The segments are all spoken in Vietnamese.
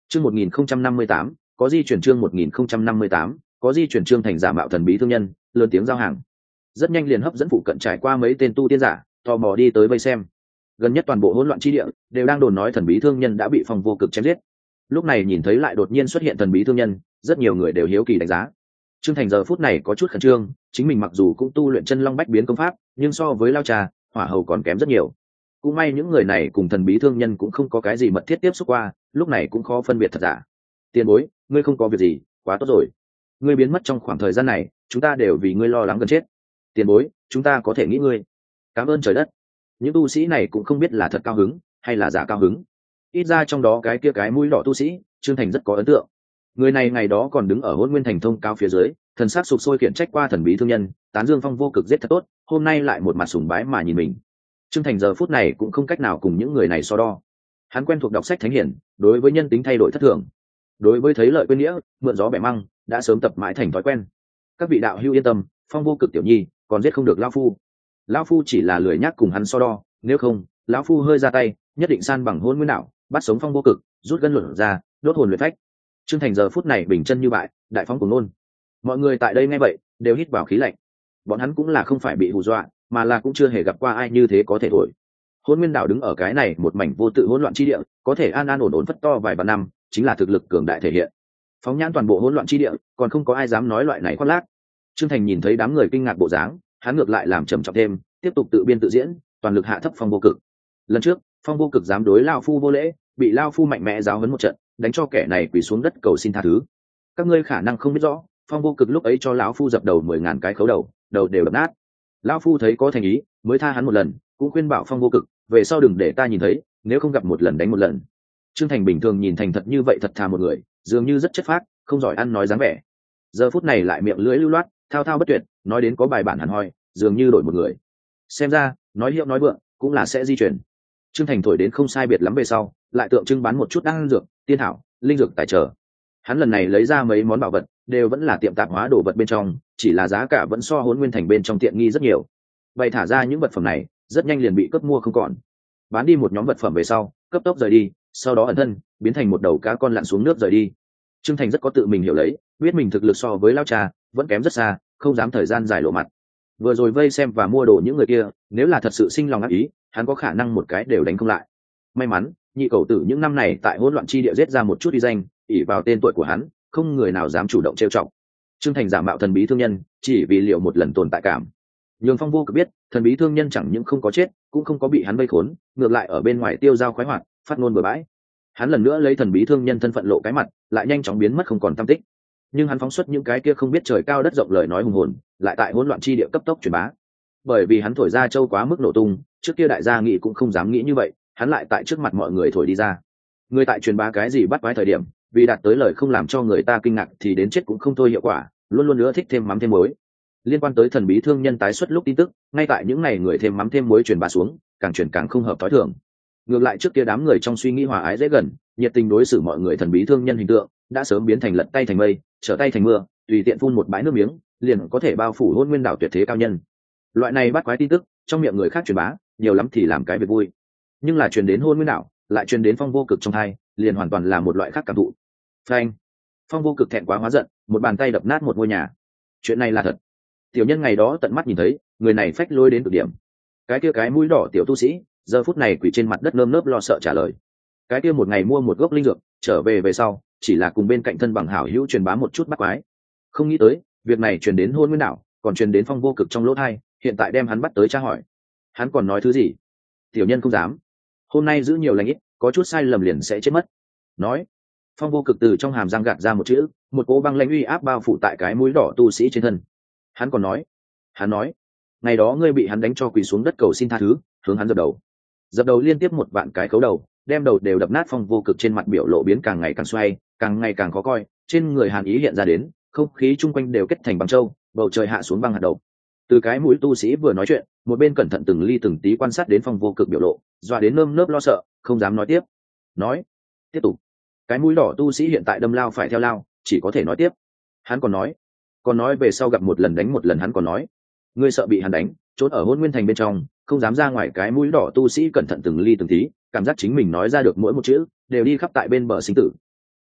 Chương 1058, có di chuyển chương 1058, có di chuyển chương thành giả mạo thần bí thương nhân, lớn tiếng giao hàng. Rất nhanh liền hấp dẫn phụ cận trải qua mấy tên tu tiên giả, tò mò đi tới vây xem. Gần nhất toàn bộ hỗn loạn chi địa đều đang đồn nói thần bí thương nhân đã bị Phong Vô Cực chém giết. Lúc này nhìn thấy lại đột nhiên xuất hiện thần bí thương nhân, rất nhiều người đều hiếu kỳ đánh giá. Trương Thành giờ phút này có chút khẩn trương, chính mình mặc dù cũng tu luyện chân long bách biến công pháp, nhưng so với Lao Trà, Hỏa Hầu còn kém rất nhiều. Cũng may những người này cùng thần bí thương nhân cũng không có cái gì mật thiết tiếp xúc qua, lúc này cũng khó phân biệt thật giả. Tiền bối, ngươi không có việc gì, quá tốt rồi. Ngươi biến mất trong khoảng thời gian này, chúng ta đều vì ngươi lo lắng gần chết. Tiền bối, chúng ta có thể nghĩ ngươi. Cảm ơn trời đất. Những tu sĩ này cũng không biết là thật cao hứng hay là giả cao hứng. Ít ra trong đó cái kia cái mũi đỏ tu sĩ, Trương Thành rất có ấn tượng. Người này ngày đó còn đứng ở Hỗn Nguyên Thành thông cao phía dưới, thần sắc sục sôi khiển trách qua thần bí thương nhân, tán dương Phong Vô Cực giết thật tốt, hôm nay lại một mặt sùng bái mà nhìn mình. Trương Thành giờ phút này cũng không cách nào cùng những người này so đo. Hắn quen thuộc đọc sách thánh hiển, đối với nhân tính thay đổi thất thường, đối với thấy lợi quên nghĩa, mượn gió bẻ măng, đã sớm tập mãi thành thói quen. Các vị đạo hữu yên tâm, Phong Vô Cực tiểu nhi, còn giết không được lão phu. Lão phu chỉ là lười nhác cùng hắn so đo, nếu không, lão phu hơi ra tay, nhất định san bằng Hỗn Nguyên đạo, bắt sống Phong Vô Cực, rút gân luận ra, đốt hồn luyện phách. Trương Thành giờ phút này bình chân như bại, đại phóng cuồng nôn. Mọi người tại đây nghe vậy, đều hít vào khí lạnh. Bọn hắn cũng là không phải bị hù dọa, mà là cũng chưa hề gặp qua ai như thế có thể thổi. Hỗn Nguyên đạo đứng ở cái này một mảnh vô tự hỗn loạn chi địa, có thể an an ổn ổn phất to vài vạn năm, chính là thực lực cường đại thể hiện. Phóng nhãn toàn bộ hỗn loạn chi địa, còn không có ai dám nói loại này khoác lác. Trương Thành nhìn thấy đám người kinh ngạc bộ dáng, hắn ngược lại làm trầm trọng thêm, tiếp tục tự biên tự diễn, toàn lực hạ thấp Phong Vô Cực. Lần trước, Phong Vô Cực dám đối lão phu vô lễ, bị lão phu mạnh mẽ giáo huấn một trận, đánh cho kẻ này quỳ xuống đất cầu xin tha thứ. Các ngươi khả năng không biết rõ, Phong Vô Cực lúc ấy cho lão phu dập đầu 10.000 cái khấu đầu, đầu đều đập nát. Lão phu thấy có thành ý, mới tha hắn một lần, cũng khuyên bảo Phong Vô Cực, về sau đừng để ta nhìn thấy, nếu không gặp một lần đánh một lần. Trương Thành bình thường nhìn thành thật như vậy thật thà một người, dường như rất chất phác, không giỏi ăn nói dáng vẻ. Giờ phút này lại miệng lưỡi lưu loát, thao thao bất tuyệt, nói đến có bài bản hẳn hoi, dường như đổi một người. Xem ra, nói hiệu nói vượng, cũng là sẽ di chuyển. Trương Thành thổi đến không sai biệt lắm về sau, lại tượng trưng bán một chút đan dược, tiên thảo, linh dược tài trợ. Hắn lần này lấy ra mấy món bảo vật, đều vẫn là tiệm tạp hóa đồ vật bên trong, chỉ là giá cả vẫn so Hỗn Nguyên Thành bên trong tiện nghi rất nhiều. Bày thả ra những vật phẩm này, rất nhanh liền bị cướp mua không còn. Bán đi một nhóm vật phẩm về sau, cấp tốc rời đi, sau đó ẩn thân, biến thành một đầu cá con lặn xuống nước rời đi. Trương Thành rất có tự mình hiểu lấy, biết mình thực lực so với Lao Trà vẫn kém rất xa, không dám thời gian dài lộ mặt. Vừa rồi vây xem và mua đồ những người kia, nếu là thật sự sinh lòng ác ý, hắn có khả năng một cái đều đánh không lại. May mắn, nhị cầu tử những năm này tại hỗn loạn chi địa giết ra một chút uy danh, ỷ vào tên tuổi của hắn, không người nào dám chủ động trêu chọc. Trương Thành giả mạo thần bí thương nhân, chỉ vì liệu một lần tồn tại cảm. Nhưng Phong Vô Cực biết, thần bí thương nhân chẳng những không có chết, cũng không có bị hắn vây khốn, ngược lại ở bên ngoài tiêu dao khoái hoạt, phát ngôn bừa bãi. Hắn lần nữa lấy thần bí thương nhân thân phận lộ cái mặt, lại nhanh chóng biến mất không còn tăm tích. Nhưng hắn phóng xuất những cái kia không biết trời cao đất rộng lời nói hùng hồn, lại tại hỗn loạn chi địa cấp tốc truyền bá. Bởi vì hắn thổi ra châu quá mức nổ tung, trước kia đại gia nghĩ cũng không dám nghĩ như vậy, hắn lại tại trước mặt mọi người thổi đi ra. Người tại truyền bá cái gì bắt quái thời điểm, vì đạt tới lời không làm cho người ta kinh ngạc thì đến chết cũng không thôi hiệu quả, luôn luôn nữa thích thêm mắm thêm muối. Liên quan tới thần bí thương nhân tái xuất lúc tin tức, ngay tại những ngày người thêm mắm thêm muối truyền bá xuống, càng truyền càng không hợp thói thường. Ngược lại trước kia đám người trong suy nghĩ hòa ái dễ gần, nhiệt tình đối xử mọi người thần bí thương nhân hình tượng đã sớm biến thành lật tay thành mây, trở tay thành mưa, tùy tiện phun một bãi nước miếng, liền có thể bao phủ Hỗn Nguyên đảo tuyệt thế cao nhân. Loại này bắt quái tin tức, trong miệng người khác truyền bá, nhiều lắm thì làm cái việc vui. Nhưng là truyền đến Hỗn Nguyên đảo, lại truyền đến Phong Vô Cực trong tai, liền hoàn toàn là một loại khác cảm thụ. Phanh! Phong Vô Cực thẹn quá hóa giận, một bàn tay đập nát một ngôi nhà. Chuyện này là thật. Tiểu nhân ngày đó tận mắt nhìn thấy, người này phách lối đến cực điểm. Cái kia cái mũi đỏ tiểu tu sĩ, giờ phút này quỳ trên mặt đất nơm nớp lo sợ trả lời. Cái kia một ngày mua một gốc linh dược, trở về sau, chỉ là cùng bên cạnh thân bằng hảo hữu truyền bá một chút bắt quái. Không nghĩ tới, việc này truyền đến Hỗn Nguyên đảo, còn truyền đến Phong Vô Cực trong lỗ tai, hiện tại đem hắn bắt tới tra hỏi. Hắn còn nói thứ gì? Tiểu nhân không dám. Hôm nay giữ nhiều lành ít, có chút sai lầm liền sẽ chết mất. Nói. Phong Vô Cực từ trong hàm răng gạt ra một chữ, một cỗ băng lãnh uy áp bao phủ tại cái mũi đỏ tu sĩ trên thân. Hắn còn nói. Hắn nói, ngày đó ngươi bị hắn đánh cho quỳ xuống đất cầu xin tha thứ, hướng hắn dập đầu liên tiếp một vạn cái khấu đầu, đem đầu đều đập nát. Phong Vô Cực trên mặt biểu lộ biến càng ngày càng xoay, càng ngày càng khó coi, trên người hàn ý hiện ra đến, không khí chung quanh đều kết thành băng châu, bầu trời hạ xuống băng hạt đầu. Từ cái mũi tu sĩ vừa nói chuyện, một bên cẩn thận từng ly từng tí quan sát đến Phong Vô Cực biểu lộ, dọa đến nơm nớp lo sợ, không dám nói tiếp. Nói, tiếp tục. Cái mũi đỏ tu sĩ hiện tại đâm lao phải theo lao, chỉ có thể nói tiếp. Hắn còn nói về sau gặp một lần đánh một lần. Hắn còn nói, ngươi sợ bị hắn đánh, trốn ở Hỗn Nguyên Thành bên trong, không dám ra ngoài. Cái mũi đỏ tu sĩ cẩn thận từng ly từng tí, cảm giác chính mình nói ra được mỗi một chữ đều đi khắp tại bên bờ sinh tử.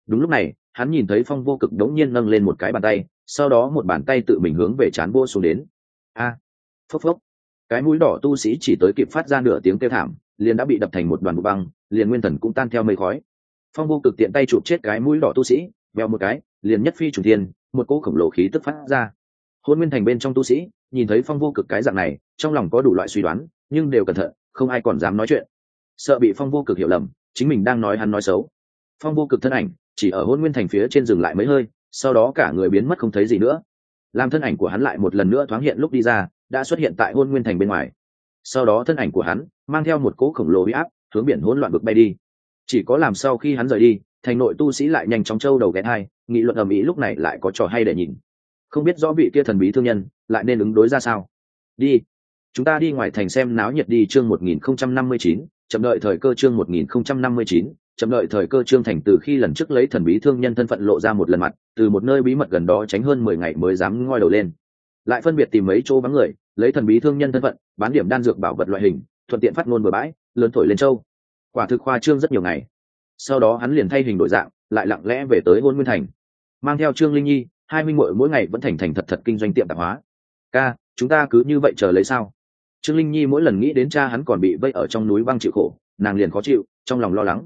Đúng lúc này hắn nhìn thấy Phong Vô Cực đống nhiên nâng lên một cái bàn tay, sau đó một bàn tay tự mình hướng về trán vô xuống đến. A, phốc phốc, cái mũi đỏ tu sĩ chỉ tới kịp phát ra nửa tiếng kêu thảm, liền đã bị đập thành một đoàn bụi băng, liền nguyên thần cũng tan theo mây khói. Phong Vô Cực tiện tay chụp chết cái mũi đỏ tu sĩ, vèo một cái liền nhất phi trùng thiên, một cỗ khổng lồ khí tức phát ra. Hôn Nguyên Thành bên trong tu sĩ nhìn thấy Phong Vô Cực cái dạng này, trong lòng có đủ loại suy đoán, nhưng đều cẩn thận, không ai còn dám nói chuyện, sợ bị Phong Vô Cực hiểu lầm chính mình đang nói hắn nói xấu. Phong Vô Cực thân ảnh chỉ ở Hôn Nguyên Thành phía trên dừng lại mấy hơi, sau đó cả người biến mất không thấy gì nữa. Làm thân ảnh của hắn lại một lần nữa thoáng hiện lúc đi ra, đã xuất hiện tại Hôn Nguyên Thành bên ngoài. Sau đó thân ảnh của hắn mang theo một cỗ khổng lồ uy áp hướng biển hỗn loạn vực bay đi. Chỉ có làm sau khi hắn rời đi, thành nội tu sĩ lại nhanh chóng trâu đầu ghé thai, nghị luận ầm ĩ, lúc này lại có trò hay để nhìn. Không biết rõ vị kia thần bí thương nhân lại nên ứng đối ra sao. Đi, chúng ta đi ngoài thành xem náo nhiệt đi. Chương 1059, chậm đợi thời cơ. Chương 1059, chậm đợi thời cơ. Trương Thành từ khi lần trước lấy thần bí thương nhân thân phận lộ ra một lần mặt, từ một nơi bí mật gần đó tránh hơn 10 ngày mới dám ngoi đầu lên, lại phân biệt tìm mấy chỗ vắng người, lấy thần bí thương nhân thân phận bán điểm đan dược bảo vật loại hình, thuận tiện phát ngôn bừa bãi, lớn thổi lên châu. Quả thực khoa trương rất nhiều ngày. Sau đó hắn liền thay hình đổi dạng, lại lặng lẽ về tới Hôn Nguyên Thành, mang theo Trương Linh Nhi, hai minh muội mỗi ngày vẫn thành thành thật thật kinh doanh tiệm tạp hóa. Ca, chúng ta cứ như vậy chờ lấy sao? Trương Linh Nhi mỗi lần nghĩ đến cha hắn còn bị vây ở trong núi băng chịu khổ, nàng liền khó chịu, trong lòng lo lắng.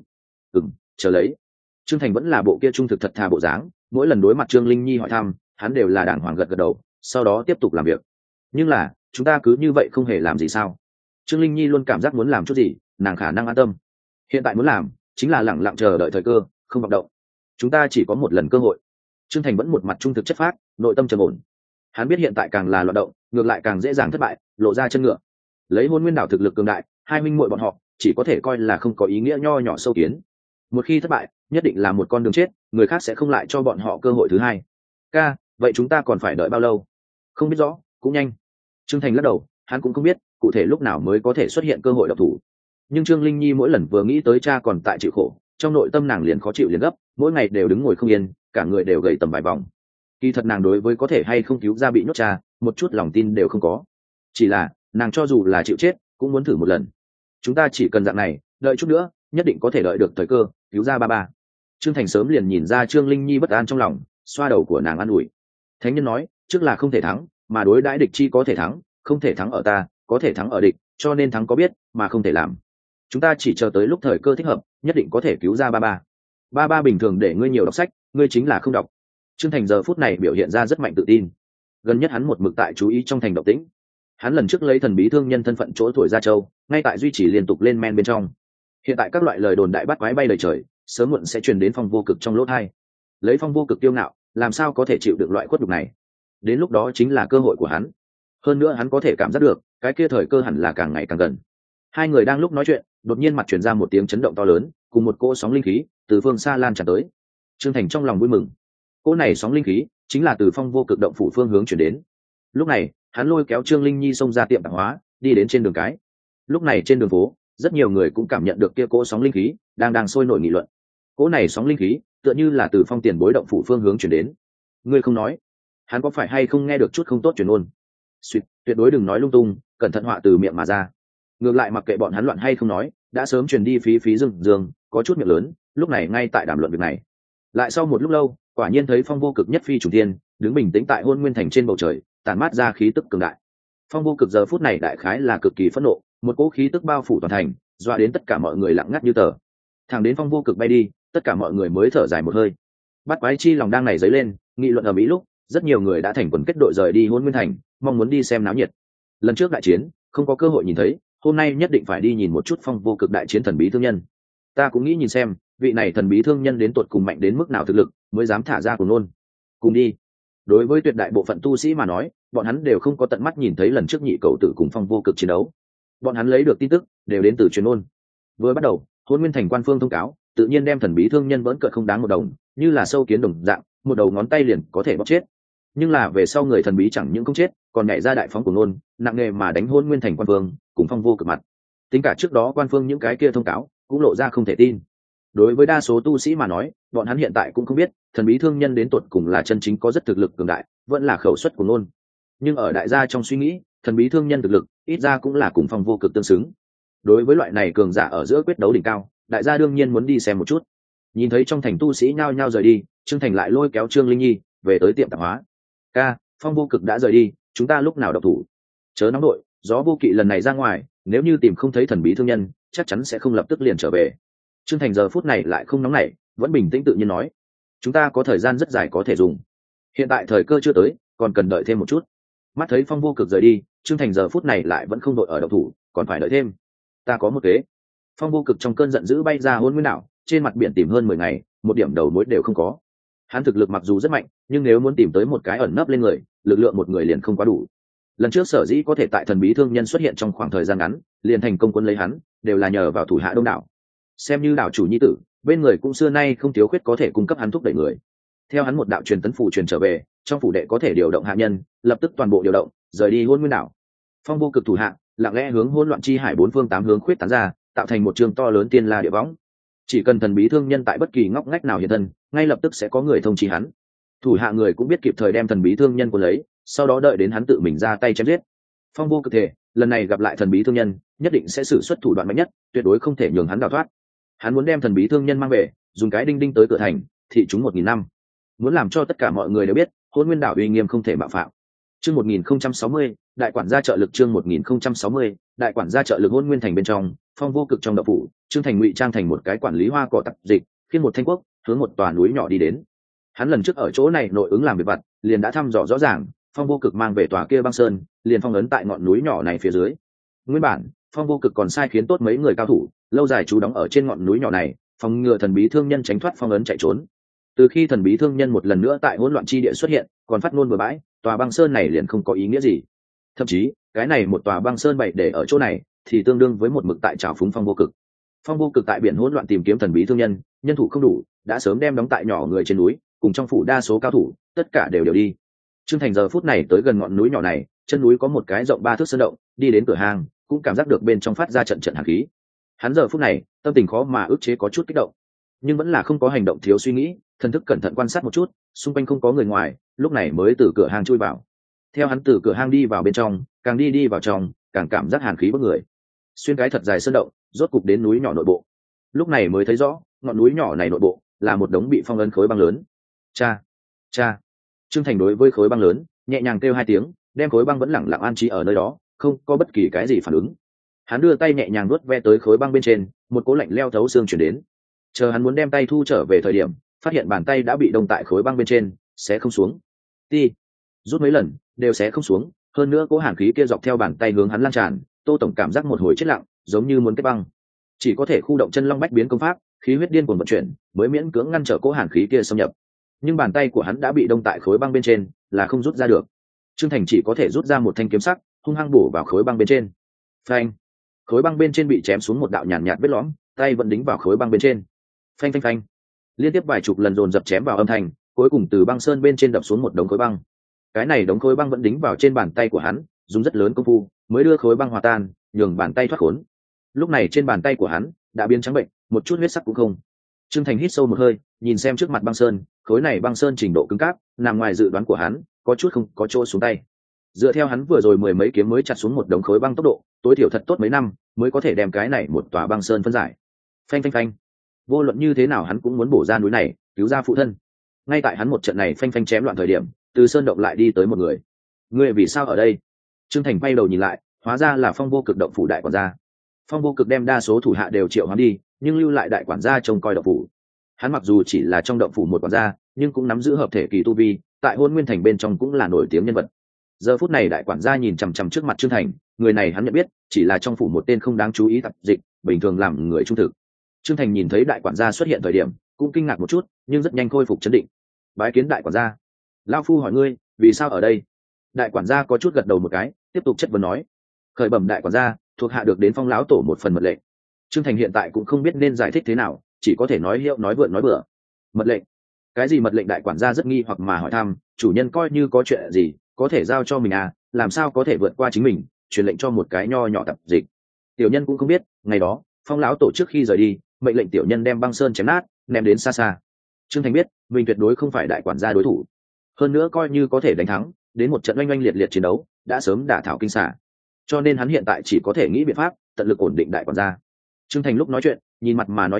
Chờ lấy. Trương Thành vẫn là bộ kia trung thực thật thà bộ dáng, mỗi lần đối mặt Trương Linh Nhi hỏi thăm, hắn đều là đàng hoàng gật gật đầu, sau đó tiếp tục làm việc. Nhưng là chúng ta cứ như vậy không hề làm gì sao? Trương Linh Nhi luôn cảm giác muốn làm chút gì, nàng khả năng an tâm. Hiện tại muốn làm chính là lẳng lặng chờ đợi thời cơ, không vọng động. Chúng ta chỉ có một lần cơ hội. Trương Thành vẫn một mặt trung thực chất phác, nội tâm trầm ổn. Hắn biết hiện tại càng là loạn động, ngược lại càng dễ dàng thất bại, lộ ra chân ngựa. Lấy Hôn Nguyên đảo thực lực cường đại, hai minh muội bọn họ chỉ có thể coi là không có ý nghĩa nho nhỏ sâu kiến. Một khi thất bại, nhất định là một con đường chết, người khác sẽ không lại cho bọn họ cơ hội thứ hai. Ca, vậy chúng ta còn phải đợi bao lâu? Không biết rõ, cũng nhanh. Trương Thành lắc đầu, hắn cũng không biết cụ thể lúc nào mới có thể xuất hiện cơ hội độc thủ. Nhưng Trương Linh Nhi mỗi lần vừa nghĩ tới cha còn tại chịu khổ, trong nội tâm nàng liền khó chịu liền gấp, mỗi ngày đều đứng ngồi không yên, cả người đều gầy tầm vài vòng. Kỳ thật nàng đối với có thể hay không cứu ra bị nhốt cha, một chút lòng tin đều không có. Chỉ là nàng cho dù là chịu chết cũng muốn thử một lần. Chúng ta chỉ cần dạng này, đợi chút nữa nhất định có thể đợi được thời cơ, cứu ra ba ba. Trương Thành sớm liền nhìn ra Trương Linh Nhi bất an trong lòng, xoa đầu của nàng an ủi. Thánh nhân nói, trước là không thể thắng, mà đối đãi địch chi có thể thắng, không thể thắng ở ta, có thể thắng ở địch, cho nên thắng có biết mà không thể làm. Chúng ta chỉ chờ tới lúc thời cơ thích hợp, nhất định có thể cứu ra ba ba. Ba ba bình thường để ngươi nhiều đọc sách, ngươi chính là không đọc. Trương Thành giờ phút này biểu hiện ra rất mạnh tự tin. Gần nhất hắn một mực tại chú ý trong thành động tĩnh. Hắn lần trước lấy thần bí thương nhân thân phận chỗ thổi ra châu, ngay tại duy trì liên tục lên men bên trong. Hiện tại các loại lời đồn đại bắt quái bay đầy trời, sớm muộn sẽ truyền đến Phong Vô Cực trong lỗ tai. Lấy Phong Vô Cực tiêu ngạo, làm sao có thể chịu được loại khuất nhục này? Đến lúc đó chính là cơ hội của hắn. Hơn nữa hắn có thể cảm giác được, cái kia thời cơ hẳn là càng ngày càng gần. Hai người đang lúc nói chuyện, đột nhiên mặt truyền ra một tiếng chấn động to lớn, cùng một cỗ sóng linh khí từ phương xa lan tràn tới. Trương Thành trong lòng vui mừng. Cỗ này sóng linh khí chính là từ Phong Vô Cực động phủ phương hướng chuyển đến. Lúc này, hắn lôi kéo Trương Linh Nhi xông ra tiệm tạp hóa, đi đến trên đường cái. Lúc này trên đường phố, rất nhiều người cũng cảm nhận được kia cỗ sóng linh khí đang sôi nổi nghị luận. Cỗ này sóng linh khí tựa như là từ Phong Tiền Bối động phủ phương hướng chuyển đến. Ngươi không nói, hắn có phải hay không nghe được chút không tốt truyền ôn? Xuyệt, tuyệt đối đừng nói lung tung, cẩn thận họa từ miệng mà ra. Ngược lại mặc kệ bọn hắn loạn hay không nói, đã sớm truyền đi phí phí dương dương, có chút miệng lớn, lúc này ngay tại đàm luận việc này. Lại sau một lúc lâu, quả nhiên thấy Phong Vô Cực nhất phi trùng thiên, đứng bình tĩnh tại Hôn Nguyên Thành trên bầu trời, tản mát ra khí tức cường đại. Phong Vô Cực giờ phút này đại khái là cực kỳ phẫn nộ, một cỗ khí tức bao phủ toàn thành, dọa đến tất cả mọi người lặng ngắt như tờ. Thẳng đến Phong Vô Cực bay đi, tất cả mọi người mới thở dài một hơi. Bắt quái chi lòng đang này dấy lên, nghị luận ở mỹ lúc, rất nhiều người đã thành quần kết đội rời đi Hôn Nguyên Thành, mong muốn đi xem náo nhiệt. Lần trước đại chiến không có cơ hội nhìn thấy, hôm nay nhất định phải đi nhìn một chút Phong Vô Cực đại chiến thần bí thương nhân. Ta cũng nghĩ nhìn xem vị này thần bí thương nhân đến tột cùng mạnh đến mức nào thực lực mới dám thả ra cùng nôn. Cùng đi. Đối với tuyệt đại bộ phận tu sĩ mà nói, bọn hắn đều không có tận mắt nhìn thấy lần trước nhị cầu tử cùng Phong Vô Cực chiến đấu. Bọn hắn lấy được tin tức đều đến từ truyền ôn. Vừa bắt đầu, Hôn Nguyên Thành quan phương thông cáo, tự nhiên đem thần bí thương nhân vẫn cợt không đáng một đồng, như là sâu kiến đồng dạng, một đầu ngón tay liền có thể bóp chết. Nhưng là về sau người thần bí chẳng những không chết, còn nhảy ra đại phóng của nôn, nặng nề mà đánh Hôn Nguyên Thành quan phương, cùng Phong Vô Cực mặt. Tính cả trước đó quan phương những cái kia thông cáo cũng lộ ra không thể tin. Đối với đa số tu sĩ mà nói, bọn hắn hiện tại cũng không biết thần bí thương nhân đến tột cùng là chân chính có rất thực lực cường đại, vẫn là khẩu suất của nôn. Nhưng ở đại gia trong suy nghĩ, thần bí thương nhân thực lực ít ra cũng là cùng Phong Vô Cực tương xứng. Đối với loại này cường giả ở giữa quyết đấu đỉnh cao, đại gia đương nhiên muốn đi xem một chút. Nhìn thấy trong thành tu sĩ nhao nhao rời đi, Trương Thành lại lôi kéo Trương Linh Nhi về tới tiệm tạp hóa. Ca, Phong Vô Cực đã rời đi, chúng ta lúc nào độc thủ? Chớ nóng đội, gió vô kỵ lần này ra ngoài, nếu như tìm không thấy thần bí thương nhân, chắc chắn sẽ không lập tức liền trở về. Trương Thành giờ phút này lại không nóng nảy, vẫn bình tĩnh tự nhiên nói: chúng ta có thời gian rất dài có thể dùng, hiện tại thời cơ chưa tới, còn cần đợi thêm một chút. Mắt thấy Phong Vô Cực rời đi, Trương Thành giờ phút này lại vẫn không đội ở độc thủ, còn phải đợi thêm. Ta có một kế. Phong Vô Cực trong cơn giận dữ bay ra Hôn Nguyên đảo, trên mặt biển tìm hơn 10 ngày, một điểm đầu mối đều không có. Hắn thực lực mặc dù rất mạnh, nhưng nếu muốn tìm tới một cái ẩn nấp lên người, lực lượng một người liền không quá đủ. Lần trước sở dĩ có thể tại thần bí thương nhân xuất hiện trong khoảng thời gian ngắn, liền thành công quân lấy hắn, đều là nhờ vào thủ hạ đông đảo. Xem như đảo chủ nhi tử, bên người cũng xưa nay không thiếu khuyết có thể cung cấp hắn thúc đẩy người. Theo hắn một đạo truyền tấn phủ truyền trở về, trong phủ đệ có thể điều động hạ nhân, lập tức toàn bộ điều động, rời đi Hôn Nguyên đảo. Phong Vô Cực thủ hạ lặng lẽ hướng hỗn loạn chi hải bốn phương tám hướng khuyết tán ra, tạo thành một trường to lớn tiên la địa võng. Chỉ cần thần bí thương nhân tại bất kỳ ngóc ngách nào hiện thân, ngay lập tức sẽ có người thông chi hắn. Thủ hạ người cũng biết kịp thời đem thần bí thương nhân cuốn lấy, sau đó đợi đến hắn tự mình ra tay chém giết. Phong Vô Cực thể lần này gặp lại thần bí thương nhân, nhất định sẽ sử xuất thủ đoạn mạnh nhất, tuyệt đối không thể nhường hắn đào thoát. Hắn muốn đem thần bí thương nhân mang về, dùng cái đinh đinh tới cửa thành, thị chúng 1000 năm. Muốn làm cho tất cả mọi người đều biết, Hôn Nguyên đảo uy nghiêm không thể mạo phạm. Chương 1060, đại quản gia trợ lực. Chương 1060, đại quản gia trợ lực. Hôn Nguyên thành bên trong, Phong Vô Cực trong đậu phủ, Trương Thành ngụy trang thành một cái quản lý hoa cỏ tạp dịch, khiêng một thanh quốc, hướng một tòa núi nhỏ đi đến. Hắn lần trước ở chỗ này nội ứng làm việc vặt, liền đã thăm dò rõ ràng, Phong Vô Cực mang về tòa kia băng sơn, liền phong ấn tại ngọn núi nhỏ này phía dưới. Nguyên bản, Phong Vô Cực còn sai khiến tốt mấy người cao thủ, lâu dài trú đóng ở trên ngọn núi nhỏ này, phòng ngừa thần bí thương nhân tránh thoát phong ấn chạy trốn. Từ khi thần bí thương nhân một lần nữa tại hỗn loạn chi địa xuất hiện, còn phát ngôn bừa bãi, tòa băng sơn này liền không có ý nghĩa gì. Thậm chí, cái này một tòa băng sơn bày để ở chỗ này, thì tương đương với một mực tại trào phúng Phong Vô Cực. Phong Vô Cực tại biển hỗn loạn tìm kiếm thần bí thương nhân, nhân thủ không đủ, đã sớm đem đóng tại nhỏ người trên núi, cùng trong phủ đa số cao thủ, tất cả đều đi. Trương Thành giờ phút này tới gần ngọn núi nhỏ này, chân núi có một cái rộng 3 thước sơn động, đi đến cửa hàng, cũng cảm giác được bên trong phát ra trận trận hàn khí. Hắn giờ phút này, tâm tình khó mà ức chế có chút kích động, nhưng vẫn là không có hành động thiếu suy nghĩ, thần thức cẩn thận quan sát một chút, xung quanh không có người ngoài, lúc này mới từ cửa hàng chui vào. Theo hắn từ cửa hàng đi vào bên trong, càng đi vào trong, càng cảm giác hàn khí bức người. Xuyên cái thật dài sơn động, rốt cục đến núi nhỏ nội bộ. Lúc này mới thấy rõ, ngọn núi nhỏ này nội bộ là một đống bị phong ấn khối băng lớn. Cha, cha. Trương Thành đối với khối băng lớn nhẹ nhàng kêu 2 tiếng, đem khối băng vẫn lẳng lặng an trí ở nơi đó, không có bất kỳ cái gì phản ứng. Hắn đưa tay nhẹ nhàng nuốt ve tới khối băng bên trên, một cỗ lạnh leo thấu xương chuyển đến. Chờ hắn muốn đem tay thu trở về thời điểm, phát hiện bàn tay đã bị đông tại khối băng bên trên, xé không xuống. Ti, rút mấy lần đều xé không xuống, hơn nữa cỗ hàn khí kia dọc theo bàn tay hướng hắn lan tràn. Tô tổng cảm giác một hồi chết lặng, giống như muốn kết băng, chỉ có thể khu động chân long bách biến công pháp, khí huyết điên cuồng vận chuyển, mới miễn cưỡng ngăn trở cỗ hàn khí kia xâm nhập. Nhưng bàn tay của hắn đã bị đông tại khối băng bên trên, là không rút ra được. Trương Thành chỉ có thể rút ra một thanh kiếm sắc, hung hăng bổ vào khối băng bên trên. Phanh! Khối băng bên trên bị chém xuống một đạo nhàn nhạt vết lõm, tay vẫn đính vào khối băng bên trên. Phanh phanh phanh! Liên tiếp vài chục lần dồn dập chém vào âm thanh, cuối cùng từ băng sơn bên trên đập xuống một đống khối băng. Cái này đống khối băng vẫn đính vào trên bàn tay của hắn, dùng rất lớn công phu mới đưa khối băng hòa tan, nhường bàn tay thoát khốn. Lúc này trên bàn tay của hắn đã biến trắng bệnh, một chút huyết sắc cũng không. Trương Thành hít sâu một hơi, nhìn xem trước mặt băng sơn, khối này băng sơn trình độ cứng cáp, nằm ngoài dự đoán của hắn, có chút không có chỗ xuống tay. Dựa theo hắn vừa rồi 10 mấy kiếm mới chặt xuống một đống khối băng tốc độ, tối thiểu thật tốt mấy năm mới có thể đem cái này một tòa băng sơn phân giải. Phanh phanh phanh. Vô luận như thế nào hắn cũng muốn bổ ra núi này, cứu ra phụ thân. Ngay tại hắn một trận này phanh phanh chém loạn thời điểm, từ sơn động lại đi tới một người. Ngươi vì sao ở đây? Trương Thành quay đầu nhìn lại, hóa ra là Phong Vô Cực động phủ đại quản gia. Phong Vô Cực đem đa số thủ hạ đều triệu hắn đi, nhưng lưu lại đại quản gia trông coi động phủ. Hắn mặc dù chỉ là trong động phủ một quản gia, nhưng cũng nắm giữ hợp thể kỳ tu vi, tại Hôn Nguyên thành bên trong cũng là nổi tiếng nhân vật. Giờ phút này đại quản gia nhìn chằm chằm trước mặt Trương Thành, người này hắn nhận biết, chỉ là trong phủ một tên không đáng chú ý tạp dịch, bình thường làm người trung thực. Trương Thành nhìn thấy đại quản gia xuất hiện thời điểm, cũng kinh ngạc một chút, nhưng rất nhanh khôi phục trấn định. Bái kiến đại quản gia. Lão phu hỏi ngươi, vì sao ở đây? Đại quản gia có chút gật đầu một cái, tiếp tục chất vấn nói. Khởi bẩm đại quản gia, thuộc hạ được đến Phong lão tổ một phần mật lệnh. Trương Thành hiện tại cũng không biết nên giải thích thế nào, chỉ có thể nói hiệu nói vượn nói bừa. Mật lệnh? Cái gì mật lệnh? Đại quản gia rất nghi hoặc mà hỏi thăm, chủ nhân coi như có chuyện gì có thể giao cho mình à, làm sao có thể vượt qua chính mình, truyền lệnh cho một cái nho nhỏ tập dịch. Tiểu nhân cũng không biết, ngày đó Phong lão tổ trước khi rời đi, mệnh lệnh tiểu nhân đem băng sơn chém nát, ném đến xa xa. Trương Thành biết mình tuyệt đối không phải đại quản gia đối thủ, hơn nữa coi như có thể đánh thắng, đến một trận oanh oanh liệt liệt chiến đấu đã sớm đả thảo kinh xả, cho nên hắn hiện tại chỉ có thể nghĩ biện pháp tận lực ổn định đại quản gia. Trương Thành lúc nói chuyện, nhìn mặt mà nói chuyện,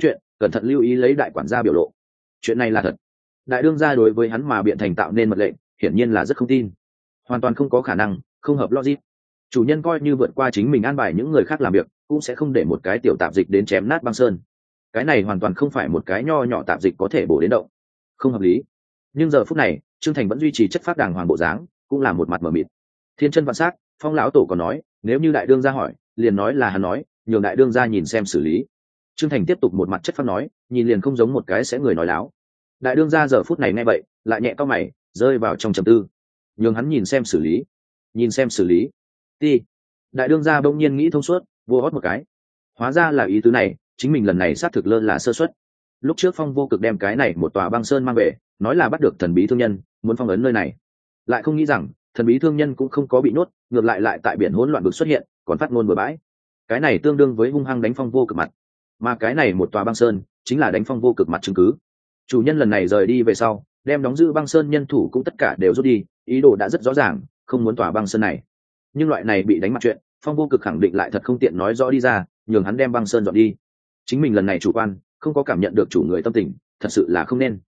cẩn thận lưu ý lấy đại quản gia biểu lộ. Chuyện này là thật. Đại đương gia đối với hắn mà biện thành tạo nên mật lệnh, hiển nhiên là rất không tin, hoàn toàn không có khả năng, không hợp logic. Chủ nhân coi như vượt qua chính mình an bài những người khác làm việc, cũng sẽ không để một cái tiểu tạp dịch đến chém nát băng sơn. Cái này hoàn toàn không phải một cái nho nhỏ tạp dịch có thể bổ đến động, không hợp lý. Nhưng giờ phút này Trương Thành vẫn duy trì chất phác đàng hoàng bộ dáng, cũng là một mặt mờ mịt. Thiên chân vạn sắc, Phong lão tổ còn nói, nếu như đại đương gia hỏi, liền nói là hắn nói, nhường đại đương gia nhìn xem xử lý. Trương Thành tiếp tục một mặt chất phác nói, nhìn liền không giống một cái sẽ người nói láo. Đại đương gia giờ phút này nghe vậy, lại nhẹ cau mày, rơi vào trong trầm tư. Nhường hắn nhìn xem xử lý, nhìn xem xử lý. Ti. Đại đương gia bỗng nhiên nghĩ thông suốt, vô hót một cái. Hóa ra là ý tứ này, chính mình lần này xác thực lơ là sơ suất. Lúc trước Phong Vô Cực đem cái này một tòa băng sơn mang về, nói là bắt được thần bí thương nhân, muốn phong ấn nơi này. Lại không nghĩ rằng, thần bí thương nhân cũng không có bị nhốt, ngược lại tại biển hỗn loạn vực xuất hiện, còn phát ngôn bừa bãi. Cái này tương đương với hung hăng đánh Phong Vô Cực mặt. Mà cái này một tòa băng sơn, chính là đánh Phong Vô Cực mặt chứng cứ. Chủ nhân lần này rời đi về sau, đem đóng giữ băng sơn nhân thủ cũng tất cả đều rút đi, ý đồ đã rất rõ ràng, không muốn tòa băng sơn này. Nhưng loại này bị đánh mặt chuyện, Phong Vô Cực khẳng định lại thật không tiện nói rõ đi ra, nhường hắn đem băng sơn dọn đi. Chính mình lần này chủ quan, không có cảm nhận được chủ người tâm tình, thật sự là không nên.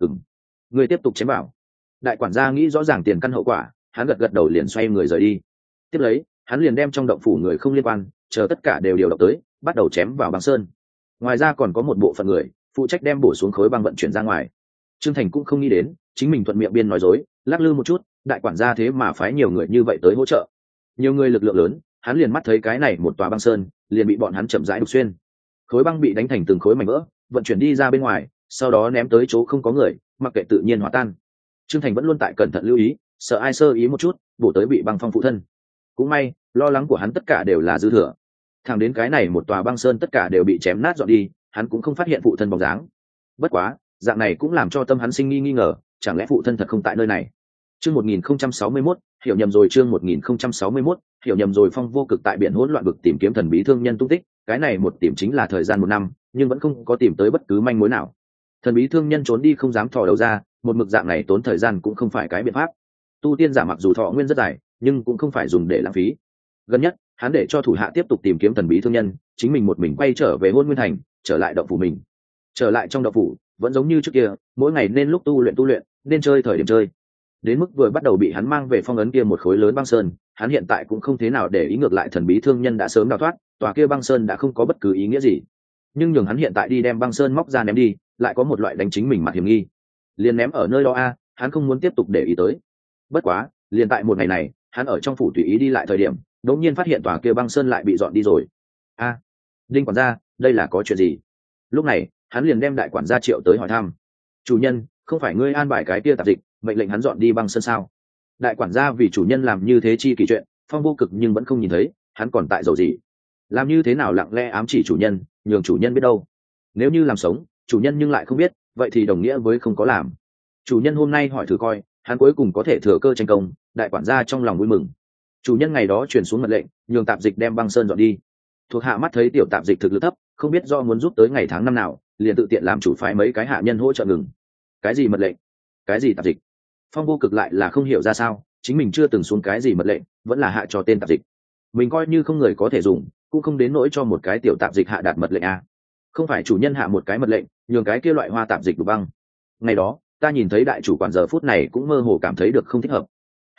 Người tiếp tục chém bảo. Đại quản gia nghĩ rõ ràng tiền căn hậu quả, hắn gật gật đầu liền xoay người rời đi. Tiếp lấy, hắn liền đem trong động phủ người không liên quan, chờ tất cả đều điều động tới, bắt đầu chém vào băng sơn. Ngoài ra còn có một bộ phận người phụ trách đem bổ xuống khối băng vận chuyển ra ngoài. Trương Thành cũng không nghĩ đến, chính mình thuận miệng biên nói dối, lắc lư một chút, đại quản gia thế mà phái nhiều người như vậy tới hỗ trợ. Nhiều người lực lượng lớn, hắn liền mắt thấy cái này một tòa băng sơn, liền bị bọn hắn chậm rãi đục xuyên. Khối băng bị đánh thành từng khối mảnh vỡ, vận chuyển đi ra bên ngoài, sau đó ném tới chỗ không có người, mặc kệ tự nhiên hòa tan. Trương Thành vẫn luôn tại cẩn thận lưu ý, sợ ai sơ ý một chút, bổ tới bị băng phong phụ thân. Cũng may, lo lắng của hắn tất cả đều là dư thừa. Thẳng đến cái này một tòa băng sơn tất cả đều bị chém nát dọn đi, hắn cũng không phát hiện phụ thân bóng dáng. Bất quá, dạng này cũng làm cho tâm hắn sinh nghi ngờ, chẳng lẽ phụ thân thật không tại nơi này. Chương 1061, hiểu nhầm rồi. Chương 1061, hiểu nhầm rồi. Phong Vô Cực tại biển hỗn loạn vực tìm kiếm thần bí thương nhân tung tích, cái này một tìm chính là thời gian 1 năm, nhưng vẫn không có tìm tới bất cứ manh mối nào. Thần bí thương nhân trốn đi không dám thò đầu ra, một mực dạng này tốn thời gian cũng không phải cái biện pháp. Tu tiên giả mặc dù thọ nguyên rất dài, nhưng cũng không phải dùng để lãng phí. Gần nhất, hắn để cho thủ hạ tiếp tục tìm kiếm thần bí thương nhân, chính mình một mình quay trở về Hôn Nguyên Thành, trở lại động phủ mình. Trở lại trong động phủ, vẫn giống như trước kia, mỗi ngày nên lúc tu luyện, nên chơi thời điểm chơi. Đến mức vừa bắt đầu bị hắn mang về phong ấn kia một khối lớn băng sơn, hắn hiện tại cũng không thế nào để ý, ngược lại thần bí thương nhân đã sớm đào thoát, tòa kia băng sơn đã không có bất cứ ý nghĩa gì. Nhưng nhường hắn hiện tại đi đem băng sơn móc ra ném đi, lại có một loại đánh chính mình mặt hiểm nghi. Liền ném ở nơi đó hắn không muốn tiếp tục để ý tới. Bất quá, liền tại một ngày này, hắn ở trong phủ tùy ý đi lại thời điểm, đột nhiên phát hiện tòa kia băng sơn lại bị dọn đi rồi. Đinh quản gia, đây là có chuyện gì? Lúc này, hắn liền đem đại quản gia triệu tới hỏi thăm. Chủ nhân, không phải ngươi an bài cái kia tạp dịch, mệnh lệnh hắn dọn đi băng sơn sao? Đại quản gia vì chủ nhân làm như thế chi kỳ chuyện, Phong Vô Cực nhưng vẫn không nhìn thấy, hắn còn tại dầu gì? Làm như thế nào lặng lẽ ám chỉ chủ nhân, nhường chủ nhân biết đâu? Nếu như làm sống, chủ nhân nhưng lại không biết, vậy thì đồng nghĩa với không có làm. Chủ nhân hôm nay hỏi thử coi, hắn cuối cùng có thể thừa cơ tranh công. Đại quản gia trong lòng vui mừng. Chủ nhân ngày đó truyền xuống mật lệnh, nhường tạp dịch đem băng sơn dọn đi. Thuộc hạ mắt thấy tiểu tạp dịch thực lực thấp, không biết do muốn giúp tới ngày tháng năm nào, liền tự tiện làm chủ phái mấy cái hạ nhân hỗ trợ ngừng. Cái gì mật lệnh? Cái gì tạp dịch? Phong Vô Cực lại là không hiểu ra sao, chính mình chưa từng xuống cái gì mật lệnh, vẫn là hạ cho tên tạp dịch. Mình coi như không người có thể dùng, cũng không đến nỗi cho một cái tiểu tạp dịch hạ đạt mật lệnh Không phải chủ nhân hạ một cái mật lệnh, nhường cái kia loại hoa tạp dịch đục băng. Ngày đó, ta nhìn thấy đại chủ quản giờ phút này cũng mơ hồ cảm thấy được không thích hợp.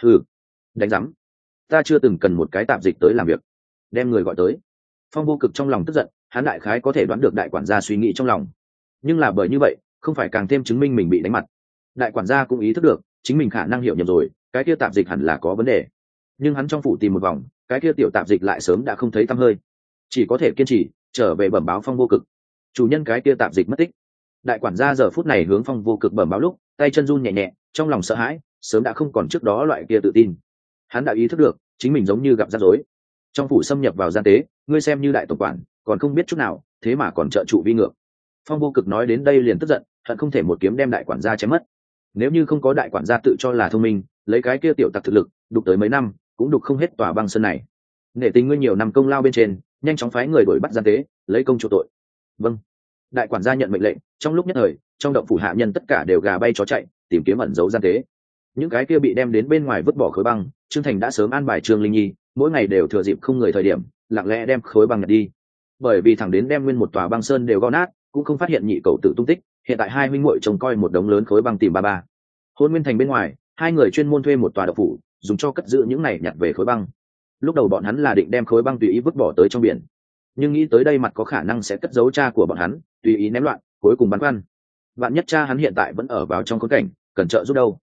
Đánh rắm, ta chưa từng cần một cái tạp dịch tới làm việc, đem người gọi tới. Phong Vô Cực trong lòng tức giận, hắn đại khái có thể đoán được đại quản gia suy nghĩ trong lòng, nhưng là bởi như vậy không phải càng thêm chứng minh mình bị đánh mặt. Đại quản gia cũng ý thức được chính mình khả năng hiểu nhầm rồi, cái kia tạp dịch hẳn là có vấn đề, nhưng hắn trong phủ tìm một vòng, cái kia tiểu tạp dịch lại sớm đã không thấy tăm hơi, chỉ có thể kiên trì trở về bẩm báo Phong Vô Cực, chủ nhân cái kia tạp dịch mất tích. Đại quản gia giờ phút này hướng Phong Vô Cực bẩm báo lúc, tay chân run nhẹ nhẹ, trong lòng sợ hãi sớm đã không còn trước đó loại kia tự tin. Hắn đã ý thức được chính mình giống như gặp rắc rối, trong phủ xâm nhập vào gian tế, ngươi xem như đại tổng quản còn không biết chút nào, thế mà còn trợ trụ vi ngược. Phong Vô Cực nói đến đây liền tức giận, hận không thể một kiếm đem đại quản gia chém mất. Nếu như không có đại quản gia tự cho là thông minh, lấy cái kia tiểu tặc thực lực, đục tới mấy năm cũng đục không hết tòa băng sơn này. Nể tình ngươi nhiều năm công lao bên trên, nhanh chóng phái người đuổi bắt gian tế, lấy công chỗ tội. Vâng. Đại quản gia nhận mệnh lệnh, trong lúc nhất thời, trong động phủ hạ nhân tất cả đều gà bay chó chạy, tìm kiếm ẩn giấu gian tế. Những cái kia bị đem đến bên ngoài vứt bỏ khối băng, Trương Thành đã sớm an bài Trương Linh Nhi, mỗi ngày đều thừa dịp không người thời điểm, lặng lẽ đem khối băng nhặt đi. Bởi vì thẳng đến đem nguyên một tòa băng sơn đều gõ nát, cũng không phát hiện nhị cầu tử tung tích. Hiện tại hai huynh muội trông coi một đống lớn khối băng tìm ba ba. Hôn Nguyên Thành bên ngoài, hai người chuyên môn thuê một tòa động phủ, dùng cho cất giữ những này nhặt về khối băng. Lúc đầu bọn hắn là định đem khối băng tùy ý vứt bỏ tới trong biển, nhưng nghĩ tới đây mặt có khả năng sẽ cất giấu cha của bọn hắn, tùy ý ném loạn, cuối cùng bắn khoăn. Vạn nhất cha hắn hiện tại vẫn ở vào trong khốn cảnh, cần trợ giúp đâu.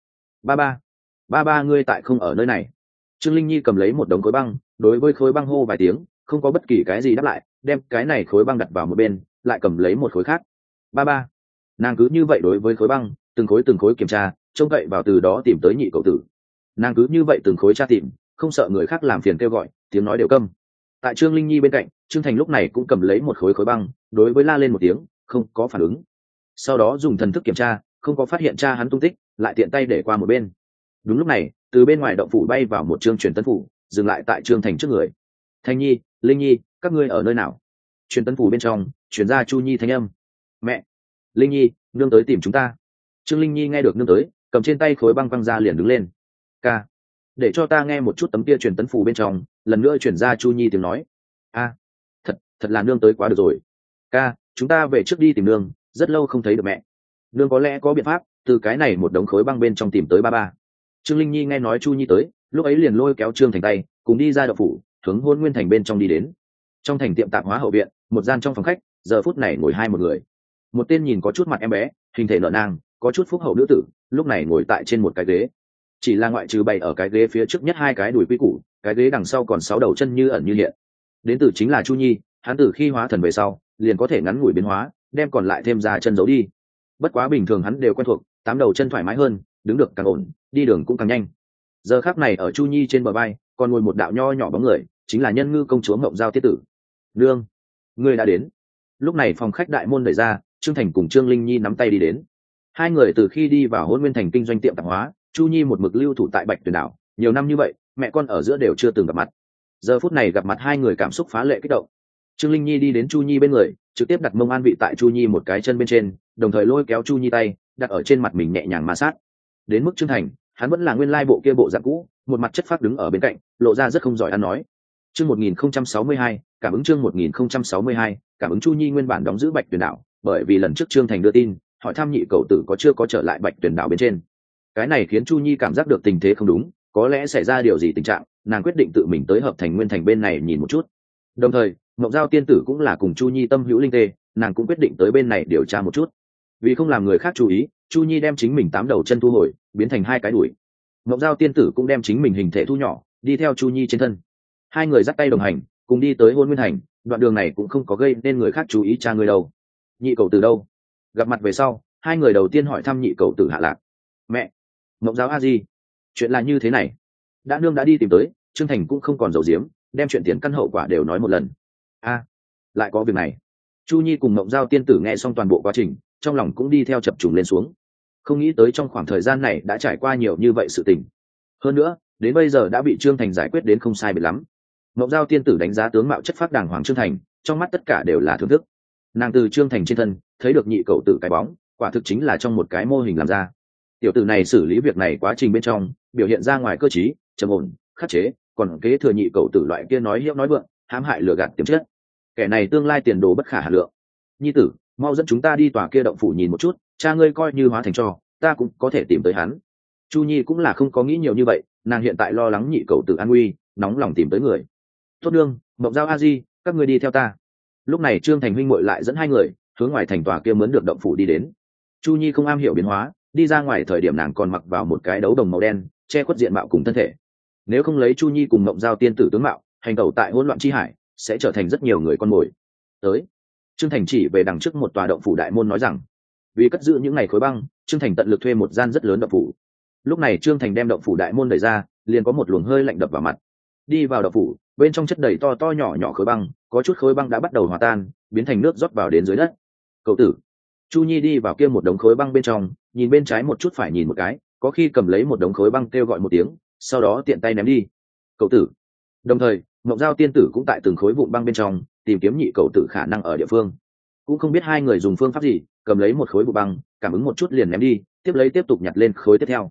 Ba ba ngươi tại không ở nơi này. Trương Linh Nhi cầm lấy một đống khối băng, đối với khối băng hô vài tiếng, không có bất kỳ cái gì đáp lại, đem cái này khối băng đặt vào một bên, lại cầm lấy một khối khác. Ba nàng cứ như vậy đối với khối băng, từng khối kiểm tra, trông cậy vào từ đó tìm tới nhị cậu tử. Nàng cứ như vậy từng khối tra tìm, không sợ người khác làm phiền kêu gọi, tiếng nói đều câm. Tại Trương Linh Nhi bên cạnh, Trương Thành lúc này cũng cầm lấy một khối băng, đối với la lên một tiếng, không có phản ứng. Sau đó dùng thần thức kiểm tra, không có phát hiện cha hắn tung tích, lại tiện tay để qua một bên. Đúng lúc này, từ bên ngoài động phủ bay vào một Trương truyền tấn phủ, dừng lại tại Trương Thành trước người. Thanh Nhi, Linh Nhi, các ngươi ở nơi nào? Truyền tấn phủ bên trong truyền ra Chu Nhi thanh âm. Mẹ, Linh Nhi, nương tới tìm chúng ta. Trương Linh Nhi nghe được nương tới, cầm trên tay khối băng ra liền đứng lên. Ca, để cho ta nghe một chút tấm kia truyền tấn phủ bên trong, lần nữa chuyển ra Chu Nhi tiếng nói. A, thật là nương tới quá được rồi. Ca, chúng ta về trước đi tìm nương, rất lâu không thấy được mẹ. Nương có lẽ có biện pháp từ cái này một đống khối băng bên trong tìm tới ba ba. Trương Linh Nhi nghe nói Chu Nhi tới, lúc ấy liền lôi kéo Trương Thành tay, cùng đi ra động phủ, hướng Hôn Nguyên Thành bên trong đi đến. Trong thành tiệm tạp hóa hậu viện, một gian trong phòng khách, giờ phút này ngồi một người. Một tên nhìn có chút mặt em bé, hình thể nở nang, có chút phúc hậu nữ tử, lúc này ngồi tại trên một cái ghế. Chỉ là ngoại trừ bày ở cái ghế phía trước nhất hai cái đùi quy củ, cái ghế đằng sau còn 6 đầu chân như ẩn như hiện. Đến từ chính là Chu Nhi, hắn từ khi hóa thần về sau, liền có thể ngắn ngủi biến hóa, đem còn lại thêm ra chân giấu đi. Bất quá bình thường hắn đều quen thuộc, 8 đầu chân thoải mái hơn, đứng được càng ổn, đi đường cũng càng nhanh. Giờ khắc này ở Chu Nhi trên bờ vai, còn ngồi một đạo nho nhỏ bóng người, chính là Nhân Ngư công chúa Ngộng Giao Tiết tử. Nương, ngươi đã đến. Lúc này phòng khách đại môn đẩy ra, Trương Thành cùng Trương Linh Nhi nắm tay đi đến. Hai người từ khi đi vào Hôn Nguyên Thành kinh doanh tiệm tạp hóa, Chu Nhi một mực lưu thủ tại Bạch Tuyền đảo, nhiều năm như vậy, mẹ con ở giữa đều chưa từng gặp mặt. Giờ phút này gặp mặt hai người cảm xúc phá lệ kích động. Trương Linh Nhi đi đến Chu Nhi bên người, trực tiếp đặt mông an vị tại Chu Nhi một cái chân bên trên, đồng thời lôi kéo Chu Nhi tay, đặt ở trên mặt mình nhẹ nhàng ma sát. Đến mức Trương Thành, hắn vẫn là nguyên lai bộ kia bộ dạng cũ, một mặt chất phác đứng ở bên cạnh, lộ ra rất không giỏi ăn nói. Chương 1062, cảm ứng chương 1062, cảm ứng Chu Nhi nguyên bản đóng giữ Bạch Tuyền đảo, bởi vì lần trước Trương Thành đưa tin, hỏi thăm nhị cậu tử có chưa có trở lại Bạch Tuyền đảo bên trên. Cái này khiến Chu Nhi cảm giác được tình thế không đúng, có lẽ xảy ra điều gì tình trạng, nàng quyết định tự mình tới Hợp Thành Nguyên Thành bên này nhìn một chút. Đồng thời, Ngọc Giao tiên tử cũng là cùng Chu Nhi tâm hữu linh tê, nàng cũng quyết định tới bên này điều tra một chút. Vì không làm người khác chú ý, Chu Nhi đem chính mình 8 đầu chân thu hồi, biến thành 2 cái đùi. Ngọc Giao tiên tử cũng đem chính mình hình thể thu nhỏ, đi theo Chu Nhi trên thân. Hai người dắt tay đồng hành, cùng đi tới Hôn Nguyên Thành, đoạn đường này cũng không có gây nên người khác chú ý cha người đâu. Nhị cậu tử đâu? Gặp mặt về sau, hai người đầu tiên hỏi thăm nhị cậu tử hạ lạc. Mẹ, Ngọc Giao a di, chuyện là như thế này. Đã nương đã đi tìm tới, Trương Thành cũng không còn giấu giếm, đem chuyện tiền căn hậu quả đều nói một lần. A, lại có việc này. Chu Nhi cùng Ngọc Giao tiên tử nghe xong toàn bộ quá trình, trong lòng cũng đi theo chập trùng lên xuống. Không nghĩ tới trong khoảng thời gian này đã trải qua nhiều như vậy sự tình. Hơn nữa, đến bây giờ đã bị Trương Thành giải quyết đến không sai biệt lắm. Ngọc Giao tiên tử đánh giá tướng mạo chất phác đàng hoàng Trương Thành, trong mắt tất cả đều là thưởng thức. Nàng từ Trương Thành trên thân thấy được nhị cậu tử cái bóng, quả thực chính là trong một cái mô hình làm ra. Tiểu tử này xử lý việc này quá trình bên trong, biểu hiện ra ngoài cơ trí, trầm ổn, khắc chế, còn kế thừa nhị cậu tử loại kia nói hiếp nói vượng, hãm hại lừa gạt tiềm chất. Kẻ này tương lai tiền đồ bất khả hà lượng. Nhi tử, mau dẫn chúng ta đi tòa kia động phủ nhìn một chút, cha ngươi coi như hóa thành cho, ta cũng có thể tìm tới hắn. Chu Nhi cũng là không có nghĩ nhiều như vậy, nàng hiện tại lo lắng nhị cậu tử an nguy, nóng lòng tìm tới người. Tốt đương, Mộng Giao a di, các ngươi đi theo ta. Lúc này Trương Thành huynh muội lại dẫn hai người hướng ngoài thành tòa kia mướn được động phủ đi đến. Chu Nhi không am hiểu biến hóa, đi ra ngoài thời điểm nàng còn mặc vào một cái đấu đồng màu đen, che khuất diện mạo cùng thân thể. Nếu không lấy Chu Nhi cùng Mộng Giao tiên tử tướng mạo, hành tẩu tại hỗn loạn chi hải, sẽ trở thành rất nhiều người con mồi. Tới, Trương Thành chỉ về đằng trước một tòa động phủ đại môn nói rằng, vì cất giữ những ngày khối băng, Trương Thành tận lực thuê một gian rất lớn động phủ. Lúc này Trương Thành đem động phủ đại môn đẩy ra, liền có một luồng hơi lạnh đập vào mặt. Đi vào động phủ, bên trong chất đầy to to nhỏ nhỏ khối băng, có chút khối băng đã bắt đầu hòa tan, biến thành nước rót vào đến dưới đất. Cậu tử, Chu Nhi đi vào kia một đống khối băng bên trong, nhìn bên trái một chút phải nhìn một cái, có khi cầm lấy một đống khối băng kêu gọi một tiếng, sau đó tiện tay ném đi. Cậu tử. Đồng thời, Ngọc Giao tiên tử cũng tại từng khối vụn băng bên trong tìm kiếm nhị cậu tử khả năng ở địa phương. Cũng không biết hai người dùng phương pháp gì, cầm lấy một khối vụn băng, cảm ứng một chút liền ném đi, tiếp lấy tiếp tục nhặt lên khối tiếp theo.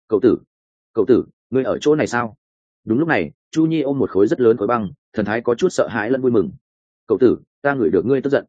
Cậu tử, ngươi ở chỗ này sao? Đúng lúc này, Chu Nhi ôm một khối rất lớn khối băng, thần thái có chút sợ hãi lẫn vui mừng. Cậu tử, ta ngửi được ngươi tức giận.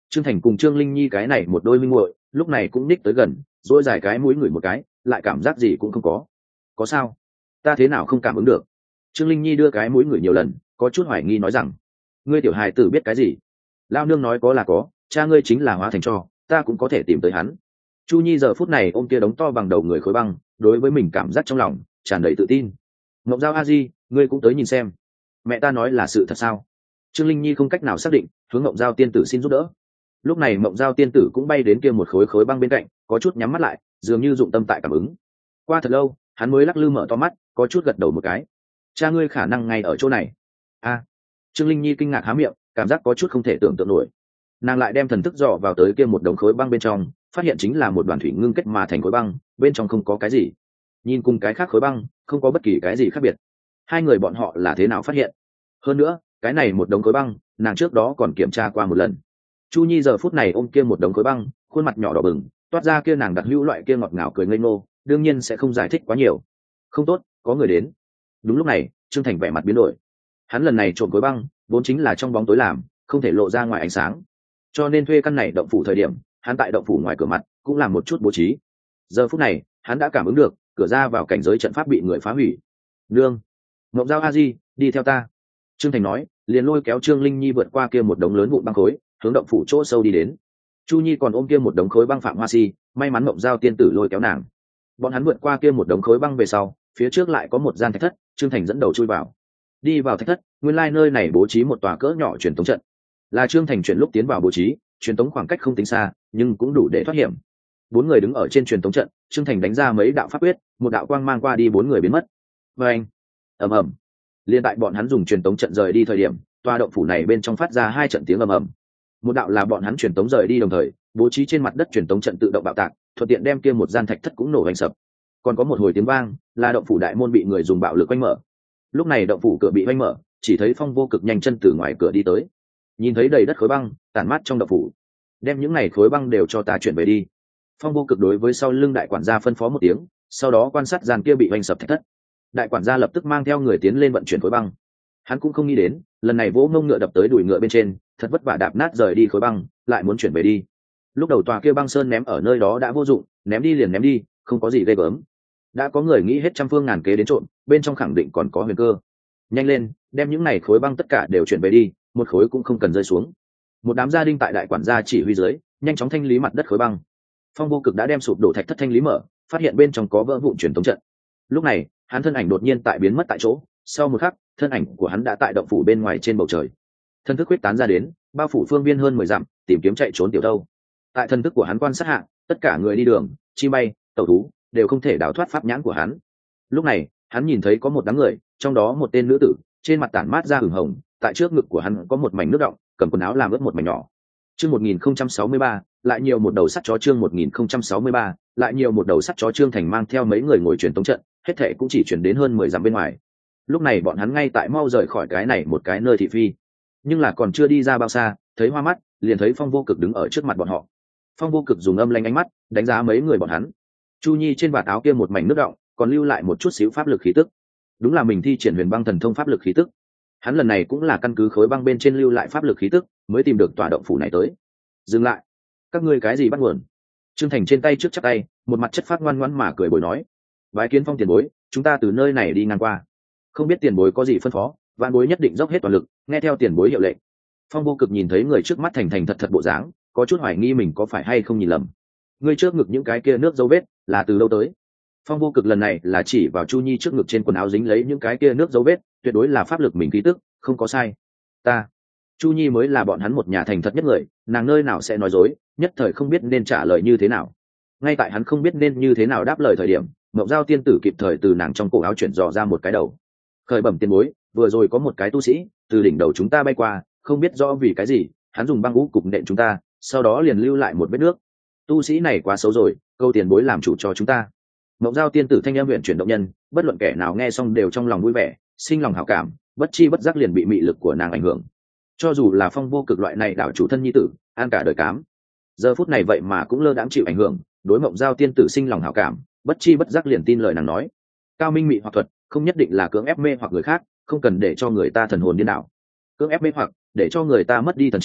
Trương Thành cùng Trương Linh Nhi cái này một đôi minh muội lúc này cũng ních tới gần, dỗi dài cái mũi ngửi một cái, lại cảm giác gì cũng không có. Có sao? Ta thế nào không cảm ứng được? Trương Linh Nhi đưa cái mũi ngửi nhiều lần, có chút hoài nghi nói rằng, ngươi tiểu hài tử biết cái gì? Lao nương nói có là có, cha ngươi chính là hóa thành cho, ta cũng có thể tìm tới hắn. Chu Nhi giờ phút này ôm kia đống to bằng đầu người khối băng, đối với mình cảm giác trong lòng tràn đầy tự tin. Ngộng Giao a di, ngươi cũng tới nhìn xem. Mẹ ta nói là sự thật sao? Trương Linh Nhi không cách nào xác định, hướng Ngộng Giao tiên tử xin giúp đỡ. Lúc này Ngộng Giao tiên tử cũng bay đến kia một khối khối băng bên cạnh, có chút nhắm mắt lại, dường như dụng tâm tại cảm ứng. Qua thật lâu, hắn mới lắc lư mở to mắt, có chút gật đầu một cái. Cha ngươi khả năng ngay ở chỗ này. A. Trương Linh Nhi kinh ngạc há miệng, cảm giác có chút không thể tưởng tượng nổi. Nàng lại đem thần thức dò vào tới kia một đống khối băng bên trong, phát hiện chính là một đoàn thủy ngưng kết mà thành khối băng, bên trong không có cái gì. Nhìn cùng cái khác khối băng, không có bất kỳ cái gì khác biệt. Hai người bọn họ là thế nào phát hiện? Hơn nữa, cái này một đống khối băng, nàng trước đó còn kiểm tra qua một lần. Chu Nhi giờ phút này ôm kia một đống khối băng, khuôn mặt nhỏ đỏ bừng, toát ra kia nàng đặc hữu loại kia ngọt ngào cười ngây ngô, đương nhiên sẽ không giải thích quá nhiều. Không tốt, có người đến. Đúng lúc này, Trương Thành vẻ mặt biến đổi. Hắn lần này trộm khối băng, vốn chính là trong bóng tối làm, không thể lộ ra ngoài ánh sáng. Cho nên thuê căn này động phủ thời điểm, hắn tại động phủ ngoài cửa mặt cũng làm một chút bố trí. Giờ phút này, hắn đã cảm ứng được, cửa ra vào cảnh giới trận pháp bị người phá hủy. Nương, Ngộng Giao a di, đi theo ta. Trương Thành nói, liền lôi kéo Trương Linh Nhi vượt qua kia một đống lớn vụn băng khối, hướng động phủ chỗ sâu đi đến. Chu Nhi còn ôm kia một đống khối băng Phạm Hoa Si, may mắn Ngộng Giao tiên tử lôi kéo nàng. Bọn hắn vượt qua kia một đống khối băng về sau, phía trước lại có một gian thạch thất, Trương Thành dẫn đầu chui vào. Đi vào thạch thất, nguyên lai nơi này bố trí một tòa cỡ nhỏ truyền tống trận. Là Trương Thành chuyển lúc tiến vào bố trí, truyền tống khoảng cách không tính xa, nhưng cũng đủ để thoát hiểm. Bốn người đứng ở trên truyền tống trận, Trương Thành đánh ra mấy đạo pháp quyết, một đạo quang mang qua đi, bốn người biến mất. Và anh, ầm ầm. Liên tại bọn hắn dùng truyền tống trận rời đi thời điểm, tòa động phủ này bên trong phát ra hai trận tiếng ầm ầm. Một đạo là bọn hắn truyền tống rời đi đồng thời, bố trí trên mặt đất truyền tống trận tự động bạo tạc, thuận tiện đem kia một gian thạch thất cũng nổ vành sập. Còn có một hồi tiếng vang, là động phủ đại môn bị người dùng bạo lực quanh mở. Lúc này động phủ cửa bị quanh mở, chỉ thấy Phong Vô Cực nhanh chân từ ngoài cửa đi tới. Nhìn thấy đầy đất khối băng tản mát trong động phủ, đem những này khối băng đều cho ta chuyển về đi. Phong Vô Cực đối với sau lưng đại quản gia phân phó một tiếng, sau đó quan sát gian kia bị vành sập thạch thất. Đại quản gia lập tức mang theo người tiến lên vận chuyển khối băng. Hắn cũng không nghĩ đến, lần này vỗ ngông ngựa đập tới đùi ngựa bên trên, thật vất vả đạp nát rời đi khối băng, lại muốn chuyển về đi. Lúc đầu tòa kia băng sơn ném ở nơi đó đã vô dụng, ném đi liền ném đi, không có gì ghê gớm. Đã có người nghĩ hết trăm phương ngàn kế đến trộm, bên trong khẳng định còn có huyền cơ. Nhanh lên, đem những này khối băng tất cả đều chuyển về đi, một khối cũng không cần rơi xuống. Một đám gia đình tại đại quản gia chỉ huy dưới, nhanh chóng thanh lý mặt đất khối băng. Phong Vô Cực đã đem sụp đổ thạch thất thanh lý mở, phát hiện bên trong có vỡ vụn truyền tống trận. Lúc này, hắn thân ảnh đột nhiên tại biến mất tại chỗ, sau một khắc, thân ảnh của hắn đã tại động phủ bên ngoài trên bầu trời. Thân thức huyết tán ra đến, bao phủ phương viên hơn 10 dặm, tìm kiếm chạy trốn tiểu đâu. Tại thân thức của hắn quan sát hạ, tất cả người đi đường, chim bay, tàu thú đều không thể đào thoát pháp nhãn của hắn. Lúc này, hắn nhìn thấy có một đám người, trong đó một tên nữ tử, trên mặt tản mát ra hửng hồng, tại trước ngực của hắn có một mảnh nước đọng, cầm quần áo làm ướt một mảnh nhỏ. Chương 1063, lại nhiều một đầu sắt chó. Chương 1063, lại nhiều một đầu sắt chó. Trương Thành mang theo mấy người ngồi truyền tống trận, hết thệ cũng chỉ chuyển đến hơn 10 dặm bên ngoài. Lúc này bọn hắn ngay tại mau rời khỏi cái này một cái nơi thị phi, nhưng là còn chưa đi ra bao xa, thấy hoa mắt, liền thấy Phong Vô Cực đứng ở trước mặt bọn họ. Phong Vô Cực dùng âm lanh ánh mắt đánh giá mấy người bọn hắn. Chu Nhi trên vạt áo kia một mảnh nước đọng, còn lưu lại một chút xíu pháp lực khí tức. Đúng là mình thi triển huyền băng thần thông pháp lực khí tức. Hắn lần này cũng là căn cứ khối băng bên trên lưu lại pháp lực khí tức, mới tìm được tòa động phủ này tới. Dừng lại, các ngươi cái gì bắt nguồn? Trương Thành trên tay trước chắp tay, một mặt chất phát ngoan ngoãn mà cười bồi nói: Bái kiến Phong tiền bối, chúng ta từ nơi này đi ngang qua, không biết tiền bối có gì phân phó, vạn bối nhất định dốc hết toàn lực, nghe theo tiền bối hiệu lệnh. Phong Vô Cực nhìn thấy người trước mắt thành thành thật thật bộ dáng, có chút hoài nghi mình có phải hay không nhìn lầm. Người trước ngực những cái kia nước dấu vết là từ đâu tới? Phong Vô Cực lần này là chỉ vào Chu Nhi trước ngực trên quần áo dính lấy những cái kia nước dấu vết, tuyệt đối là pháp lực mình khí tức, không có sai. Ta, Chu Nhi mới là bọn hắn một nhà thành thật nhất người, nàng nơi nào sẽ nói dối, nhất thời không biết nên trả lời như thế nào. Ngay tại hắn không biết nên như thế nào đáp lời thời điểm, Ngọc Giao tiên tử kịp thời từ nàng trong cổ áo chuyển dò ra một cái đầu. Khởi bẩm tiền bối, vừa rồi có một cái tu sĩ từ đỉnh đầu chúng ta bay qua, không biết rõ vì cái gì, hắn dùng băng ngũ cục nện chúng ta, sau đó liền lưu lại một vết nước. Tu sĩ này quá xấu rồi, câu tiền bối làm chủ cho chúng ta. Ngọc Giao tiên tử thanh âm huyền chuyển động nhân, bất luận kẻ nào nghe xong đều trong lòng vui vẻ, sinh lòng hảo cảm, bất chi bất giác liền bị mị lực của nàng ảnh hưởng. Cho dù là Phong Vô Cực loại này đảo chủ thân nhi tử, an cả đời cám, giờ phút này vậy mà cũng lơ đãng chịu ảnh hưởng, đối Ngọc Giao tiên tử sinh lòng hảo cảm, bất chi bất giác liền tin lời nàng nói. Cao minh mị hoặc thuật không nhất định là cưỡng ép mê hoặc người khác, không cần để cho người ta thần hồn điên đảo. Cưỡng ép mê hoặc để cho người ta mất đi thần trí,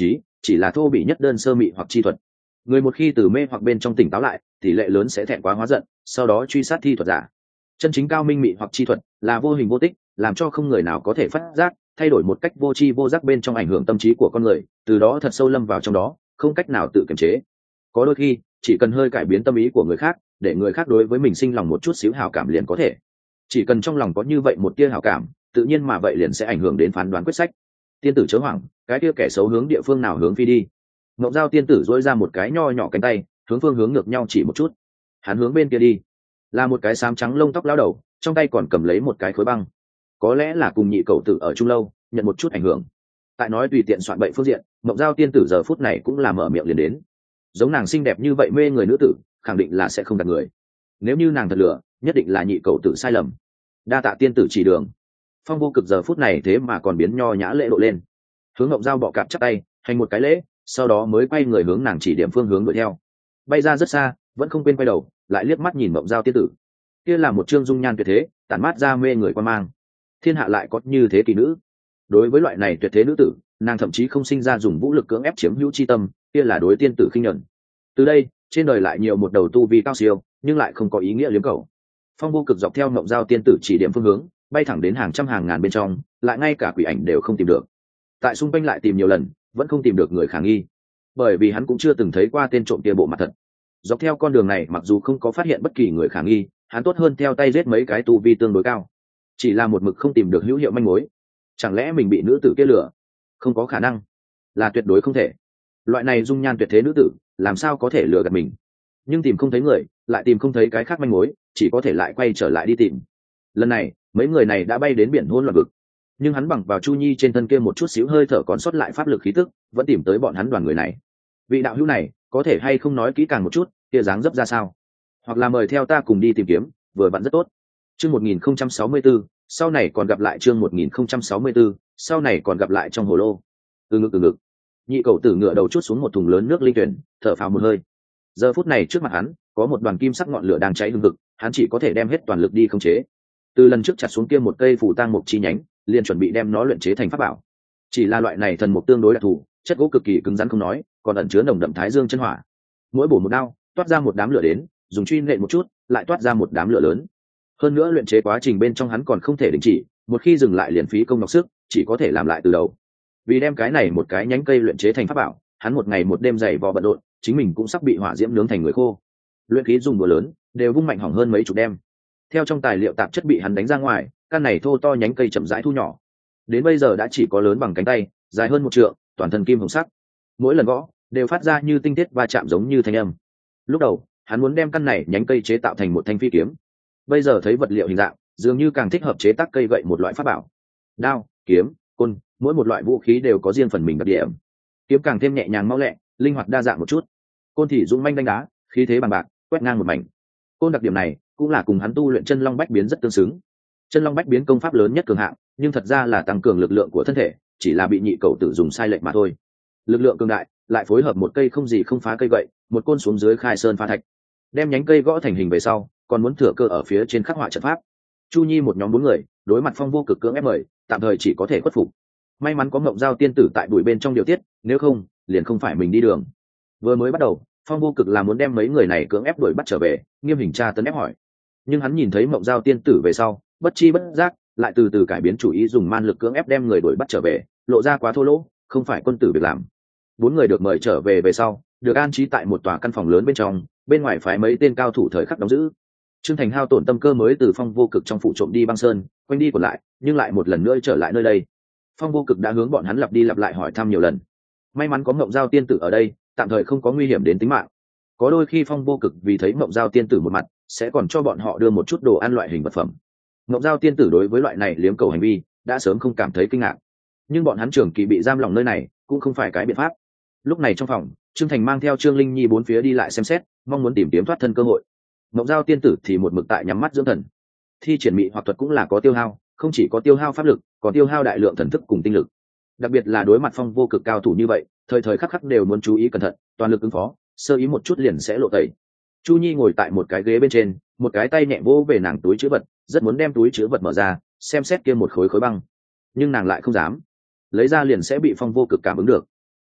chỉ là thô bỉ nhất đơn sơ mị hoặc chi thuật. Người một khi từ mê hoặc bên trong tỉnh táo lại, tỷ lệ lớn sẽ thẹn quá hóa giận, sau đó truy sát thi thuật giả. Chân chính cao minh mị hoặc chi thuật là vô hình vô tích, làm cho không người nào có thể phát giác, thay đổi một cách vô tri vô giác bên trong ảnh hưởng tâm trí của con người, từ đó thật sâu lâm vào trong đó, không cách nào tự kiềm chế. Có đôi khi chỉ cần hơi cải biến tâm ý của người khác, để người khác đối với mình sinh lòng một chút xíu hảo cảm liền có thể. Chỉ cần trong lòng có như vậy một tia hảo cảm, tự nhiên mà vậy liền sẽ ảnh hưởng đến phán đoán quyết sách. Tiên tử chớ hoảng, cái kia kẻ xấu hướng địa phương nào hướng phi đi. Ngọc Giao tiên tử dỗi ra một cái nho nhỏ cánh tay, hướng phương hướng ngược nhau chỉ một chút. Hắn hướng bên kia đi, là một cái xám trắng lông tóc lão đầu, trong tay còn cầm lấy một cái khối băng. Có lẽ là cùng nhị cậu tử ở chung lâu, nhận một chút ảnh hưởng. Tại nói tùy tiện soạn bậy phương diện, Ngọc Giao tiên tử giờ phút này cũng là mở miệng liền đến. Giống nàng xinh đẹp như vậy mê người nữ tử, khẳng định là sẽ không gạt người. Nếu như nàng thật lừa, nhất định là nhị cậu tử sai lầm. Đa tạ tiên tử chỉ đường. Phong Vô Cực giờ phút này thế mà còn biến nho nhã lễ độ lên, hướng Ngọc Giao bọ cạp chắp tay hành một cái lễ, sau đó mới quay người hướng nàng chỉ điểm phương hướng đuổi theo. Bay ra rất xa, vẫn không quên quay đầu lại liếc mắt nhìn Ngọc Giao tiên tử. Kia là một trương dung nhan tuyệt thế, tản mát ra mê người quan mang. Thiên hạ lại có như thế kỳ nữ. Đối với loại này tuyệt thế nữ tử, nàng thậm chí không sinh ra dùng vũ lực cưỡng ép chiếm hữu chi tâm, kia là đối tiên tử khinh nhẫn. Từ đây trên đời lại nhiều một đầu tu vi cao siêu, nhưng lại không có ý nghĩa liếm cầu. Phong Vô Cực dọc theo Ngọc Giao tiên tử chỉ điểm phương hướng, bay thẳng đến hàng trăm hàng ngàn bên trong, lại ngay cả quỷ ảnh đều không tìm được. Tại xung quanh lại tìm nhiều lần, vẫn không tìm được người khả nghi, bởi vì hắn cũng chưa từng thấy qua tên trộm kia bộ mặt thật. Dọc theo con đường này mặc dù không có phát hiện bất kỳ người khả nghi, hắn tốt hơn theo tay giết mấy cái tu vi tương đối cao, chỉ là một mực không tìm được hữu hiệu manh mối. Chẳng lẽ mình bị nữ tử kia lừa? Không có khả năng, là tuyệt đối không thể. Loại này dung nhan tuyệt thế nữ tử làm sao có thể lừa gạt mình? Nhưng tìm không thấy người, lại tìm không thấy cái khác manh mối, chỉ có thể lại quay trở lại đi tìm. Lần này mấy người này đã bay đến biển hỗn loạn vực, nhưng hắn bằng vào Chu Nhi trên thân kia một chút xíu hơi thở còn sót lại pháp lực khí tức, vẫn tìm tới bọn hắn đoàn người này. Vị đạo hữu này có thể hay không nói kỹ càng một chút, kia dáng dấp ra sao, hoặc là mời theo ta cùng đi tìm kiếm, vừa vặn rất tốt. Chương 1064, sau này còn gặp lại. Chương 1064, sau này còn gặp lại trong hồ lô. Từ ngực. Nhị cậu tử ngựa đầu chút xuống một thùng lớn nước linh tuyển, thở phào một hơi. Giờ phút này trước mặt hắn có một đoàn kim sắc ngọn lửa đang cháy hừng hực, hắn chỉ có thể đem hết toàn lực đi khống chế. Từ lần trước chặt xuống kia một cây phù tang mục chi nhánh, liền chuẩn bị đem nó luyện chế thành pháp bảo. Chỉ là loại này thần mục tương đối đặc thù, chất gỗ cực kỳ cứng rắn không nói, còn ẩn chứa nồng đậm thái dương chân hỏa. Mỗi bổ một đao, toát ra một đám lửa đến, dùng truy nện một chút, lại toát ra một đám lửa lớn. Hơn nữa luyện chế quá trình bên trong hắn còn không thể đình chỉ, một khi dừng lại liền phí công nhọc sức, chỉ có thể làm lại từ đầu. Vì đem cái này một cái nhánh cây luyện chế thành pháp bảo, hắn một ngày một đêm dày vò bận rộn, chính mình cũng sắp bị hỏa diễm nướng thành người khô. Luyện khí dùng búa lớn, đều vung mạnh hỏng hơn mấy chục đem. Theo trong tài liệu tạp chất bị hắn đánh ra ngoài, căn này thô to nhánh cây chậm rãi thu nhỏ, đến bây giờ đã chỉ có lớn bằng cánh tay, dài hơn 1 trượng, toàn thân kim hồng sắc. Mỗi lần gõ đều phát ra như tinh tiết va chạm giống như thanh âm. Lúc đầu hắn muốn đem căn này nhánh cây chế tạo thành một thanh phi kiếm, bây giờ thấy vật liệu hình dạng dường như càng thích hợp chế tác cây gậy một loại pháp bảo. Đao, kiếm, côn, mỗi một loại vũ khí đều có riêng phần mình đặc điểm. Kiếm càng thêm nhẹ nhàng mau lẹ, linh hoạt đa dạng một chút. Côn thì dũng manh đánh đá, khí thế bằng bạc, quét ngang một mảnh. Côn đặc điểm này cũng là cùng hắn tu luyện chân long bách biến rất tương xứng. Chân long bách biến công pháp lớn nhất cường hạng, nhưng thật ra là tăng cường lực lượng của thân thể, chỉ là bị nhị cầu tử dùng sai lệch mà thôi. Lực lượng cường đại lại phối hợp một cây không gì không phá cây gậy, một côn xuống dưới khai sơn phá thạch, đem nhánh cây gõ thành hình về sau, còn muốn thừa cơ ở phía trên khắc họa trận pháp. Chu Nhi một nhóm 4 người đối mặt Phong Vô Cực cưỡng ép mời, tạm thời chỉ có thể khuất phục. May mắn có Ngộng Giao tiên tử tại bụi bên trong điều tiết, nếu không liền không phải mình đi đường. Vừa mới bắt đầu Phong Vô Cực là muốn đem mấy người này cưỡng ép đuổi bắt trở về, nghiêm hình tra tấn ép hỏi, nhưng hắn nhìn thấy Ngộng Giao tiên tử về sau, bất chi bất giác lại từ từ cải biến chủ ý, dùng man lực cưỡng ép đem người đuổi bắt trở về, lộ ra quá thô lỗ, không phải quân tử việc làm. 4 người được mời trở về về sau, được an trí tại một tòa căn phòng lớn bên trong, bên ngoài phái mấy tên cao thủ thời khắc đóng giữ. Trương Thành hao tổn tâm cơ mới từ Phong Vô Cực trong phụ trộm đi băng sơn, quanh đi còn lại, nhưng lại một lần nữa trở lại nơi đây. Phong Vô Cực đã hướng bọn hắn lặp đi lặp lại hỏi thăm nhiều lần. May mắn có Ngộng Giao tiên tử ở đây, tạm thời không có nguy hiểm đến tính mạng. Có đôi khi Phong Vô Cực vì thấy Ngộng Giao tiên tử một mặt, sẽ còn cho bọn họ đưa một chút đồ ăn loại hình vật phẩm. Ngộng Giao tiên tử đối với loại này liếm cầu hành vi đã sớm không cảm thấy kinh ngạc, nhưng bọn hắn trưởng kỳ bị giam lòng nơi này cũng không phải cái biện pháp. Lúc này trong phòng, Trương Thành mang theo Trương Linh Nhi 4 phía đi lại xem xét, mong muốn tìm kiếm thoát thân cơ hội. Ngộng Giao tiên tử thì một mực tại nhắm mắt dưỡng thần. Thi triển mị hoặc thuật cũng là có tiêu hao, không chỉ có tiêu hao pháp lực, còn tiêu hao đại lượng thần thức cùng tinh lực. Đặc biệt là đối mặt Phong Vô Cực cao thủ như vậy, thời thời khắc khắc đều muốn chú ý cẩn thận, toàn lực ứng phó, sơ ý một chút liền sẽ lộ tẩy. Chu Nhi ngồi tại một cái ghế bên trên, một cái tay nhẹ vỗ về nàng túi trữ vật, rất muốn đem túi trữ vật mở ra, xem xét kia một khối băng, nhưng nàng lại không dám lấy ra, liền sẽ bị Phong Vô Cực cảm ứng được.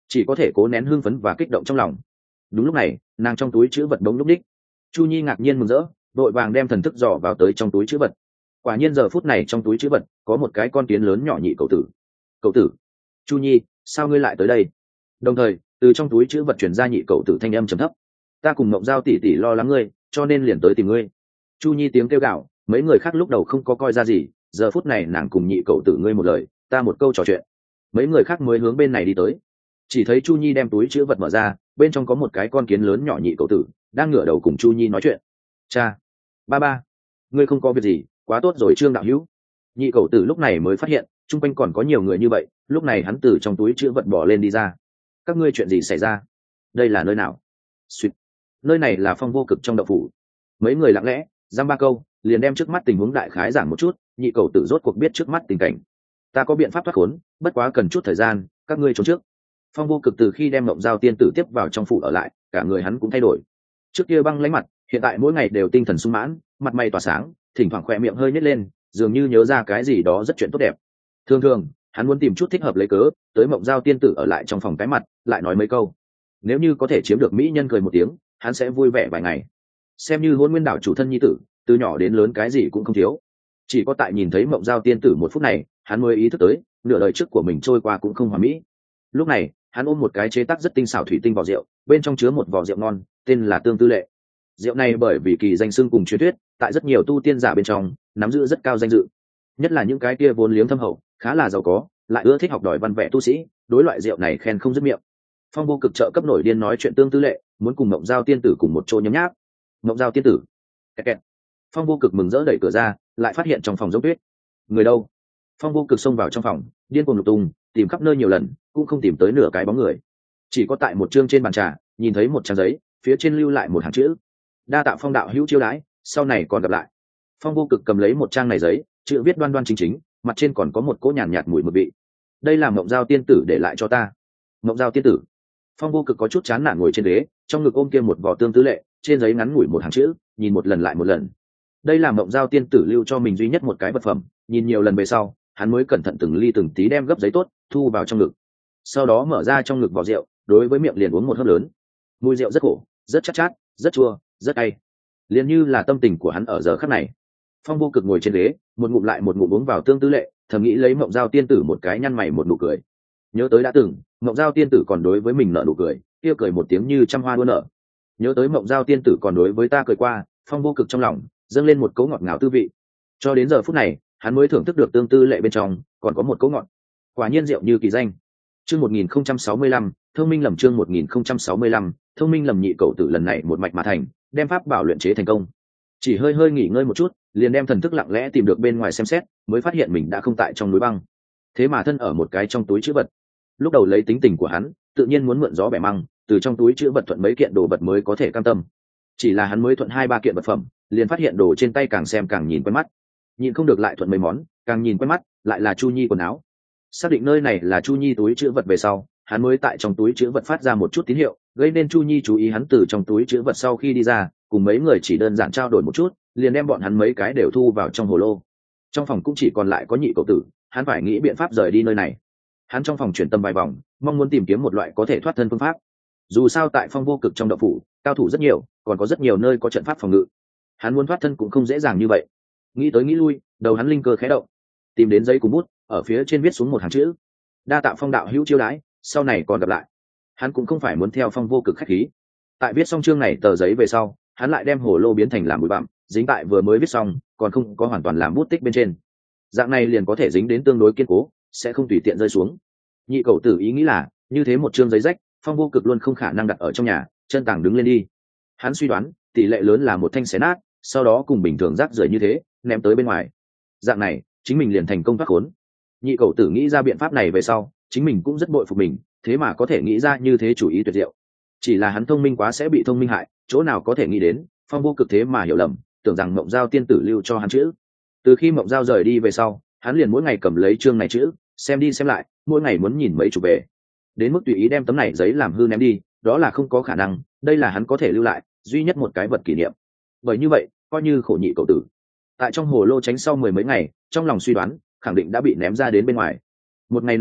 chỉ có thể cố nén hưng phấn và kích động trong lòng. Đúng lúc này, nàng trong túi chữ vật bỗng lúc đích. Chu Nhi ngạc nhiên mừng rỡ, đội vàng đem thần thức dò vào tới trong túi chữ vật. Quả nhiên giờ phút này trong túi chữ vật có một cái con kiến lớn nhỏ nhị cậu tử. Cậu tử, Chu Nhi, sao ngươi lại tới đây? Đồng thời, từ trong túi chữ vật chuyển ra nhị cậu tử thanh âm trầm thấp. Ta cùng Mộng Giao tỷ tỷ lo lắng ngươi, cho nên liền tới tìm ngươi. Chu Nhi tiếng kêu gào, mấy người khác lúc đầu không có coi ra gì, giờ phút này nàng cùng nhị cậu tử ngươi một lời, ta một câu trò chuyện. Mấy người khác mới hướng bên này đi tới. Chỉ thấy Chu Nhi đem túi chữ vật mở ra, bên trong có một cái con kiến lớn nhỏ nhị cậu tử, đang ngửa đầu cùng Chu Nhi nói chuyện. Cha, ba ba, ngươi không có việc gì, quá tốt rồi Trương đạo hữu. Nhị cậu tử lúc này mới phát hiện chung quanh còn có nhiều người như vậy, lúc này hắn từ trong túi chữ vật bỏ lên đi ra. Các ngươi chuyện gì xảy ra? Đây là nơi nào? Xuyệt. Nơi này là Phong Vô Cực trong động phủ. Mấy người lặng lẽ giam ba câu, liền đem trước mắt tình huống đại khái giảng một chút. Nhị cậu tử rốt cuộc biết trước mắt tình cảnh. Ta có biện pháp thoát khốn, bất quá cần chút thời gian, các ngươi trốn trước. Phong Vô Cực từ khi đem Mộng Giao tiên tử tiếp vào trong phủ ở lại, cả người hắn cũng thay đổi. Trước kia băng lãnh mặt, hiện tại mỗi ngày đều tinh thần sung mãn, mặt mày tỏa sáng, thỉnh thoảng khỏe miệng hơi nhếch lên, dường như nhớ ra cái gì đó rất chuyện tốt đẹp. Thường thường, hắn muốn tìm chút thích hợp lấy cớ, tới Mộng Giao tiên tử ở lại trong phòng cái mặt, lại nói mấy câu. Nếu như có thể chiếm được mỹ nhân cười một tiếng, hắn sẽ vui vẻ vài ngày. Xem như Hôn Nguyên đảo chủ thân nhi tử, từ nhỏ đến lớn cái gì cũng không thiếu. Chỉ có tại nhìn thấy Mộng Giao tiên tử một phút này, hắn mới ý thức tới, nửa đời trước của mình trôi qua cũng không hoàn mỹ. Lúc này, hắn ôm một cái chế tác rất tinh xảo thủy tinh vỏ rượu, bên trong chứa một vỏ rượu ngon, tên là Tương Tư Lệ. Rượu này bởi vì kỳ danh xưng cùng truyền thuyết, tại rất nhiều tu tiên giả bên trong nắm giữ rất cao danh dự, nhất là những cái kia vốn liếng thâm hậu, khá là giàu có, lại ưa thích học đòi văn vẽ tu sĩ, đối loại rượu này khen không dứt miệng. Phong Vô Cực trợ cấp nổi điên nói chuyện Tương Tư Lệ, muốn cùng Mộng Giao tiên tử cùng một chỗ nhấm nháp. Mộng Giao tiên tử. Kẹt kẹt. Phong Vô Cực mừng rỡ đẩy cửa ra, lại phát hiện trong phòng giống tuyết. Người đâu? Phong Vô Cực xông vào trong phòng, điên cuồng lục tung, tìm khắp nơi nhiều lần, cũng không tìm tới nửa cái bóng người. Chỉ có tại một chương trên bàn trà, nhìn thấy một trang giấy, phía trên lưu lại một hàng chữ: đa tạ Phong đạo hữu chiêu đãi, sau này còn gặp lại. Phong Vô Cực cầm lấy một trang này giấy, chữ viết đoan đoan chính chính, mặt trên còn có một cỗ nhàn nhạt mùi mực vị. Đây là Mộng Giao tiên tử để lại cho ta. Mộng Giao tiên tử. Phong Vô Cực có chút chán nản ngồi trên ghế, trong ngực ôm kia một vỏ Tương Tư Lệ, trên giấy ngắn ngủi một hàng chữ, nhìn một lần lại một lần. Đây là Mộng Giao tiên tử lưu cho mình duy nhất một cái vật phẩm, nhìn nhiều lần về sau, hắn mới cẩn thận từng ly từng tí đem gấp giấy tốt thu vào trong ngực. Sau đó mở ra trong ngực vỏ rượu, đối với miệng liền uống một hớp lớn. Mùi rượu rất khổ, rất chát chát, rất chua, rất cay, liền như là tâm tình của hắn ở giờ khắc này. Phong Vô Cực ngồi trên ghế, một ngụm lại một ngụm uống vào Tương Tư Lệ, thầm nghĩ lấy Mộng Giao tiên tử một cái nhăn mày một nụ cười. Nhớ tới đã từng Mộng Giao tiên tử còn đối với mình nở nụ cười, kia cười một tiếng như trăm hoa đua nở. Nhớ tới Mộng Giao tiên tử còn đối với ta cười qua, Phong Vô Cực trong lòng dâng lên một cấu ngọt ngào tư vị. Cho đến giờ phút này, hắn mới thưởng thức được Tương Tư Lệ bên trong còn có một cấu ngọt. Quả nhiên rượu như kỳ danh. Chương 1065, Thông Minh lầm chương 1065, Thông Minh lầm nhị cậu tử lần này một mạch mà thành, đem pháp bảo luyện chế thành công. Chỉ hơi hơi nghỉ ngơi một chút, liền đem thần thức lặng lẽ tìm được bên ngoài xem xét, mới phát hiện mình đã không tại trong núi băng, thế mà thân ở một cái trong túi trữ vật. Lúc đầu lấy tính tình của hắn, tự nhiên muốn mượn gió bẻ măng, từ trong túi trữ vật thuận mấy kiện đồ vật mới có thể cam tâm. Chỉ là hắn mới thuận 2-3 kiện vật phẩm, liền phát hiện đồ trên tay càng xem càng nhìn quen mắt, nhìn không được lại thuận mấy món, càng nhìn quen mắt, lại là Chu Nhi quần áo. Xác định nơi này là Chu Nhi túi trữ vật về sau, hắn mới tại trong túi trữ vật phát ra một chút tín hiệu, gây nên Chu Nhi chú ý. Hắn từ trong túi trữ vật sau khi đi ra, cùng mấy người chỉ đơn giản trao đổi một chút, liền đem bọn hắn mấy cái đều thu vào trong hồ lô. Trong phòng cũng chỉ còn lại có nhị cậu tử, hắn phải nghĩ biện pháp rời đi nơi này. Hắn trong phòng chuyển tâm vài vòng, mong muốn tìm kiếm một loại có thể thoát thân phương pháp. Dù sao tại Phong Vô Cực trong động phủ, cao thủ rất nhiều, còn có rất nhiều nơi có trận pháp phòng ngự. Hắn muốn thoát thân cũng không dễ dàng như vậy. Nghĩ tới nghĩ lui, đầu hắn linh cơ khẽ động, tìm đến giấy cùng bút, ở phía trên viết xuống một hàng chữ: đa tạ Phong đạo hữu chiêu đãi, sau này còn gặp lại. Hắn cũng không phải muốn theo Phong Vô Cực khách khí. Tại viết xong chương này tờ giấy về sau, hắn lại đem hồ lô biến thành làm bụi bặm, dính tại vừa mới viết xong, còn không có hoàn toàn làm bút tích bên trên. Dạng này liền có thể dính đến tương đối kiên cố, sẽ không tùy tiện rơi xuống. Nhị cậu tử ý nghĩ là, như thế một chương giấy rách, Phong Vô Cực luôn không khả năng đặt ở trong nhà, chân tàng đứng lên đi. Hắn suy đoán, tỷ lệ lớn là một thanh xé nát, sau đó cùng bình thường rác rưởi như thế, ném tới bên ngoài. Dạng này, chính mình liền thành công thoát khốn. Nhị cậu tử nghĩ ra biện pháp này về sau, chính mình cũng rất bội phục mình, thế mà có thể nghĩ ra như thế chủ ý tuyệt diệu. Chỉ là hắn thông minh quá sẽ bị thông minh hại, chỗ nào có thể nghĩ đến, Phong Vô Cực thế mà hiểu lầm, tưởng rằng Mộng Giao tiên tử lưu cho hắn chữ. Từ khi Mộng Giao rời đi về sau, hắn liền mỗi ngày cầm lấy chương này chữ, xem đi xem lại, mỗi ngày muốn nhìn mấy chục về. Đến mức tùy ý đem tấm này giấy làm hư ném đi, đó là không có khả năng, đây là hắn có thể lưu lại duy nhất một cái vật kỷ niệm. Bởi như vậy, coi như khổ nhị cậu tử. Tại trong hồ lô tránh sau 10 mấy ngày, trong lòng suy đoán, khẳng định đã bị ném ra đến bên ngoài. Một ngày nào đó,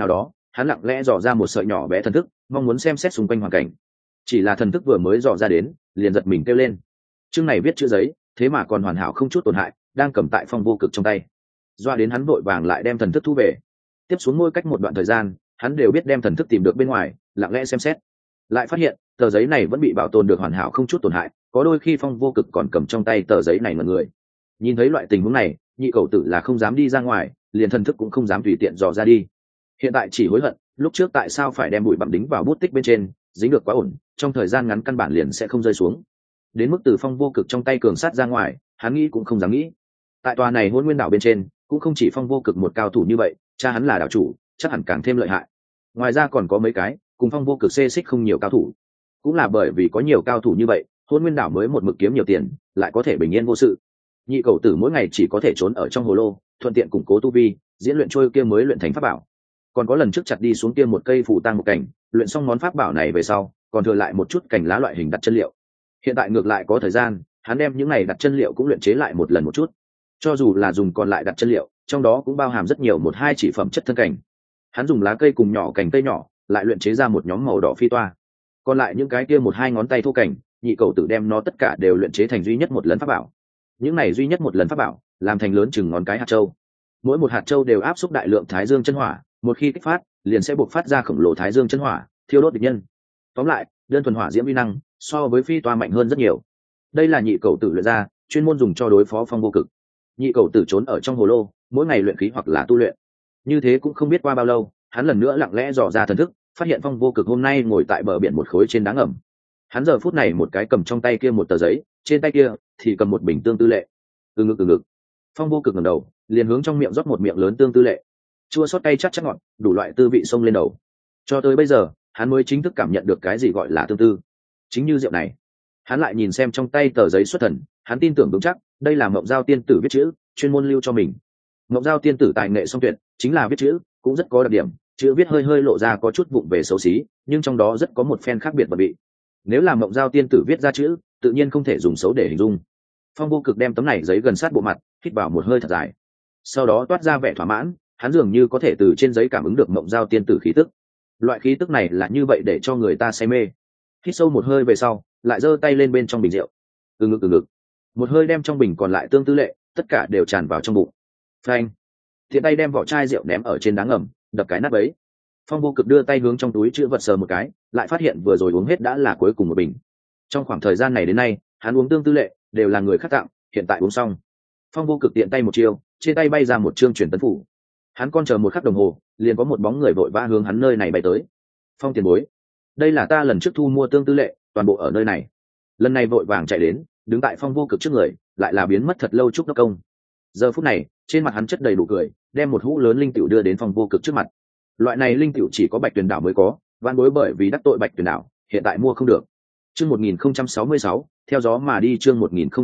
hắn lặng lẽ dò ra một sợi nhỏ bé thần thức, mong muốn xem xét xung quanh hoàn cảnh. Chỉ là thần thức vừa mới dò ra đến, liền giật mình kêu lên. Chương này viết chữ giấy, thế mà còn hoàn hảo không chút tổn hại, đang cầm tại Phong Vô Cực trong tay. Doa đến hắn vội vàng lại đem thần thức thu về. Tiếp xuống mỗi cách một đoạn thời gian, hắn đều biết đem thần thức tìm được bên ngoài, lặng lẽ xem xét. Lại phát hiện, tờ giấy này vẫn bị bảo tồn được hoàn hảo không chút tổn hại, có đôi khi Phong Vô Cực còn cầm trong tay tờ giấy này ngẩn người. Nhìn thấy loại tình huống này, nhị cầu tử là không dám đi ra ngoài, liền thần thức cũng không dám tùy tiện dò ra đi. Hiện tại chỉ hối hận, lúc trước tại sao phải đem bụi bặm đính vào bút tích bên trên, dính được quá ổn, trong thời gian ngắn căn bản liền sẽ không rơi xuống. Đến mức từ Phong Vô Cực trong tay cường sát ra ngoài, hắn nghĩ cũng không dám nghĩ. Tại tòa này Hôn Nguyên đảo bên trên, cũng không chỉ Phong Vô Cực một cao thủ như vậy, cha hắn là đảo chủ, chắc hẳn càng thêm lợi hại. Ngoài ra còn có mấy cái cùng Phong Vô Cực xê xích không nhiều cao thủ. Cũng là bởi vì có nhiều cao thủ như vậy, Hôn Nguyên đảo mới một mực kiếm nhiều tiền, lại có thể bình yên vô sự. Nhị cầu tử mỗi ngày chỉ có thể trốn ở trong hồ lô, thuận tiện củng cố tu vi, diễn luyện trôi kia mới luyện thành pháp bảo. Còn có lần trước chặt đi xuống kia một cây phù tang một cảnh, luyện xong món pháp bảo này về sau, còn thừa lại một chút cành lá loại hình đặt chân liệu. Hiện tại ngược lại có thời gian, hắn đem những này đặt chân liệu cũng luyện chế lại một lần một chút. Cho dù là dùng còn lại đặt chân liệu, trong đó cũng bao hàm rất nhiều một hai chỉ phẩm chất thân cảnh. Hắn dùng lá cây cùng nhỏ cành cây nhỏ, lại luyện chế ra một nhóm màu đỏ phi toa. Còn lại những cái kia một hai ngón tay thô cảnh, nhị cầu tử đem nó tất cả đều luyện chế thành duy nhất một lần pháp bảo. Những này duy nhất một lần pháp bảo, làm thành lớn chừng ngón cái hạt châu. Mỗi một hạt châu đều áp xúc đại lượng thái dương chân hỏa, một khi kích phát, liền sẽ bộc phát ra khổng lồ thái dương chân hỏa, thiêu đốt địch nhân. Tóm lại, đơn thuần hỏa diễm uy năng, so với phi toa mạnh hơn rất nhiều. Đây là nhị cầu tử luyện ra, chuyên môn dùng cho đối phó Phong Vô Cực. Nhị cầu tử trốn ở trong hồ lô, mỗi ngày luyện khí hoặc là tu luyện. Như thế cũng không biết qua bao lâu, hắn lần nữa lặng lẽ dò ra thần thức, phát hiện Phong Vô Cực hôm nay ngồi tại bờ biển một khối trên đá ngầm. Hắn giờ phút này một cái cầm trong tay kia một tờ giấy, trên tay kia thì cầm một bình tương tư lệ. Từ ngực. Phong Vô Cực ngẩng đầu, liền hướng trong miệng rót một miệng lớn tương tư lệ. Chua xót cay chắc chắc ngọt, đủ loại tư vị xông lên đầu. Cho tới bây giờ, hắn mới chính thức cảm nhận được cái gì gọi là tương tư. Chính như rượu này. Hắn lại nhìn xem trong tay tờ giấy xuất thần, hắn tin tưởng vững chắc, đây là Mộng Giao tiên tử viết chữ, chuyên môn lưu cho mình. Mộng Giao tiên tử tài nghệ song tuyệt, chính là viết chữ, cũng rất có đặc điểm, chữ viết hơi lộ ra có chút vụng về xấu xí, nhưng trong đó rất có một phen khác biệt và vị. Nếu là Mộng Giao tiên tử viết ra chữ, tự nhiên không thể dùng xấu để hình dung. Phong Vô Cực đem tấm này giấy gần sát bộ mặt, hít vào một hơi thật dài. Sau đó toát ra vẻ thỏa mãn, hắn dường như có thể từ trên giấy cảm ứng được Mộng Giao tiên tử khí tức. Loại khí tức này là như vậy để cho người ta say mê. Hít sâu một hơi về sau, lại giơ tay lên bên trong bình rượu. Từ ngực. Một hơi đem trong bình còn lại tương tư lệ, tất cả đều tràn vào trong bụng. Phanh. Thiện tay đem vỏ chai rượu ném ở trên đá ngầm, đập cái nắp ấy. Phong Vô Cực đưa tay hướng trong túi chữ vật sờ một cái, lại phát hiện vừa rồi uống hết đã là cuối cùng một bình. Trong khoảng thời gian này đến nay, hắn uống tương tư lệ đều là người khác tặng, hiện tại uống xong. Phong Vô Cực tiện tay một chiêu, trên tay bay ra một chương truyền tấn phủ. Hắn còn chờ một khắc đồng hồ, liền có một bóng người vội vã hướng hắn nơi này bay tới. Phong tiền bối, đây là ta lần trước thu mua tương tư lệ, toàn bộ ở nơi này. Lần này vội vàng chạy đến, đứng tại Phong Vô Cực trước người, lại là biến mất thật lâu Trúc Đốc Công. Giờ phút này, trên mặt hắn chất đầy đủ cười, đem một hũ lớn linh tiểu đưa đến Phong Vô Cực trước mặt. Loại này linh tiểu chỉ có Bạch Tuyền đảo mới có, van bối bởi vì đắc tội Bạch Tuyền đảo, hiện tại mua không được. Chương 1066, theo gió mà đi. Chương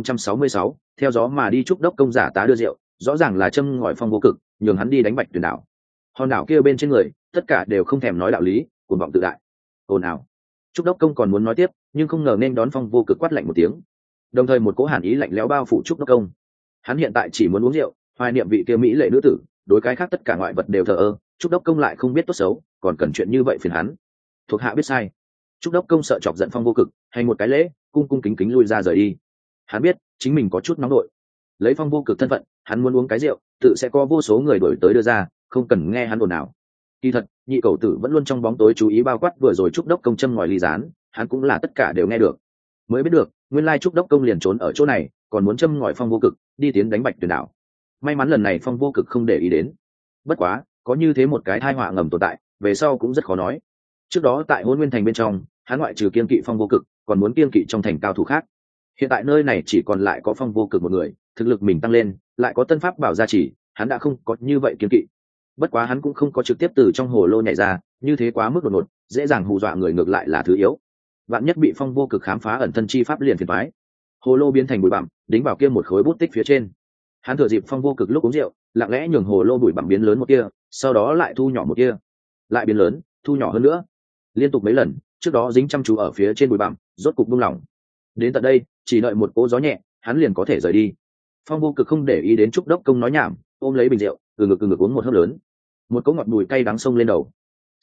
1066, theo gió mà đi. Trúc Đốc Công giả tá đưa rượu, rõ ràng là châm ngòi Phong Vô Cực, nhường hắn đi đánh Bạch Tuyền đảo. Hòn đảo kia bên trên người, tất cả đều không thèm nói đạo lý, cuồng vọng tự đại. Ồn ào. Trúc Đốc Công còn muốn nói tiếp, nhưng không ngờ nên đón Phong Vô Cực quát lạnh một tiếng. Đồng thời một cỗ hàn ý lạnh lẽo bao phủ Trúc Đốc Công. Hắn hiện tại chỉ muốn uống rượu, hoài niệm vị kia mỹ lệ nữ tử, đối cái khác tất cả ngoại vật đều thờ ơ. Trúc Đốc Công lại không biết tốt xấu, còn cần chuyện như vậy phiền hắn. Thuộc hạ biết sai. Trúc Đốc Công sợ chọc giận Phong Vô Cực, hành một cái lễ, cung cung kính kính lui ra rời đi. Hắn biết chính mình có chút nóng nổi. Lấy Phong Vô Cực thân phận, hắn muốn uống cái rượu, tự sẽ có vô số người đuổi tới đưa ra, không cần nghe hắn ồn ào. Kỳ thật, nhị cầu tử vẫn luôn trong bóng tối chú ý bao quát vừa rồi Trúc Đốc Công châm ngòi ly gián, hắn cũng là tất cả đều nghe được. Mới biết được, nguyên lai Trúc Đốc Công liền trốn ở chỗ này, còn muốn châm ngòi Phong Vô Cực, đi tiến đánh Bạch Tuyền đảo. May mắn lần này Phong Vô Cực không để ý đến. Bất quá, có như thế một cái tai họa ngầm tồn tại, về sau cũng rất khó nói. Trước đó tại Hôn Nguyên thành bên trong, hắn ngoại trừ kiên kỵ Phong Vô Cực, còn muốn kiên kỵ trong thành cao thủ khác. Hiện tại nơi này chỉ còn lại có Phong Vô Cực một người, thực lực mình tăng lên, lại có tân pháp bảo gia trì, hắn đã không có như vậy kiên kỵ. Bất quá hắn cũng không có trực tiếp từ trong hồ lô nhảy ra, như thế quá mức đột ngột, dễ dàng hù dọa người, ngược lại là thứ yếu. Vạn nhất bị Phong Vô Cực khám phá ẩn thân chi pháp liền phiền toái. Hồ lô biến thành bụi bặm, đính vào kia một khối bút tích phía trên. Hắn thừa dịp Phong Vô Cực lúc uống rượu, lặng lẽ nhường hồ lô bụi bặm biến lớn một kia, sau đó lại thu nhỏ một kia, lại biến lớn, thu nhỏ hơn nữa, liên tục mấy lần. Trước đó dính chăm chú ở phía trên bụi bặm, rốt cục buông lỏng. Đến tận đây, chỉ đợi một cỗ gió nhẹ, hắn liền có thể rời đi. Phong Vô Cực không để ý đến Trúc Đốc Công nói nhảm, ôm lấy bình rượu, từ ngực uống một hớp lớn. Một cỗ ngọt bùi cay đắng xông lên đầu.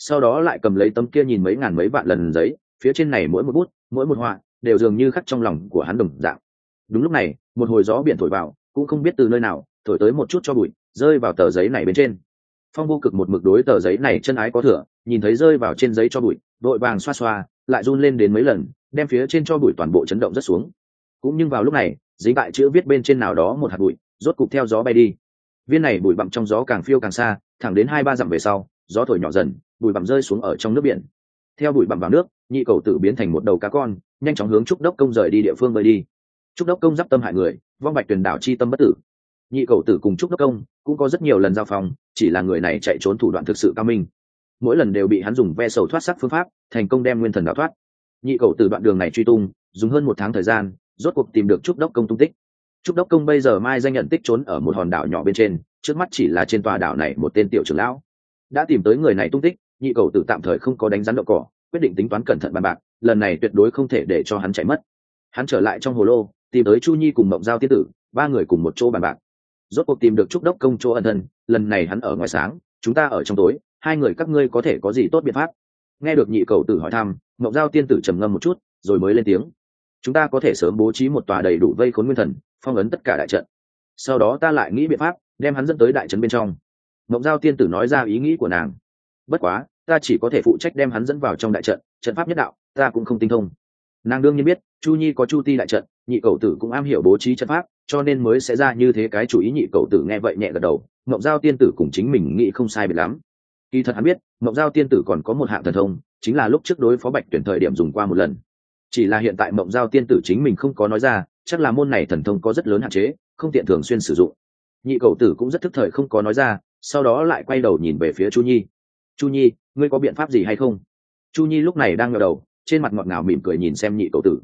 sau đó lại cầm lấy tấm kia nhìn mấy ngàn mấy vạn lần giấy, phía trên này mỗi một bút mỗi một họa đều dường như khắc trong lòng của hắn đồng dạng. Đúng lúc này một hồi gió biển thổi vào, cũng không biết từ nơi nào thổi tới một chút cho bụi rơi vào tờ giấy này bên trên. Phong Vô Cực một mực đối tờ giấy này chân ái có thừa, nhìn thấy rơi vào trên giấy cho bụi, đội vàng xoa xoa lại run lên đến mấy lần, đem phía trên cho bụi toàn bộ chấn động rất xuống. Cũng nhưng vào lúc này, dính tại chữ viết bên trên nào đó một hạt bụi rốt cục theo gió bay đi. Viên này bụi bặm trong gió càng phiêu càng xa, thẳng đến 2-3 dặm về sau, gió thổi nhỏ dần, bụi bặm rơi xuống ở trong nước biển. Theo bụi bặm vào nước, Nhị Cẩu Tử biến thành một đầu cá con, nhanh chóng hướng Trúc Đốc Công rời đi địa phương bơi đi. Trúc Đốc Công giáp tâm hại người, vong bạch tuyển đảo chi tâm bất tử. Nhị Cẩu Tử cùng Trúc Đốc Công cũng có rất nhiều lần giao phòng, chỉ là người này chạy trốn thủ đoạn thực sự cao minh, mỗi lần đều bị hắn dùng ve sầu thoát sắc phương pháp thành công đem nguyên thần đào thoát. Nhị Cẩu Tử đoạn đường này truy tung dùng hơn 1 tháng thời gian, rốt cuộc tìm được Trúc Đốc Công tung tích. Trúc Đốc Công bây giờ mai danh nhận tích trốn ở một hòn đảo nhỏ bên trên, trước mắt chỉ là trên tòa đảo này một tên tiểu trưởng lão. Đã tìm tới người này tung tích, Nhị Cẩu Tử tạm thời không có đánh rắn đậu cỏ, quyết định tính toán cẩn thận bàn bạc, lần này tuyệt đối không thể để cho hắn chạy mất. Hắn trở lại trong hồ lô, tìm tới Chu Nhi cùng Mộng Giao tiên tử, 3 người cùng một chỗ bàn bạc. Rốt cuộc tìm được Trúc Đốc Công chỗ ẩn thân, lần này hắn ở ngoài sáng, chúng ta ở trong tối, 2 người các ngươi có thể có gì tốt biện pháp? Nghe được Nhị Cẩu Tử hỏi thăm, Mộng Giao tiên tử trầm ngâm một chút, rồi mới lên tiếng. Chúng ta có thể sớm bố trí một tòa đầy đủ vây khốn nguyên thần, phong ấn tất cả đại trận. Sau đó ta lại nghĩ biện pháp, đem hắn dẫn tới đại trấn bên trong. Mộng Giao tiên tử nói ra ý nghĩ của nàng. Bất quá, ta chỉ có thể phụ trách đem hắn dẫn vào trong đại trận, trận pháp nhất đạo, ta cũng không tinh thông. Nàng đương nhiên biết, Chu Nhi có Chu Ti đại trận, Nhị Cẩu Tử cũng am hiểu bố trí trận pháp, cho nên mới sẽ ra như thế cái chủ ý. Nhị Cẩu Tử nghe vậy nhẹ gật đầu, Mộng Giao tiên tử cùng chính mình nghĩ không sai biệt lắm. Kỳ thật hắn biết, Mộng Giao tiên tử còn có một hạng thần thông, chính là lúc trước đối phó Bạch Tuyển thời điểm dùng qua một lần. Chỉ là hiện tại Mộng Giao tiên tử chính mình không có nói ra, chắc là môn này thần thông có rất lớn hạn chế, không tiện thường xuyên sử dụng. Nhị Cẩu Tử cũng rất thức thời không có nói ra, sau đó lại quay đầu nhìn về phía Chu Nhi. Chu Nhi, ngươi có biện pháp gì hay không? Chu Nhi lúc này đang ngẩng đầu, trên mặt ngọt ngào mỉm cười nhìn xem Nhị Cẩu Tử.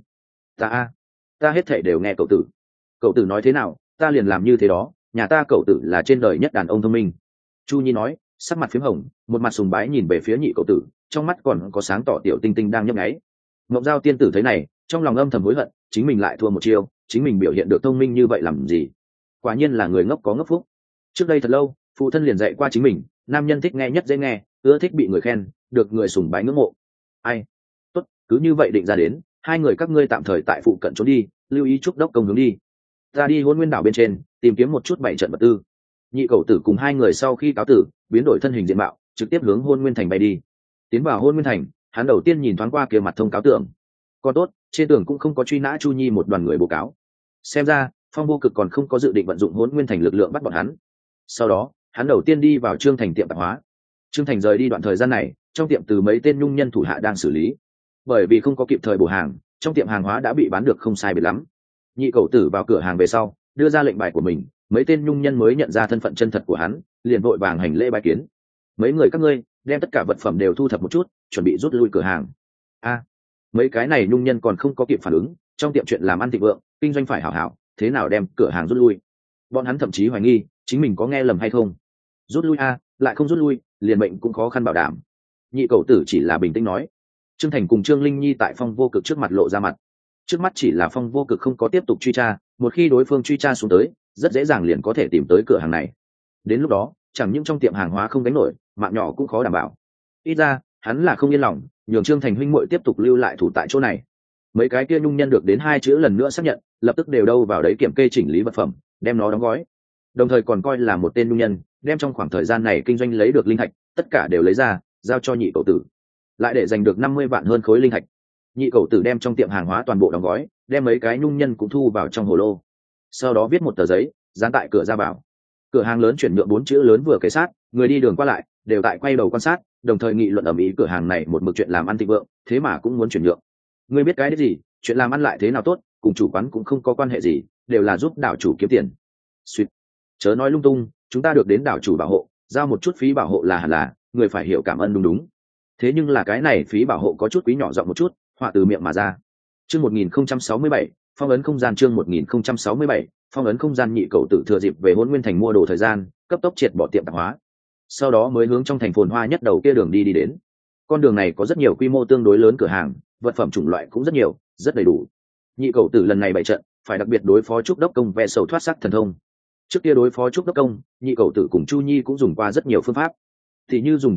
Ta hết thảy đều nghe cậu tử. Cậu tử nói thế nào, ta liền làm như thế đó, nhà ta cậu tử là trên đời nhất đàn ông thông minh. Chu Nhi nói, sắc mặt phím hồng, một mặt sùng bái nhìn về phía Nhị Cẩu Tử, trong mắt còn có sáng tỏ tiểu tinh tinh đang nhấp nháy. Ngọc Giao tiên tử thấy này, trong lòng âm thầm hối hận, chính mình lại thua một chiêu, chính mình biểu hiện được thông minh như vậy làm gì? Quả nhiên là người ngốc có ngốc phúc. Trước đây thật lâu, phụ thân liền dạy qua chính mình, nam nhân thích nghe nhất dễ nghe, ưa thích bị người khen, được người sùng bái ngưỡng mộ. Ai? Tốt, cứ như vậy định ra đến, 2 người các ngươi tạm thời tại phụ cận trốn đi, lưu ý Trúc Đốc Công hướng đi. Ta đi Hôn Nguyên đảo bên trên, tìm kiếm một chút bảy trận vật tư. Nhị Cẩu Tử cùng 2 người sau khi cáo tử, biến đổi thân hình diện mạo, trực tiếp hướng Hôn Nguyên thành bay đi. Tiến vào Hôn Nguyên thành, hắn đầu tiên nhìn thoáng qua kia mặt thông cáo tưởng. Còn tốt, trên tường cũng không có truy nã Chu Nhi một đoàn người bố cáo. Xem ra, Phong Vô Cực còn không có dự định vận dụng Hôn Nguyên thành lực lượng bắt bọn hắn. Sau đó, hắn đầu tiên đi vào Trương Thành tiệm tạp hóa. Trương Thành rời đi đoạn thời gian này, trong tiệm từ mấy tên nhung nhân thủ hạ đang xử lý. Bởi vì không có kịp thời bổ hàng, trong tiệm hàng hóa đã bị bán được không sai biệt lắm. Nhị Cẩu Tử vào cửa hàng về sau, đưa ra lệnh bài của mình, mấy tên nhung nhân mới nhận ra thân phận chân thật của hắn, liền vội vàng hành lễ bái kiến. Mấy người các ngươi, đem tất cả vật phẩm đều thu thập một chút, chuẩn bị rút lui cửa hàng. Mấy cái này nhung nhân còn không có kịp phản ứng, trong tiệm chuyện làm ăn thịnh vượng, kinh doanh phải hảo hảo, thế nào đem cửa hàng rút lui? Bọn hắn thậm chí hoài nghi, chính mình có nghe lầm hay không. Rút lui lại không rút lui, liền mệnh cũng khó khăn bảo đảm. Nhị Cẩu Tử chỉ là bình tĩnh nói. Trương Thành cùng Trương Linh Nhi tại Phong Vô Cực trước mặt lộ ra mặt. Trước mắt chỉ là Phong Vô Cực không có tiếp tục truy tra, một khi đối phương truy tra xuống tới, rất dễ dàng liền có thể tìm tới cửa hàng này. Đến lúc đó, chẳng những trong tiệm hàng hóa không gánh nổi, mạng nhỏ cũng khó đảm bảo. Ít ra, hắn là không yên lòng, nhường Trương Thành huynh muội tiếp tục lưu lại thủ tại chỗ này. Mấy cái kia nhung nhân được đến 2 chữ lần nữa xác nhận, lập tức đều đâu vào đấy kiểm kê chỉnh lý vật phẩm, đem nó đóng gói. Đồng thời còn coi là một tên nhung nhân, đem trong khoảng thời gian này kinh doanh lấy được linh thạch, tất cả đều lấy ra, giao cho Nhị Cẩu Tử. Lại để giành được 50 vạn hơn khối linh thạch. Nhị Cẩu Tử đem trong tiệm hàng hóa toàn bộ đóng gói, đem mấy cái nhung nhân cũng thu vào trong hồ lô. Sau đó viết một tờ giấy, dán tại cửa ra vào. Cửa hàng lớn chuyển nhượng 4 chữ lớn vừa kề sát, người đi đường qua lại đều tại quay đầu quan sát, đồng thời nghị luận ầm ĩ cửa hàng này một mực chuyện làm ăn thịnh vượng, thế mà cũng muốn chuyển nhượng. Ngươi biết cái đấy gì, chuyện làm ăn lại thế nào tốt, cùng chủ quán cũng không có quan hệ gì, đều là giúp đảo chủ kiếm tiền. Xuyệt. Chớ nói lung tung, chúng ta được đến đảo chủ bảo hộ, giao một chút phí bảo hộ là hẳn là, người phải hiểu cảm ơn đúng. Thế nhưng là cái này phí bảo hộ có chút quý nhỏ giọng một chút, họa từ miệng mà ra. Chương 1067, phong ấn không gian. Chương 1067, phong ấn không gian. Nhị Cẩu Tử thừa dịp về Hôn Nguyên thành mua đồ thời gian, cấp tốc triệt bỏ tiệm tạp hóa. Sau đó mới hướng trong thành phồn hoa nhất đầu kia đường đi đến. Con đường này có rất nhiều quy mô tương đối lớn cửa hàng, vật phẩm chủng loại cũng rất nhiều, rất đầy đủ. Nhị Cẩu Tử lần này bày trận, phải đặc biệt đối phó Trúc Đốc Công ve sầu thoát sắc thần thông. Trước kia đối phó Trúc Đốc Công, Nhị Cẩu Tử cùng Chu Nhi cũng dùng qua rất nhiều phương pháp. Thì như dùng trận pháp,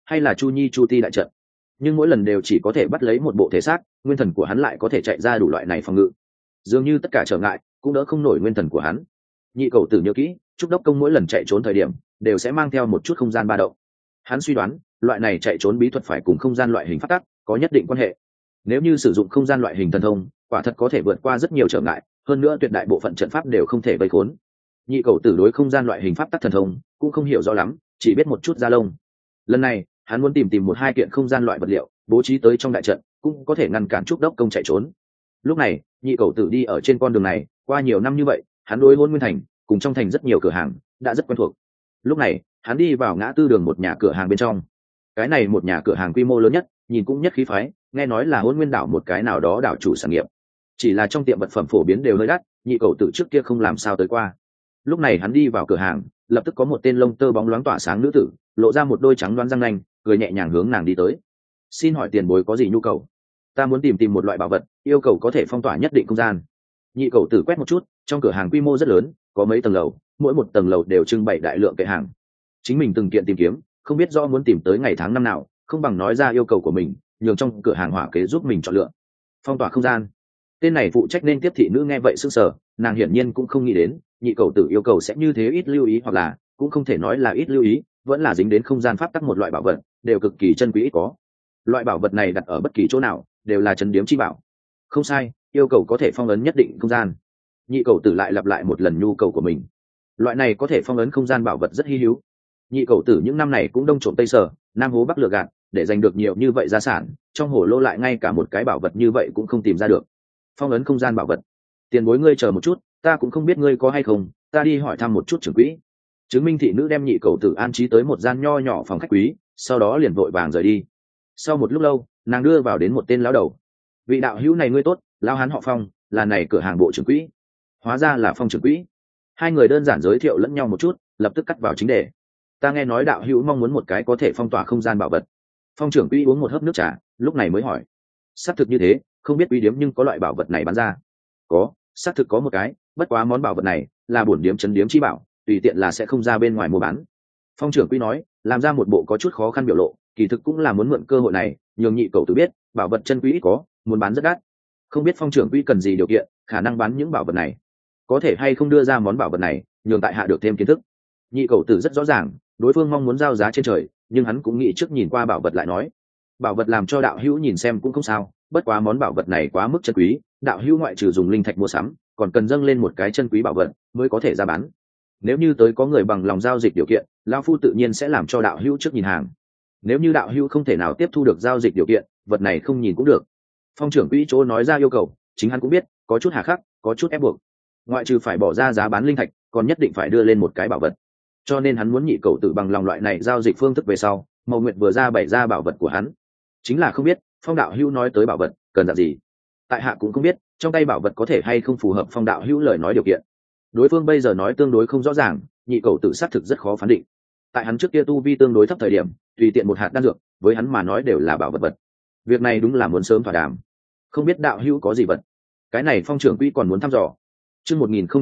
hay là chu nhi chu ti đại trận, nhưng mỗi lần đều chỉ có thể bắt lấy một bộ thể xác, nguyên thần của hắn lại có thể chạy ra đủ loại này phòng ngự, dường như tất cả trở ngại cũng đỡ không nổi nguyên thần của hắn. Nhị cầu tử nhớ kỹ, trúc đốc công mỗi lần chạy trốn thời điểm đều sẽ mang theo một chút không gian ba động. Hắn suy đoán loại này chạy trốn bí thuật phải cùng không gian loại hình phát tắc có nhất định quan hệ. Nếu như sử dụng không gian loại hình thần thông, quả thật có thể vượt qua rất nhiều trở ngại, hơn nữa tuyệt đại bộ phận trận pháp đều không thể vây khốn. Nhị cầu tử đối không gian loại hình pháp tắc thần thông cũng không hiểu rõ lắm, chỉ biết một chút da lông. Lần này hắn muốn tìm một hai kiện không gian loại vật liệu bố trí tới trong đại trận, cũng có thể ngăn cản trúc đốc công chạy trốn. Lúc này nhị cầu tử đi ở trên con đường này qua nhiều năm như vậy, hắn đối Hôn Nguyên Thành cùng trong thành rất nhiều cửa hàng đã rất quen thuộc. Lúc này hắn đi vào ngã tư đường một nhà cửa hàng bên trong. Cái này một nhà cửa hàng quy mô lớn nhất, nhìn cũng nhất khí phái, nghe nói là Hôn Nguyên đảo một cái nào đó đảo chủ sản nghiệp. Chỉ là trong tiệm vật phẩm phổ biến đều hơi đắt, nhị cầu tử trước kia không làm sao tới qua. Lúc này hắn đi vào cửa hàng, lập tức có một tên lông tơ bóng loáng tỏa sáng nữ tử lộ ra một đôi trắng đoán răng nanh, cười nhẹ nhàng hướng nàng đi tới. Xin hỏi tiền bối có gì nhu cầu? Ta muốn tìm một loại bảo vật, yêu cầu có thể phong tỏa nhất định không gian. Nhị cầu tử quét một chút, trong cửa hàng quy mô rất lớn, có mấy tầng lầu, mỗi một tầng lầu đều trưng bày đại lượng kệ hàng. Chính mình từng kiện tìm kiếm, không biết rõ muốn tìm tới ngày tháng năm nào, không bằng nói ra yêu cầu của mình, nhường trong cửa hàng hỏa kế giúp mình chọn lựa. Phong tỏa không gian. Tên này phụ trách nên tiếp thị nữ nghe vậy sững sờ, nàng hiển nhiên cũng không nghĩ đến nhị cầu tử yêu cầu sẽ như thế ít lưu ý, hoặc là cũng không thể nói là ít lưu ý, vẫn là dính đến không gian pháp tắc một loại bảo vật, đều cực kỳ chân quý ít có. Loại bảo vật này đặt ở bất kỳ chỗ nào đều là trấn điếm chi bảo. Không sai, yêu cầu có thể phong ấn nhất định không gian. Nhị cầu tử lại lặp lại một lần nhu cầu của mình. Loại này có thể phong ấn không gian bảo vật rất hi hữu. Nhị cầu tử những năm này cũng đông trộm tây sở, nam hố bắc lừa gạt, để giành được nhiều như vậy gia sản, trong hồ lô lại ngay cả một cái bảo vật như vậy cũng không tìm ra được. Phong ấn không gian bảo vật. Tiền bối ngươi chờ một chút, ta cũng không biết ngươi có hay không, ta đi hỏi thăm một chút trưởng quỹ. Chứng minh thị nữ đem nhị cầu tử an trí tới một gian nho nhỏ phòng khách quý, sau đó liền vội vàng rời đi. Sau một lúc lâu, nàng đưa vào đến một tên lão đầu. Vị đạo hữu này ngươi tốt, lão hán họ Phong, là này cửa hàng bộ trưởng quỹ. Hóa ra là Phong trưởng quỹ. Hai người đơn giản giới thiệu lẫn nhau một chút, lập tức cắt vào chính đề. Ta nghe nói đạo hữu mong muốn một cái có thể phong tỏa không gian bảo vật. Phong trưởng quỹ uống một hớp nước trà, lúc này mới hỏi. Xác thực như thế, không biết quý điếm nhưng có loại bảo vật này bán ra. Có, xác thực có một cái, bất quá món bảo vật này là bổn điếm trấn điếm chi bảo, tùy tiện là sẽ không ra bên ngoài mua bán. Phong trưởng quỹ nói, làm ra một bộ có chút khó khăn biểu lộ, kỳ thực cũng là muốn mượn cơ hội này nhường nhị cầu tử biết bảo vật chân quý ít có, muốn bán rất đắt. Không biết phong trưởng quỹ cần gì điều kiện, khả năng bán những bảo vật này, có thể hay không đưa ra món bảo vật này nhường tại hạ được thêm kiến thức. Nhị cầu tử rất rõ ràng đối phương mong muốn giao giá trên trời, nhưng hắn cũng nghĩ trước nhìn qua bảo vật lại nói. Bảo vật làm cho đạo hữu nhìn xem cũng không sao, bất quá món bảo vật này quá mức chân quý, đạo hữu ngoại trừ dùng linh thạch mua sắm, còn cần dâng lên một cái chân quý bảo vật mới có thể ra bán. Nếu như tới có người bằng lòng giao dịch điều kiện, lão phu tự nhiên sẽ làm cho đạo hữu trước nhìn hàng. Nếu như đạo hữu không thể nào tiếp thu được giao dịch điều kiện, vật này không nhìn cũng được. Phong trưởng quỹ chỗ nói ra yêu cầu, chính hắn cũng biết có chút hà khắc, có chút ép buộc. Ngoại trừ phải bỏ ra giá bán linh thạch, còn nhất định phải đưa lên một cái bảo vật. Cho nên hắn muốn nhị cầu tử bằng lòng loại này giao dịch phương thức về sau, Mậu Nguyệt vừa ra bày ra bảo vật của hắn. Chính là không biết Phong đạo hữu nói tới bảo vật cần dạng gì. Tại hạ cũng không biết trong tay bảo vật có thể hay không phù hợp Phong đạo hữu lời nói điều kiện. Đối phương bây giờ nói tương đối không rõ ràng, nhị cầu tử xác thực rất khó phán định. Tại hắn trước kia tu vi tương đối thấp thời điểm, tùy tiện một hạt đan dược với hắn mà nói đều là bảo vật. Việc này đúng là muốn sớm thỏa đàm. Không biết đạo hữu có gì vật? Cái này Phong trưởng quỹ còn muốn thăm dò. Chương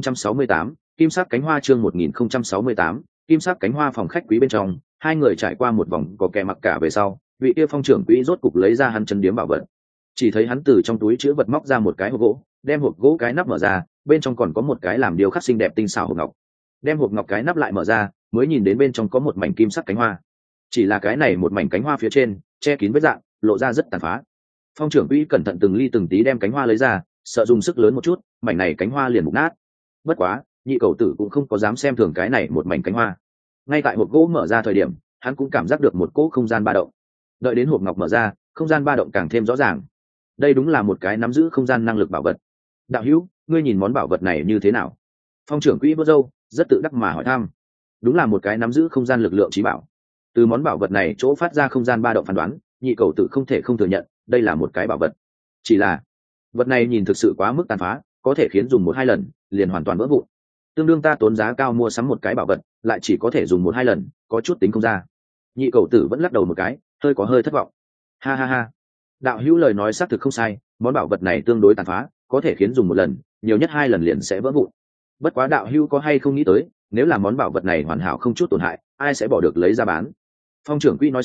1068, kim sắc cánh hoa. Chương 1068, kim sắc cánh hoa. Phòng khách quý bên trong, hai người trải qua một vòng có kẻ mặc cả về sau, vị kia Phong trưởng quỹ rốt cục lấy ra hắn chân điếm bảo vật. Chỉ thấy hắn từ trong túi chứa vật móc ra một cái hộp gỗ, đem hộp gỗ cái nắp mở ra, bên trong còn có một cái làm điêu khắc xinh đẹp tinh xảo hộp ngọc. Đem hộp ngọc cái nắp lại mở ra, mới nhìn đến bên trong có một mảnh kim sắc cánh hoa. Chỉ là cái này một mảnh cánh hoa phía trên che kín vết dạng, lộ ra rất tàn phá. Phong trưởng quỹ cẩn thận từng ly từng tí đem cánh hoa lấy ra, sợ dùng sức lớn một chút mảnh này cánh hoa liền mục nát. Bất quá nhị cầu tử cũng không có dám xem thường cái này một mảnh cánh hoa. Ngay tại hộp gỗ mở ra thời điểm, hắn cũng cảm giác được một cỗ không gian ba động. Đợi đến hộp ngọc mở ra, không gian ba động càng thêm rõ ràng. Đây đúng là một cái nắm giữ không gian năng lực bảo vật. Đạo hữu, ngươi nhìn món bảo vật này như thế nào? Phong trưởng quỹ vớt râu, rất tự đắc mà hỏi thăm. Đúng là một cái nắm giữ không gian lực lượng trí bảo. Từ món bảo vật này chỗ phát ra không gian ba động phán đoán, nhị cầu tử không thể không thừa nhận đây là một cái bảo vật. Chỉ là vật này nhìn thực sự quá mức tàn phá, có thể khiến dùng một hai lần liền hoàn toàn vỡ vụn. Tương đương ta tốn giá cao mua sắm một cái bảo vật, lại chỉ có thể dùng một hai lần, có chút tính không ra. Nhị cầu tử vẫn lắc đầu một cái, hơi thất vọng. Ha ha ha, đạo hữu lời nói xác thực không sai, món bảo vật này tương đối tàn phá, có thể khiến dùng một lần, nhiều nhất hai lần liền sẽ vỡ vụn. Bất quá đạo hữu có hay không nghĩ tới, nếu là món bảo vật này hoàn hảo không chút tổn hại, ai sẽ bỏ được lấy ra bán? Phong trưởng quỹ nói xong,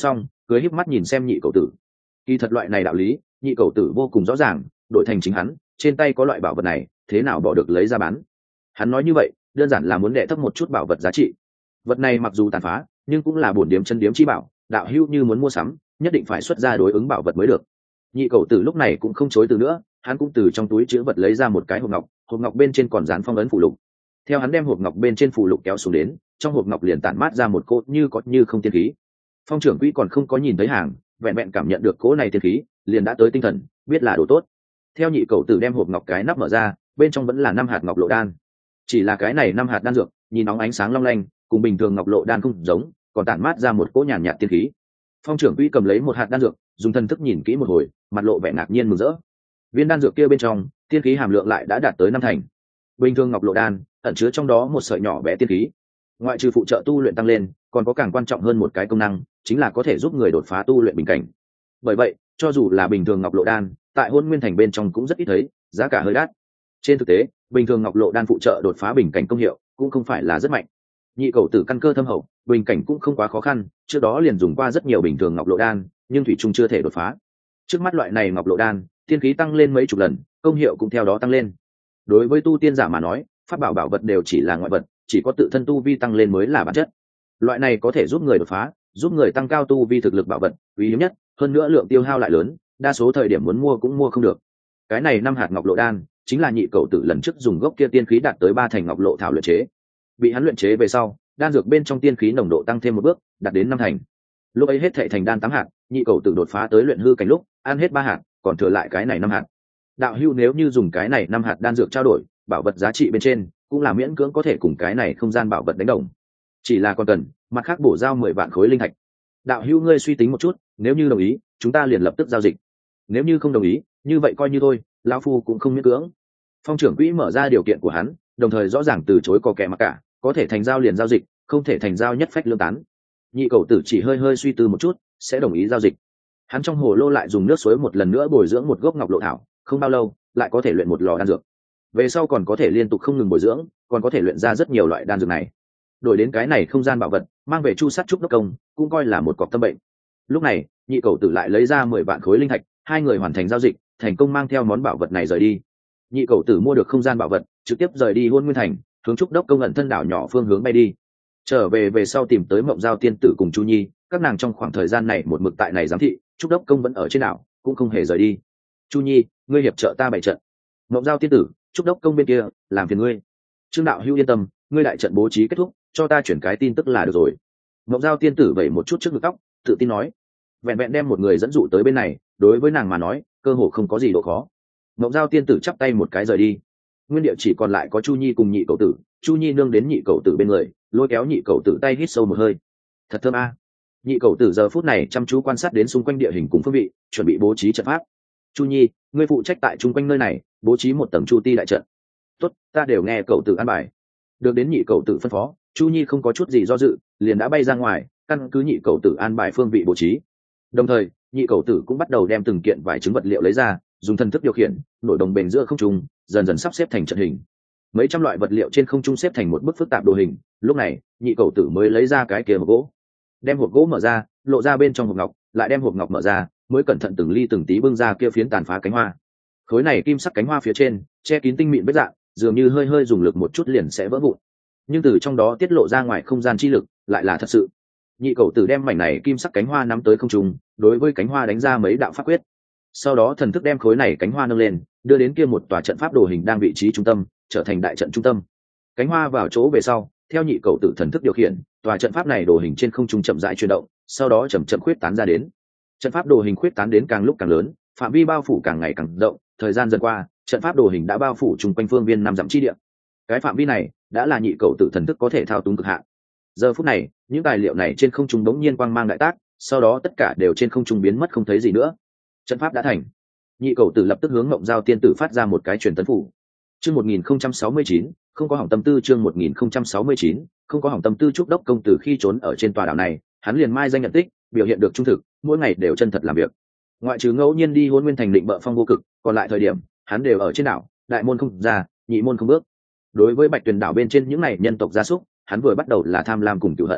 cười híp mắt nhìn xem nhị cậu tử. Kỳ thật loại này đạo lý nhị cậu tử vô cùng rõ ràng, đổi thành chính hắn trên tay có loại bảo vật này thế nào bỏ được lấy ra bán. Hắn nói như vậy đơn giản là muốn đệ thấp một chút bảo vật giá trị. Vật này mặc dù tàn phá nhưng cũng là bổn điếm chân điếm chi bảo, đạo hữu như muốn mua sắm nhất định phải xuất ra đối ứng bảo vật mới được. Nhị cậu tử lúc này cũng không chối từ nữa, hắn cũng từ trong túi chứa vật lấy ra một cái hộp ngọc bên trên còn dán phong ấn phù lục. Theo hắn đem hộp ngọc bên trên phù lục kéo xuống đến, trong hộp ngọc liền tản mát ra một cỗ như có như không tiên khí. Phong trưởng quỹ còn không có nhìn thấy hàng, vẹn vẹn cảm nhận được cỗ này tiên khí liền đã tới tinh thần, biết là đồ tốt. Theo nhị cậu tử đem hộp ngọc cái nắp mở ra, bên trong vẫn là 5 hạt ngọc lộ đan. Chỉ là cái này 5 hạt đan dược nhìn nóng ánh sáng long lanh, cùng bình thường ngọc lộ đan không giống, còn tản mát ra một cỗ nhàn nhạt tiên khí. Phong trưởng quỹ cầm lấy một hạt đan dược, dùng thần thức nhìn kỹ một hồi, mặt lộ vẻ ngạc nhiên mừng rỡ. Viên đan dược kia bên trong tiên khí hàm lượng lại đã đạt tới 5 thành. Bình thường ngọc lộ đan ẩn chứa trong đó một sợi nhỏ bé tiên khí, ngoại trừ phụ trợ tu luyện tăng lên, còn có càng quan trọng hơn một cái công năng, chính là có thể giúp người đột phá tu luyện bình cảnh. Bởi vậy cho dù là bình thường ngọc lộ đan tại Hôn Nguyên Thành bên trong cũng rất ít thấy, giá cả hơi đắt. Trên thực tế bình thường ngọc lộ đan phụ trợ đột phá bình cảnh công hiệu cũng không phải là rất mạnh. Nhị cậu tử căn cơ thâm hậu, bình cảnh cũng không quá khó khăn, trước đó liền dùng qua rất nhiều bình thường ngọc lộ đan nhưng thủy chung chưa thể đột phá. Trước mắt loại này ngọc lộ đan tiên khí tăng lên mấy chục lần, công hiệu cũng theo đó tăng lên. Đối với tu tiên giả mà nói, pháp bảo bảo vật đều chỉ là ngoại vật, chỉ có tự thân tu vi tăng lên mới là bản chất. Loại này có thể giúp người đột phá, giúp người tăng cao tu vi thực lực bảo vật quý hiếm nhất, hơn nữa lượng tiêu hao lại lớn, đa số thời điểm muốn mua cũng mua không được. Cái này 5 hạt ngọc lộ đan chính là nhị cậu tử lần trước dùng gốc kia tiên khí đạt tới 3 thành ngọc lộ thảo luyện chế. Bị hắn luyện chế về sau, đan dược bên trong tiên khí nồng độ tăng thêm một bước, đạt đến 5 thành. Lúc ấy hết thảy thành đan 8 hạt, nhị cậu tử đột phá tới luyện hư cảnh lúc ăn hết 3 hạt, còn thừa lại cái này 5 hạt. Đạo hữu nếu như dùng cái này 5 hạt đan dược trao đổi bảo vật giá trị bên trên, cũng là miễn cưỡng có thể cùng cái này không gian bảo vật đánh đồng. Chỉ là còn cần mặt khác bổ giao 10 vạn khối linh thạch. Đạo hữu ngươi suy tính một chút, nếu như đồng ý chúng ta liền lập tức giao dịch, nếu như không đồng ý như vậy coi như thôi, lão phu cũng không miễn cưỡng. Phong trưởng quỹ mở ra điều kiện của hắn, đồng thời rõ ràng từ chối có kẻ mặc cả, có thể thành giao liền giao dịch, không thể thành giao nhất phách lương tán. Nhị cậu tử chỉ hơi suy tư một chút sẽ đồng ý giao dịch. Hắn trong hồ lô lại dùng nước suối một lần nữa bồi dưỡng một gốc ngọc lộ thảo, không bao lâu lại có thể luyện một lò đan dược. Về sau còn có thể liên tục không ngừng bồi dưỡng, còn có thể luyện ra rất nhiều loại đan dược này. Đổi đến cái này không gian bảo vật mang về chu sát trúc đốc công cũng coi là một cọc tâm bệnh. Lúc này nhị cậu tử lại lấy ra 10 vạn khối linh thạch, hai người hoàn thành giao dịch, thành công mang theo món bảo vật này rời đi. Nhị cậu tử mua được không gian bảo vật, trực tiếp rời đi Hôn Nguyên Thành, hướng trúc đốc công ẩn thân đảo nhỏ phương hướng bay đi. Trở về sau tìm tới Mộng Giao tiên tử cùng Chu Nhi, các nàng trong khoảng thời gian này một mực tại này giám thị, trúc đốc công vẫn ở trên đảo, cũng không hề rời đi. Chu Nhi, ngươi hiệp trợ ta bày trận. Mộng Giao tiên tử, trúc đốc công bên kia làm phiền ngươi. Trương đạo hữu yên tâm, ngươi đại trận bố trí kết thúc, cho ta chuyển cái tin tức là được rồi. Mộng Giao tiên tử vẩy một chút trước ngực tóc, tự tin nói. Vẹn vẹn đem một người dẫn dụ tới bên này, đối với nàng mà nói cơ hồ không có gì độ khó. Mộng Giao tiên tử chắp tay một cái rời đi. Nguyên địa chỉ còn lại có Chu Nhi cùng nhị cậu tử. Chu Nhi nương đến nhị cậu tử bên người, lôi kéo nhị cậu tử tay hít sâu một hơi. Thật thơm a. Nhị cậu tử giờ phút này chăm chú quan sát đến xung quanh địa hình cùng phương vị, chuẩn bị bố trí trận pháp. Chu Nhi, ngươi phụ trách tại chung quanh nơi này bố trí một tầng chu ti đại trận. Tốt, ta đều nghe cậu tử an bài. Được đến nhị cậu tử phân phó, Chu Nhi không có chút gì do dự, liền đã bay ra ngoài, căn cứ nhị cậu tử an bài phương vị bố trí. Đồng thời nhị cậu tử cũng bắt đầu đem từng kiện vải trứng vật liệu lấy ra, dùng thần thức điều khiển, nổi đồng bền giữa không trung, dần dần sắp xếp thành trận hình. Mấy trăm loại vật liệu trên không trung xếp thành một bức phức tạp đồ hình. Lúc này nhị cậu tử mới lấy ra cái kia hộp gỗ, đem hộp gỗ mở ra, lộ ra bên trong hộp ngọc, lại đem hộp ngọc mở ra, mới cẩn thận từng ly từng tí bưng ra kia phiến tàn phá cánh hoa. Khối này kim sắc cánh hoa phía trên che kín tinh mịn vết dạng, dường như hơi dùng lực một chút liền sẽ vỡ vụn, nhưng từ trong đó tiết lộ ra ngoài không gian chi lực lại là thật sự. Nhị cậu tử đem mảnh này kim sắc cánh hoa nắm tới không trung, đối với cánh hoa đánh ra mấy đạo pháp quyết, sau đó thần thức đem khối này cánh hoa nâng lên, đưa đến kia một tòa trận pháp đồ hình đang vị trí trung tâm, trở thành đại trận trung tâm. Cánh hoa vào chỗ về sau, theo nhị cậu tử thần thức điều khiển, tòa trận pháp này đồ hình trên không trung chậm rãi chuyển động, sau đó chậm chậm khuyết tán ra đến. Trận pháp đồ hình khuyết tán đến càng lúc càng lớn, phạm vi bao phủ càng ngày càng rộng, thời gian dần qua, trận pháp đồ hình đã bao phủ chung quanh phương viên 5 dặm chi địa. Cái phạm vi này đã là nhị cậu tử thần thức có thể thao túng cực hạn. Giờ phút này, những tài liệu này trên không trung đống nhiên quang mang đại tác, sau đó tất cả đều trên không trung biến mất không thấy gì nữa. Trận pháp đã thành. Nhị cậu tử lập tức hướng Mộng Giao tiên tử phát ra một cái truyền tấn phủ. Chương 1069, không có hỏng tâm tư. Chương 1069, không có hỏng tâm tư. Trúc đốc công tử khi trốn ở trên tòa đảo này, hắn liền mai danh nhận tích, biểu hiện được trung thực, mỗi ngày đều chân thật làm việc. Ngoại trừ ngẫu nhiên đi Hôn Nguyên Thành định bợ phong vô cực, còn lại thời điểm hắn đều ở trên đảo, đại môn không ra, nhị môn không bước. Đối với Bạch Tuyền đảo bên trên những này nhân tộc gia súc, hắn vừa bắt đầu là tham lam cùng cửu hận.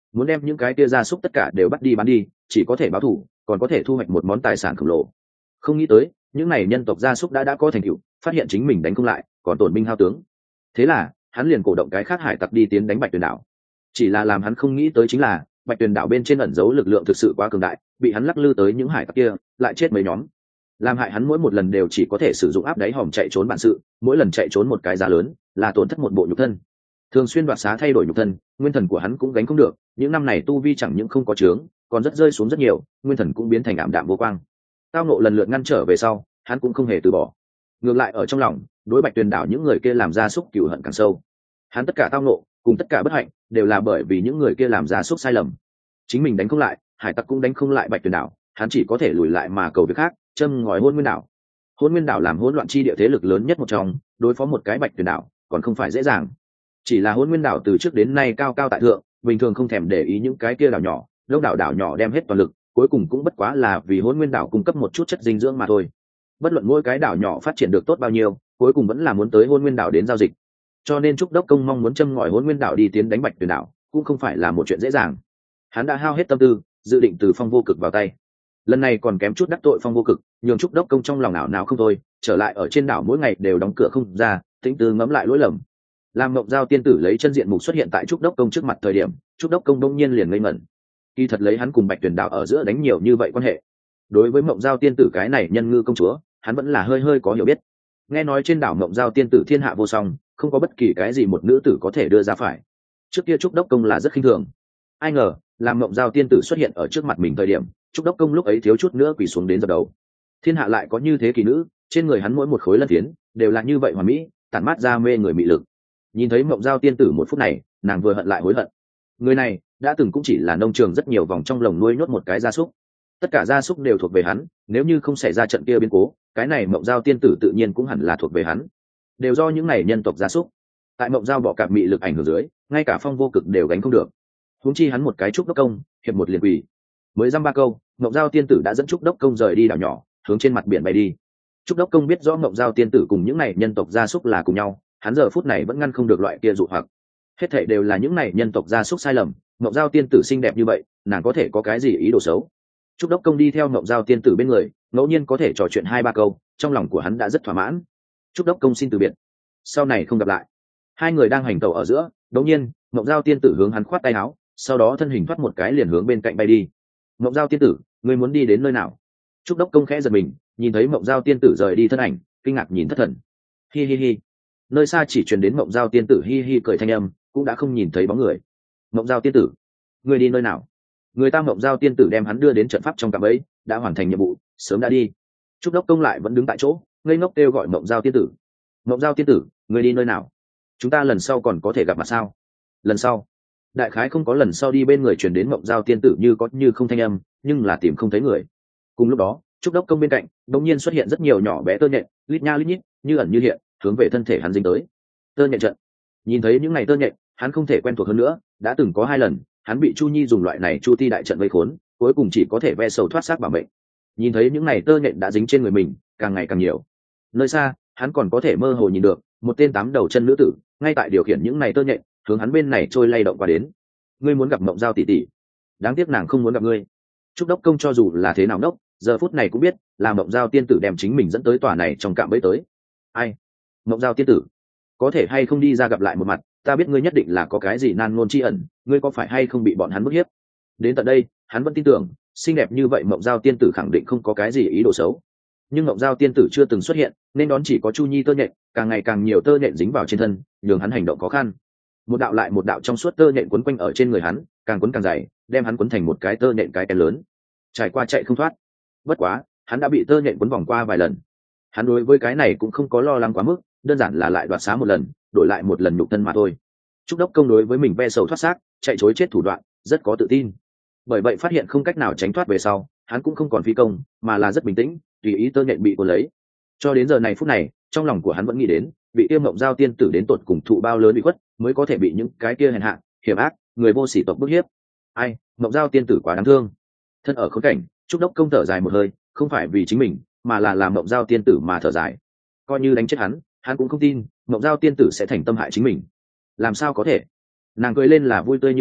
muốn đem những cái kia gia súc tất cả đều bắt đi bán đi, chỉ có thể báo thù, còn có thể thu hoạch một món tài sản khổng lồ. Không nghĩ tới những này nhân tộc gia súc đã có thành tựu, phát hiện chính mình đánh không lại, còn tổn binh hao tướng. Thế là hắn liền cổ động cái khác hải tặc đi tiến đánh Bạch Tuyền đảo. Chỉ là làm hắn không nghĩ tới chính là Bạch Tuyền đảo bên trên ẩn giấu lực lượng thực sự quá cường đại, bị hắn lắc lư tới những hải tặc kia lại chết mấy nhóm, làm hại hắn mỗi một lần đều chỉ có thể sử dụng áp đáy hòm chạy trốn bản sự, mỗi lần chạy trốn một cái giá lớn là tổn thất một bộ nhục thân, thường xuyên đoạt xá thay đổi nhục thân, nguyên thần của hắn cũng gánh không được. Những năm này tu vi chẳng những không có trướng, còn rất rơi xuống rất nhiều, nguyên thần cũng biến thành ảm đạm vô quang. Tao nộ lần lượt ngăn trở về sau, hắn cũng không hề từ bỏ, ngược lại ở trong lòng đối Bạch Tuyền đảo những người kia làm ra xúc cừu hận càng sâu. Hắn tất cả tao nộ cùng tất cả bất hạnh đều là bởi vì những người kia làm ra xúc sai lầm, chính mình đánh không lại, hải tặc cũng đánh không lại Bạch Tuyền đảo, hắn chỉ có thể lùi lại mà cầu việc khác, châm ngòi Hôn Nguyên đảo. Hôn Nguyên đảo làm hỗn loạn chi địa thế lực lớn nhất một trong, đối phó một cái Bạch Tuyền đảo còn không phải dễ dàng. Chỉ là Hôn Nguyên đảo từ trước đến nay cao cao tại thượng, bình thường không thèm để ý những cái kia đảo nhỏ, đông đảo nhỏ đem hết toàn lực, cuối cùng cũng bất quá là vì Hôn Nguyên đảo cung cấp một chút chất dinh dưỡng mà thôi. Bất luận mỗi cái đảo nhỏ phát triển được tốt bao nhiêu, cuối cùng vẫn là muốn tới Hôn Nguyên đảo đến giao dịch. Cho nên Trúc Đốc Công mong muốn châm ngòi Hôn Nguyên đảo đi tiến đánh Bạch Tuyền đảo, cũng không phải là một chuyện dễ dàng. Hắn đã hao hết tâm tư, dự định từ Phong Vô Cực vào tay. Lần này còn kém chút đắc tội Phong Vô Cực, nhường Trúc Đốc Công trong lòng nào không thôi, trở lại ở trên đảo mỗi ngày đều đóng cửa không ra, tĩnh tư ngẫm lại lỗi lầm. Làm Mộng Giao tiên tử lấy chân diện mục xuất hiện tại Trúc Đốc Công trước mặt thời điểm, Trúc Đốc Công đông nhiên liền ngây ngẩn. Kỳ thật lấy hắn cùng Bạch Tuyền đảo ở giữa đánh nhiều như vậy quan hệ, đối với Mộng Giao tiên tử cái này nhân ngư công chúa, hắn vẫn là hơi có hiểu biết. Nghe nói trên đảo Mộng Giao tiên tử thiên hạ vô song, không có bất kỳ cái gì một nữ tử có thể đưa ra phải. Trước kia Trúc Đốc Công là rất khinh thường, ai ngờ làm Mộng Giao tiên tử xuất hiện ở trước mặt mình thời điểm, Trúc Đốc Công lúc ấy thiếu chút nữa quỳ xuống đến dập đầu. Thiên hạ lại có như thế kỳ nữ, trên người hắn mỗi một khối lân phiến đều là như vậy hoàn mỹ, tản mát ra mê người mị lực. Nhìn thấy Mộng Giao tiên tử một phút này, nàng vừa hận lại hối hận. Người này đã từng cũng chỉ là nông trường rất nhiều vòng trong lồng nuôi nhốt một cái gia súc, tất cả gia súc đều thuộc về hắn, nếu như không xảy ra trận kia biến cố, cái này Mộng Giao tiên tử tự nhiên cũng hẳn là thuộc về hắn. Đều do những này nhân tộc gia súc, tại Mộng Giao bọ cạp mị lực ảnh hưởng dưới, ngay cả Phong Vô Cực đều gánh không được. Huống chi hắn một cái Trúc Đốc Công, hiệp một liền quỳ. Mới dăm ba câu, Mộng Giao tiên tử đã dẫn Trúc Đốc Công rời đi đảo nhỏ, hướng trên mặt biển bay đi. Trúc Đốc Công biết rõ Mộng Giao tiên tử cùng những này nhân tộc gia súc là cùng nhau, hắn giờ phút này vẫn ngăn không được loại kia dụ hoặc. Hết thảy đều là những này nhân tộc gia súc sai lầm, Mộng Giao tiên tử xinh đẹp như vậy, nàng có thể có cái gì ý đồ xấu? Trúc Đốc Công đi theo Mộng Giao tiên tử bên người, ngẫu nhiên có thể trò chuyện hai ba câu, trong lòng của hắn đã rất thỏa mãn. Trúc Đốc Công xin từ biệt, sau này không gặp lại. Hai người đang hành tẩu ở giữa, đột nhiên Mộng Giao tiên tử hướng hắn khoát tay áo, sau đó thân hình thoát một cái liền hướng bên cạnh bay đi. Mộng Giao tiên tử, ngươi muốn đi đến nơi nào? Trúc Đốc Công khẽ giật mình, nhìn thấy Mộng Giao tiên tử rời đi thân ảnh, kinh ngạc nhìn thất thần. Hi hi hi. Nơi xa chỉ truyền đến Mộng Giao tiên tử hi hi cười thanh âm, cũng đã không nhìn thấy bóng người. Mộng Giao tiên tử, ngươi đi nơi nào? Người ta Mộng Giao tiên tử đem hắn đưa đến trận pháp trong cạm bẫy, đã hoàn thành nhiệm vụ, sớm đã đi. Trúc Đốc Công lại vẫn đứng tại chỗ, ngây ngốc kêu gọi Mộng Giao tiên tử. Mộng Giao tiên tử, ngươi đi nơi nào? Chúng ta lần sau còn có thể gặp mặt sao? Lần sau? Đại khái không có lần sau đi, bên người truyền đến Mộng Giao tiên tử như có như không thanh âm, nhưng là tìm không thấy người. Cùng lúc đó, Trúc Đốc Công bên cạnh đột nhiên xuất hiện rất nhiều nhỏ bé tơ nhện, lít nha lít nhít, như ẩn như hiện, hướng về thân thể hắn dính tới. Tơ nhện trận. Nhìn thấy những ngày tơ nhện, hắn không thể quen thuộc hơn nữa, đã từng có 2 lần, hắn bị Chu Nhi dùng loại này Chu Ti đại trận vây khốn, cuối cùng chỉ có thể ve sầu thoát xác bảo mệnh. Nhìn thấy những ngày tơ nhện đã dính trên người mình, càng ngày càng nhiều. Nơi xa, hắn còn có thể mơ hồ nhìn được một tên 8 đầu chân nữ tử, ngay tại điều khiển những ngày tơ nhện, hướng hắn bên này trôi lay động qua đến. Ngươi muốn gặp Mộng Giao tỷ tỷ, đáng tiếc nàng không muốn gặp ngươi. Trúc Đốc Công cho dù là thế nào đốc, giờ phút này cũng biết là Mộng Giao tiên tử đem chính mình dẫn tới tòa này trong cạm bẫy tới. Ai? Mộng Giao tiên tử, có thể hay không đi ra gặp lại một mặt, ta biết ngươi nhất định là có cái gì nan ngôn chi ẩn, ngươi có phải hay không bị bọn hắn bức hiếp? Đến tận đây, hắn vẫn tin tưởng, xinh đẹp như vậy Mộng Giao tiên tử khẳng định không có cái gì ý đồ xấu. Nhưng Mộng Giao tiên tử chưa từng xuất hiện, nên đón chỉ có Chu Nhi tơ nhện, càng ngày càng nhiều tơ nhện dính vào trên thân, nhường hắn hành động khó khăn. Một đạo lại một đạo trong suốt tơ nhện quấn quanh ở trên người hắn, càng quấn càng dày, đem hắn quấn thành một cái tơ nhện cái lớn, trải qua chạy không thoát. Bất quá, hắn đã bị tơ nhện quấn vòng qua vài lần, hắn đối với cái này cũng không có lo lắng quá mức, đơn giản là lại đoạt xá một lần, đổi lại một lần nhục thân mà thôi. Trúc Đốc Công đối với mình ve sầu thoát xác, chạy trối chết thủ đoạn rất có tự tin. Bởi vậy phát hiện không cách nào tránh thoát về sau, hắn cũng không còn phi công, mà là rất bình tĩnh, tùy ý tơ nhện bị cuốn lấy. Cho đến giờ này phút này, trong lòng của hắn vẫn nghĩ đến, bị Tiêu Mộng Giao tiên tử đến tột cùng thụ bao lớn bị khuất, mới có thể bị những cái kia hèn hạ, hiểm ác, người vô sỉ tộc bức hiếp. Ai, Mộng Giao tiên tử quá đáng thương. Thân ở khốn cảnh, Trúc Đốc Công thở dài một hơi, không phải vì chính mình, mà là làm Mộng Giao tiên tử mà thở dài. Coi như đánh chết hắn cũng không tin Mộng Giao tiên tử sẽ thành tâm hại chính mình. Làm sao có thể? Nàng cười lên là vui tươi như vậy,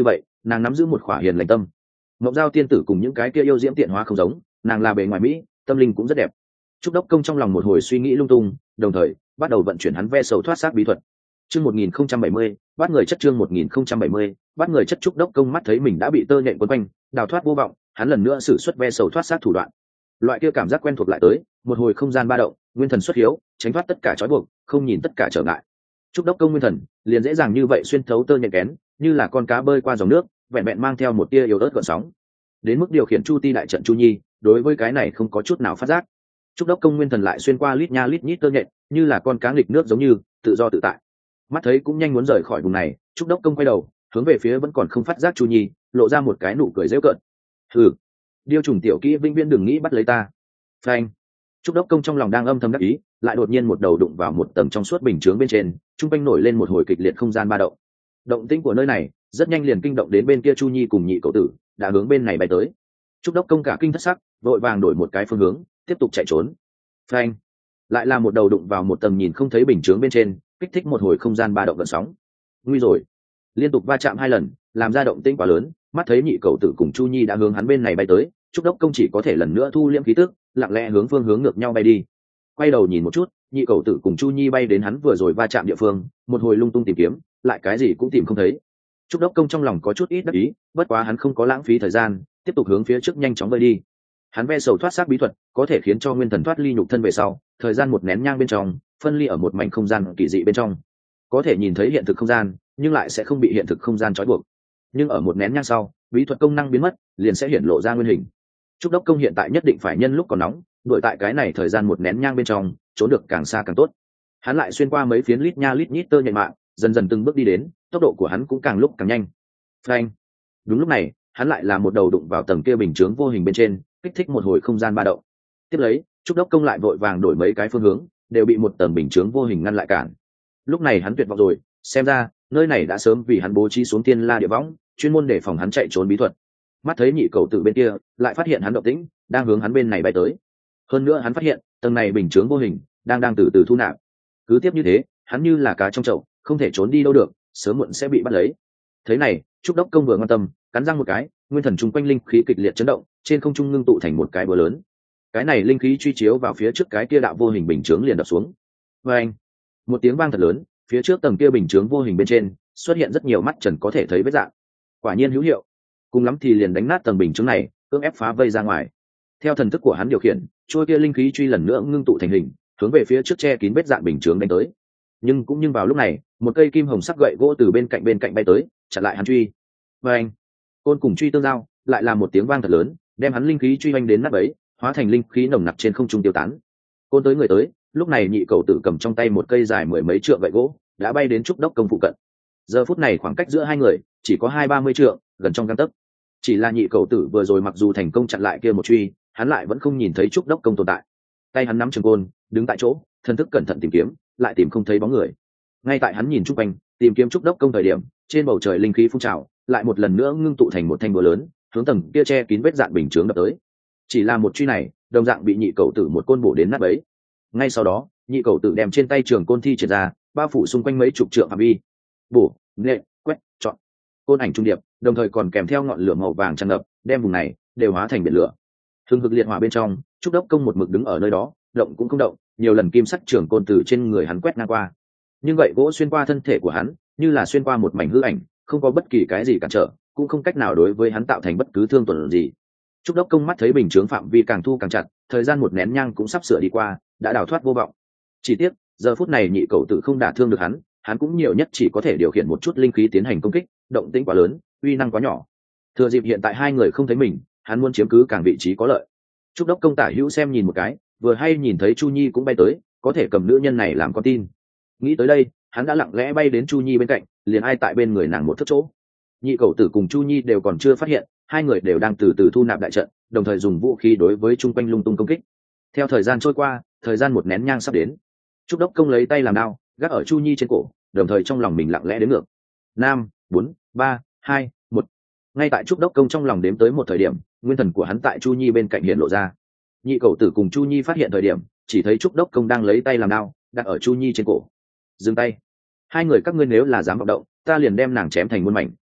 nàng nắm giữ một khỏa hiền lành tâm. Ngọc Giao tiên tử cùng những cái kia yêu diễm tiện hóa không giống, nàng là bề ngoài mỹ, tâm linh cũng rất đẹp. Trúc Đốc Công trong lòng một hồi suy nghĩ lung tung, đồng thời bắt đầu vận chuyển hắn ve sầu thoát xác bí thuật. Chương 1070, bắt người chất chương 1070, bắt người chất. Trúc Đốc Công mắt thấy mình đã bị tơ nhện quấn quanh, đào thoát vô vọng, hắn lần nữa sử xuất ve sầu thoát xác thủ đoạn. Loại kia cảm giác quen thuộc lại tới, một hồi không gian ba động, nguyên thần xuất hiếu, tránh thoát tất cả trói buộc, không nhìn tất cả trở ngại. Trúc Đốc Công nguyên thần liền dễ dàng như vậy xuyên thấu tơ nhện kén, như là con cá bơi qua dòng nước, vẹn vẹn mang theo một tia yếu ớt gợn sóng. Đến mức điều khiển Chu Ti đại trận Chu Nhi, đối với cái này không có chút nào phát giác. Trúc Đốc Công nguyên thần lại xuyên qua lít nha lít nhít tơ nhện, như là con cá nghịch nước giống như tự do tự tại. Mắt thấy cũng nhanh muốn rời khỏi vùng này, Trúc Đốc Công quay đầu, hướng về phía vẫn còn không phát giác Chu Nhi, lộ ra một cái nụ cười giễu cợt. Hừ, điêu trùng tiểu kỹ vĩnh viễn đừng nghĩ bắt lấy ta. Phanh. Trúc Đốc Công trong lòng đang âm thầm đắc ý, lại đột nhiên một đầu đụng vào một tầng trong suốt bình chướng bên trên, trung quanh nổi lên một hồi kịch liệt không gian ba động. Động tĩnh của nơi này rất nhanh liền kinh động đến bên kia Chu Nhi cùng nhị cậu tử, đã hướng bên này bay tới. Trúc Đốc Công cả kinh thất sắc, vội vàng đổi một cái phương hướng, tiếp tục chạy trốn. Phanh. Lại là một đầu đụng vào một tầng nhìn không thấy bình chướng bên trên, kích thích một hồi không gian ba động gợn sóng. Nguy rồi. Liên tục va chạm 2 lần, làm ra động tĩnh quá lớn, mắt thấy nhị cậu tử cùng Chu Nhi đã hướng hắn bên này bay tới, Trúc Đốc Công chỉ có thể lần nữa thu liễm khí tức, lặng lẽ hướng phương hướng ngược nhau bay đi. Quay đầu nhìn một chút, nhị cậu tử cùng Chu Nhi bay đến hắn vừa rồi va chạm địa phương, một hồi lung tung tìm kiếm, lại cái gì cũng tìm không thấy. Trúc Đốc Công trong lòng có chút ít đắc ý, bất quá hắn không có lãng phí thời gian, tiếp tục hướng phía trước nhanh chóng bơi đi. Hắn ve sầu thoát xác bí thuật, có thể khiến cho nguyên thần thoát ly nhục thân về sau, thời gian một nén nhang bên trong, phân ly ở một mảnh không gian kỳ dị bên trong, có thể nhìn thấy hiện thực không gian, nhưng lại sẽ không bị hiện thực không gian trói buộc. Nhưng ở một nén nhang sau, bí thuật công năng biến mất, liền sẽ hiển lộ ra nguyên hình. Trúc Đốc Công hiện tại nhất định phải nhân lúc còn nóng, đuổi tại cái này thời gian một nén nhang bên trong, trốn được càng xa càng tốt. Hắn lại xuyên qua mấy phiến lít nha lít nhít tơ nhện mạng, dần dần từng bước đi đến, tốc độ của hắn cũng càng lúc càng nhanh. Phanh. Đúng lúc này, hắn lại là một đầu đụng vào tầng kia bình chướng vô hình bên trên, kích thích một hồi không gian ba động. Tiếp lấy, Trúc Đốc Công lại vội vàng đổi mấy cái phương hướng, đều bị một tầng bình chướng vô hình ngăn lại cản. Lúc này hắn tuyệt vọng rồi, xem ra nơi này đã sớm vì hắn bố trí xuống thiên la địa võng, chuyên môn để phòng hắn chạy trốn bí thuật. Mắt thấy nhị cầu tử bên kia lại phát hiện hắn động tĩnh, đang hướng hắn bên này bay tới. Hơn nữa hắn phát hiện tầng này bình chướng vô hình đang từ từ thu nạp. Cứ tiếp như thế, hắn như là cá trong chậu, không thể trốn đi đâu được, sớm muộn sẽ bị bắt lấy. Thế này, Trúc Đốc Công vừa quan tâm, cắn răng một cái, nguyên thần trung quanh linh khí kịch liệt chấn động, trên không trung ngưng tụ thành một cái búa lớn. Cái này linh khí truy chiếu vào phía trước cái kia đạo vô hình bình chướng liền đập xuống. Oeng! Một tiếng vang thật lớn, phía trước tầng kia bình chướng vô hình bên trên xuất hiện rất nhiều mắt trần có thể thấy vết dạng. Quả nhiên hữu hiệu, cùng lắm thì liền đánh nát tầng bình chướng này, cưỡng ép phá vây ra ngoài. Theo thần thức của hắn điều khiển, trôi kia linh khí truy lần nữa ngưng tụ thành hình, hướng về phía trước che kín vết dạng bình chướng đánh tới. Nhưng cũng vào lúc này, một cây kim hồng sắc gậy gỗ từ bên cạnh bay tới, chặn lại hắn truy. Oeng! Côn cùng truy tương giao, lại là một tiếng vang thật lớn, đem hắn linh khí truy hoành đến nát bấy, hóa thành linh khí nồng nặc trên không trung tiêu tán. Côn tới người tới, lúc này nhị cầu tử cầm trong tay một cây dài 10 mấy trượng gậy gỗ, đã bay đến Trúc Đốc Công phụ cận. Giờ phút này khoảng cách giữa hai người chỉ có 20-30 trượng, gần trong gang tấc. Chỉ là nhị cầu tử vừa rồi mặc dù thành công chặn lại kia một truy, hắn lại vẫn không nhìn thấy Trúc Đốc Công tồn tại. Tay hắn nắm trường côn, đứng tại chỗ, thần thức cẩn thận tìm kiếm, lại tìm không thấy bóng người. Ngay tại hắn nhìn chung quanh, tìm kiếm Trúc Đốc Công thời điểm, trên bầu trời linh khí phun trào, lại một lần nữa ngưng tụ thành một thanh búa lớn, hướng tầng kia che kín vết dạn bình chướng đập tới. Chỉ là một truy này, đồng dạng bị nhị cầu tử một côn bổ đến nát bấy. Ngay sau đó, nhị cầu tử đem trên tay trường côn thi triển ra, bao phủ xung quanh mấy chục trượng phạm vi. Bổ, nện, quét, chọn. Côn ảnh trung điệp, đồng thời còn kèm theo ngọn lửa màu vàng tràn ngập, đem vùng này đều hóa thành biển lửa. Hừng hực liệt hỏa bên trong, Trúc Đốc Công một mực đứng ở nơi đó, động cũng không động, nhiều lần kim sắc trường côn từ trên người hắn quét ngang qua. Nhưng gậy gỗ xuyên qua thân thể của hắn, như là xuyên qua một mảnh hư ảnh, không có bất kỳ cái gì cản trở, cũng không cách nào đối với hắn tạo thành bất cứ thương tổn gì. Trúc Đốc Công mắt thấy bình chướng phạm vi càng thu càng chặt, thời gian một nén nhang cũng sắp sửa đi qua, đã đào thoát vô vọng. Chỉ tiếc, giờ phút này nhị cầu tử không đả thương được hắn cũng nhiều nhất chỉ có thể điều khiển một chút linh khí tiến hành công kích, động tĩnh quá lớn, uy năng quá nhỏ. Thừa dịp hiện tại hai người không thấy mình, hắn muốn chiếm cứ càng vị trí có lợi. Trúc Đốc Công tả hữu xem nhìn một cái, vừa hay nhìn thấy Chu Nhi cũng bay tới, có thể cầm nữ nhân này làm con tin. Nghĩ tới đây, hắn đã lặng lẽ bay đến Chu Nhi bên cạnh, liền ai tại bên người nàng một thước chỗ. Nhị cầu tử cùng Chu Nhi đều còn chưa phát hiện, hai người đều đang từ từ thu nạp đại trận, đồng thời dùng vũ khí đối với chung quanh lung tung công kích. Theo thời gian trôi qua, thời gian một nén nhang sắp đến. Trúc Đốc Công lấy tay làm đao, gác ở Chu Nhi trên cổ, đồng thời trong lòng mình lặng lẽ đếm ngược. 5, 4, 3, 2, 1. Ngay tại Trúc Đốc Công trong lòng đếm tới một thời điểm, nguyên thần của hắn tại Chu Nhi bên cạnh hiện lộ ra. Nhị cầu tử cùng Chu Nhi phát hiện thời điểm, chỉ thấy Trúc Đốc Công đang lấy tay làm đao, đặt ở Chu Nhi trên cổ. Dừng tay. Hai người các ngươi nếu là dám vọng động, ta liền đem nàng chém thành muôn mảnh.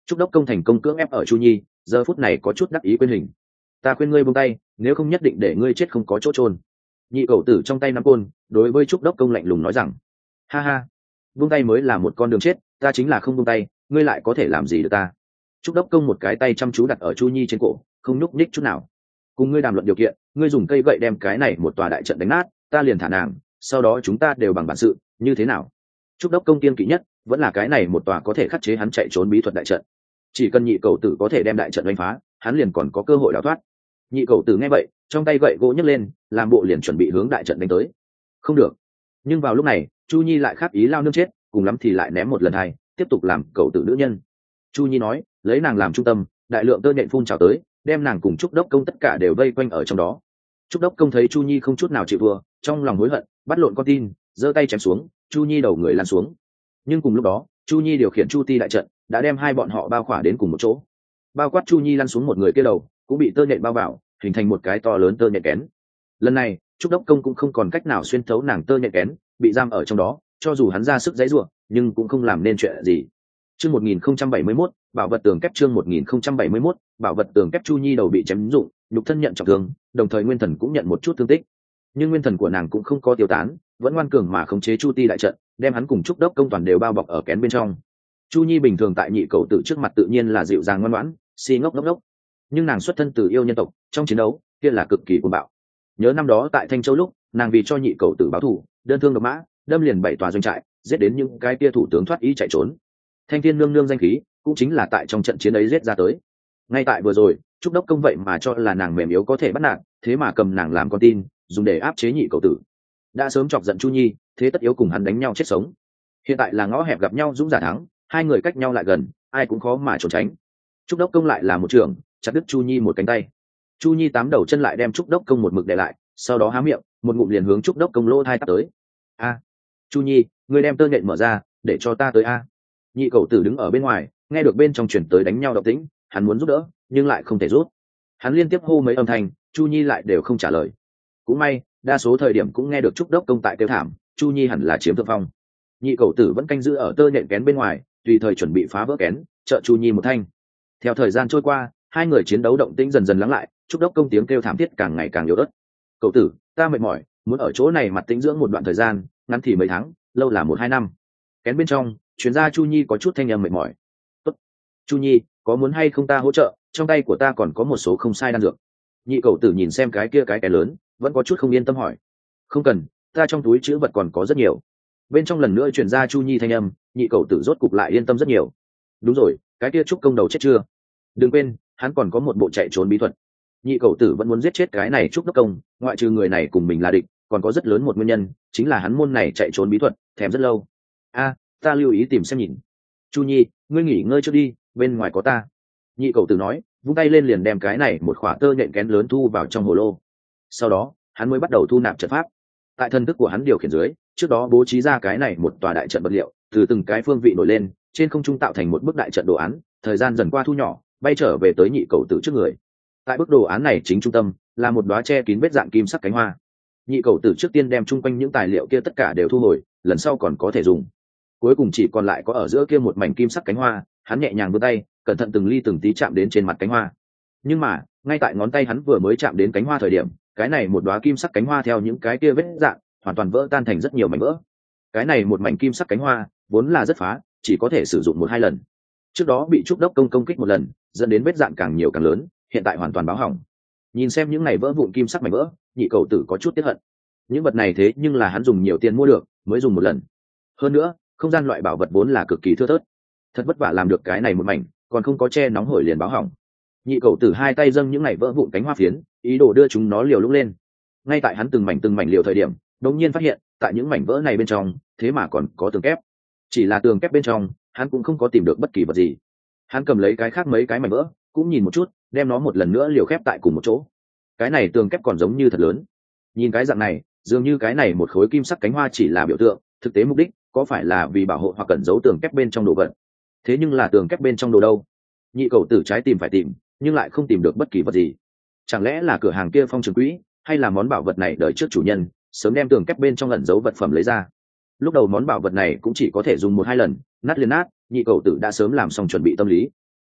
Trúc đốc công thành công cưỡng ép ở Chu Nhi, giờ phút này có chút đắc ý quên hình. Ta khuyên ngươi buông tay, nếu không nhất định để ngươi chết không có chỗ chôn. Nhị cậu tử trong tay nắm côn, đối với Trúc đốc công lạnh lùng nói rằng: ha ha, buông tay mới là một con đường chết, ta chính là không buông tay, ngươi lại có thể làm gì được ta? Trúc đốc công một cái tay chăm chú đặt ở Chu Nhi trên cổ, không nhúc nhích chút nào. Cùng ngươi đàm luận điều kiện, ngươi dùng cây gậy đem cái này một tòa đại trận đánh nát, ta liền thả nàng, sau đó chúng ta đều bằng bản sự, như thế nào? Trúc đốc công kiên kỵ nhất vẫn là cái này một tòa có thể khắc chế hắn chạy trốn bí thuật đại trận. Chỉ cần nhị cầu tử có thể đem đại trận đánh phá, hắn liền còn có cơ hội đào thoát. Nhị cầu tử nghe vậy, trong tay gậy gỗ nhấc lên, làm bộ liền chuẩn bị hướng đại trận đánh tới. Không được. Nhưng vào lúc này, Chu Nhi lại khắc ý lao nương chết, cùng lắm thì lại ném một lần hai, tiếp tục làm cầu tử nữ nhân. Chu Nhi nói, lấy nàng làm trung tâm, đại lượng tơ nhện phun trào tới, đem nàng cùng Trúc đốc công tất cả đều vây quanh ở trong đó. Trúc đốc công thấy Chu Nhi không chút nào chịu thua, trong lòng hối hận, bắt lộn con tin, giơ tay chém xuống, Chu Nhi đầu người lăn xuống. Nhưng cùng lúc đó, Chu Nhi điều khiển Chu Ti đại trận, đã đem hai bọn họ bao khỏa đến cùng một chỗ. Bao quát Chu Nhi lăn xuống một người kia đầu, cũng bị tơ nhện bao vào, hình thành một cái to lớn tơ nhện kén. Lần này, Trúc đốc công cũng không còn cách nào xuyên thấu nàng tơ nhện kén, bị giam ở trong đó, cho dù hắn ra sức giãy giụa, nhưng cũng không làm nên chuyện gì. Chương 1071, bảo vật tường kép chương 1071, bảo vật tường kép. Chu Nhi đầu bị chém rụng, nhục thân nhận trọng thương, đồng thời nguyên thần cũng nhận một chút thương tích. Nhưng nguyên thần của nàng cũng không có tiêu tán, vẫn ngoan cường mà khống chế Chu Ti đại trận, đem hắn cùng Trúc đốc công toàn đều bao bọc ở kén bên trong. Chu Nhi bình thường tại nhị cầu tử trước mặt tự nhiên là dịu dàng ngoan ngoãn, si ngốc ngốc ngốc. Nhưng nàng xuất thân từ yêu nhân tộc, trong chiến đấu, kia là cực kỳ cuồng bạo. Nhớ năm đó tại Thanh Châu lúc, nàng vì cho nhị cầu tử báo thù, đơn thương độc mã, đâm liền 7 tòa doanh trại, giết đến những cái kia thủ tướng thoát ý chạy trốn. Thanh Thiên nương nương danh khí, cũng chính là tại trong trận chiến ấy giết ra tới. Ngay tại vừa rồi, Trúc đốc công vậy mà cho là nàng mềm yếu có thể bắt nạt, thế mà cầm nàng làm con tin, dùng để áp chế nhị cầu tử. Đã sớm chọc giận Chu Nhi, thế tất yếu cùng hắn đánh nhau chết sống. Hiện tại là ngõ hẹp gặp nhau dũng giả thắng, hai người cách nhau lại gần, ai cũng khó mà trốn tránh. Trúc đốc công lại là một trường, chặt đứt Chu Nhi một cánh tay. Chu Nhi 8 đầu chân lại đem Trúc đốc công một mực đè lại, sau đó há miệng, một ngụm liền hướng Trúc đốc công lỗ thai tắt tới. A, Chu Nhi, ngươi đem tơ nhện mở ra, để cho ta tới a. Nhị cầu tử đứng ở bên ngoài, nghe được bên trong chuyển tới đánh nhau động tĩnh, hắn muốn giúp đỡ, nhưng lại không thể giúp. Hắn liên tiếp hô mấy âm thanh, Chu Nhi lại đều không trả lời. Cũng may, đa số thời điểm cũng nghe được Trúc đốc công tại kêu thảm, Chu Nhi hẳn là chiếm thượng phong. Nhị cầu tử vẫn canh giữ ở tơ nhện kén bên ngoài, tùy thời chuẩn bị phá vỡ kén, trợ Chu Nhi một thanh. Theo thời gian trôi qua, hai người chiến đấu động tĩnh dần dần lắng lại, Trúc đốc công tiếng kêu thảm thiết càng ngày càng yếu ớt. Cậu tử, ta mệt mỏi, muốn ở chỗ này mặt tĩnh dưỡng một đoạn thời gian, ngắn thì mấy tháng, lâu là 1-2 năm. Kén bên trong, chuyên gia Chu Nhi có chút thanh âm mệt mỏi. Tốt, Chu Nhi, có muốn hay không ta hỗ trợ? Trong tay của ta còn có một số không sai đan dược. Nhị cầu tử nhìn xem cái kia cái kén lớn, vẫn có chút không yên tâm hỏi. Không cần, ta trong túi chữ vật còn có rất nhiều. Bên trong lần nữa truyền ra Chu Nhi thanh âm, nhị cầu tử rốt cục lại yên tâm rất nhiều. Đúng rồi, cái kia Trúc công đầu chết chưa? Đừng quên, hắn còn có một bộ chạy trốn bí thuật. Nhị cầu tử vẫn muốn giết chết cái này Trúc đốc công, ngoại trừ người này cùng mình là địch, còn có rất lớn một nguyên nhân, chính là hắn môn này chạy trốn bí thuật, thèm rất lâu. A, ta lưu ý tìm xem nhìn. Chu Nhi, ngươi nghỉ ngơi trước đi, bên ngoài có ta. Nhị cầu tử nói, vung tay lên liền đem cái này một khỏa tơ nhện kén lớn thu vào trong hồ lô. Sau đó, hắn mới bắt đầu thu nạp trận pháp. Tại thân thức của hắn điều khiển dưới, trước đó bố trí ra cái này một tòa đại trận vật liệu, từ từng cái phương vị nổi lên, trên không trung tạo thành một bức đại trận đồ án, thời gian dần qua thu nhỏ, bay trở về tới nhị cầu tử trước người. Tại bức đồ án này chính trung tâm là một đóa che kín vết dạng kim sắc cánh hoa. Nhị cầu tử trước tiên đem chung quanh những tài liệu kia tất cả đều thu hồi, lần sau còn có thể dùng. Cuối cùng chỉ còn lại có ở giữa kia một mảnh kim sắc cánh hoa, hắn nhẹ nhàng vươn tay, cẩn thận từng ly từng tí chạm đến trên mặt cánh hoa. Nhưng mà, ngay tại ngón tay hắn vừa mới chạm đến cánh hoa thời điểm, cái này một đóa kim sắc cánh hoa theo những cái kia vết dạng hoàn toàn vỡ tan thành rất nhiều mảnh vỡ. Cái này một mảnh kim sắc cánh hoa vốn là rất phá, chỉ có thể sử dụng 1-2 lần. Trước đó bị Trúc đốc công kích một lần, dẫn đến vết dạng càng nhiều càng lớn, hiện tại hoàn toàn báo hỏng. Nhìn xem những này vỡ vụn kim sắc mảnh vỡ, nhị cầu tử có chút tiếc hận. Những vật này thế nhưng là hắn dùng nhiều tiền mua được, mới dùng một lần. Hơn nữa, không gian loại bảo vật vốn là cực kỳ thưa thớt. Thật vất vả làm được cái này một mảnh, còn không có che nóng hổi liền báo hỏng. Nhị cầu tử hai tay dâng những này vỡ vụn cánh hoa phiến, ý đồ đưa chúng nó liều lúc lên. Ngay tại hắn từng mảnh liều thời điểm, đột nhiên phát hiện, tại những mảnh vỡ này bên trong, thế mà còn có tường kép. Chỉ là tường kép bên trong, hắn cũng không có tìm được bất kỳ vật gì. Hắn cầm lấy cái khác mấy cái mảnh vỡ, cũng nhìn một chút, đem nó một lần nữa liều khép tại cùng một chỗ. Cái này tường kép còn giống như thật lớn. Nhìn cái dạng này, dường như cái này một khối kim sắc cánh hoa chỉ là biểu tượng, thực tế mục đích có phải là vì bảo hộ hoặc cẩn giấu tường kép bên trong đồ vật. Thế nhưng là tường kép bên trong đồ đâu? Nhị cầu tử trái tìm phải tìm, nhưng lại không tìm được bất kỳ vật gì. Chẳng lẽ là cửa hàng kia Phong Trường Quỹ, hay là món bảo vật này đợi trước chủ nhân sớm đem tường kép bên trong ẩn giấu vật phẩm lấy ra? Lúc đầu món bảo vật này cũng chỉ có thể dùng 1-2 lần, nát liền nát, nhị cầu tử đã sớm làm xong chuẩn bị tâm lý.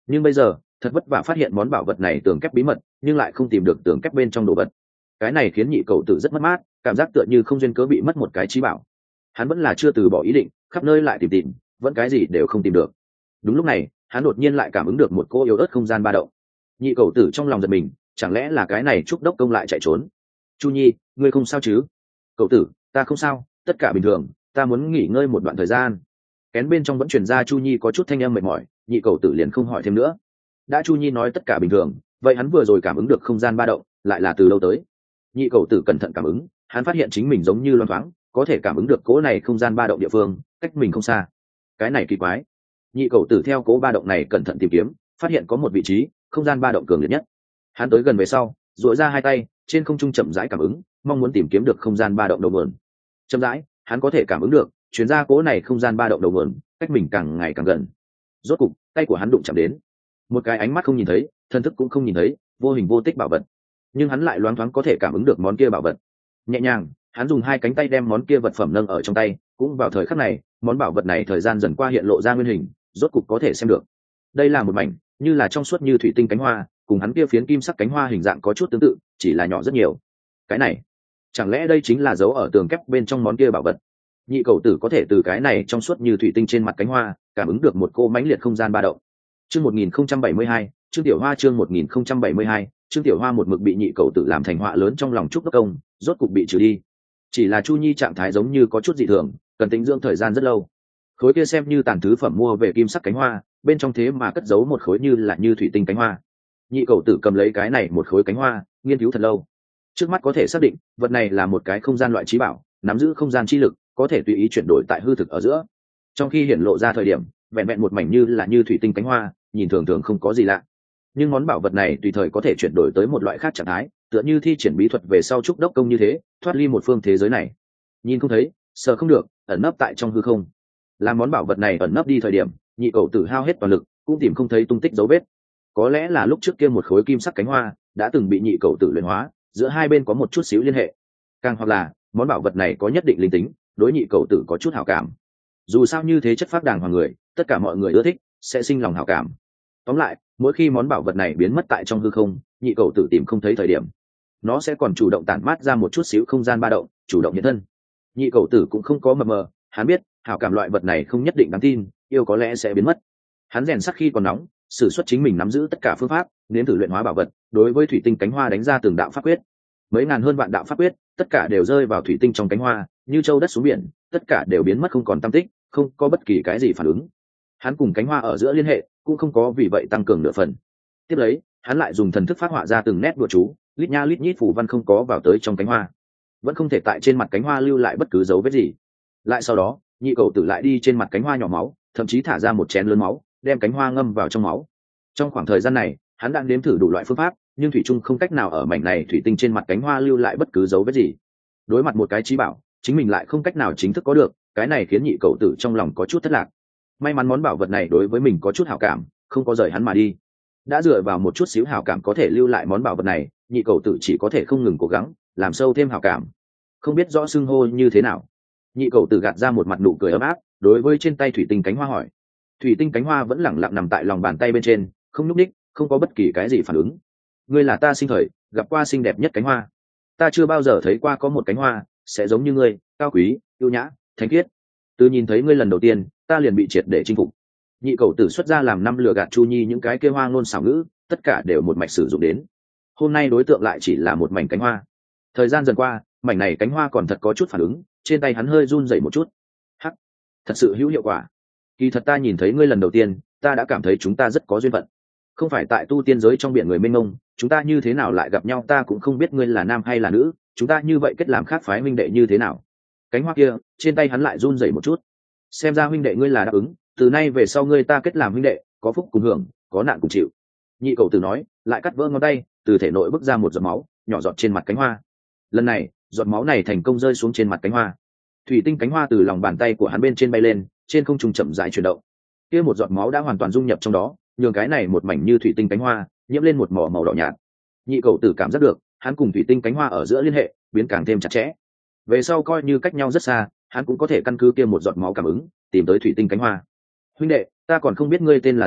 nhưng bây giờ thật vất vả phát hiện món bảo vật này tường kép bí mật nhưng lại không tìm được tường kép bên trong đồ vật. Cái này khiến nhị cầu tử rất mất mát, cảm giác tựa như không duyên cớ bị mất một cái trí bảo. Hắn vẫn là chưa từ bỏ ý định, khắp nơi lại tìm, vẫn cái gì đều không tìm được. Đúng lúc này hắn đột nhiên lại cảm ứng được một cô yếu ớt không gian ba động. Nhị cầu tử trong lòng giật mình, chẳng lẽ là cái này trúc đốc công lại chạy trốn? Chu Nhi, ngươi không sao chứ? Cậu tử, ta không sao, tất cả bình thường, ta muốn nghỉ ngơi một đoạn thời gian. Kén bên trong vẫn truyền ra Chu Nhi có chút thanh âm mệt mỏi, nhị cầu tử liền không hỏi thêm nữa. Đã Chu Nhi nói tất cả bình thường, vậy hắn vừa rồi cảm ứng được không gian ba động lại là từ lâu tới? Nhị cầu tử cẩn thận cảm ứng, hắn phát hiện chính mình giống như loáng thoáng có thể cảm ứng được cỗ này không gian ba động địa phương cách mình không xa. Cái này kỳ quái. Nhị cầu tử theo cỗ ba động này cẩn thận tìm kiếm, phát hiện có một vị trí không gian ba động cường liệt nhất. Hắn tới gần về sau, duỗi ra hai tay trên không trung chậm rãi cảm ứng, mong muốn tìm kiếm được không gian ba động đầu nguồn. Chậm rãi hắn có thể cảm ứng được chuyến ra cỗ này không gian ba động đầu nguồn cách mình càng ngày càng gần. Rốt cục tay của hắn đụng chạm đến một cái ánh mắt không nhìn thấy, thân thức cũng không nhìn thấy, vô hình vô tích bảo vật, nhưng hắn lại loáng thoáng có thể cảm ứng được món kia bảo vật. Nhẹ nhàng hắn dùng hai cánh tay đem món kia vật phẩm nâng ở trong tay, cũng vào thời khắc này món bảo vật này thời gian dần qua hiện lộ ra nguyên hình, rốt cục có thể xem được. Đây là một mảnh như là trong suốt như thủy tinh cánh hoa, cùng hắn kia phiến kim sắc cánh hoa hình dạng có chút tương tự, chỉ là nhỏ rất nhiều. Cái này chẳng lẽ đây chính là dấu ở tường kép bên trong món kia bảo vật? Nhị cầu tử có thể từ cái này trong suốt như thủy tinh trên mặt cánh hoa cảm ứng được một cô mãnh liệt không gian ba động. Chương 1072, Trương Tiểu Hoa chương 1072, Trương Tiểu Hoa một mực bị nhị cầu tử làm thành họa lớn trong lòng trúc đốc công, rốt cục bị trừ đi. Chỉ là Chu Nhi trạng thái giống như có chút dị thường, cần tĩnh dưỡng thời gian rất lâu. Khối kia xem như tàn thứ phẩm mua về kim sắc cánh hoa, bên trong thế mà cất giấu một khối như là như thủy tinh cánh hoa. Nhị cầu tử cầm lấy cái này một khối cánh hoa, nghiên cứu thật lâu. Trước mắt có thể xác định, vật này là một cái không gian loại trí bảo, nắm giữ không gian chi lực, có thể tùy ý chuyển đổi tại hư thực ở giữa. Trong khi hiển lộ ra thời điểm, vẹn vẹn một mảnh như là như thủy tinh cánh hoa, nhìn thường thường không có gì lạ. Nhưng món bảo vật này tùy thời có thể chuyển đổi tới một loại khác trạng thái, tựa như thi triển bí thuật về sau trúc đốc công như thế, thoát ly một phương thế giới này. Nhìn không thấy, sờ không được, ẩn nấp tại trong hư không. Làm món bảo vật này ẩn nấp đi thời điểm, nhị cầu tử hao hết toàn lực, cũng tìm không thấy tung tích dấu vết. Có lẽ là lúc trước kia một khối kim sắc cánh hoa đã từng bị nhị cầu tử luyện hóa, giữa hai bên có một chút xíu liên hệ. Càng hoặc là món bảo vật này có nhất định linh tính, đối nhị cầu tử có chút hảo cảm. Dù sao như thế chất phác đàng hoàng người, tất cả mọi người ưa thích, sẽ sinh lòng hảo cảm. Tóm lại, mỗi khi món bảo vật này biến mất tại trong hư không, nhị cầu tử tìm không thấy thời điểm, nó sẽ còn chủ động tản mát ra một chút xíu không gian ba động, chủ động hiện thân. Nhị cầu tử cũng không có mập mờ, hắn biết hảo cảm loại vật này không nhất định đáng tin, yêu có lẽ sẽ biến mất. Hắn rèn sắc khi còn nóng, sử xuất chính mình nắm giữ tất cả phương pháp, nếm thử luyện hóa bảo vật, đối với thủy tinh cánh hoa đánh ra từng đạo pháp quyết. Mấy ngàn hơn vạn đạo pháp quyết, tất cả đều rơi vào thủy tinh trong cánh hoa, như châu đất xuống biển, tất cả đều biến mất không còn tăm tích, không có bất kỳ cái gì phản ứng. Hắn cùng cánh hoa ở giữa liên hệ cũng không có vì vậy tăng cường nửa phần. Tiếp lấy, hắn lại dùng thần thức phát họa ra từng nét đùa chú, lít nha lít nhít phù văn không có vào tới trong cánh hoa, vẫn không thể tại trên mặt cánh hoa lưu lại bất cứ dấu vết gì. Lại sau đó, nhị cầu tử lại đi trên mặt cánh hoa nhỏ máu, thậm chí thả ra một chén lớn máu, đem cánh hoa ngâm vào trong máu. Trong khoảng thời gian này, hắn đang nếm thử đủ loại phương pháp, nhưng thủy trung không cách nào ở mảnh này thủy tinh trên mặt cánh hoa lưu lại bất cứ dấu vết gì. Đối mặt một cái trí bảo, chính mình lại không cách nào chính thức có được, cái này khiến nhị cầu tử trong lòng có chút thất lạc. May mắn món bảo vật này đối với mình có chút hảo cảm, không có rời hắn mà đi. Đã dựa vào một chút xíu hảo cảm có thể lưu lại món bảo vật này, nhị cầu tử chỉ có thể không ngừng cố gắng làm sâu thêm hảo cảm. Không biết rõ xưng hô như thế nào, nhị cầu tử gạt ra một mặt nụ cười ấm áp, đối với trên tay thủy tinh cánh hoa hỏi. Thủy tinh cánh hoa vẫn lẳng lặng nằm tại lòng bàn tay bên trên, không nhúc ních, không có bất kỳ cái gì phản ứng. Ngươi là ta sinh thời gặp qua xinh đẹp nhất cánh hoa, ta chưa bao giờ thấy qua có một cánh hoa sẽ giống như ngươi, cao quý, yêu nhã, thánh khiết. Từ nhìn thấy ngươi lần đầu tiên, ta liền bị triệt để chinh phục. Nhị cầu tử xuất ra làm năm lừa gạt Chu Nhi những cái kêu hoa ngôn xảo ngữ, tất cả đều một mạch sử dụng đến. Hôm nay đối tượng lại chỉ là một mảnh cánh hoa. Thời gian dần qua, mảnh này cánh hoa còn thật có chút phản ứng, trên tay hắn hơi run rẩy một chút. Hắc, thật sự hữu hiệu quả. Kỳ thật ta nhìn thấy ngươi lần đầu tiên, ta đã cảm thấy chúng ta rất có duyên phận. Không phải tại tu tiên giới trong biển người mênh mông, chúng ta như thế nào lại gặp nhau ta cũng không biết ngươi là nam hay là nữ, chúng ta như vậy kết làm khác phái huynh đệ như thế nào. Cánh hoa kia trên tay hắn lại run rẩy một chút. Xem ra huynh đệ ngươi là đáp ứng, từ nay về sau ngươi ta kết làm huynh đệ, có phúc cùng hưởng, có nạn cùng chịu. Nhị cầu tử nói, lại cắt vỡ ngón tay, từ thể nội bứt ra một giọt máu nhỏ giọt trên mặt cánh hoa. Lần này giọt máu này thành công rơi xuống trên mặt cánh hoa. Thủy tinh cánh hoa từ lòng bàn tay của hắn bên trên bay lên, trên không trung chậm rãi chuyển động. Kia một giọt máu đã hoàn toàn dung nhập trong đó, nhường cái này một mảnh như thủy tinh cánh hoa nhiễm lên một màu màu đỏ nhạt. Nhị cầu tử cảm giác được hắn cùng thủy tinh cánh hoa ở giữa liên hệ biến càng thêm chặt chẽ. Về sau coi như cách nhau rất xa, hắn cũng có thể căn cứ kia một giọt máu cảm ứng tìm tới thủy tinh cánh hoa. Huynh đệ, ta còn không biết ngươi tên là gì,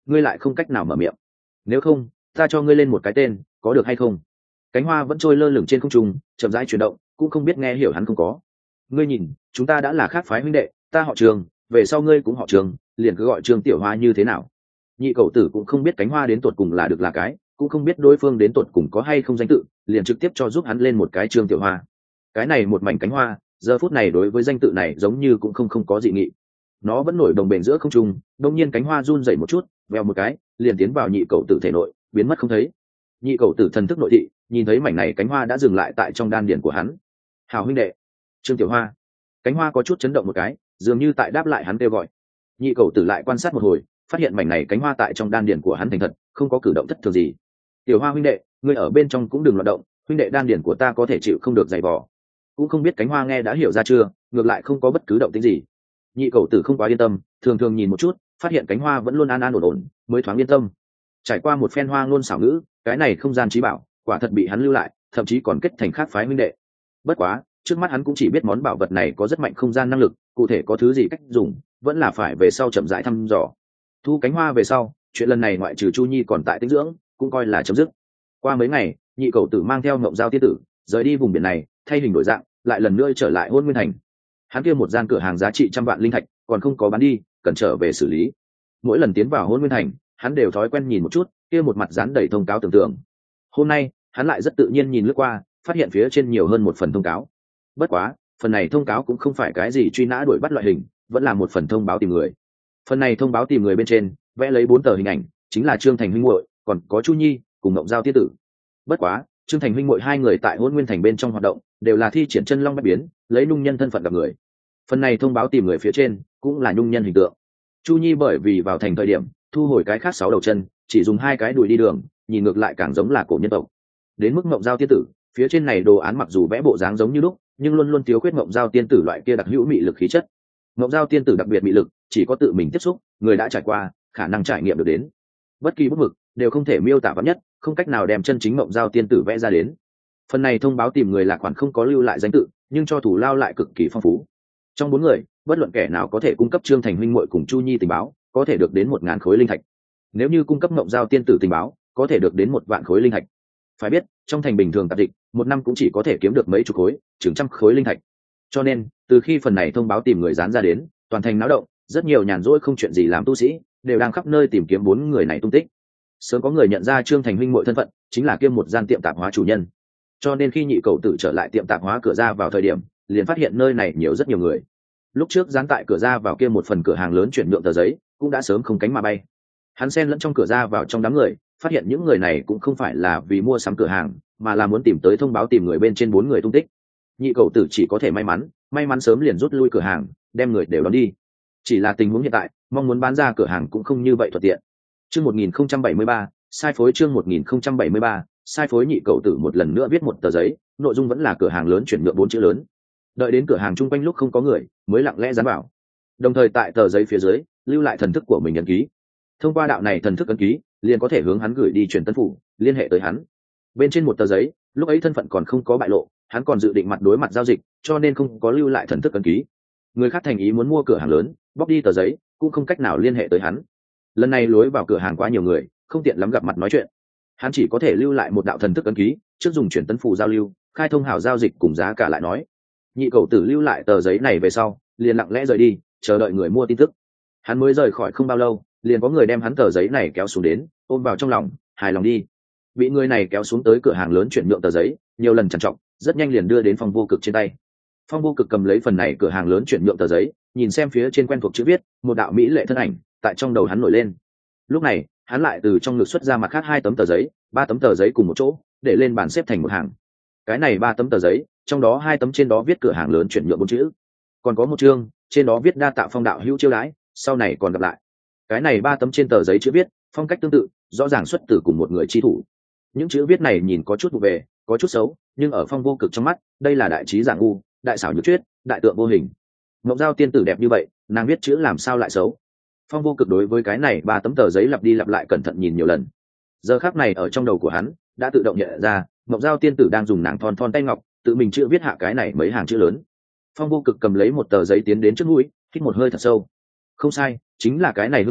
ngươi lại không cách nào mở miệng. Nếu không, ta cho ngươi lên một cái tên, có được hay không? Cánh hoa vẫn trôi lơ lửng trên không trung, chậm rãi chuyển động, cũng không biết nghe hiểu hắn không có. Ngươi nhìn, chúng ta đã là khác phái huynh đệ, ta họ Trường, về sau ngươi cũng họ Trường, liền cứ gọi Trường Tiểu Hoa như thế nào? Nhị cậu tử cũng không biết cánh hoa đến tột cùng là được là cái, cũng không biết đối phương đến tột cùng có hay không danh tự, liền trực tiếp cho giúp hắn lên một cái Trường Tiểu Hoa. Cái này một mảnh cánh hoa, giờ phút này đối với danh tự này giống như cũng không có dị nghị. Nó vẫn nổi đồng bền giữa không trung, đột nhiên cánh hoa run rẩy một chút, vèo một cái, liền tiến vào nhị cậu tử thể nội, biến mất không thấy. Nhị cậu tử thần thức nội thị, nhìn thấy mảnh này cánh hoa đã dừng lại tại trong đan điền của hắn. Hảo huynh đệ, Trương Tiểu Hoa. Cánh hoa có chút chấn động một cái, dường như tại đáp lại hắn kêu gọi. Nhị cậu tử lại quan sát một hồi, phát hiện mảnh này cánh hoa tại trong đan điền của hắn thành thật, không có cử động thất thường gì. Tiểu Hoa huynh đệ, ngươi ở bên trong cũng đừng loạn động, huynh đệ đan điền của ta có thể chịu không được dày vò. Cũng không biết cánh hoa nghe đã hiểu ra chưa, ngược lại không có bất cứ động tĩnh gì. Nhị cậu tử không quá yên tâm, thường thường nhìn một chút, phát hiện cánh hoa vẫn luôn an an ổn ổn, mới thoáng yên tâm. Trải qua một phen hoa ngôn xảo ngữ, cái này không gian trí bảo, quả thật bị hắn lưu lại, thậm chí còn kết thành khác phái huynh đệ. Bất quá, trước mắt hắn cũng chỉ biết món bảo vật này có rất mạnh không gian năng lực, cụ thể có thứ gì cách dùng, vẫn là phải về sau chậm rãi thăm dò. Thu cánh hoa về sau, chuyện lần này ngoại trừ Chu Nhi còn tại tĩnh dưỡng, cũng coi là chấm dứt. Qua mấy ngày, nhị cậu tử mang theo Ngộng Giao tiên tử, rời đi vùng biển này, thay hình đổi dạng, lại lần nữa trở lại Hôn Nguyên Thành. Hắn kia một gian cửa hàng giá trị trăm vạn linh thạch, còn không có bán đi, cần trở về xử lý. Mỗi lần tiến vào Hôn Nguyên Thành, hắn đều thói quen nhìn một chút, kia một mặt dán đầy thông cáo tưởng tượng. Hôm nay, hắn lại rất tự nhiên nhìn lướt qua, phát hiện phía trên nhiều hơn một phần thông cáo. Bất quá, phần này thông cáo cũng không phải cái gì truy nã đuổi bắt loại hình, vẫn là một phần thông báo tìm người. Phần này thông báo tìm người bên trên, vẽ lấy 4 tờ hình ảnh, chính là Trương Thành huynh muội, còn có Chu Nhi cùng Ngộng Giao tiên tử. Bất quá, Trương Thành huynh muội hai người tại Hôn Nguyên Thành bên trong hoạt động, đều là thi triển chân long bát biến, lấy nhung nhân thân phận gặp người. Phần này thông báo tìm người phía trên, cũng là nhung nhân hình tượng. Chu Nhi bởi vì vào thành thời điểm thu hồi cái khác 6 đầu chân, chỉ dùng 2 cái đùi đi đường, nhìn ngược lại càng giống là cổ nhân tộc. Đến mức Ngộng Giao tiên tử, phía trên này đồ án mặc dù vẽ bộ dáng giống như lúc, nhưng luôn luôn thiếu khuyết Ngộng Giao tiên tử loại kia đặc hữu mị lực khí chất. Ngộng Giao tiên tử đặc biệt mị lực, chỉ có tự mình tiếp xúc, người đã trải qua, khả năng trải nghiệm được đến. Bất kỳ bút mực đều không thể miêu tả vắn nhất, không cách nào đem chân chính Ngộng Giao tiên tử vẽ ra đến. Phần này thông báo tìm người là khoản không có lưu lại danh tự, nhưng cho thủ lao lại cực kỳ phong phú. Trong 4 người, bất luận kẻ nào có thể cung cấp Trương Thành huynh muội cùng Chu Nhi tình báo, có thể được đến 1000 khối linh thạch. Nếu như cung cấp Ngộng Giao tiên tử tình báo, có thể được đến 1 vạn khối linh thạch. Phải biết, trong thành bình thường tạp dịch, 1 năm cũng chỉ có thể kiếm được mấy chục khối, chừng trăm khối linh thạch. Cho nên, từ khi phần này thông báo tìm người dán ra đến, toàn thành náo động, rất nhiều nhàn rỗi không chuyện gì làm tu sĩ, đều đang khắp nơi tìm kiếm 4 người này tung tích. Sớm có người nhận ra Trương Thành huynh muội thân phận, chính là kiêm một gian tiệm tạp hóa chủ nhân. Cho nên khi nhị cậu tử trở lại tiệm tạp hóa cửa ra vào thời điểm, liền phát hiện nơi này nhiều rất nhiều người. Lúc trước dán tại cửa ra vào kia một phần cửa hàng lớn chuyển nhượng tờ giấy, cũng đã sớm không cánh mà bay. Hắn xen lẫn trong cửa ra vào trong đám người, phát hiện những người này cũng không phải là vì mua sắm cửa hàng, mà là muốn tìm tới thông báo tìm người bên trên 4 người tung tích. Nhị cậu tử chỉ có thể may mắn sớm liền rút lui cửa hàng, đem người đều đón đi. Chỉ là tình huống hiện tại, mong muốn bán ra cửa hàng cũng không như vậy thuận tiện. Chương 1073, sai phối chương 1073, sai phối nhị cậu tử một lần nữa viết một tờ giấy, nội dung vẫn là cửa hàng lớn chuyển nhượng 4 chữ lớn. Đợi đến cửa hàng chung quanh lúc không có người, mới lặng lẽ dán vào. Đồng thời tại tờ giấy phía dưới, lưu lại thần thức của mình ấn ký. Thông qua đạo này thần thức ấn ký, liền có thể hướng hắn gửi đi truyền tân phủ, liên hệ tới hắn. Bên trên một tờ giấy, lúc ấy thân phận còn không có bại lộ, hắn còn dự định mặt đối mặt giao dịch, cho nên không có lưu lại thần thức ấn ký. Người khác thành ý muốn mua cửa hàng lớn, bóc đi tờ giấy, cũng không cách nào liên hệ tới hắn. Lần này lối vào cửa hàng quá nhiều người, không tiện lắm gặp mặt nói chuyện. Hắn chỉ có thể lưu lại một đạo thần thức ấn ký, trước dùng truyền tấn phù giao lưu, khai thông hảo giao dịch cùng giá cả lại nói. Nhị cậu tử lưu lại tờ giấy này về sau, liền lặng lẽ rời đi, chờ đợi người mua tin tức. Hắn mới rời khỏi không bao lâu, liền có người đem hắn tờ giấy này kéo xuống đến, ôm vào trong lòng, hài lòng đi. Bị người này kéo xuống tới cửa hàng lớn chuyển nhượng tờ giấy, nhiều lần trằn trọc, rất nhanh liền đưa đến Phong Vô Cực trên tay. Phong Vô Cực cầm lấy phần này cửa hàng lớn chuyển nhượng tờ giấy, nhìn xem phía trên quen thuộc chữ viết, một đạo mỹ lệ thân ảnh tại trong đầu hắn nổi lên. Lúc này, hắn lại từ trong ngực xuất ra mặt khác 2 tấm tờ giấy, 3 tấm tờ giấy cùng một chỗ, để lên bàn xếp thành một hàng. Cái này 3 tấm tờ giấy, trong đó 2 tấm trên đó viết cửa hàng lớn chuyển nhượng 4 chữ, còn có một chương trên đó viết đa tạ Phong đạo hữu chiêu đãi, sau này còn gặp lại. Cái này 3 tấm trên tờ giấy chữ viết, phong cách tương tự, rõ ràng xuất từ cùng một người chi thủ. Những chữ viết này nhìn có chút vụ về, có chút xấu, nhưng ở Phong Vô Cực trong mắt, đây là đại trí giả ngu, đại xảo nhược chuyết, đại tượng vô hình. Ngộng Giao tiên tử đẹp như vậy, nàng viết chữ làm sao lại xấu? Phong Vô Cực đối với cái này 3 tấm tờ giấy lặp đi lặp lại cẩn thận nhìn nhiều lần. Giờ khắc này ở trong đầu của hắn đã tự động nhận ra, Ngộng Giao tiên tử đang dùng nàng thon thon tay ngọc, tự mình chữ viết hạ cái này mấy hàng chữ lớn. Phong Vô Cực cầm lấy một tờ giấy tiến đến trước mũi, hít một hơi thật sâu. Không sai, chính là cái này hương vị,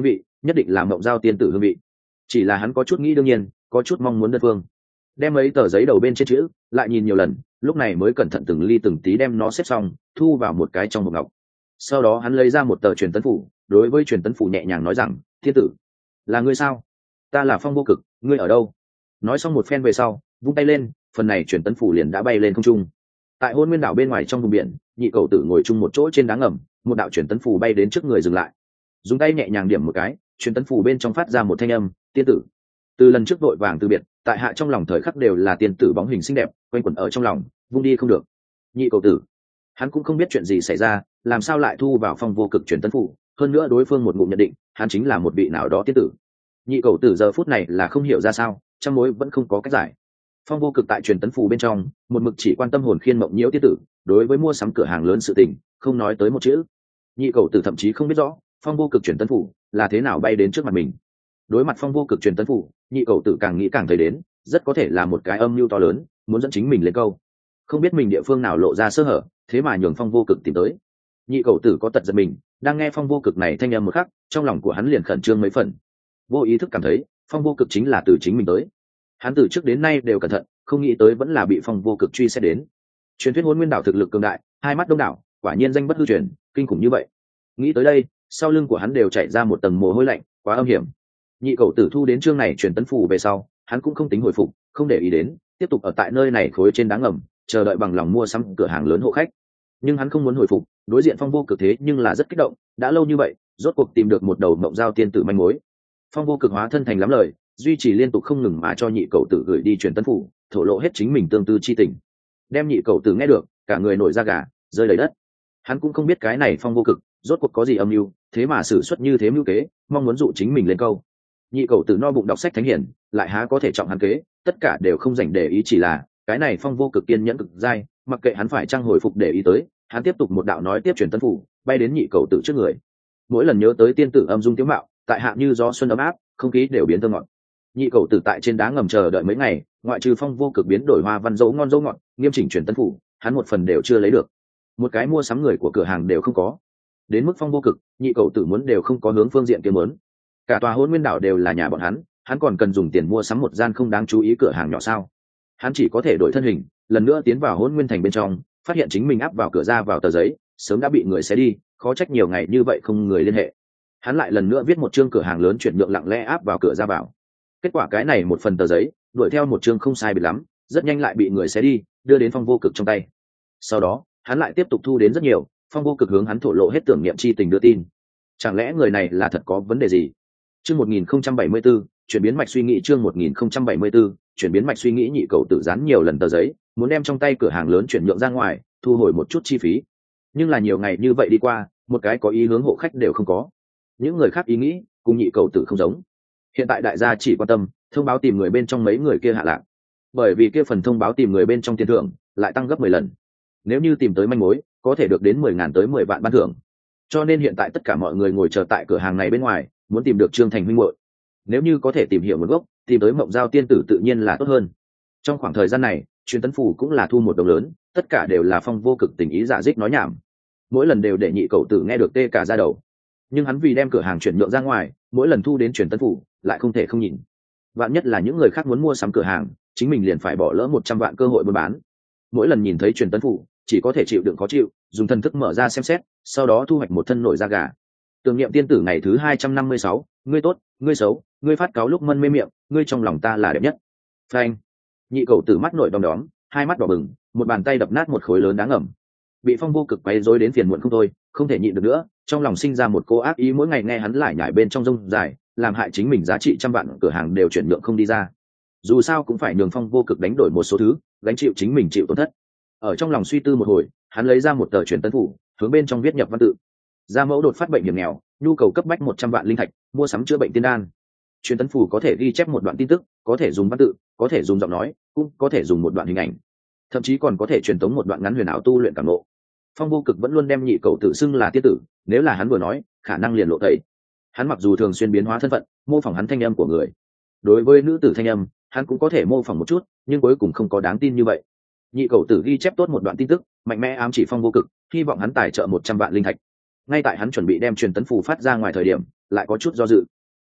nhất định là mộng giao tiên tử hương vị. Chỉ là hắn có chút nghĩ đương nhiên, có chút mong muốn đơn phương. Đem mấy tờ giấy đầu bên trên chữ lại nhìn nhiều lần, lúc này mới cẩn thận từng ly từng tí đem nó xếp xong, thu vào một cái trong hộp ngọc. Sau đó hắn lấy ra một tờ truyền tấn phủ, đối với truyền tấn phủ nhẹ nhàng nói rằng, thiên tử, là ngươi sao? Ta là Phong Vô Cực, ngươi ở đâu? Nói xong một phen về sau, vung tay lên, phần này truyền tấn phủ liền đã bay lên không trung. Tại Hôn Nguyên đảo bên ngoài trong vùng biển, nhị cầu tử ngồi chung một chỗ trên đá ngầm, một đạo truyền tấn phủ bay đến trước người dừng lại, dùng tay nhẹ nhàng điểm một cái, truyền tấn phủ bên trong phát ra một thanh âm, tiên tử. Từ lần trước vội vàng từ biệt, tại hạ trong lòng thời khắc đều là tiên tử bóng hình xinh đẹp quanh quẩn ở trong lòng, vung đi không được. Nhị cầu tử, hắn cũng không biết chuyện gì xảy ra, làm sao lại thu vào Phong Vô Cực truyền tấn phủ, hơn nữa đối phương một ngụm nhận định hắn chính là một vị nào đó tiên tử. Nhị cầu tử giờ phút này là không hiểu ra sao, trăm mối vẫn không có cách giải. Phong Vô Cực tại truyền tấn phủ bên trong một mực chỉ quan tâm hồn khiên mộng nhiễu tiên tử, đối với mua sắm cửa hàng lớn sự tình không nói tới một chữ. Nhị cầu tử thậm chí không biết rõ Phong Vô Cực truyền tấn phủ là thế nào bay đến trước mặt mình. Đối mặt Phong Vô Cực truyền tấn phủ, nhị cầu tử càng nghĩ càng thấy đến rất có thể là một cái âm mưu to lớn, muốn dẫn chính mình lên câu. Không biết mình địa phương nào lộ ra sơ hở, thế mà nhường Phong Vô Cực tìm tới. Nhị cầu tử có tật giật mình, đang nghe Phong Vô Cực này thanh âm một khắc, trong lòng của hắn liền khẩn trương mấy phần. Vô ý thức cảm thấy Phong Vô Cực chính là từ chính mình tới. Hắn từ trước đến nay đều cẩn thận, không nghĩ tới vẫn là bị Phong Vô Cực truy xét đến. Truyền thuyết Hôn Nguyên đảo thực lực cường đại, hai mắt đông đảo, quả nhiên danh bất hư truyền, kinh khủng như vậy. Nghĩ tới đây, sau lưng của hắn đều chảy ra một tầng mồ hôi lạnh, quá âm hiểm. Nhị cầu tử thu đến chương này truyền tấn phủ về sau, hắn cũng không tính hồi phục, không để ý đến, tiếp tục ở tại nơi này khối trên đá ngầm, chờ đợi bằng lòng mua sắm cửa hàng lớn hộ khách. Nhưng hắn không muốn hồi phục, đối diện Phong Vô Cực thế nhưng là rất kích động, đã lâu như vậy, rốt cuộc tìm được một đầu mộng giao tiên tử manh mối. Phong Vô Cực hóa thân thành lắm lời, duy trì liên tục không ngừng mà cho nhị cầu tử gửi đi truyền tấn phủ, thổ lộ hết chính mình tương tư chi tình. Đem nhị cầu tử nghe được, cả người nổi da gà, rơi đầy đất. Hắn cũng không biết cái này Phong Vô Cực rốt cuộc có gì âm mưu, thế mà xử suất như thế mưu kế, mong muốn dụ chính mình lên câu. Nhị cầu tử no bụng đọc sách thánh hiển, lại há có thể trọng hắn kế, tất cả đều không dành để ý, chỉ là cái này Phong Vô Cực kiên nhẫn cực dai, mặc kệ hắn phải trang hồi phục để ý tới, hắn tiếp tục một đạo nói tiếp truyền tấn phủ, bay đến nhị cầu tử trước người. Mỗi lần nhớ tới tiên tử âm dung tiếu mạo, tại hạ như gió xuân ấm áp, không khí đều biến thơ ngọt. Nhị cầu tử tại trên đá ngầm chờ đợi mấy ngày, ngoại trừ Phong Vô Cực biến đổi hoa văn dấu ngon dấu ngọt, nghiêm chỉnh truyền tấn phủ, hắn một phần đều chưa lấy được, một cái mua sắm người của cửa hàng đều không có. Đến mức Phong Vô Cực, nhị cầu tử muốn đều không có hướng phương diện kia muốn. Cả tòa Hôn Nguyên đảo đều là nhà bọn hắn còn cần dùng tiền mua sắm một gian không đáng chú ý cửa hàng nhỏ sao? Hắn chỉ có thể đổi thân hình, lần nữa tiến vào Hôn Nguyên thành bên trong, phát hiện chính mình áp vào cửa ra vào tờ giấy, sớm đã bị người xé đi, khó trách nhiều ngày như vậy không người liên hệ. Hắn lại lần nữa viết một chương cửa hàng lớn chuyển nhượng lặng lẽ áp vào cửa ra vào. Kết quả cái này một phần tờ giấy, đuổi theo một chương không sai biệt lắm, rất nhanh lại bị người xé đi, đưa đến Phong Vô Cực trong tay. Sau đó, hắn lại tiếp tục thu đến rất nhiều, Phong Vô Cực hướng hắn thổ lộ hết tưởng niệm chi tình đưa tin. Chẳng lẽ người này là thật có vấn đề gì? Chương 1074, chuyển biến mạch suy nghĩ. Chương 1074, chuyển biến mạch suy nghĩ. Nhị cầu tử dán nhiều lần tờ giấy, muốn đem trong tay cửa hàng lớn chuyển nhượng ra ngoài, thu hồi một chút chi phí. Nhưng là nhiều ngày như vậy đi qua, một cái có ý hướng hộ khách đều không có. Những người khác ý nghĩ cùng nhị cầu tử không giống. Hiện tại đại gia chỉ quan tâm thông báo tìm người bên trong mấy người kia hạ lạc, bởi vì kia phần thông báo tìm người bên trong tiền thưởng lại tăng gấp 10 lần. Nếu như tìm tới manh mối, có thể được đến 10.000 tới 10 vạn ban thưởng. Cho nên hiện tại tất cả mọi người ngồi chờ tại cửa hàng này bên ngoài, muốn tìm được Trương Thành huynh muội. Nếu như có thể tìm hiểu nguồn gốc, tìm tới mộng giao tiên tử tự nhiên là tốt hơn. Trong khoảng thời gian này, truyền tấn phủ cũng là thu một đồng lớn, tất cả đều là Phong Vô Cực tình ý giả dích nói nhảm, mỗi lần đều để nhị cầu tử nghe được tê cả da đầu. Nhưng hắn vì đem cửa hàng chuyển nhượng ra ngoài, mỗi lần thu đến truyền tấn phủ lại không thể không nhìn. Vạn nhất là những người khác muốn mua sắm cửa hàng, chính mình liền phải bỏ lỡ 100 vạn cơ hội buôn bán. Mỗi lần nhìn thấy truyền tấn phủ, chỉ có thể chịu đựng khó chịu, dùng thần thức mở ra xem xét, sau đó thu hoạch một thân nổi da gà. Tưởng niệm tiên tử ngày thứ 256, ngươi tốt, ngươi xấu, ngươi phát cáo lúc mân mê miệng, ngươi trong lòng ta là đẹp nhất. Phanh. Nhị cầu tử mắt nổi đom đóm, hai mắt đỏ bừng, một bàn tay đập nát một khối lớn đá ngầm. Bị Phong Vô Cực quấy rối đến phiền muộn không thôi, không thể nhịn được nữa, trong lòng sinh ra một cô ác ý, mỗi ngày nghe hắn lải nhải bên trong rông dài, làm hại chính mình giá trị trăm vạn cửa hàng đều chuyển nhượng không đi ra. Dù sao cũng phải nhường Phong Vô Cực đánh đổi một số thứ, gánh chịu chính mình chịu tổn thất. Ở trong lòng suy tư một hồi, hắn lấy ra một tờ truyền tấn phủ, hướng bên trong viết nhập văn tự. Gia mẫu đột phát bệnh hiểm nghèo, nhu cầu cấp bách 100 vạn linh thạch, mua sắm chữa bệnh tiên đan. Truyền tấn phủ có thể ghi chép một đoạn tin tức, có thể dùng văn tự, có thể dùng giọng nói, cũng có thể dùng một đoạn hình ảnh, thậm chí còn có thể truyền tống một đoạn ngắn huyền ảo tu luyện cảm ngộ. Phong Vô Cực vẫn luôn đem nhị cầu tự xưng là tiên tử, nếu là hắn vừa nói, khả năng liền lộ tẩy. Hắn mặc dù thường xuyên biến hóa thân phận, mô phỏng hắn thanh âm của người. Đối với nữ tử thanh âm, hắn cũng có thể mô phỏng một chút, nhưng cuối cùng không có đáng tin như vậy. Nhị cầu tử ghi chép tốt một đoạn tin tức, mạnh mẽ ám chỉ Phong Vô Cực, hy vọng hắn tài trợ 100 vạn linh thạch. Ngay tại hắn chuẩn bị đem truyền tấn phù phát ra ngoài thời điểm, lại có chút do dự.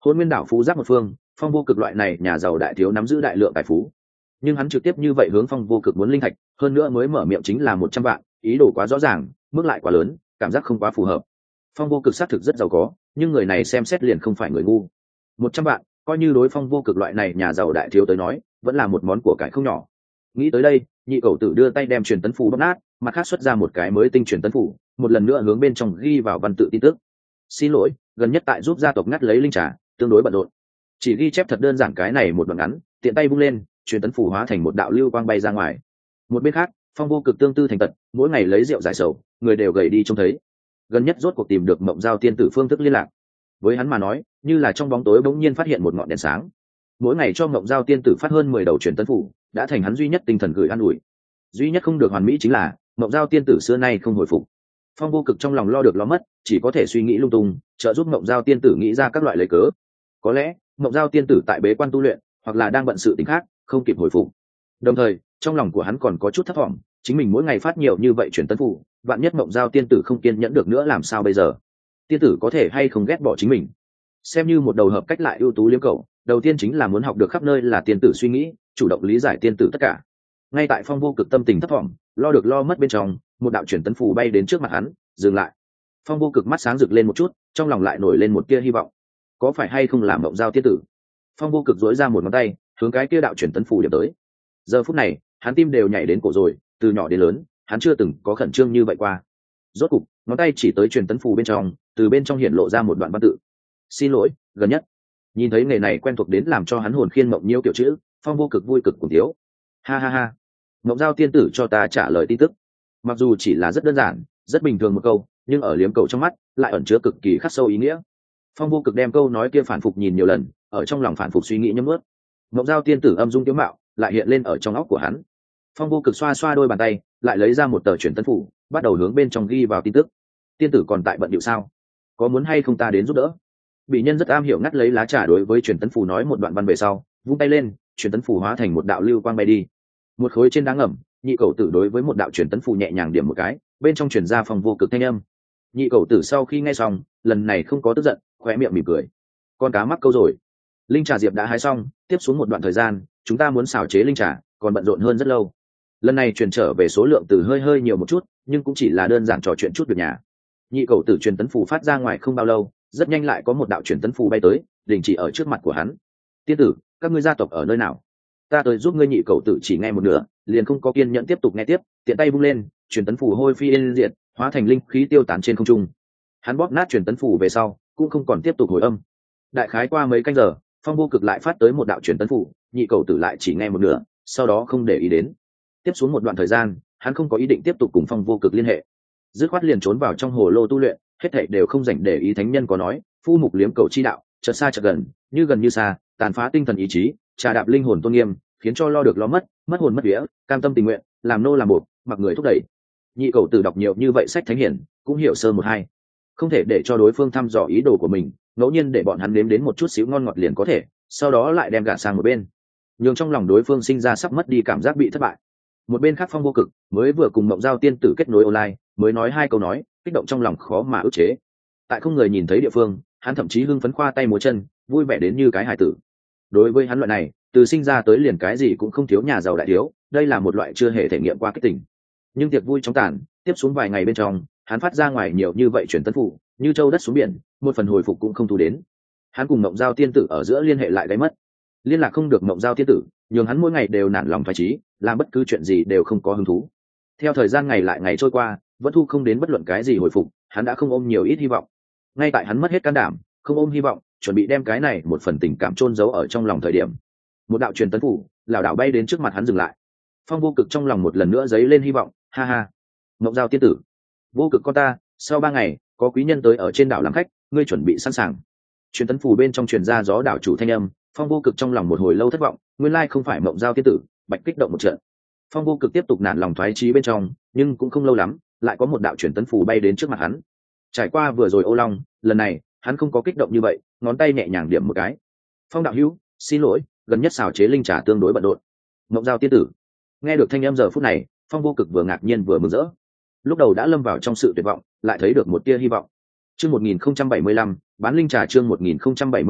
Hôn Nguyên đảo phú giáp một phương, Phong Vô Cực loại này nhà giàu đại thiếu nắm giữ đại lượng tài phú, nhưng hắn trực tiếp như vậy hướng Phong Vô Cực muốn linh thạch, hơn nữa mới mở miệng chính là 100 vạn, ý đồ quá rõ ràng, mức lại quá lớn, cảm giác không quá phù hợp. Phong Vô Cực xác thực rất giàu có, nhưng người này xem xét liền không phải người ngu. 100 vạn, coi như đối Phong Vô Cực loại này nhà giàu đại thiếu tới nói, vẫn là một món của cải không nhỏ. Nghĩ tới đây, nhị cẩu tử đưa tay đem truyền tấn phù bóp nát, mặt khác xuất ra một cái mới tinh truyền tấn phù, một lần nữa hướng bên trong ghi vào văn tự tin tức. Xin lỗi, gần nhất tại giúp gia tộc ngắt lấy linh trà, tương đối bận rộn. Chỉ ghi chép thật đơn giản cái này một đoạn ngắn, tiện tay vung lên, truyền tấn phù hóa thành một đạo lưu quang bay ra ngoài. Một bên khác, Phong Vô Cực tương tư thành tật, mỗi ngày lấy rượu giải sầu, người đều gầy đi trông thấy. Gần nhất rốt cuộc tìm được Mộng Giao tiên tử phương thức liên lạc. Với hắn mà nói, như là trong bóng tối bỗng nhiên phát hiện một ngọn đèn sáng. Mỗi ngày cho Mộng Giao tiên tử phát hơn 10 đầu truyền tấn phù, đã thành hắn duy nhất tinh thần gửi an ủi. Duy nhất không được hoàn mỹ chính là Mộng Giao tiên tử xưa nay không hồi phục. Phong Vô Cực trong lòng lo được lo mất, chỉ có thể suy nghĩ lung tung, trợ giúp Mộng Giao tiên tử nghĩ ra các loại lấy cớ. Có lẽ Mộng Giao tiên tử tại bế quan tu luyện, hoặc là đang bận sự tình khác, không kịp hồi phục. Đồng thời, trong lòng của hắn còn có chút thất vọng, chính mình mỗi ngày phát nhiều như vậy truyền tấn phù, vạn nhất Mộng Giao tiên tử không kiên nhẫn được nữa làm sao bây giờ? Tiên tử có thể hay không ghét bỏ chính mình? Xem như một đầu hợp cách lại ưu tú liếm cầu, đầu tiên chính là muốn học được khắp nơi là tiên tử suy nghĩ, chủ động lý giải tiên tử tất cả. Ngay tại Phong Vô Cực tâm tình thất vọng, lo được lo mất bên trong, một đạo truyền tấn phù bay đến trước mặt hắn, dừng lại. Phong Vô Cực mắt sáng rực lên một chút, trong lòng lại nổi lên một tia hy vọng. Có phải hay không làm Mộng Giao tiên tử? Phong Vô Cực duỗi ra một ngón tay, hướng cái kia đạo truyền tấn phù điểm tới. Giờ phút này, hắn tim đều nhảy đến cổ rồi, từ nhỏ đến lớn, hắn chưa từng có khẩn trương như vậy qua. Rốt cục, ngón tay chỉ tới truyền tấn phù bên trong, từ bên trong hiện lộ ra một đoạn văn tự. Xin lỗi, gần nhất. Nhìn thấy nghề này quen thuộc đến làm cho hắn hồn khiên mộng nhiêu kiểu chữ, Phong Vô Cực vui cực cùng thiếu. Ha ha ha. Mộng Giao tiên tử cho ta trả lời tin tức. Mặc dù chỉ là rất đơn giản, rất bình thường một câu, nhưng ở liếm cầu trong mắt lại ẩn chứa cực kỳ khắc sâu ý nghĩa. Phong Vô Cực đem câu nói kia phản phục nhìn nhiều lần, ở trong lòng phản phục suy nghĩ nhấm ướt. Mộng Giao tiên tử âm dung tiếu mạo lại hiện lên ở trong óc của hắn. Phong Vô Cực xoa xoa đôi bàn tay, lại lấy ra một tờ truyền tấn phủ, bắt đầu hướng bên trong ghi vào tin tức. Tiên tử còn tại bận điệu sao? Có muốn hay không ta đến giúp đỡ? Bị nhân rất am hiểu ngắt lấy lá trà đối với truyền tấn phủ nói một đoạn văn về sau, vung tay lên, truyền tấn phủ hóa thành một đạo lưu quang bay đi. Một khối trên đá ngầm, nhị cẩu tử đối với một đạo truyền tấn phủ nhẹ nhàng điểm một cái, bên trong truyền ra Phong Vô Cực thanh âm. Nhị cẩu tử sau khi nghe xong, lần này không có tức giận, khóe miệng mỉm cười. Con cá mắc câu rồi. Linh trà diệp đã hái xong, tiếp xuống một đoạn thời gian, chúng ta muốn xào chế linh trà, còn bận rộn hơn rất lâu. Lần này truyền trở về số lượng từ hơi nhiều một chút, nhưng cũng chỉ là đơn giản trò chuyện chút việc nhà. Nhị cẩu tử truyền tấn phù phát ra ngoài không bao lâu, rất nhanh lại có một đạo truyền tấn phù bay tới, đình chỉ ở trước mặt của hắn. Tiên tử, các ngươi gia tộc ở nơi nào? Ta tới giúp ngươi. Nhị cẩu tử chỉ nghe một nửa, liền không có kiên nhẫn tiếp tục nghe tiếp, tiện tay vung lên, truyền tấn phù hôi phi yên diệt, hóa thành linh khí tiêu tán trên không trung. Hắn bóp nát truyền tấn phù về sau, cũng không còn tiếp tục hồi âm. Đại khái qua mấy canh giờ, Phong Vô Cực lại phát tới một đạo truyền tấn phù, nhị cẩu tử lại chỉ nghe một nửa, sau đó không để ý đến. Tiếp xuống một đoạn thời gian, hắn không có ý định tiếp tục cùng Phong Vô Cực liên hệ, dứt khoát liền trốn vào trong hồ lô tu luyện, hết thảy đều không dành để ý. Thánh nhân có nói, phu mục liếm cầu chi đạo, chợt xa chợt gần, như xa, tàn phá tinh thần ý chí, trà đạp linh hồn tôn nghiêm, khiến cho lo được lo mất, mất hồn mất vía, cam tâm tình nguyện, làm nô làm bột, mặc người thúc đẩy. Nhị cẩu tử đọc nhiều như vậy sách thánh hiển, cũng hiểu sơ một hai, không thể để cho đối phương thăm dò ý đồ của mình, ngẫu nhiên để bọn hắn nếm đến một chút xíu ngon ngọt liền có thể, sau đó lại đem gạt sang một bên, nhường trong lòng đối phương sinh ra sắp mất đi cảm giác bị thất bại. Một bên khác Phong Vô Cực mới vừa cùng Mộng Giao tiên tử kết nối online, mới nói 2 câu nói, kích động trong lòng khó mà ức chế. Tại không người nhìn thấy địa phương, hắn thậm chí hưng phấn khoa tay múa chân, vui vẻ đến như cái hài tử. Đối với hắn loại này, từ sinh ra tới liền cái gì cũng không thiếu nhà giàu đại thiếu, đây là một loại chưa hề thể nghiệm qua kích tình. Nhưng tiệc vui chóng tàn, tiếp xuống vài ngày bên trong, hắn phát ra ngoài nhiều như vậy truyền tấn phủ, như châu đất xuống biển, một phần hồi phục cũng không thu đến. Hắn cùng Mộng Giao tiên tử ở giữa liên hệ lại gáy mất, liên lạc không được Mộng Giao tiên tử, nhường hắn mỗi ngày đều nản lòng phái trí, làm bất cứ chuyện gì đều không có hứng thú. Theo thời gian ngày lại ngày trôi qua, vẫn thu không đến bất luận cái gì hồi phục, hắn đã không ôm nhiều ít hy vọng. Ngay tại hắn mất hết can đảm, không ôm hy vọng, chuẩn bị đem cái này một phần tình cảm chôn giấu ở trong lòng thời điểm, một đạo truyền tấn phủ lảo đảo bay đến trước mặt hắn dừng lại. Phong Vô Cực trong lòng một lần nữa dấy lên hy vọng, ha ha. Mộng Giao tiên tử, Vô Cực con ta, sau 3 ngày có quý nhân tới ở trên đảo làm khách, ngươi chuẩn bị sẵn sàng. Truyền tấn phủ bên trong truyền ra gió đảo chủ thanh âm. Phong Vô Cực trong lòng một hồi lâu thất vọng, nguyên lai không phải Mộng Giao tiên tử, bạch kích động một trận. Phong Vô Cực tiếp tục nản lòng thoái chí bên trong, nhưng cũng không lâu lắm, lại có một đạo truyền tấn phù bay đến trước mặt hắn. Trải qua vừa rồi ô long, lần này hắn không có kích động như vậy, ngón tay nhẹ nhàng điểm một cái. Phong đạo hữu, xin lỗi, gần nhất xào chế linh trà tương đối bận rộn. Mộng Giao tiên tử. Nghe được thanh âm giờ phút này, Phong Vô Cực vừa ngạc nhiên vừa mừng rỡ. Lúc đầu đã lâm vào trong sự tuyệt vọng, lại thấy được một tia hy vọng. Chương 1075, bán linh trà. Chương 1075,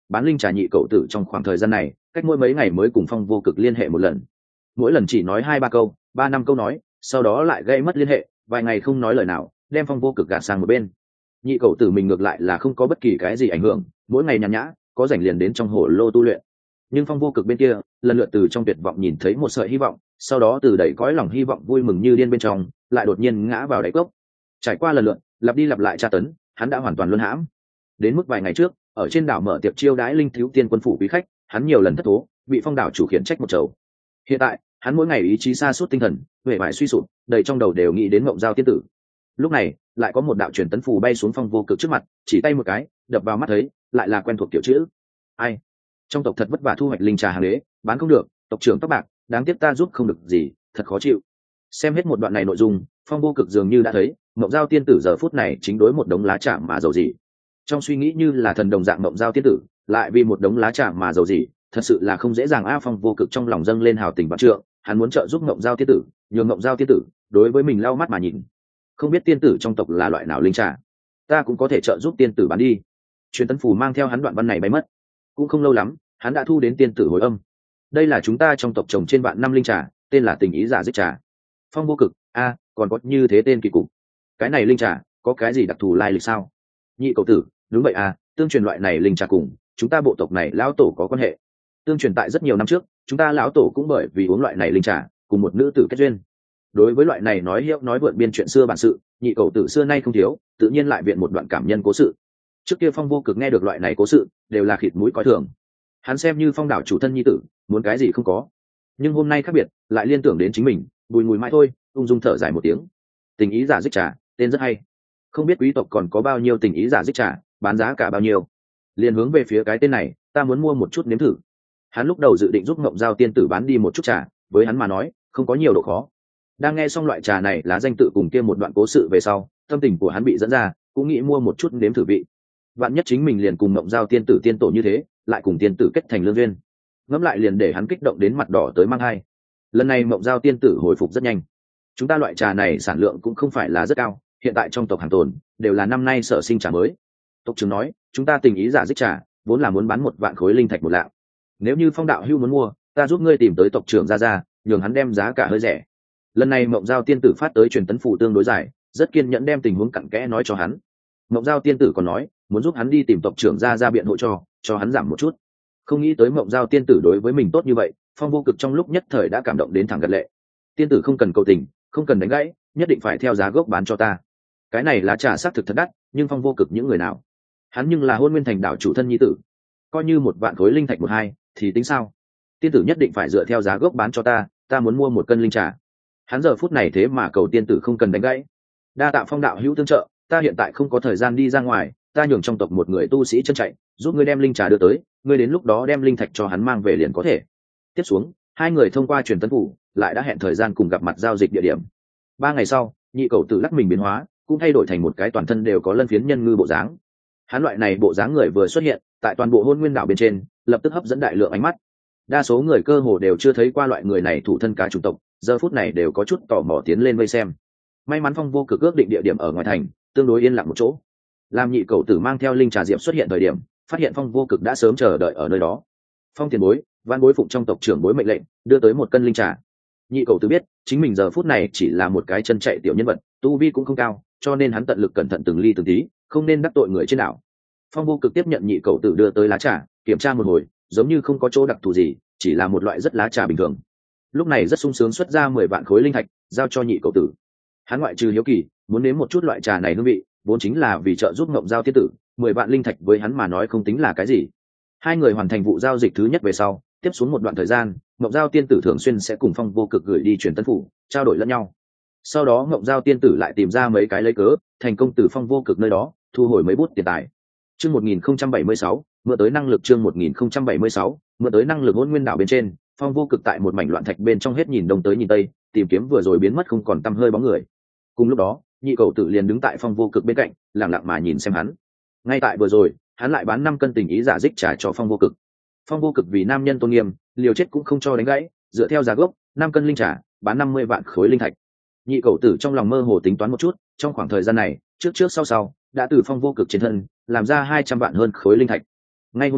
bán linh trà nhị cậu tử trong khoảng thời gian này cách mỗi mấy ngày mới cùng Phong Vô Cực liên hệ một lần, mỗi lần chỉ nói 2-3 câu, 3-5 câu nói, sau đó lại gây mất liên hệ, vài ngày không nói lời nào, đem Phong Vô Cực gạt sang một bên. Nhị cậu tử mình ngược lại là không có bất kỳ cái gì ảnh hưởng, mỗi ngày nhàn nhã, có rảnh liền đến trong hồ lô tu luyện. Nhưng Phong Vô Cực bên kia lần lượt từ trong tuyệt vọng nhìn thấy một sợi hy vọng, sau đó từ đẩy cõi lòng hy vọng vui mừng như điên bên trong lại đột nhiên ngã vào đáy cốc. Trải qua lần lượt lặp đi lặp lại tra tấn, hắn đã hoàn toàn luân hãm. Đến mức vài ngày trước ở trên đảo mở tiệc chiêu đãi linh thiếu tiên quân phủ quý khách, hắn nhiều lần thất thố, bị Phong đảo chủ khiển trách một chầu. Hiện tại hắn mỗi ngày ý chí sa sút tinh thần, huệ vải suy sụp, đầy trong đầu đều nghĩ đến Mộng Giao tiên tử. Lúc này lại có một đạo truyền tấn phù bay xuống Phong Vô Cực trước mặt, chỉ tay một cái, đập vào mắt thấy lại là quen thuộc tiểu chữ. Ai? Trong tộc thật vất vả thu hoạch linh trà hàng đế, bán không được, tộc trưởng tóc bạc, đáng tiếc ta giúp không được gì, thật khó chịu. Xem hết một đoạn này nội dung, Phong Vô Cực dường như đã thấy Mộng Giao tiên tử giờ phút này chính đối một đống lá trà mà dầu gì. Trong suy nghĩ như là thần đồng dạng Mộng Giao tiên tử, lại vì một đống lá trà mà dầu gì, thật sự là không dễ dàng a. Phong Vô Cực trong lòng dâng lên hào tình vạn trượng, hắn muốn trợ giúp Mộng Giao tiên tử, nhường Mộng Giao tiên tử đối với mình lau mắt mà nhìn. Không biết tiên tử trong tộc là loại nào linh trà, ta cũng có thể trợ giúp tiên tử bán đi. Truyền tấn phù mang theo hắn đoạn văn này bay mất. Cũng không lâu lắm, hắn đã thu đến tiên tử hồi âm. Đây là chúng ta trong tộc trồng trên vạn năm linh trà, tên là Tình Ý Giả Dích Trà. Phong Vô Cực, a, còn có như thế tên kỳ cục. Cái này linh trà có cái gì đặc thù lai lịch sao? Nhị cậu tử, đúng vậy à, tương truyền loại này linh trà cùng chúng ta bộ tộc này lão tổ có quan hệ. Tương truyền tại rất nhiều năm trước, chúng ta lão tổ cũng bởi vì uống loại này linh trà cùng một nữ tử kết duyên. Đối với loại này nói hiệu nói vượn biên chuyện xưa bản sự, nhị cậu tử xưa nay không thiếu, tự nhiên lại viện một đoạn cảm nhân cố sự. Trước kia Phong Vô Cực nghe được loại này cố sự đều là khịt mũi coi thường. Hắn xem như Phong đảo chủ thân nhi tử, muốn cái gì không có. Nhưng hôm nay khác biệt, lại liên tưởng đến chính mình, bùi ngùi mãi thôi, ung dung thở dài một tiếng. Tình Ý Giả Dích Trà, tên rất hay. Không biết quý tộc còn có bao nhiêu Tình Ý Giả Dích Trà, bán giá cả bao nhiêu? Liền hướng về phía cái tên này, ta muốn mua một chút nếm thử. Hắn lúc đầu dự định giúp Mộng Giao tiên tử bán đi một chút trà, với hắn mà nói, không có nhiều độ khó. Đang nghe xong loại trà này lá danh tự cùng kia một đoạn cố sự về sau, tâm tình của hắn bị dẫn ra, cũng nghĩ mua một chút nếm thử vị. Vạn nhất chính mình liền cùng Mộng Giao tiên tử tiên tổ như thế, lại cùng tiên tử kết thành lương duyên. Ngẫm lại liền để hắn kích động đến mặt đỏ tới mang hai. Lần này Mộng Giao tiên tử hồi phục rất nhanh. Chúng ta loại trà này sản lượng cũng không phải là rất cao, hiện tại trong tộc hàng tồn đều là năm nay sở sinh trà mới. Tộc trưởng nói, chúng ta Tình Ý Giả Dích Trà vốn là muốn bán 1 vạn khối linh thạch một lạng. Nếu như Phong đạo hưu muốn mua, ta giúp ngươi tìm tới tộc trưởng ra, nhường hắn đem giá cả hơi rẻ. Lần này Mộng Giao tiên tử phát tới truyền tấn phù tương đối dài, rất kiên nhẫn đem tình huống cặn kẽ nói cho hắn. Mộng Giao tiên tử còn nói muốn giúp hắn đi tìm tộc trưởng ra biện hộ cho hắn giảm một chút. Không nghĩ tới Mộng Giao tiên tử đối với mình tốt như vậy, Phong Vô Cực trong lúc nhất thời đã cảm động đến thẳng gật lệ. Tiên tử không cần cầu tình, không cần đánh gãy, nhất định phải theo giá gốc bán cho ta. Cái này là trà xác thực thật đắt, nhưng Phong Vô Cực những người nào, hắn nhưng là Hôn Nguyên Thành đảo chủ thân nhi tử, coi như 1 vạn khối linh thạch 1-2 thì tính sao? Tiên tử nhất định phải dựa theo giá gốc bán cho ta muốn mua 1 cân linh trà. Hắn giờ phút này thế mà cầu tiên tử không cần đánh gãy. Đa tạ Phong đạo hữu tương trợ, ta hiện tại không có thời gian đi ra ngoài, ta nhường trong tộc một người tu sĩ chân chạy giúp ngươi đem linh trà đưa tới, ngươi đến lúc đó đem linh thạch cho hắn mang về liền có thể. Tiếp xuống, hai người thông qua truyền tấn phủ lại đã hẹn thời gian cùng gặp mặt giao dịch địa điểm. 3 ngày sau, nhị cầu tử lắc mình biến hóa, cũng thay đổi thành một cái toàn thân đều có lân phiến nhân ngư bộ dáng. Hắn loại này bộ dáng người vừa xuất hiện tại toàn bộ Hôn Nguyên đảo bên trên, lập tức hấp dẫn đại lượng ánh mắt. Đa số người cơ hồ đều chưa thấy qua loại người này thủ thân cá chủng tộc, giờ phút này đều có chút tò mò tiến lên vây xem. May mắn Phong Vô Cực ước định địa điểm ở ngoài thành, tương đối yên lặng một chỗ. Làm nhị cầu tử mang theo linh trà diệp xuất hiện thời điểm, phát hiện Phong Vô Cực đã sớm chờ đợi ở nơi đó. Phong tiền bối, van bối phụng trong tộc trưởng bối mệnh lệnh, đưa tới 1 cân linh trà. Nhị cầu tử biết chính mình giờ phút này chỉ là một cái chân chạy tiểu nhân vật, tu vi cũng không cao, cho nên hắn tận lực cẩn thận từng ly từng tí, không nên đắc tội người trên đảo. Phong Vô Cực tiếp nhận nhị cầu tử đưa tới lá trà, kiểm tra một hồi, giống như không có chỗ đặc thù gì, chỉ là một loại rất lá trà bình thường. Lúc này rất sung sướng xuất ra 10 vạn khối linh thạch, giao cho nhị cầu tử. Hắn ngoại trừ hiếu kỳ, muốn nếm một chút loại trà này hương vị, vốn chính là vì trợ giúp Mộng Giao tiên tử, 10 vạn linh thạch với hắn mà nói không tính là cái gì. Hai người hoàn thành vụ giao dịch thứ nhất về sau, tiếp xuống một đoạn thời gian, Mộng Giao tiên tử thường xuyên sẽ cùng Phong Vô Cực gửi đi truyền tấn phủ, trao đổi lẫn nhau. Sau đó Mộng Giao tiên tử lại tìm ra mấy cái lấy cớ, thành công từ Phong Vô Cực nơi đó thu hồi mấy bút tiền tài. Chương 1076, mượn tới năng lực chương 1076, mượn tới năng lực Hôn Nguyên đảo bên trên, Phong Vô Cực tại một mảnh loạn thạch bên trong hết nhìn đông tới nhìn tây, tìm kiếm vừa rồi biến mất không còn tăm hơi bóng người. Cùng lúc đó, nhị cầu tử liền đứng tại Phong Vô Cực bên cạnh, lặng lặng mà nhìn xem hắn. Ngay tại vừa rồi, hắn lại bán 5 cân Tình Ý Giả Dích Trà cho Phong Vô Cực. Phong Vô Cực vì nam nhân tôn nghiêm, liều chết cũng không cho đánh gãy, dựa theo giá gốc, 5 cân linh trà, bán 50 vạn khối linh thạch. Nhị cầu tử trong lòng mơ hồ tính toán một chút, trong khoảng thời gian này, trước sau, đã từ Phong Vô Cực trên thân làm ra 200 vạn hơn khối linh thạch. Ngay hôm nay,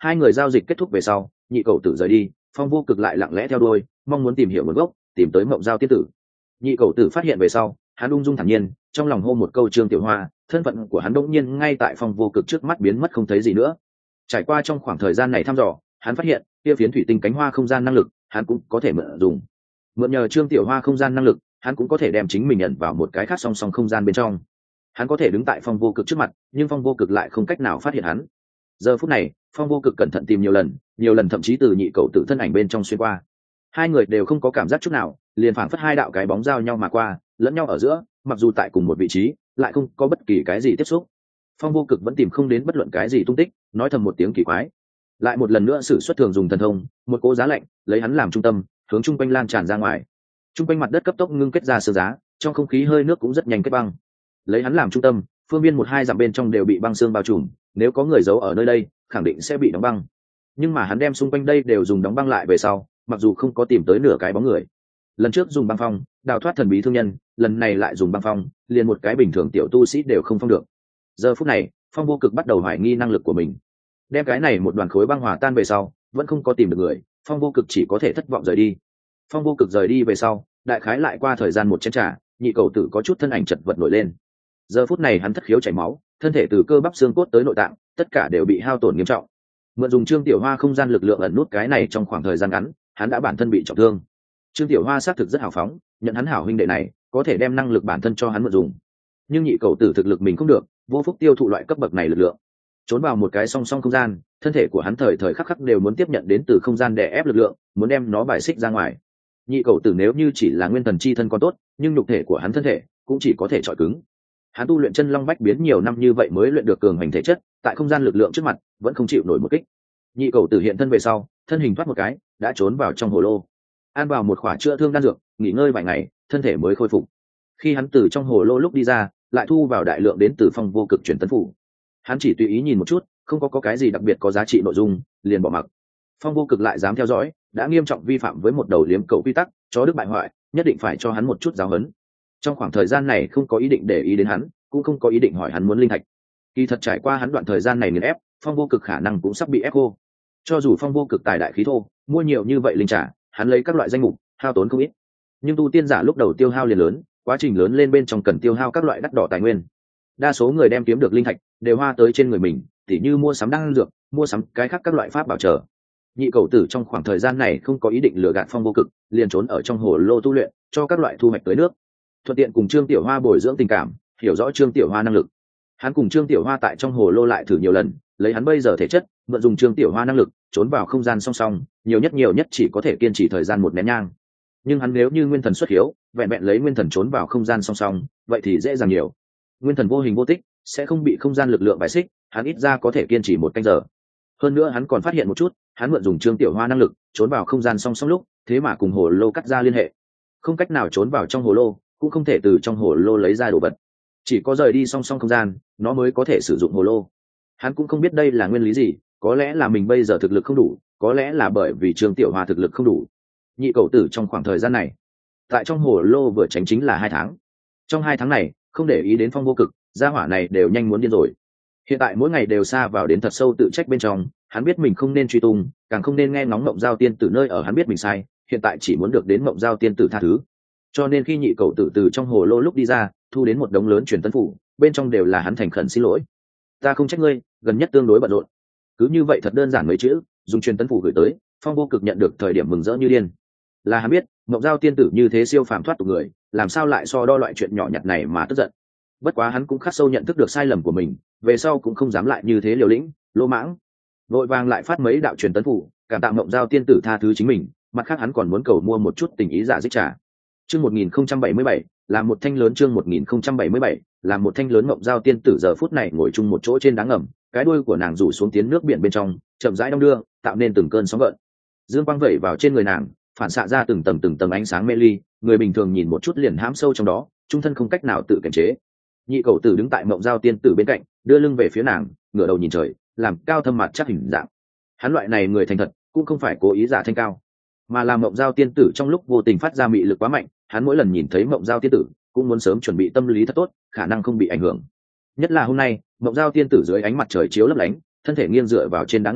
Hai người giao dịch kết thúc về sau, nhị cầu tử rời đi, Phong Vô Cực lại lặng lẽ theo đuôi, mong muốn tìm hiểu nguồn gốc, tìm tới mộng giao tiên tử. Nhị cầu tử phát hiện về sau, hắn ung dung thản nhiên, trong lòng hô một câu Trương Tiểu Hoa, thân phận của hắn đột nhiên ngay tại Phong Vô Cực trước mắt biến mất không thấy gì nữa. Trải qua trong khoảng thời gian này thăm dò, hắn phát hiện kia phiến thủy tinh cánh hoa không gian năng lực, hắn cũng có thể mượn dùng. Mượn nhờ Trương Tiểu Hoa không gian năng lực, hắn cũng có thể đem chính mình nhận vào một cái khác song song không gian bên trong. Hắn có thể đứng tại Phong Vô Cực trước mặt, nhưng Phong Vô Cực lại không cách nào phát hiện hắn. Giờ phút này, Phong Vô Cực cẩn thận tìm nhiều lần thậm chí từ nhị cầu tử thân ảnh bên trong xuyên qua. Hai người đều không có cảm giác chút nào, liền phảng phất hai đạo cái bóng giao nhau mà qua, lẫn nhau ở giữa, mặc dù tại cùng một vị trí, lại không có bất kỳ cái gì tiếp xúc. Phong Vô Cực vẫn tìm không đến bất luận cái gì tung tích, nói thầm một tiếng kỳ quái. Lại một lần nữa sử xuất thường dùng thần thông, một cỗ giá lạnh lấy hắn làm trung tâm, hướng trung quanh lan tràn ra ngoài. Trung quanh mặt đất cấp tốc ngưng kết ra sương giá, trong không khí hơi nước cũng rất nhanh kết băng. Lấy hắn làm trung tâm, phương viên 1-2 dặm bên trong đều bị băng xương bao trùm, nếu có người giấu ở nơi đây, khẳng định sẽ bị đóng băng. Nhưng mà hắn đem xung quanh đây đều dùng đóng băng lại về sau, mặc dù không có tìm tới nửa cái bóng người. Lần trước dùng băng phong đào thoát thần bí thương nhân, lần này lại dùng băng phong, liền một cái bình thường tiểu tu sĩ đều không phong được. Giờ phút này, Phong Vô Cực bắt đầu hoài nghi năng lực của mình. Đem cái này một đoàn khối băng hòa tan về sau, vẫn không có tìm được người, Phong Vô Cực chỉ có thể thất vọng rời đi. Phong Vô Cực rời đi về sau, đại khái lại qua thời gian một chén trà, nhị cầu tử có chút thân ảnh chật vật nổi lên. Giờ phút này hắn thất khiếu chảy máu, thân thể từ cơ bắp xương cốt tới nội tạng, tất cả đều bị hao tổn nghiêm trọng. Mượn dùng Trương Tiểu Hoa không gian lực lượng ẩn nút cái này trong khoảng thời gian ngắn, hắn đã bản thân bị trọng thương. Trương Tiểu Hoa xác thực rất hào phóng, nhận hắn hảo huynh đệ này, có thể đem năng lực bản thân cho hắn mượn dùng. Nhưng nhị cầu tử thực lực mình không được, vô phúc tiêu thụ loại cấp bậc này lực lượng. Trốn vào một cái song song không gian, thân thể của hắn thời thời khắc khắc đều muốn tiếp nhận đến từ không gian đè ép lực lượng, muốn đem nó bài xích ra ngoài. Nhị cầu tử nếu như chỉ là nguyên thần chi thân còn tốt, nhưng nhục thể của hắn thân thể cũng chỉ có thể trọi cứng. Hắn tu luyện chân long bách biến nhiều năm như vậy mới luyện được cường hành thể chất, tại không gian lực lượng trước mặt vẫn không chịu nổi một kích. Nhị cầu tử hiện thân về sau, thân hình thoát một cái, đã trốn vào trong hồ lô, ăn vào một khỏa chữa thương đan dược, nghỉ ngơi vài ngày, thân thể mới khôi phục. Khi hắn từ trong hồ lô lúc đi ra, lại thu vào đại lượng đến từ Phong Vô Cực truyền tấn phủ. Hắn chỉ tùy ý nhìn một chút, không có cái gì đặc biệt có giá trị nội dung, liền bỏ mặc. Phong Vô Cực lại dám theo dõi, đã nghiêm trọng vi phạm với một đầu liếm cầu quy tắc, chó đức bại hoại, nhất định phải cho hắn một chút giáo huấn. Trong khoảng thời gian này không có ý định để ý đến hắn, cũng không có ý định hỏi hắn muốn linh thạch. Kỳ thật trải qua hắn đoạn thời gian này nghiền ép, Phong Vô Cực khả năng cũng sắp bị ép khô. Cho dù Phong Vô Cực tài đại khí thô, mua nhiều như vậy linh trả, hắn lấy các loại danh mục, hao tốn không ít. Nhưng tu tiên giả lúc đầu tiêu hao liền lớn, quá trình lớn lên bên trong cần tiêu hao các loại đắt đỏ tài nguyên. Đa số người đem kiếm được linh thạch đều hoa tới trên người mình, tỉ như mua sắm đan dược, mua sắm cái khác các loại pháp bảo trợ. Nhị cầu tử trong khoảng thời gian này không có ý định lừa gạt Phong Vô Cực, liền trốn ở trong hồ lô tu luyện, cho các loại thu hoạch tới nước. Thuận tiện cùng Trương Tiểu Hoa bồi dưỡng tình cảm, hiểu rõ Trương Tiểu Hoa năng lực. Hắn cùng Trương Tiểu Hoa tại trong hồ lô lại thử nhiều lần, lấy hắn bây giờ thể chất, mượn dùng Trương Tiểu Hoa năng lực, trốn vào không gian song song, nhiều nhất chỉ có thể kiên trì thời gian một nén nhang. Nhưng hắn nếu như nguyên thần xuất hiếu, vẹn vẹn lấy nguyên thần trốn vào không gian song song, vậy thì dễ dàng nhiều. Nguyên thần vô hình vô tích, sẽ không bị không gian lực lượng bài xích, hắn ít ra có thể kiên trì một canh giờ. Hơn nữa hắn còn phát hiện một chút, hắn mượn dùng Trương Tiểu Hoa năng lực, trốn vào không gian song song lúc, thế mà cùng hồ lô cắt ra liên hệ. Không cách nào trốn vào trong hồ lô, cũng không thể từ trong hồ lô lấy ra đồ vật. Chỉ có rời đi song song không gian, nó mới có thể sử dụng hồ lô. Hắn cũng không biết đây là nguyên lý gì, có lẽ là mình bây giờ thực lực không đủ, có lẽ là bởi vì Trương Tiểu Hoa thực lực không đủ. Nhị cầu tử trong khoảng thời gian này, tại trong hồ lô vừa tránh chính là 2 tháng. Trong 2 tháng này, không để ý đến Phong Vô Cực, gia hỏa này đều nhanh muốn điên rồi. Hiện tại mỗi ngày đều xa vào đến thật sâu tự trách bên trong, hắn biết mình không nên truy tung, càng không nên nghe ngóng Mộng Giao Tiên Tử nơi ở, hắn biết mình sai, hiện tại chỉ muốn được đến Mộng Giao Tiên Tử tha thứ. Cho nên khi nhị cầu tử từ trong hồ lô lúc đi ra, thu đến một đống lớn truyền tấn phủ, bên trong đều là hắn thành khẩn xin lỗi. Ta không trách ngươi, gần nhất tương đối bận rộn. Cứ như vậy thật đơn giản mấy chữ, dùng truyền tấn phủ gửi tới, Phong Vô Cực nhận được thời điểm mừng rỡ như điên. Là hắn biết, Mộng Giao Tiên Tử như thế siêu phàm thoát tục người, làm sao lại so đo loại chuyện nhỏ nhặt này mà tức giận. Bất quá hắn cũng khắc sâu nhận thức được sai lầm của mình, về sau cũng không dám lại như thế liều lĩnh, lỗ mãng. Vội vàng lại phát mấy đạo truyền tấn phủ, cảm tạ Mộng Giao Tiên Tử tha thứ chính mình, mặt khác hắn còn muốn cầu mua một chút tình ý giả dích trả. Chương 1077, làm một thanh lớn chương 1077, làm một thanh lớn Mộng Giao Tiên Tử giờ phút này ngồi chung một chỗ trên đá ngầm, cái đuôi của nàng rủ xuống tiến nước biển bên trong, chậm rãi đong đưa, tạo nên từng cơn sóng gợn. Dương quang vẩy vào trên người nàng, phản xạ ra từng tầng ánh sáng mê ly, người bình thường nhìn một chút liền hãm sâu trong đó, trung thân không cách nào tự kiềm chế. Nhị cầu tử đứng tại Mộng Giao Tiên Tử bên cạnh, đưa lưng về phía nàng, ngửa đầu nhìn trời, làm cao thâm mặt chắc hình dạng. Hắn loại này người thành thật, cũng không phải cố ý giả thanh cao, mà là Mộng Giao Tiên Tử trong lúc vô tình phát ra mị lực quá mạnh, hắn mỗi lần nhìn thấy Mộng Giao Tiên Tử, cũng muốn sớm chuẩn bị tâm lý thật tốt, khả năng không bị ảnh hưởng. Nhất là hôm nay, Mộng Giao Tiên Tử dưới ánh mặt trời chiếu lấp lánh, thân thể nghiêng dựa vào trên đá ngầm,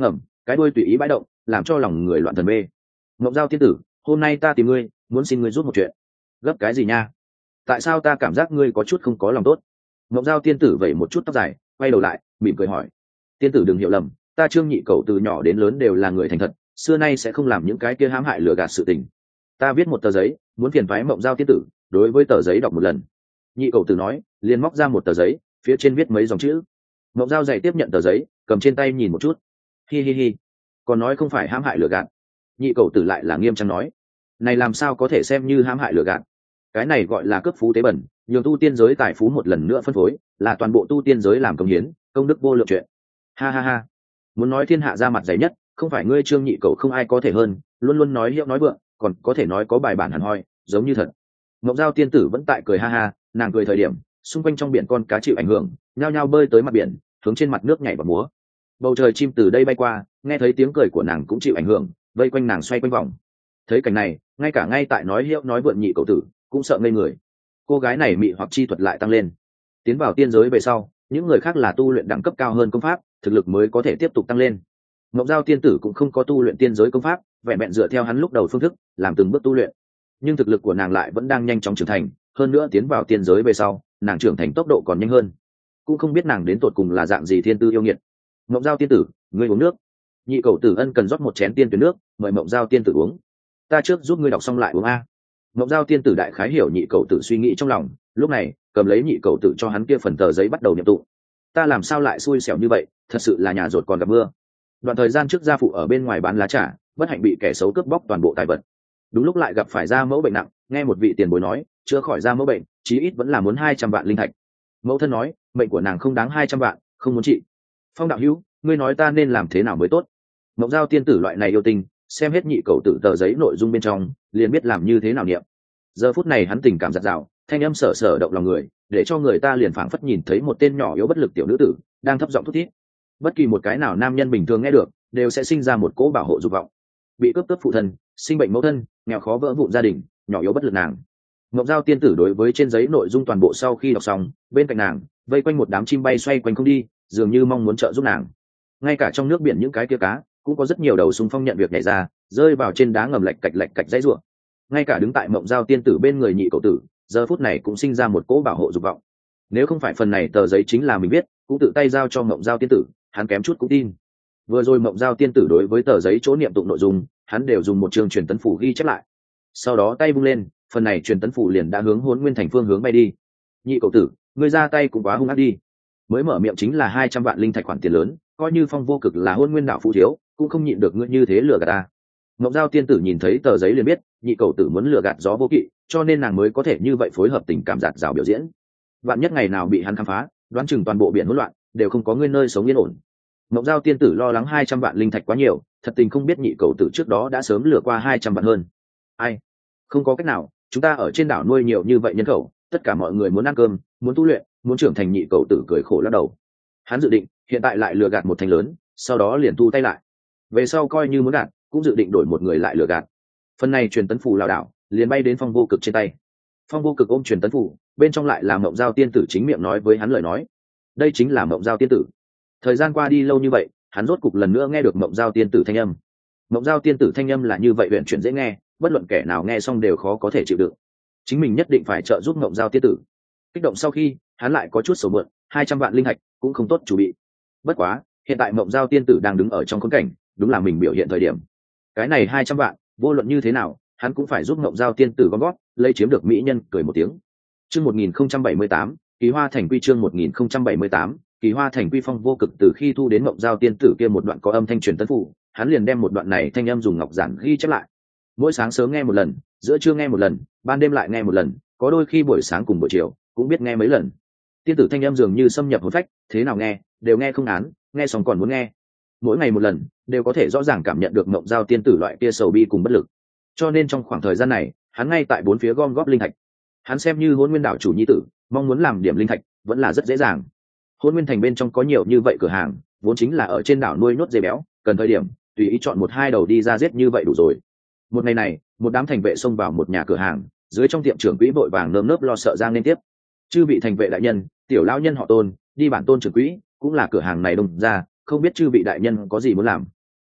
cái đuôi tùy ý bãi động, làm cho lòng người loạn thần mê. Ngọc Giao tiên tử, hôm nay ta tìm ngươi, muốn xin ngươi giúp một chuyện. Gấp cái gì nha? Tại sao ta cảm giác ngươi có chút không có lòng tốt? Ngọc Giao tiên tử vẩy một chút tóc dài, quay đầu lại, mỉm cười hỏi. Tiên tử đừng hiểu lầm, ta Trương Nhị Cẩu từ nhỏ đến lớn đều là người thành thật, xưa nay sẽ không làm những cái kia hãm hại lừa gạt sự tình. Ta viết một tờ giấy, muốn phiền phái Ngọc Giao tiên tử, đối với tờ giấy đọc một lần. Nhị Cẩu tử nói, liền móc ra một tờ giấy, phía trên viết mấy dòng chữ. Ngọc Giao dày tiếp nhận tờ giấy, cầm trên tay nhìn một chút. Hi hi hi, còn nói không phải hãm hại lừa gạt. Nhị Cẩu tử lại là nghiêm trang nói, này làm sao có thể xem như hãm hại lừa gạt? Cái này gọi là cướp phú tế bẩn, nhường tu tiên giới tài phú một lần nữa phân phối, là toàn bộ tu tiên giới làm công hiến, công đức vô lượng chuyện. Ha ha ha, muốn nói thiên hạ ra mặt dày nhất, không phải ngươi Trương Nhị Cẩu không ai có thể hơn, luôn luôn nói hiệu nói vượng, còn có thể nói có bài bản hẳn hoi, giống như thật. Ngọc Giao tiên tử vẫn tại cười ha ha, nàng cười thời điểm, xung quanh trong biển con cá chịu ảnh hưởng, nhao nhao bơi tới mặt biển, hướng trên mặt nước nhảy vào múa. Bầu trời chim từ đây bay qua, nghe thấy tiếng cười của nàng cũng chịu ảnh hưởng, vây quanh nàng xoay quanh vòng. Thấy cảnh này, ngay tại nói hiệu nói vượng Nhị Cẩu tử cũng sợ ngây người. Cô gái này mị hoặc chi thuật lại tăng lên, tiến vào tiên giới về sau, những người khác là tu luyện đẳng cấp cao hơn công pháp, thực lực mới có thể tiếp tục tăng lên. Ngọc Giao tiên tử cũng không có tu luyện tiên giới công pháp, vẹn vẹn dựa theo hắn lúc đầu phương thức, làm từng bước tu luyện. Nhưng thực lực của nàng lại vẫn đang nhanh chóng trưởng thành, hơn nữa tiến vào tiên giới về sau, nàng trưởng thành tốc độ còn nhanh hơn. Cũng không biết nàng đến tột cùng là dạng gì thiên tư yêu nghiệt. Ngọc Giao tiên tử, ngươi uống nước. Nhị Cẩu tử ân cần rót một chén tiên tuyển nước, mời Ngọc Giao tiên tử uống. Ta trước giúp ngươi đọc xong lại uống a. Ngọc Giao tiên tử đại khái hiểu Nhị Cẩu tử suy nghĩ trong lòng, lúc này cầm lấy Nhị Cẩu tử cho hắn kia phần tờ giấy bắt đầu niệm tụng. Ta làm sao lại xui xẻo như vậy, thật sự là nhà rột còn gặp mưa. Đoạn thời gian trước gia phụ ở bên ngoài bán lá trà, bất hạnh bị kẻ xấu cướp bóc toàn bộ tài vật. Đúng lúc lại gặp phải gia mẫu bệnh nặng, nghe một vị tiền bối nói, chữa khỏi gia mẫu bệnh, chí ít vẫn là muốn 200 vạn linh thạch. Mẫu thân nói, mệnh của nàng không đáng 200 vạn, không muốn trị. Phong đạo hữu, ngươi nói ta nên làm thế nào mới tốt? Ngọc Giao tiên tử loại này yêu tình, xem hết Nhị Cẩu tử tờ giấy nội dung bên trong, liền biết làm như thế nào niệm. Giờ phút này hắn tình cảm giặt rào, thanh âm sở sở động lòng người, để cho người ta liền phảng phất nhìn thấy một tên nhỏ yếu bất lực tiểu nữ tử đang thấp giọng thút thít. Bất kỳ một cái nào nam nhân bình thường nghe được, đều sẽ sinh ra một cỗ bảo hộ dục vọng. Bị cướp phụ thân, sinh bệnh mẫu thân, nghèo khó vỡ vụn gia đình, nhỏ yếu bất lực nàng. Ngọc Giao tiên tử đối với trên giấy nội dung toàn bộ sau khi đọc xong, bên cạnh nàng vây quanh một đám chim bay xoay quanh không đi, dường như mong muốn trợ giúp nàng. Ngay cả trong nước biển những cái kia cá cũng có rất nhiều đầu xung phong nhận việc nhảy ra, rơi vào trên đá ngầm lạch cạch dãy ruộng. Ngay cả đứng tại Ngọc Giao tiên tử bên người Nhị Cẩu tử, giờ phút này cũng sinh ra một cỗ bảo hộ dục vọng. Nếu không phải phần này tờ giấy chính là mình viết, cũng tự tay giao cho Ngọc Giao tiên tử, hắn kém chút cũng tin. Vừa rồi Ngọc Giao tiên tử đối với tờ giấy chỗ niệm tụng nội dung, hắn đều dùng một trường truyền tấn phủ ghi chép lại. Sau đó tay vung lên, phần này truyền tấn phủ liền đã hướng Hỗn Nguyên thành phương hướng bay đi. Nhị Cẩu tử, ngươi ra tay cũng quá hung ác đi. Mới mở miệng chính là 200 vạn linh thạch khoản tiền lớn, coi như Phong vô cực là Hỗn Nguyên đạo phụ thiếu, cũng không nhịn được ngươi như thế lừa gạt ta. Ngọc Giao tiên tử nhìn thấy tờ giấy liền biết, Nhị Cẩu tử muốn lừa gạt gió vô kỵ, cho nên nàng mới có thể như vậy phối hợp tình cảm giạt rào biểu diễn. Vạn nhất ngày nào bị hắn khám phá, đoán chừng toàn bộ biển hỗn loạn, đều không có nguyên nơi sống yên ổn. Ngọc Giao tiên tử lo lắng 200 vạn linh thạch quá nhiều, thật tình không biết Nhị Cẩu tử trước đó đã sớm lừa qua 200 vạn hơn. Ai? Không có cách nào, chúng ta ở trên đảo nuôi nhiều như vậy nhân khẩu, tất cả mọi người muốn ăn cơm, muốn tu luyện, muốn trưởng thành. Nhị Cẩu tử cười khổ lắc đầu. Hắn dự định, hiện tại lại lừa gạt một thành lớn, sau đó liền thu tay lại. Về sau coi như muốn gạt, cũng dự định đổi một người lại lừa gạt. Phần này truyền tấn phù lão đảo, liền bay đến Phong vô cực trên tay. Phong vô cực ôm truyền tấn phù, bên trong lại là Mộng Giao tiên tử chính miệng nói với hắn lời nói. Đây chính là Mộng Giao tiên tử. Thời gian qua đi lâu như vậy, hắn rốt cục lần nữa nghe được Mộng Giao tiên tử thanh âm. Mộng Giao tiên tử thanh âm là như vậy huyền chuyển dễ nghe, bất luận kẻ nào nghe xong đều khó có thể chịu đựng. Chính mình nhất định phải trợ giúp Mộng Giao tiên tử. Kích động sau khi, hắn lại có chút sầu mượn, 200 vạn linh thạch cũng không tốt chủ bị. Bất quá, hiện tại Mộng Giao tiên tử đang đứng ở trong khốn cảnh, đúng là mình biểu hiện thời điểm. Cái này 200 vạn, vô luận như thế nào, hắn cũng phải giúp Mộng Giao tiên tử gom gót, lấy chiếm được mỹ nhân. Cười một tiếng. Chương 1078, Kỳ Hoa Thành Quy. Chương 1078, Kỳ Hoa Thành Quy. Phong vô cực từ khi thu đến Mộng Giao tiên tử kia một đoạn có âm thanh truyền tấn phủ, hắn liền đem một đoạn này thanh âm dùng ngọc giản ghi chép lại. Mỗi sáng sớm nghe một lần, giữa trưa nghe một lần, ban đêm lại nghe một lần, có đôi khi buổi sáng cùng buổi chiều cũng biết nghe mấy lần. Tiên tử thanh âm dường như xâm nhập hồn phách, thế nào nghe đều nghe không án, nghe xong còn muốn nghe. Mỗi ngày một lần, đều có thể rõ ràng cảm nhận được Mộng Giao tiên tử loại kia sầu bi cùng bất lực. Cho nên trong khoảng thời gian này, hắn ngay tại bốn phía gom góp linh thạch. Hắn xem như Hỗn Nguyên đảo chủ nhi tử, mong muốn làm điểm linh thạch vẫn là rất dễ dàng. Hỗn Nguyên thành bên trong có nhiều như vậy cửa hàng, vốn chính là ở trên đảo nuôi nhốt dê béo, cần thời điểm tùy ý chọn một hai đầu đi ra giết như vậy đủ rồi. Một ngày này, một đám thành vệ xông vào một nhà cửa hàng, dưới trong tiệm trưởng quỹ vội vàng nơm nớp lo sợ ra nên tiếp. Chư vị thành vệ đại nhân, tiểu lão nhân họ Tôn, đi bản Tôn trưởng quỹ, cũng là cửa hàng này đông ra, không biết chư vị đại nhân có gì muốn làm.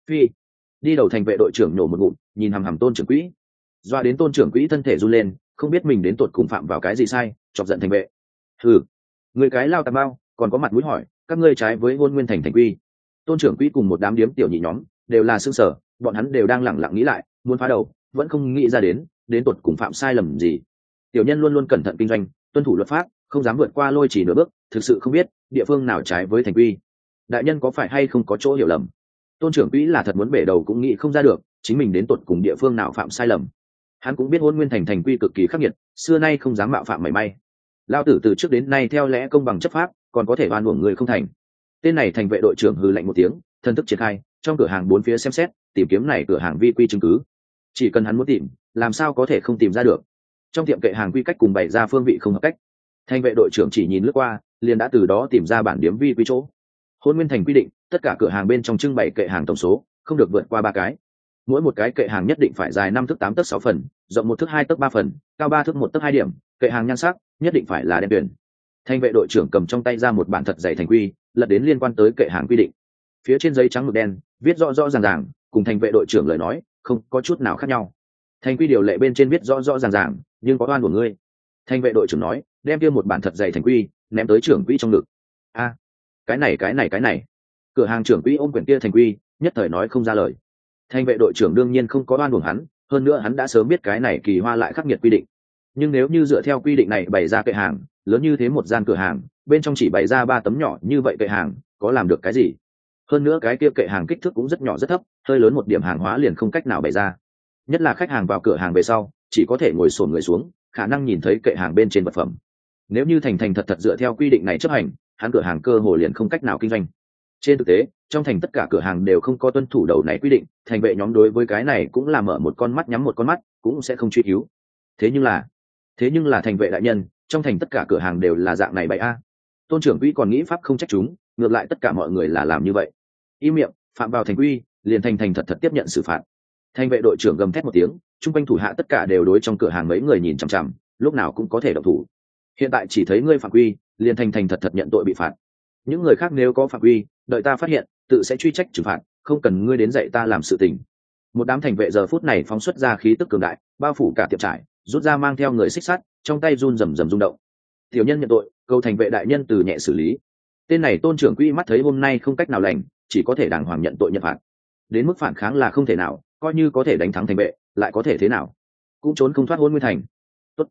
phi. Đi đầu thành vệ đội trưởng nhổ một ngụm, nhìn hằm hằm tôn trưởng quỹ, doa đến tôn trưởng quỹ thân thể run lên, không biết mình đến tột cùng phạm vào cái gì sai, chọc giận thành vệ. Ừ, người cái lao tà bao còn có mặt mũi hỏi các ngươi trái với hôn nguyên thành thành quy. Tôn trưởng quỹ cùng một đám điếm tiểu nhị nhóm đều là xương sở, bọn hắn đều đang lẳng lặng nghĩ lại, muốn phá đầu vẫn không nghĩ ra đến tột cùng phạm sai lầm gì. Tiểu nhân luôn luôn cẩn thận kinh doanh, tuân thủ luật pháp, không dám vượt qua lôi chỉ nửa bước, thực sự không biết địa phương nào trái với thành quy. Đại nhân có phải hay không có chỗ hiểu lầm? Tôn trưởng quỹ là thật muốn bể đầu cũng nghĩ không ra được chính mình đến tột cùng địa phương nào phạm sai lầm. Hắn cũng biết hôn nguyên thành thành quy cực kỳ khắc nghiệt, xưa nay không dám mạo phạm mảy may. Lao tử từ trước đến nay theo lẽ công bằng chấp pháp, còn có thể oan uổng người không thành. Tên này thành vệ đội trưởng hừ lạnh một tiếng, thân thức triển khai, trong cửa hàng bốn phía xem xét, tìm kiếm này cửa hàng vi quy chứng cứ. Chỉ cần hắn muốn tìm, làm sao có thể không tìm ra được. Trong tiệm kệ hàng quy cách cùng bày ra phương vị không hợp cách. Thành vệ đội trưởng chỉ nhìn lướt qua, liền đã từ đó tìm ra bản điếm vi quy chỗ. Hôn nguyên thành quy định, tất cả cửa hàng bên trong trưng bày kệ hàng tổng số không được vượt qua 3 cái. Mỗi một cái kệ hàng nhất định phải dài 5 thước 8 tấc 6 phần, rộng 1 thước 2 tấc 3 phần, cao 3 thước 1 tấc 2 điểm. Kệ hàng nhan sắc nhất định phải là đen tuyền. Thành vệ đội trưởng cầm trong tay ra một bản thật dày thành quy, lật đến liên quan tới kệ hàng quy định. Phía trên giấy trắng mực đen viết rõ rõ ràng ràng, cùng thành vệ đội trưởng lời nói không có chút nào khác nhau. Thành quy điều lệ bên trên viết rõ rõ ràng ràng, nhưng có oan của ngươi. Thành vệ đội trưởng nói, đem kia một bản thật dày thành quy ném tới trưởng quỹ trong ngực. A, cái này. Cửa hàng trưởng quỹ ôm quyển kia thành quy, nhất thời nói không ra lời. Thành vệ đội trưởng đương nhiên không có oan uổng hắn, hơn nữa hắn đã sớm biết cái này kỳ hoa lại khắc nghiệt quy định. Nhưng nếu như dựa theo quy định này bày ra kệ hàng lớn như thế một gian cửa hàng, bên trong chỉ bày ra 3 tấm nhỏ như vậy kệ hàng, có làm được cái gì? Hơn nữa cái kia kệ hàng kích thước cũng rất nhỏ rất thấp, hơi lớn một điểm hàng hóa liền không cách nào bày ra. Nhất là khách hàng vào cửa hàng về sau, chỉ có thể ngồi xổm người xuống, khả năng nhìn thấy kệ hàng bên trên vật phẩm. Nếu như thành thật dựa theo quy định này chấp hành, hắn cửa hàng cơ hồ liền không cách nào kinh doanh. Trên thực tế, trong thành tất cả cửa hàng đều không có tuân thủ đầu này quy định, thành vệ nhóm đối với cái này cũng là mở một con mắt nhắm một con mắt, cũng sẽ không truy cứu. Thế nhưng là thành vệ đại nhân, trong thành tất cả cửa hàng đều là dạng này bậy a. Tôn trưởng quỹ còn nghĩ pháp không trách chúng, ngược lại tất cả mọi người là làm như vậy. Im miệng, phạm vào thành quy, liền thành thật tiếp nhận xử phạt. Thành vệ đội trưởng gầm thét một tiếng, trung quanh thủ hạ tất cả đều đối trong cửa hàng mấy người nhìn chằm chằm, lúc nào cũng có thể động thủ. Hiện tại chỉ thấy ngươi phạm quy, liền thành thật nhận tội bị phạt. Những người khác nếu có phạm quy, đợi ta phát hiện, tự sẽ truy trách trừng phạt, không cần ngươi đến dạy ta làm sự tình. Một đám thành vệ giờ phút này phóng xuất ra khí tức cường đại, bao phủ cả tiệm trại, rút ra mang theo người xích sắt, trong tay run rầm rung động. Tiểu nhân nhận tội, cầu thành vệ đại nhân từ nhẹ xử lý. Tên này tôn trưởng quỹ mắt thấy hôm nay không cách nào lành, chỉ có thể đàng hoàng nhận tội nhận phạt. Đến mức phản kháng là không thể nào, coi như có thể đánh thắng thành vệ, lại có thể thế nào? Cũng trốn không thoát hôn nguyên thành. Tốt,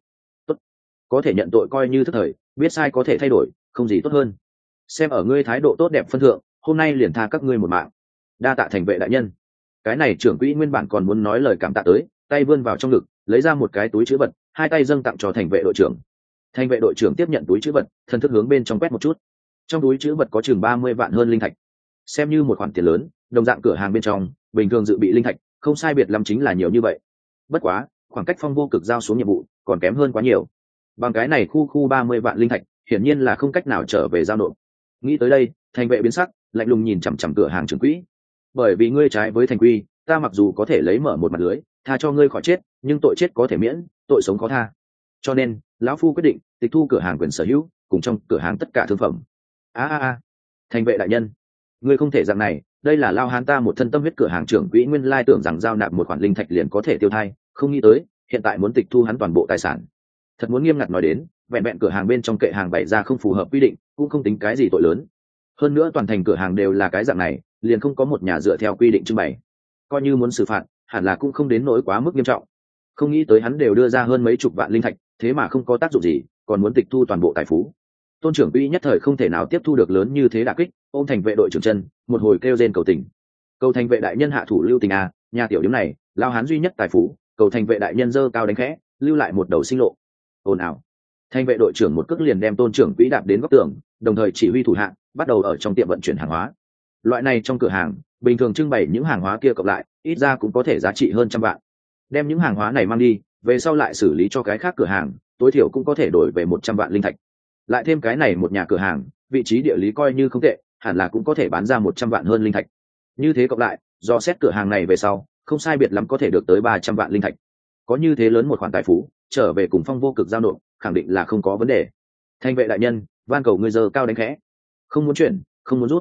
có thể nhận tội coi như thức thời, biết sai có thể thay đổi, không gì tốt hơn. Xem ở ngươi thái độ tốt đẹp phân thượng, hôm nay liền tha các ngươi một mạng. Đa tạ thành vệ đại nhân. Cái này trưởng quỹ nguyên bản còn muốn nói lời cảm tạ tới, tay vươn vào trong ngực, lấy ra một cái túi trữ vật, hai tay dâng tặng cho thành vệ đội trưởng. Thành vệ đội trưởng tiếp nhận túi trữ vật, thần thức hướng bên trong quét một chút. Trong túi trữ vật có chừng 30 vạn hơn linh thạch, xem như một khoản tiền lớn. Đồng dạng cửa hàng bên trong bình thường dự bị linh thạch không sai biệt lắm chính là nhiều như vậy. Bất quá khoảng cách phong vô cực giao xuống nhiệm vụ còn kém hơn quá nhiều. Bằng cái này khu 30 vạn linh thạch hiển nhiên là không cách nào trở về giao nộp. Nghĩ tới đây, thành vệ biến sắc, lạnh lùng nhìn chằm chằm cửa hàng trưởng quỹ. Bởi vì ngươi trái với thành quy, ta mặc dù có thể lấy mở một mặt lưới tha cho ngươi khỏi chết, nhưng tội chết có thể miễn, tội sống khó tha. Cho nên lão phu quyết định tịch thu cửa hàng quyền sở hữu cùng trong cửa hàng tất cả thương phẩm. Thành vệ đại nhân, ngươi không thể dạng này, đây là lao hán ta một thân tâm huyết. Cửa hàng trưởng quỹ nguyên lai tưởng rằng giao nạp một khoản linh thạch liền có thể tiêu thai, không nghĩ tới hiện tại muốn tịch thu hắn toàn bộ tài sản. Thật muốn nghiêm ngặt nói đến, vẹn vẹn cửa hàng bên trong kệ hàng bày ra không phù hợp quy định cũng không tính cái gì tội lớn. Hơn nữa toàn thành cửa hàng đều là cái dạng này, liền không có một nhà dựa theo quy định trưng bày, coi như muốn xử phạt hẳn là cũng không đến nỗi quá mức nghiêm trọng. Không nghĩ tới hắn đều đưa ra hơn mấy chục vạn linh thạch, thế mà không có tác dụng gì, còn muốn tịch thu toàn bộ tài phú. Tôn trưởng quỹ nhất thời không thể nào tiếp thu được lớn như thế đả kích, ôm thành vệ đội trưởng chân, một hồi kêu rên cầu tình. Cầu thành vệ đại nhân hạ thủ lưu tình à, nhà tiểu điểm này lao hán duy nhất tài phú, cầu thành vệ đại nhân dơ cao đánh khẽ, lưu lại một đầu sinh lộ. Ồn ào. Thành vệ đội trưởng một cước liền đem tôn trưởng quỹ đạp đến góc tường, đồng thời chỉ huy thủ hạ bắt đầu ở trong tiệm vận chuyển hàng hóa. Loại này trong cửa hàng bình thường trưng bày những hàng hóa kia cộng lại ít ra cũng có thể giá trị hơn 100 vạn. Đem những hàng hóa này mang đi, về sau lại xử lý cho cái khác cửa hàng, tối thiểu cũng có thể đổi về 100 vạn linh thạch. Lại thêm cái này một nhà cửa hàng, vị trí địa lý coi như không tệ, hẳn là cũng có thể bán ra 100 vạn hơn linh thạch. Như thế cộng lại, do xét cửa hàng này về sau, không sai biệt lắm có thể được tới 300 vạn linh thạch. Có như thế lớn một khoản tài phú, trở về cùng phong vô cực giao nộp, khẳng định là không có vấn đề. Thành vệ đại nhân, van cầu ngươi giờ cao đánh khẽ, không muốn chuyển, không muốn rút.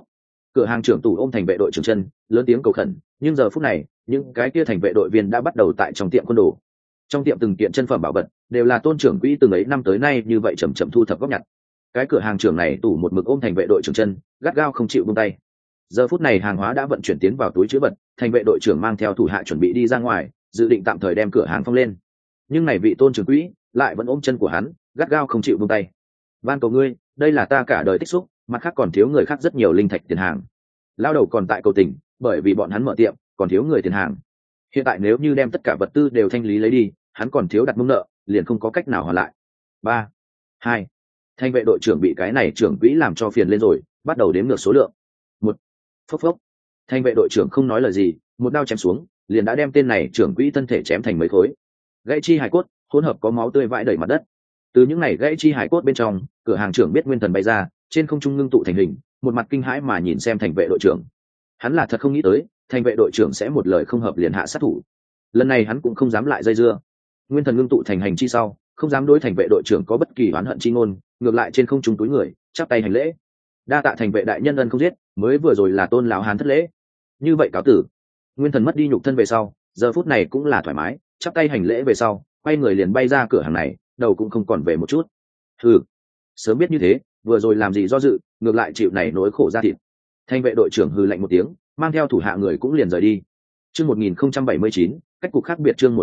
Cửa hàng trưởng tủ ôm thành vệ đội trưởng chân, lớn tiếng cầu khẩn, nhưng giờ phút này những cái kia thành vệ đội viên đã bắt đầu tại trong tiệm quân đồ. Trong tiệm từng kiện chân phẩm bảo vật đều là Tôn trưởng quỹ từng ấy năm tới nay như vậy chậm chậm thu thập góp nhặt. Cái cửa hàng trưởng này tủ một mực ôm thành vệ đội trưởng chân, gắt gao không chịu buông tay. Giờ phút này hàng hóa đã vận chuyển tiến vào túi trữ vật, thành vệ đội trưởng mang theo thủ hạ chuẩn bị đi ra ngoài, dự định tạm thời đem cửa hàng phong lên. Nhưng này vị Tôn trưởng quỹ lại vẫn ôm chân của hắn, gắt gao không chịu buông tay. Van cầu ngươi, đây là ta cả đời tích xúc, mặt khác còn thiếu người khác rất nhiều linh thạch tiền hàng. Lao đầu còn tại cầu tình, bởi vì bọn hắn mở tiệm còn thiếu người tiền hàng. Hiện tại nếu như đem tất cả vật tư đều thanh lý lấy đi, hắn còn thiếu đặt mông nợ, liền không có cách nào hoàn lại. 3, 2, thành vệ đội trưởng bị cái này trưởng quỹ làm cho phiền lên rồi, bắt đầu đếm ngược số lượng. 1, phốc phốc. Thành vệ đội trưởng không nói lời gì, một đao chém xuống, liền đã đem tên này trưởng quỹ thân thể chém thành mấy khối. Gãy chi hài cốt, hỗn hợp có máu tươi vãi đầy mặt đất. Từ những này gãy chi hài cốt bên trong, cửa hàng trưởng biết nguyên thần bay ra, trên không trung ngưng tụ thành hình, một mặt kinh hãi mà nhìn xem thành vệ đội trưởng. Hắn là thật không nghĩ tới, thành vệ đội trưởng sẽ một lời không hợp liền hạ sát thủ. Lần này hắn cũng không dám lại dây dưa. Nguyên thần ngưng tụ thành hành chi sau, không dám đối thành vệ đội trưởng có bất kỳ oán hận chi ngôn, ngược lại trên không trung túi người, chắp tay hành lễ. Đa tạ thành vệ đại nhân ân không giết, mới vừa rồi là Tôn lão hán thất lễ. Như vậy cáo tử. Nguyên thần mất đi nhục thân về sau, giờ phút này cũng là thoải mái, chắp tay hành lễ về sau, quay người liền bay ra cửa hàng này, đầu cũng không còn về một chút. Hừ, sớm biết như thế, vừa rồi làm gì do dự, ngược lại chịu này nỗi khổ ra thịt. Thành vệ đội trưởng hừ lạnh một tiếng, mang theo thủ hạ người cũng liền rời đi. Chương 1079, cách cục khác biệt. Chương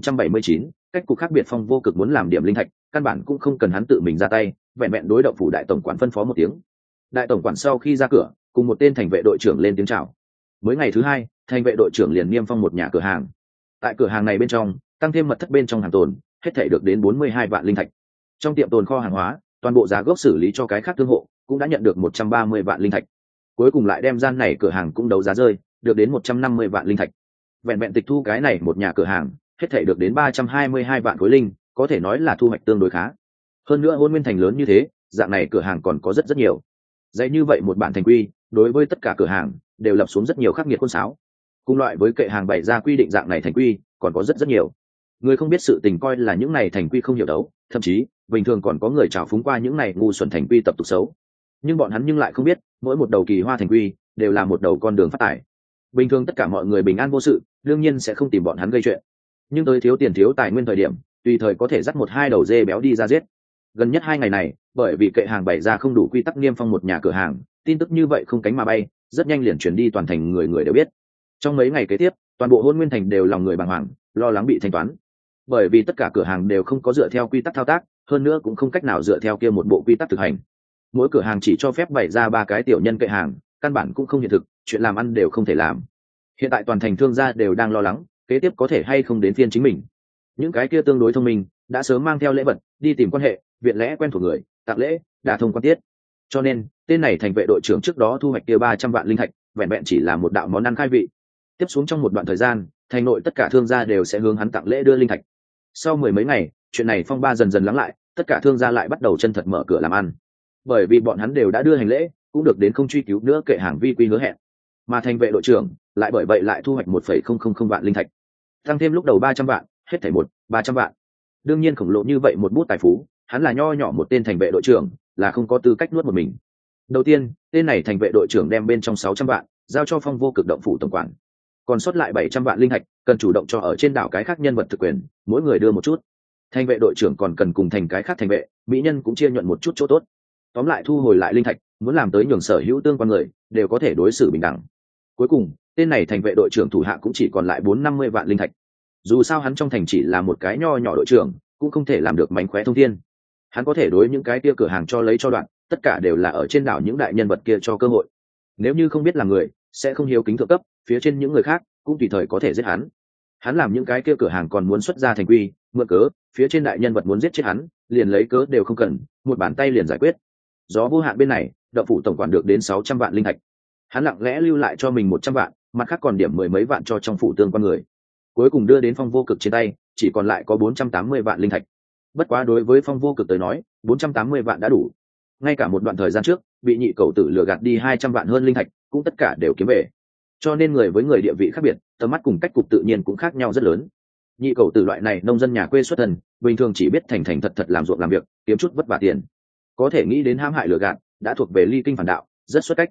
1079, cách cục khác biệt. Phong Vô Cực muốn làm điểm linh thạch, căn bản cũng không cần hắn tự mình ra tay, vẹn vẹn đối động phủ đại tổng quản phân phó một tiếng. Đại tổng quản sau khi ra cửa, cùng một tên thành vệ đội trưởng lên tiếng chào. Mới ngày thứ hai, thành vệ đội trưởng liền niêm phong một nhà cửa hàng. Tại cửa hàng này bên trong, tăng thêm mật thất bên trong hàng tồn, hết thảy được đến 42 vạn linh thạch. Trong tiệm tồn kho hàng hóa, toàn bộ giá gốc xử lý cho cái khác thương hộ, cũng đã nhận được 130 vạn linh thạch. Cuối cùng lại đem gian này cửa hàng cũng đấu giá rơi, được đến 150 vạn linh thạch. Vẹn vẹn tịch thu cái này một nhà cửa hàng, hết thảy được đến 322 vạn khối linh, có thể nói là thu hoạch tương đối khá. Hơn nữa Hôn Nguyên Thành lớn như thế, dạng này cửa hàng còn có rất nhiều. Dạy như vậy một bản thành quy, đối với tất cả cửa hàng đều lập xuống rất nhiều khắc nghiệt khuôn sáo. Cùng loại với kệ hàng bày ra quy định dạng này thành quy, còn có rất nhiều. Người không biết sự tình coi là những này thành quy không hiểu đấu, thậm chí bình thường còn có người trào phúng qua những này ngu xuẩn thành quy tập tục xấu. Nhưng bọn hắn nhưng lại không biết, mỗi một đầu kỳ hoa thành quy đều là một đầu con đường phát tài. Bình thường tất cả mọi người bình an vô sự, đương nhiên sẽ không tìm bọn hắn gây chuyện. Nhưng tới thiếu tiền thiếu tài nguyên thời điểm, tùy thời có thể dắt một hai đầu dê béo đi ra giết. Gần nhất 2 ngày này, bởi vì kệ hàng bày ra không đủ quy tắc niêm phong một nhà cửa hàng, tin tức như vậy không cánh mà bay, rất nhanh liền chuyển đi toàn thành, người người đều biết. Trong mấy ngày kế tiếp, toàn bộ Hôn Nguyên Thành đều lòng người bàng hoàng, lo lắng bị thanh toán. Bởi vì tất cả cửa hàng đều không có dựa theo quy tắc thao tác, hơn nữa cũng không cách nào dựa theo kia một bộ quy tắc thực hành. Mỗi cửa hàng chỉ cho phép bày ra 3 cái tiểu nhân kệ hàng, căn bản cũng không hiện thực, chuyện làm ăn đều không thể làm. Hiện tại toàn thành thương gia đều đang lo lắng, kế tiếp có thể hay không đến phiên chính mình. Những cái kia tương đối thông minh, đã sớm mang theo lễ vật, đi tìm quan hệ, viện lẽ quen thuộc người, tặng lễ, đả thông quan tiết. Cho nên, tên này thành vệ đội trưởng trước đó thu hoạch kia 300 vạn linh thạch, vẹn vẹn chỉ là một đạo món ăn khai vị. Tiếp xuống trong một đoạn thời gian, thành nội tất cả thương gia đều sẽ hướng hắn tặng lễ đưa linh thạch. Sau 10 mấy ngày, chuyện này phong ba dần dần lắng lại, tất cả thương gia lại bắt đầu chân thật mở cửa làm ăn. Bởi vì bọn hắn đều đã đưa hành lễ, cũng được đến không truy cứu nữa kệ hàng vi quy hứa hẹn. Mà thành vệ đội trưởng lại bởi vậy lại thu hoạch 1,000 vạn linh thạch, tăng thêm lúc đầu 300 vạn, hết thảy 300 vạn. Đương nhiên khổng lồ như vậy một bút tài phú, hắn là nho nhỏ một tên thành vệ đội trưởng, là không có tư cách nuốt một mình. Đầu tiên, tên này thành vệ đội trưởng đem bên trong 600 vạn giao cho Phong Vô Cực động phủ tổng quản, còn sót lại 700 vạn linh thạch cần chủ động cho ở trên đảo cái khác nhân vật thực quyền, mỗi người đưa một chút. Thành vệ đội trưởng còn cần cùng thành cái khác thành vệ, mỹ nhân cũng chia nhuận một chút chỗ tốt. Tóm lại thu hồi lại linh thạch, muốn làm tới nhường sở hữu tương quan người đều có thể đối xử bình đẳng. Cuối cùng, tên này thành vệ đội trưởng thủ hạ cũng chỉ còn lại 450 vạn linh thạch. Dù sao hắn trong thành chỉ là một cái nho nhỏ đội trưởng, cũng không thể làm được mánh khóe thông thiên. Hắn có thể đối những cái kia cửa hàng cho lấy cho đoạn, tất cả đều là ở trên đảo những đại nhân vật kia cho cơ hội. Nếu như không biết làm người, sẽ không hiếu kính thượng cấp, phía trên những người khác cũng tùy thời có thể giết hắn. Hắn làm những cái kia cửa hàng còn muốn xuất ra thành quy, mượn cớ, phía trên đại nhân vật muốn giết chết hắn, liền lấy cớ đều không cần, một bàn tay liền giải quyết. Gió vô hạn bên này, động phủ tổng quản được đến 600 vạn linh thạch. Hắn lặng lẽ lưu lại cho mình 100 vạn, mặt khác còn điểm 10 mấy vạn cho trong phủ tương quan người. Cuối cùng đưa đến Phong Vô Cực trên tay, chỉ còn lại có 480 vạn linh thạch. Bất quá đối với Phong Vô Cực tới nói, 480 vạn đã đủ. Ngay cả một đoạn thời gian trước, bị nhị cầu tử lừa gạt đi 200 vạn hơn linh thạch, cũng tất cả đều kiếm về. Cho nên người với người địa vị khác biệt, tầm mắt cùng cách cục tự nhiên cũng khác nhau rất lớn. Nhị cầu tử loại này nông dân nhà quê xuất thân, bình thường chỉ biết thành thành thật thật làm ruộng làm việc, kiếm chút vất vả tiền. Có thể nghĩ đến hãm hại lừa gạt, đã thuộc về ly kinh phản đạo, rất xuất cách.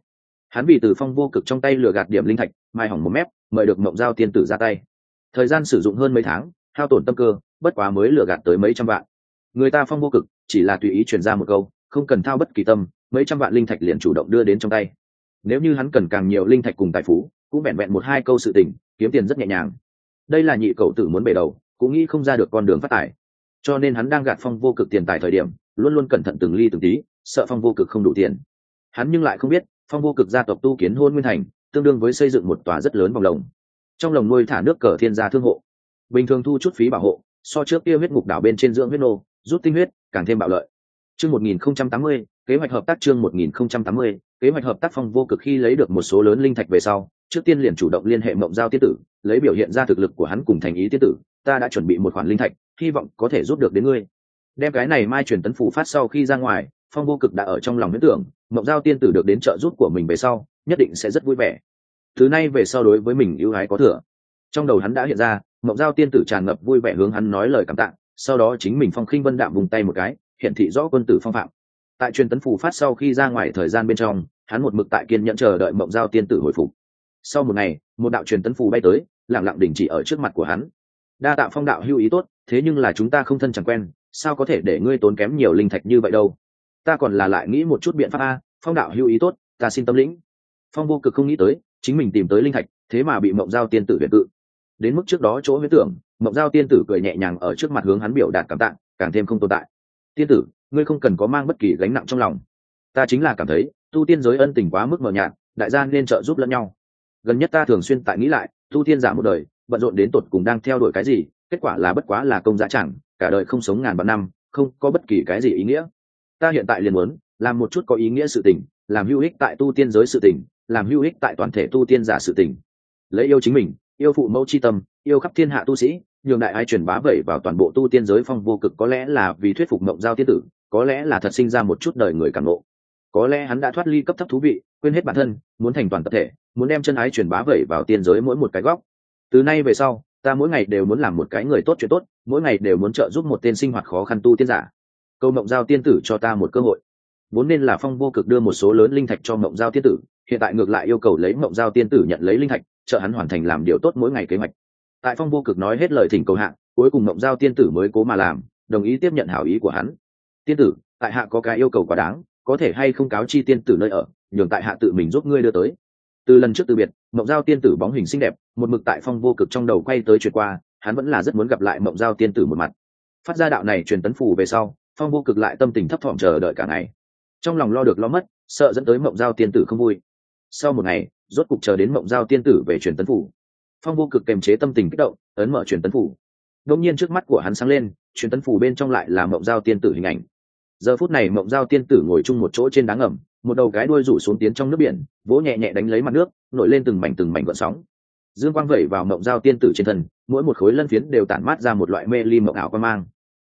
Hắn vì từ Phong Vô Cực trong tay lừa gạt điểm linh thạch, mai hỏng một mép, mời được Mộng Giao tiên tử ra tay. Thời gian sử dụng hơn mấy tháng, hao tổn tâm cơ, bất quá mới lừa gạt tới mấy trăm vạn. Người ta Phong Vô Cực chỉ là tùy ý truyền ra một câu, không cần thao bất kỳ tâm, mấy trăm vạn linh thạch liền chủ động đưa đến trong tay. Nếu như hắn cần càng nhiều linh thạch cùng tài phú, cũng vẹn vẹn một hai câu sự tình, kiếm tiền rất nhẹ nhàng. Đây là nhị cậu tử muốn bể đầu, cũng nghĩ không ra được con đường phát tài, cho nên hắn đang gạt Phong Vô Cực tiền tài thời điểm, luôn luôn cẩn thận từng ly từng tí, sợ Phong Vô Cực không đủ tiền. Hắn nhưng lại không biết, Phong Vô Cực gia tộc tu kiến Hôn Nguyên Thành, tương đương với xây dựng một tòa rất lớn vòng lồng. Trong lồng nuôi thả nước cờ thiên gia thương hộ, bình thường thu chút phí bảo hộ, so trước kia huyết ngục đảo bên trên dưỡng huyết nô, rút tinh huyết, càng thêm bạo lợi. Chương 1080, kế hoạch hợp tác chương 1080, kế hoạch hợp tác. Phong Vô Cực khi lấy được một số lớn linh thạch về sau, trước tiên liền chủ động liên hệ Mộng Giao tiên tử, lấy biểu hiện ra thực lực của hắn cùng thành ý tiên tử, ta đã chuẩn bị một khoản linh thạch, hy vọng có thể giúp được đến ngươi. Đem cái này mai truyền tấn phù phát sau khi ra ngoài, Phong Vô Cực đã ở trong lòng huyễn tưởng, Mộng Giao tiên tử được đến trợ giúp của mình về sau, nhất định sẽ rất vui vẻ. Thứ này về sau đối với mình ưu ái có thừa. Trong đầu hắn đã hiện ra, Mộng Giao tiên tử tràn ngập vui vẻ hướng hắn nói lời cảm tạ, sau đó chính mình Phong Khinh Vân đạm vùng tay một cái, hiển thị rõ quân tử phong phạm. Tại truyền tấn phù phát sau khi ra ngoài thời gian bên trong, hắn một mực tại kiên nhẫn chờ đợi Mộng Giao tiên tử hồi phục. Sau một ngày, một đạo truyền tấn phù bay tới, lặng lặng đình chỉ ở trước mặt của hắn. Đa tạ Phong đạo hữu ý tốt, thế nhưng là chúng ta không thân chẳng quen, sao có thể để ngươi tốn kém nhiều linh thạch như vậy đâu? Ta còn là lại nghĩ một chút biện pháp a. Phong đạo hữu ý tốt, ta xin tâm lĩnh. Phong Vô Cực không nghĩ tới, chính mình tìm tới linh thạch, thế mà bị Mộng Giao tiên tử huyền cự. Đến mức trước đó chỗ huyễn tưởng, Mộng Giao tiên tử cười nhẹ nhàng ở trước mặt hướng hắn biểu đạt cảm tạ, càng thêm không tồn tại. Tiên tử, ngươi không cần có mang bất kỳ gánh nặng trong lòng. Ta chính là cảm thấy, tu tiên giới ân tình quá mức mờ nhạt, đại gia nên trợ giúp lẫn nhau. Gần nhất ta thường xuyên tại nghĩ lại, tu tiên giả một đời, bận rộn đến tột cùng đang theo đuổi cái gì, kết quả là bất quá là công dã chẳng, cả đời không sống ngàn vạn năm, không có bất kỳ cái gì ý nghĩa. Ta hiện tại liền muốn làm một chút có ý nghĩa sự tình, làm hữu ích tại tu tiên giới sự tình, làm hữu ích tại toàn thể tu tiên giả sự tình. Lấy yêu chính mình, yêu phụ mẫu chi tâm, yêu khắp thiên hạ tu sĩ, nhường đại ai truyền bá vẩy vào toàn bộ tu tiên giới. Phong Vô Cực có lẽ là vì thuyết phục Mộng Giao tiên tử, có lẽ là thật sinh ra một chút đời người cảm ngộ, có lẽ hắn đã thoát ly cấp thấp thú vị, quên hết bản thân, muốn thành toàn tập thể, muốn đem chân ái truyền bá vẩy vào tiên giới mỗi một cái góc. Từ nay về sau, ta mỗi ngày đều muốn làm một cái người tốt chuyện tốt, mỗi ngày đều muốn trợ giúp một tên sinh hoạt khó khăn tu tiên giả. Câu Mộng Giao tiên tử cho ta một cơ hội. Vốn nên là Phong Vô Cực đưa một số lớn linh thạch cho Mộng Giao tiên tử, hiện tại ngược lại yêu cầu lấy Mộng Giao tiên tử nhận lấy linh thạch, trợ hắn hoàn thành làm điều tốt mỗi ngày kế hoạch. Tại Phong Vô Cực nói hết lời thỉnh cầu hạ, cuối cùng Mộng Giao tiên tử mới cố mà làm, đồng ý tiếp nhận hảo ý của hắn. Tiên tử, tại hạ có cái yêu cầu quá đáng, có thể hay không cáo chi tiên tử nơi ở, nhường tại hạ tự mình giúp ngươi đưa tới. Từ lần trước từ biệt, Mộng Giao tiên tử bóng hình xinh đẹp, một mực tại Phong Vô Cực trong đầu quay tới chuyện qua, hắn vẫn là rất muốn gặp lại Mộng Giao tiên tử một mặt. Phát ra đạo này truyền tấn phù về sau, Phong Vô Cực lại tâm tình thấp thỏm chờ đợi cả ngày, trong lòng lo được lo mất, sợ dẫn tới Mộng Giao tiên tử không vui. Sau một ngày, rốt cục chờ đến Mộng Giao tiên tử về truyền tấn phủ. Phong Vô Cực kềm chế tâm tình kích động, ấn mở truyền tấn phủ. Đột nhiên trước mắt của hắn sáng lên, truyền tấn phủ bên trong lại là Mộng Giao tiên tử hình ảnh. Giờ phút này Mộng Giao tiên tử ngồi chung một chỗ trên đá ngầm, một đầu cái đuôi rủ xuống tiến trong nước biển, vỗ nhẹ nhẹ đánh lấy mặt nước, nổi lên từng mảnh gợn sóng. Dương quang vẩy vào Mộng Giao tiên tử trên thân, mỗi một khối lân phiến đều tản mát ra một loại mê ly mộng ảo quang mang.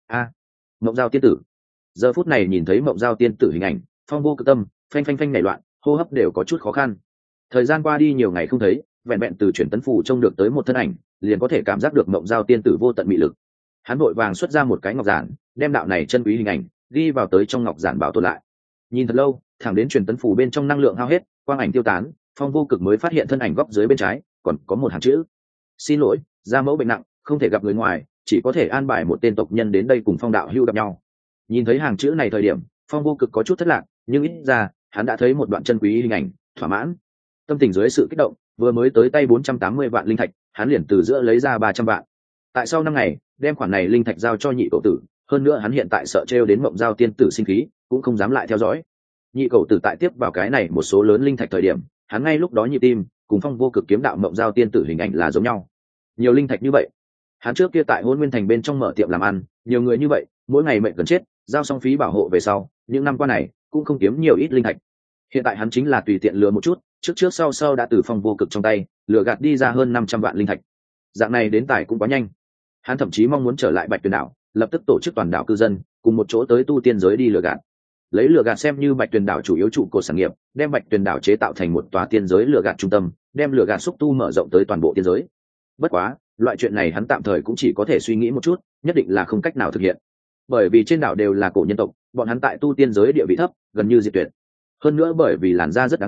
Mộng Giao tiên tử. Giờ phút này nhìn thấy Mộng Giao tiên tử hình ảnh, Phong Vô Cực tâm phanh phanh phanh nảy loạn, hô hấp đều có chút khó khăn. Thời gian qua đi nhiều ngày không thấy, vẹn vẹn từ truyền tấn phủ trông được tới một thân ảnh, liền có thể cảm giác được Mộng Giao tiên tử vô tận mị lực. Hắn vội vàng xuất ra một cái ngọc giản, đem đạo này chân quý hình ảnh ghi vào tới trong ngọc giản bảo tồn lại. Nhìn thật lâu, thẳng đến truyền tấn phủ bên trong năng lượng hao hết, quang ảnh tiêu tán, Phong Vô Cực mới phát hiện thân ảnh góc dưới bên trái còn có một hàng chữ: xin lỗi, gia mẫu bệnh nặng, không thể gặp người ngoài, chỉ có thể an bài một tên tộc nhân đến đây cùng Phong đạo hữu gặp nhau. Nhìn thấy hàng chữ này thời điểm, Phong Vô Cực có chút thất lạc, nhưng ít ra hắn đã thấy một đoạn chân quý hình ảnh, thỏa mãn. Tâm tình dưới sự kích động, vừa mới tới tay 480 vạn linh thạch, hắn liền từ giữa lấy ra 300 vạn. Tại sau 5 ngày, đem khoản này linh thạch giao cho nhị cậu tử, hơn nữa hắn hiện tại sợ trêu đến Mộng Giao tiên tử sinh khí, cũng không dám lại theo dõi. Nhị cậu tử tại tiếp vào cái này một số lớn linh thạch thời điểm, hắn ngay lúc đó nhịp tim cùng Phong Vô Cực kiếm đạo Mộng Giao tiên tử hình ảnh là giống nhau. Nhiều linh thạch như vậy, hắn trước kia tại Hôn Nguyên Thành bên trong mở tiệm làm ăn, nhiều người như vậy, mỗi ngày mệnh gần chết, giao xong phí bảo hộ về sau, những năm qua này cũng không kiếm nhiều ít linh thạch. Hiện tại hắn chính là tùy tiện lừa một chút, trước sau đã từ Phong Vô Cực trong tay lừa gạt đi ra hơn 500 vạn linh thạch. Dạng này đến tài cũng quá nhanh. Hắn thậm chí mong muốn trở lại Bạch Tuyền đảo, lập tức tổ chức toàn đảo cư dân cùng một chỗ tới tu tiên giới đi lừa gạt. Lấy lừa gạt xem như Bạch Tuyền đảo chủ yếu trụ cột sản nghiệp, đem Bạch Tuyền đảo chế tạo thành một tòa tiên giới lừa gạt trung tâm, đem lừa gạt xúc tu mở rộng tới toàn bộ tiên giới. Bất quá, loại chuyện này hắn tạm thời cũng chỉ có thể suy nghĩ một chút, nhất định là không cách nào thực hiện. Bởi vì trên đảo đều là cổ nhân tộc, bọn hắn tại tu tiên giới địa vị thấp, gần như diệt tuyệt. Hơn nữa bởi vì làn da rất đáng tiền,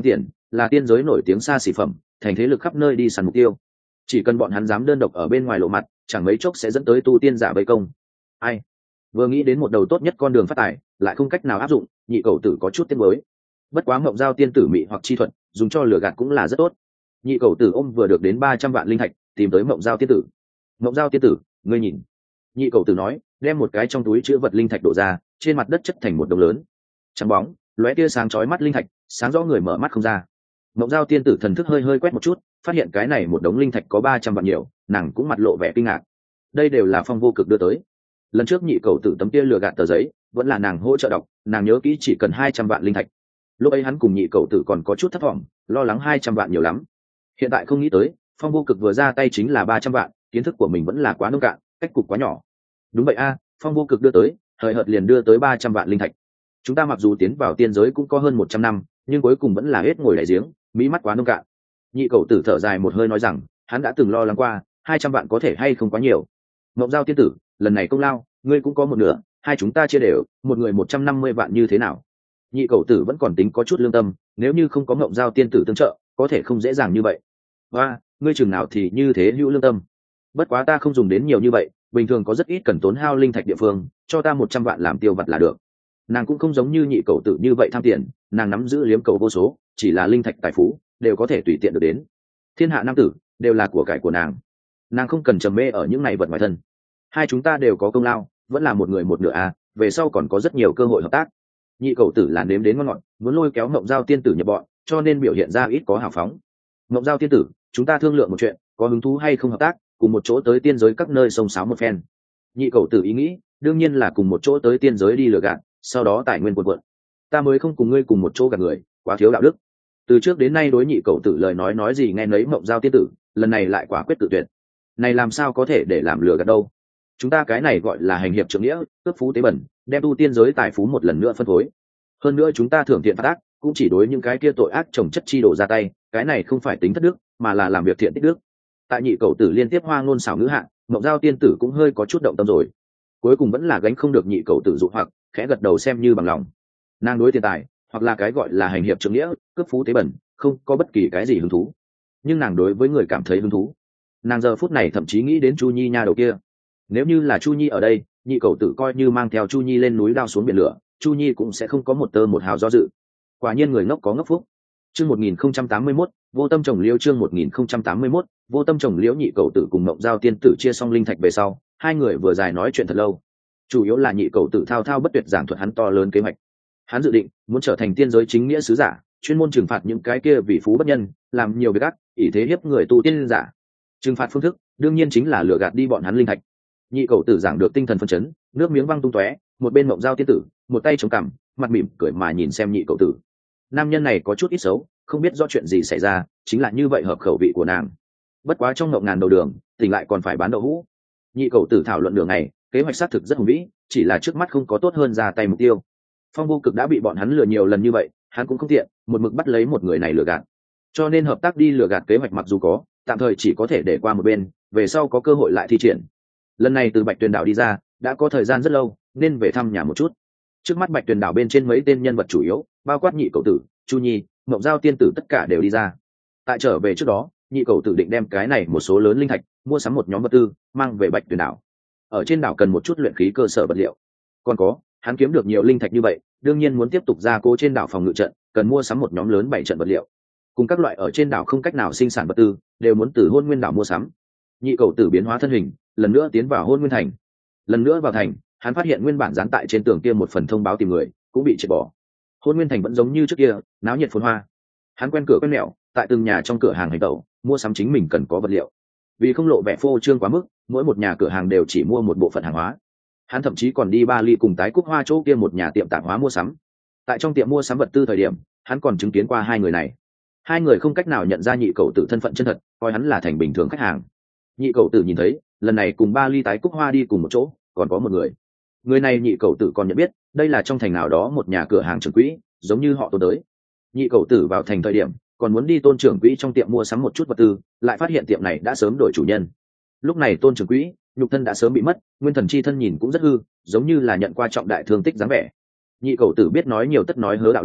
là tiên giới nổi tiếng xa xỉ phẩm, thành thế lực khắp nơi đi săn mục tiêu. Chỉ cần bọn hắn dám đơn độc ở bên ngoài lộ mặt, chẳng mấy chốc sẽ dẫn tới tu tiên giả vây công. Ai vừa nghĩ đến một đầu tốt nhất con đường phát tài, lại không cách nào áp dụng, nhị cầu tử có chút tiếc nuối. Bất quá mộng giao tiên tử mị hoặc chi thuật dùng cho lừa gạt cũng là rất tốt. Nhị cầu tử ôm vừa được đến 300 vạn linh thạch, tìm tới mộng giao tiên tử. Mộng giao tiên tử, ngươi nhìn. Nhị cầu tử nói, đem một cái trong túi chứa vật linh thạch đổ ra, trên mặt đất chất thành một đống lớn trắng bóng, lóe tia sáng chói mắt linh thạch, sáng rõ người mở mắt không ra. Mộng giao tiên tử thần thức hơi hơi quét một chút, phát hiện cái này một đống linh thạch có 300 vạn nhiều, nàng cũng mặt lộ vẻ kinh ngạc. Đây đều là Phong Vô Cực đưa tới. Lần trước nhị cầu tử tấm kia lừa gạt tờ giấy, vẫn là nàng hỗ trợ đọc, nàng nhớ kỹ chỉ cần 200 vạn linh thạch. Lúc ấy hắn cùng nhị cầu tử còn có chút thất vọng, lo lắng 200 vạn nhiều lắm. Hiện tại không nghĩ tới, Phong Vô Cực vừa ra tay chính là 300 vạn, kiến thức của mình vẫn là quá nông cạn, cách cục quá nhỏ. Đúng vậy a, Phong Vô Cực đưa tới, hời hợt liền đưa tới 300 vạn linh thạch. Chúng ta mặc dù tiến vào tiên giới cũng có hơn 100 năm, nhưng cuối cùng vẫn là hết ngồi đại giếng, mỹ mắt quá nông cạn. Nhị cầu tử thở dài một hơi nói rằng, hắn đã từng lo lắng qua, 200 vạn có thể hay không quá nhiều. Mộng giao tiên tử, lần này công lao, ngươi cũng có một nửa, hai chúng ta chia đều, một người 150 vạn như thế nào? Nhị cầu tử vẫn còn tính có chút lương tâm, nếu như không có mộng giao tiên tử tương trợ, có thể không dễ dàng như vậy. Và, ngươi chừng nào thì như thế hữu lương tâm. Bất quá ta không dùng đến nhiều như vậy, bình thường có rất ít cần tốn hao linh thạch địa phương, cho ta 100 vạn làm tiêu vặt là được. Nàng cũng không giống như nhị cầu tử như vậy tham tiền, nàng nắm giữ liếm cầu vô số, chỉ là linh thạch tài phú đều có thể tùy tiện được đến. Thiên hạ nam tử đều là của cải của nàng không cần trầm mê ở những này vật ngoài thân. Hai chúng ta đều có công lao, vẫn là một người một nửa à, về sau còn có rất nhiều cơ hội hợp tác. Nhị cầu tử là nếm đến ngon ngọt, muốn lôi kéo mộng giao tiên tử nhập bọn, cho nên biểu hiện ra ít có hào phóng. Mộng giao tiên tử, chúng ta thương lượng một chuyện, có hứng thú hay không hợp tác, cùng một chỗ tới tiên giới các nơi sông sáo một phen. Nhị cầu tử ý nghĩ đương nhiên là cùng một chỗ tới tiên giới đi lừa gạt, sau đó tài nguyên quần quận. Ta mới không cùng ngươi cùng một chỗ gạt người, quá thiếu đạo đức. Từ trước đến nay đối nhị cầu tử lời nói gì nghe nấy mộng giao tiên tử, lần này lại quả quyết tự tuyệt. Này làm sao có thể để làm lừa gạt đâu? Chúng ta cái này gọi là hành hiệp trượng nghĩa, cướp phú tế bẩn, đem tu tiên giới tài phú một lần nữa phân phối. Hơn nữa chúng ta thưởng thiện phạt ác, cũng chỉ đối những cái kia tội ác trồng chất chi đổ ra tay, cái này không phải tính thất đức, mà là làm việc thiện tích đức. Tại nhị cầu tử liên tiếp hoa ngôn xảo ngữ hạ, mộng giao tiên tử cũng hơi có chút động tâm rồi. Cuối cùng vẫn là gánh không được nhị cầu tử dụ hoặc, khẽ gật đầu xem như bằng lòng. Nàng đối tiền tài, hoặc là cái gọi là hành hiệp trượng nghĩa, cướp phú tế bẩn, không có bất kỳ cái gì hứng thú. Nhưng nàng đối với người cảm thấy hứng thú. Nàng giờ phút này thậm chí nghĩ đến Chu Nhi nha đầu kia. Nếu như là Chu Nhi ở đây, nhị cầu tử coi như mang theo Chu Nhi lên núi đao xuống biển lửa, Chu Nhi cũng sẽ không có một tơ một hào do dự. Quả nhiên người ngốc có ngốc phúc. Chương 1081, vô tâm trồng liễu. Chương 1081, vô tâm trồng liễu. Nhị cầu tử cùng mộng giao tiên tử chia xong linh thạch về sau, hai người vừa dài nói chuyện thật lâu. Chủ yếu là nhị cầu tử thao thao bất tuyệt giảng thuật hắn to lớn kế hoạch. Hắn dự định muốn trở thành tiên giới chính nghĩa sứ giả, chuyên môn trừng phạt những cái kia vì phú bất nhân, làm nhiều việc ác, ỷ thế hiếp người tu tiên giả. Trừng phạt phương thức đương nhiên chính là lừa gạt đi bọn hắn linh thạch. Nhị cầu tử giảng được tinh thần phấn chấn, nước miếng văng tung tóe, một bên mộng giao tiên tử, một tay chống cằm, mặt mỉm cười mà nhìn xem nhị cầu tử. Nam nhân này có chút ít xấu, không biết do chuyện gì xảy ra, chính là như vậy hợp khẩu vị của nàng. Bất quá trong ngộng ngàn đầu đường, tỉnh lại còn phải bán đậu hũ. Nhị cầu tử thảo luận đường này, kế hoạch xác thực rất hùng vĩ, chỉ là trước mắt không có tốt hơn ra tay mục tiêu. Phong Vô Cực đã bị bọn hắn lừa nhiều lần như vậy, hắn cũng không tiện một mực bắt lấy một người này lừa gạt. Cho nên hợp tác đi lừa gạt kế hoạch mặc dù có, tạm thời chỉ có thể để qua một bên, về sau có cơ hội lại thi triển. Lần này từ Bạch Tuyền đảo đi ra, đã có thời gian rất lâu, nên về thăm nhà một chút. Trước mắt Bạch Tuyền đảo bên trên mấy tên nhân vật chủ yếu, bao quát nhị cầu tử, Chu Nhi, mộng giao tiên tử tất cả đều đi ra. Tại trở về trước đó, nhị cầu tử định đem cái này một số lớn linh thạch mua sắm một nhóm vật tư, mang về Bạch Tuyền đảo. Ở trên đảo cần một chút luyện khí cơ sở vật liệu. Còn có, hắn kiếm được nhiều linh thạch như vậy, đương nhiên muốn tiếp tục gia cố trên đảo phòng ngự trận, cần mua sắm một nhóm lớn 7 trận vật liệu. Cùng các loại ở trên đảo không cách nào sinh sản vật tư, đều muốn từ Hôn Nguyên đảo mua sắm. Nhị cầu tử biến hóa thân hình, lần nữa tiến vào Hôn Nguyên thành. Lần nữa vào thành, hắn phát hiện nguyên bản dán tại trên tường kia một phần thông báo tìm người, cũng bị triệt bỏ. Hôn Nguyên thành vẫn giống như trước kia, náo nhiệt phồn hoa. Hắn quen cửa quen mẹo, tại từng nhà trong cửa hàng hành tẩu, mua sắm chính mình cần có vật liệu. Vì không lộ vẻ phô trương quá mức, mỗi một nhà cửa hàng đều chỉ mua một bộ phận hàng hóa. Hắn thậm chí còn đi Ba Ly cùng Tái Cúc Hoa chỗ kia một nhà tiệm tạp hóa mua sắm. Tại trong tiệm mua sắm vật tư thời điểm, hắn còn chứng kiến qua hai người này. Hai người không cách nào nhận ra nhị cầu tử thân phận chân thật, coi hắn là thành bình thường khách hàng. Nhị cầu tử nhìn thấy, lần này cùng Ba Ly Tái Cúc Hoa đi cùng một chỗ, còn có một người. Người này nhị cầu tử còn nhận biết, đây là trong thành nào đó một nhà cửa hàng trưởng quỹ, giống như họ Tôn tới. Nhị cầu tử vào thành thời điểm, còn muốn đi Tôn trưởng quỹ trong tiệm mua sắm một chút vật tư, lại phát hiện tiệm này đã sớm đổi chủ nhân. Lúc này Tôn trưởng quỹ, nhục thân đã sớm bị mất, nguyên thần chi thân nhìn cũng rất hư, giống như là nhận qua trọng đại thương tích dáng vẻ. Nhị cầu tử biết nói nhiều tất nói hớ đạo lý,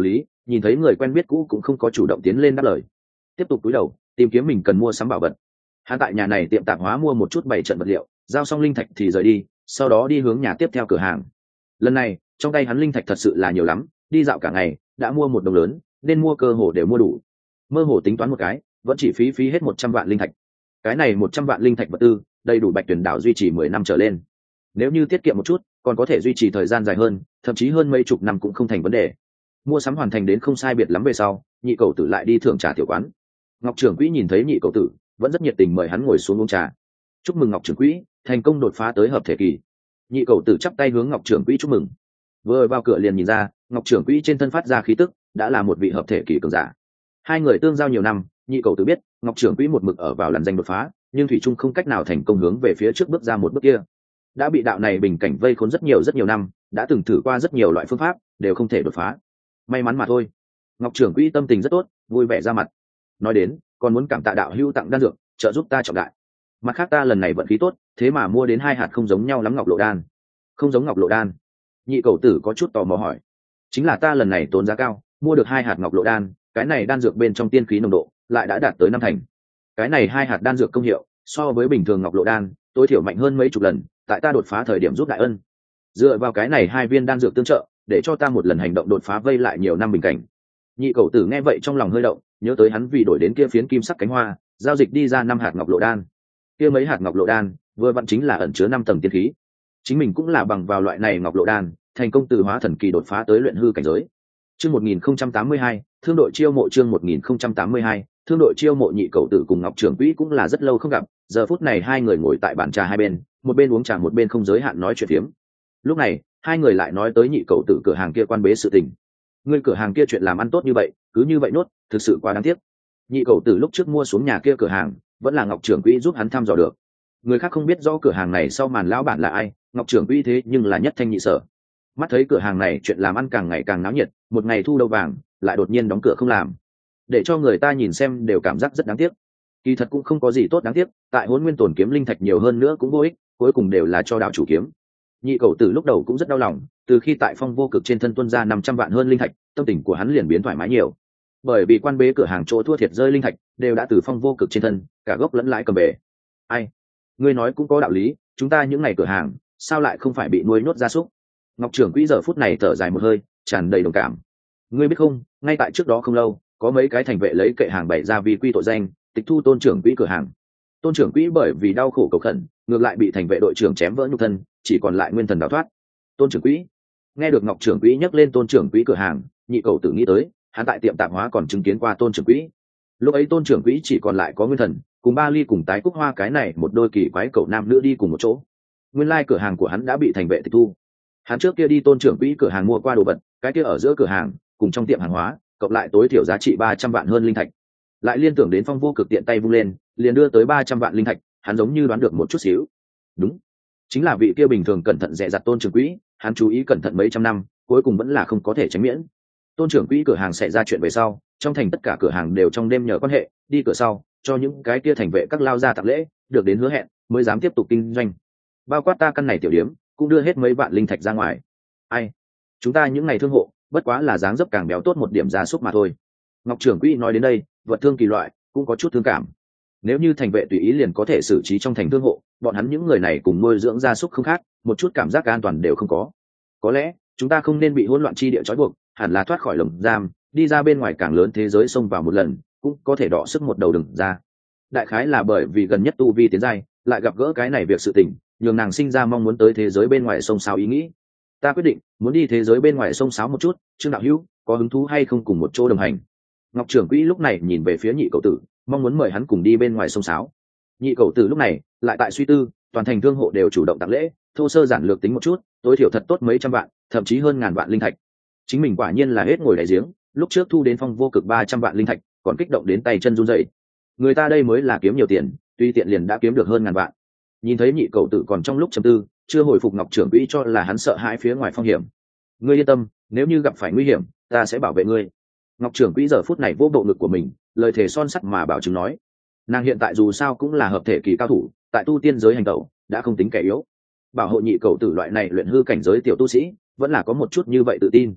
nhìn thấy người quen biết cũ cũng không có chủ động tiến lên đáp lời, tiếp tục cúi đầu tìm kiếm mình cần mua sắm bảo vật. Hắn tại nhà này tiệm tạp hóa mua một chút bảy trận vật liệu, giao xong linh thạch thì rời đi, sau đó đi hướng nhà tiếp theo cửa hàng. Lần này trong tay hắn linh thạch thật sự là nhiều lắm, đi dạo cả ngày đã mua một đồng lớn, nên mua cơ hồ đều mua đủ. Mơ hồ tính toán một cái, vẫn chỉ phí hết 100 vạn linh thạch. Cái này 100 vạn linh thạch vật tư đầy đủ Bạch Tuyển đảo duy trì 10 năm trở lên. Nếu như tiết kiệm một chút còn có thể duy trì thời gian dài hơn, thậm chí hơn mấy chục năm cũng không thành vấn đề. Mua sắm hoàn thành đến không sai biệt lắm về sau, nhị cầu tử lại đi thưởng trà tiểu quán. Ngọc trưởng quỹ nhìn thấy nhị cầu tử vẫn rất nhiệt tình mời hắn ngồi xuống uống trà. Chúc mừng Ngọc trưởng quỹ thành công đột phá tới hợp thể kỳ. Nhị cầu tử chắp tay hướng Ngọc trưởng quỹ chúc mừng. Vừa vào cửa liền nhìn ra Ngọc trưởng quỹ trên thân phát ra khí tức đã là một vị hợp thể kỳ cường giả. Hai người tương giao nhiều năm, nhị cầu tử biết Ngọc trưởng quỹ một mực ở vào làn danh đột phá, nhưng thủy trung không cách nào thành công hướng về phía trước bước ra một bước kia. Đã bị đạo này bình cảnh vây khốn rất nhiều năm, đã từng thử qua rất nhiều loại phương pháp đều không thể đột phá. May mắn mà thôi. Ngọc trưởng quỹ tâm tình rất tốt, vui vẻ ra mặt. Nói đến còn muốn cảm tạ đạo hữu tặng đan dược trợ giúp ta trọng đại. Mặt khác ta lần này vận khí tốt, thế mà mua đến 2 hạt không giống nhau lắm ngọc lộ đan. Không giống ngọc lộ đan? Nhị cầu tử có chút tò mò hỏi. Chính là ta lần này tốn giá cao mua được 2 hạt ngọc lộ đan, cái này đan dược bên trong tiên khí nồng độ lại đã đạt tới 5 thành. Cái này 2 hạt đan dược công hiệu so với bình thường ngọc lộ đan tối thiểu mạnh hơn mấy chục lần, tại ta đột phá thời điểm giúp đại ân. Dựa vào cái này 2 viên đan dược tương trợ, để cho ta một lần hành động đột phá vây lại nhiều năm bình cảnh. Nhị cầu tử nghe vậy trong lòng hơi động, nhớ tới hắn vì đổi đến kia phiến kim sắc cánh hoa, giao dịch đi ra 5 hạt ngọc lộ đan. Kia mấy hạt ngọc lộ đan vừa vặn chính là ẩn chứa 5 tầng tiên khí. Chính mình cũng là bằng vào loại này ngọc lộ đan, thành công từ hóa thần kỳ đột phá tới luyện hư cảnh giới. Chương 1082, thương đội chiêu mộ. Chương 1082, thương đội chiêu mộ. Nhị cầu tử cùng Ngọc trưởng quỹ cũng là rất lâu không gặp, giờ phút này hai người ngồi tại bàn trà hai bên, một bên uống trà một bên không giới hạn nói chuyện phiếm. Lúc này hai người lại nói tới nhị cầu tử cửa hàng kia quan bế sự tình. Người cửa hàng kia chuyện làm ăn tốt như vậy, cứ như vậy nốt, thực sự quá đáng tiếc. Nhị cầu tử lúc trước mua xuống nhà kia cửa hàng, vẫn là Ngọc trưởng quỹ giúp hắn thăm dò được. Người khác không biết rõ cửa hàng này sau màn lão bản là ai, Ngọc trưởng quỹ thế nhưng là nhất thanh nhị sở. Mắt thấy cửa hàng này chuyện làm ăn càng ngày càng náo nhiệt, một ngày thu đâu vàng lại đột nhiên đóng cửa không làm, để cho người ta nhìn xem đều cảm giác rất đáng tiếc. Kỳ thật cũng không có gì tốt đáng tiếc, tại Hỗn Nguyên Tồn kiếm linh thạch nhiều hơn nữa cũng vô ích, cuối cùng đều là cho đạo chủ kiếm. Nhị cầu tử lúc đầu cũng rất đau lòng, từ khi tại Phong Vô Cực trên thân tuân ra 500 vạn hơn linh thạch, tâm tình của hắn liền biến thoải mái nhiều. Bởi vì quan bế cửa hàng chỗ thua thiệt rơi linh thạch đều đã từ Phong Vô Cực trên thân, cả gốc lẫn lãi cầm về. Ai, ngươi nói cũng có đạo lý, chúng ta những ngày cửa hàng sao lại không phải bị nuôi nhốt gia súc. Ngọc trưởng quỹ giờ phút này thở dài một hơi, tràn đầy đồng cảm. Ngươi biết không, ngay tại trước đó không lâu, có mấy cái thành vệ lấy kệ hàng bày ra vi quy tội danh, tịch thu tôn trưởng quỹ cửa hàng. Tôn trưởng quỹ bởi vì đau khổ cầu khẩn, ngược lại bị thành vệ đội trưởng chém vỡ nhục thân, chỉ còn lại nguyên thần đào thoát. Tôn trưởng quỹ. Nghe được Ngọc trưởng quỹ nhắc lên tôn trưởng quỹ cửa hàng, nhị cầu tử nghĩ tới, hắn tại tiệm tạp hóa còn chứng kiến qua tôn trưởng quỹ. Lúc ấy tôn trưởng quỹ chỉ còn lại có nguyên thần, cùng ba ly cùng tái cúc hoa cái này một đôi kỳ quái cậu nam nữ đi cùng một chỗ. Nguyên lai cửa hàng của hắn đã bị thành vệ tịch thu. Hắn trước kia đi tôn trưởng quỹ cửa hàng mua qua đồ vật, cái kia ở giữa cửa hàng cùng trong tiệm hàng hóa cộng lại tối thiểu giá trị 300 vạn hơn linh thạch. Lại liên tưởng đến Phong Vô Cực tiện tay vung lên liền đưa tới 300 vạn linh thạch, hắn giống như đoán được một chút xíu. Đúng, chính là vị kia bình thường cẩn thận dè dặt tôn trưởng quỹ, hắn chú ý cẩn thận mấy trăm năm, cuối cùng vẫn là không có thể tránh miễn. Tôn trưởng quỹ cửa hàng xảy ra chuyện về sau, trong thành tất cả cửa hàng đều trong đêm nhờ quan hệ đi cửa sau, cho những cái kia thành vệ các lao ra tặng lễ, được đến hứa hẹn mới dám tiếp tục kinh doanh. Bao quát ta căn này tiểu điếm cũng đưa hết mấy vạn linh thạch ra ngoài. Ai, chúng ta những ngày thương hộ bất quá là dáng dấp càng béo tốt một điểm gia súc mà thôi. Ngọc trưởng quỹ nói đến đây, vật thương kỳ loại cũng có chút thương cảm. Nếu như thành vệ tùy ý liền có thể xử trí trong thành thương hộ, bọn hắn những người này cùng nuôi dưỡng gia súc không khác, một chút cảm giác an toàn đều không có. Có lẽ chúng ta không nên bị hỗn loạn chi địa trói buộc, hẳn là thoát khỏi lồng giam, đi ra bên ngoài càng lớn thế giới xông vào một lần, cũng có thể đọ sức một đầu đừng ra. Đại khái là bởi vì gần nhất tu vi tiến giai, lại gặp gỡ cái này việc sự tình, nhường nàng sinh ra mong muốn tới thế giới bên ngoài sông sáo ý nghĩ. Ta quyết định muốn đi thế giới bên ngoài sông sáo một chút, Trương đạo hữu có hứng thú hay không cùng một chỗ đồng hành? Ngọc trưởng quỹ lúc này nhìn về phía nhị cầu tử, mong muốn mời hắn cùng đi bên ngoài sông sáo. Nhị cầu tử lúc này lại tại suy tư, toàn thành thương hộ đều chủ động tặng lễ, thô sơ giản lược tính một chút, tối thiểu thật tốt mấy trăm vạn, thậm chí hơn ngàn vạn linh thạch. Chính mình quả nhiên là hết ngồi đại giếng, lúc trước thu đến Phong Vô Cực 300 vạn linh thạch, còn kích động đến tay chân run rẩy. Người ta đây mới là kiếm nhiều tiền, tuy tiện liền đã kiếm được hơn ngàn vạn. Nhìn thấy nhị cầu tử còn trong lúc trầm tư, chưa hồi phục, Ngọc trưởng quỹ cho là hắn sợ hãi phía ngoài phong hiểm. Ngươi yên tâm, nếu như gặp phải nguy hiểm, ta sẽ bảo vệ ngươi. Ngọc trưởng quỹ giờ phút này vỗ bộ ngực của mình, lời thề son sắt mà bảo chứng nói. Nàng hiện tại dù sao cũng là hợp thể kỳ cao thủ, tại tu tiên giới hành tẩu đã không tính kẻ yếu. Bảo hộ nhị cầu tử loại này luyện hư cảnh giới tiểu tu sĩ, vẫn là có một chút như vậy tự tin.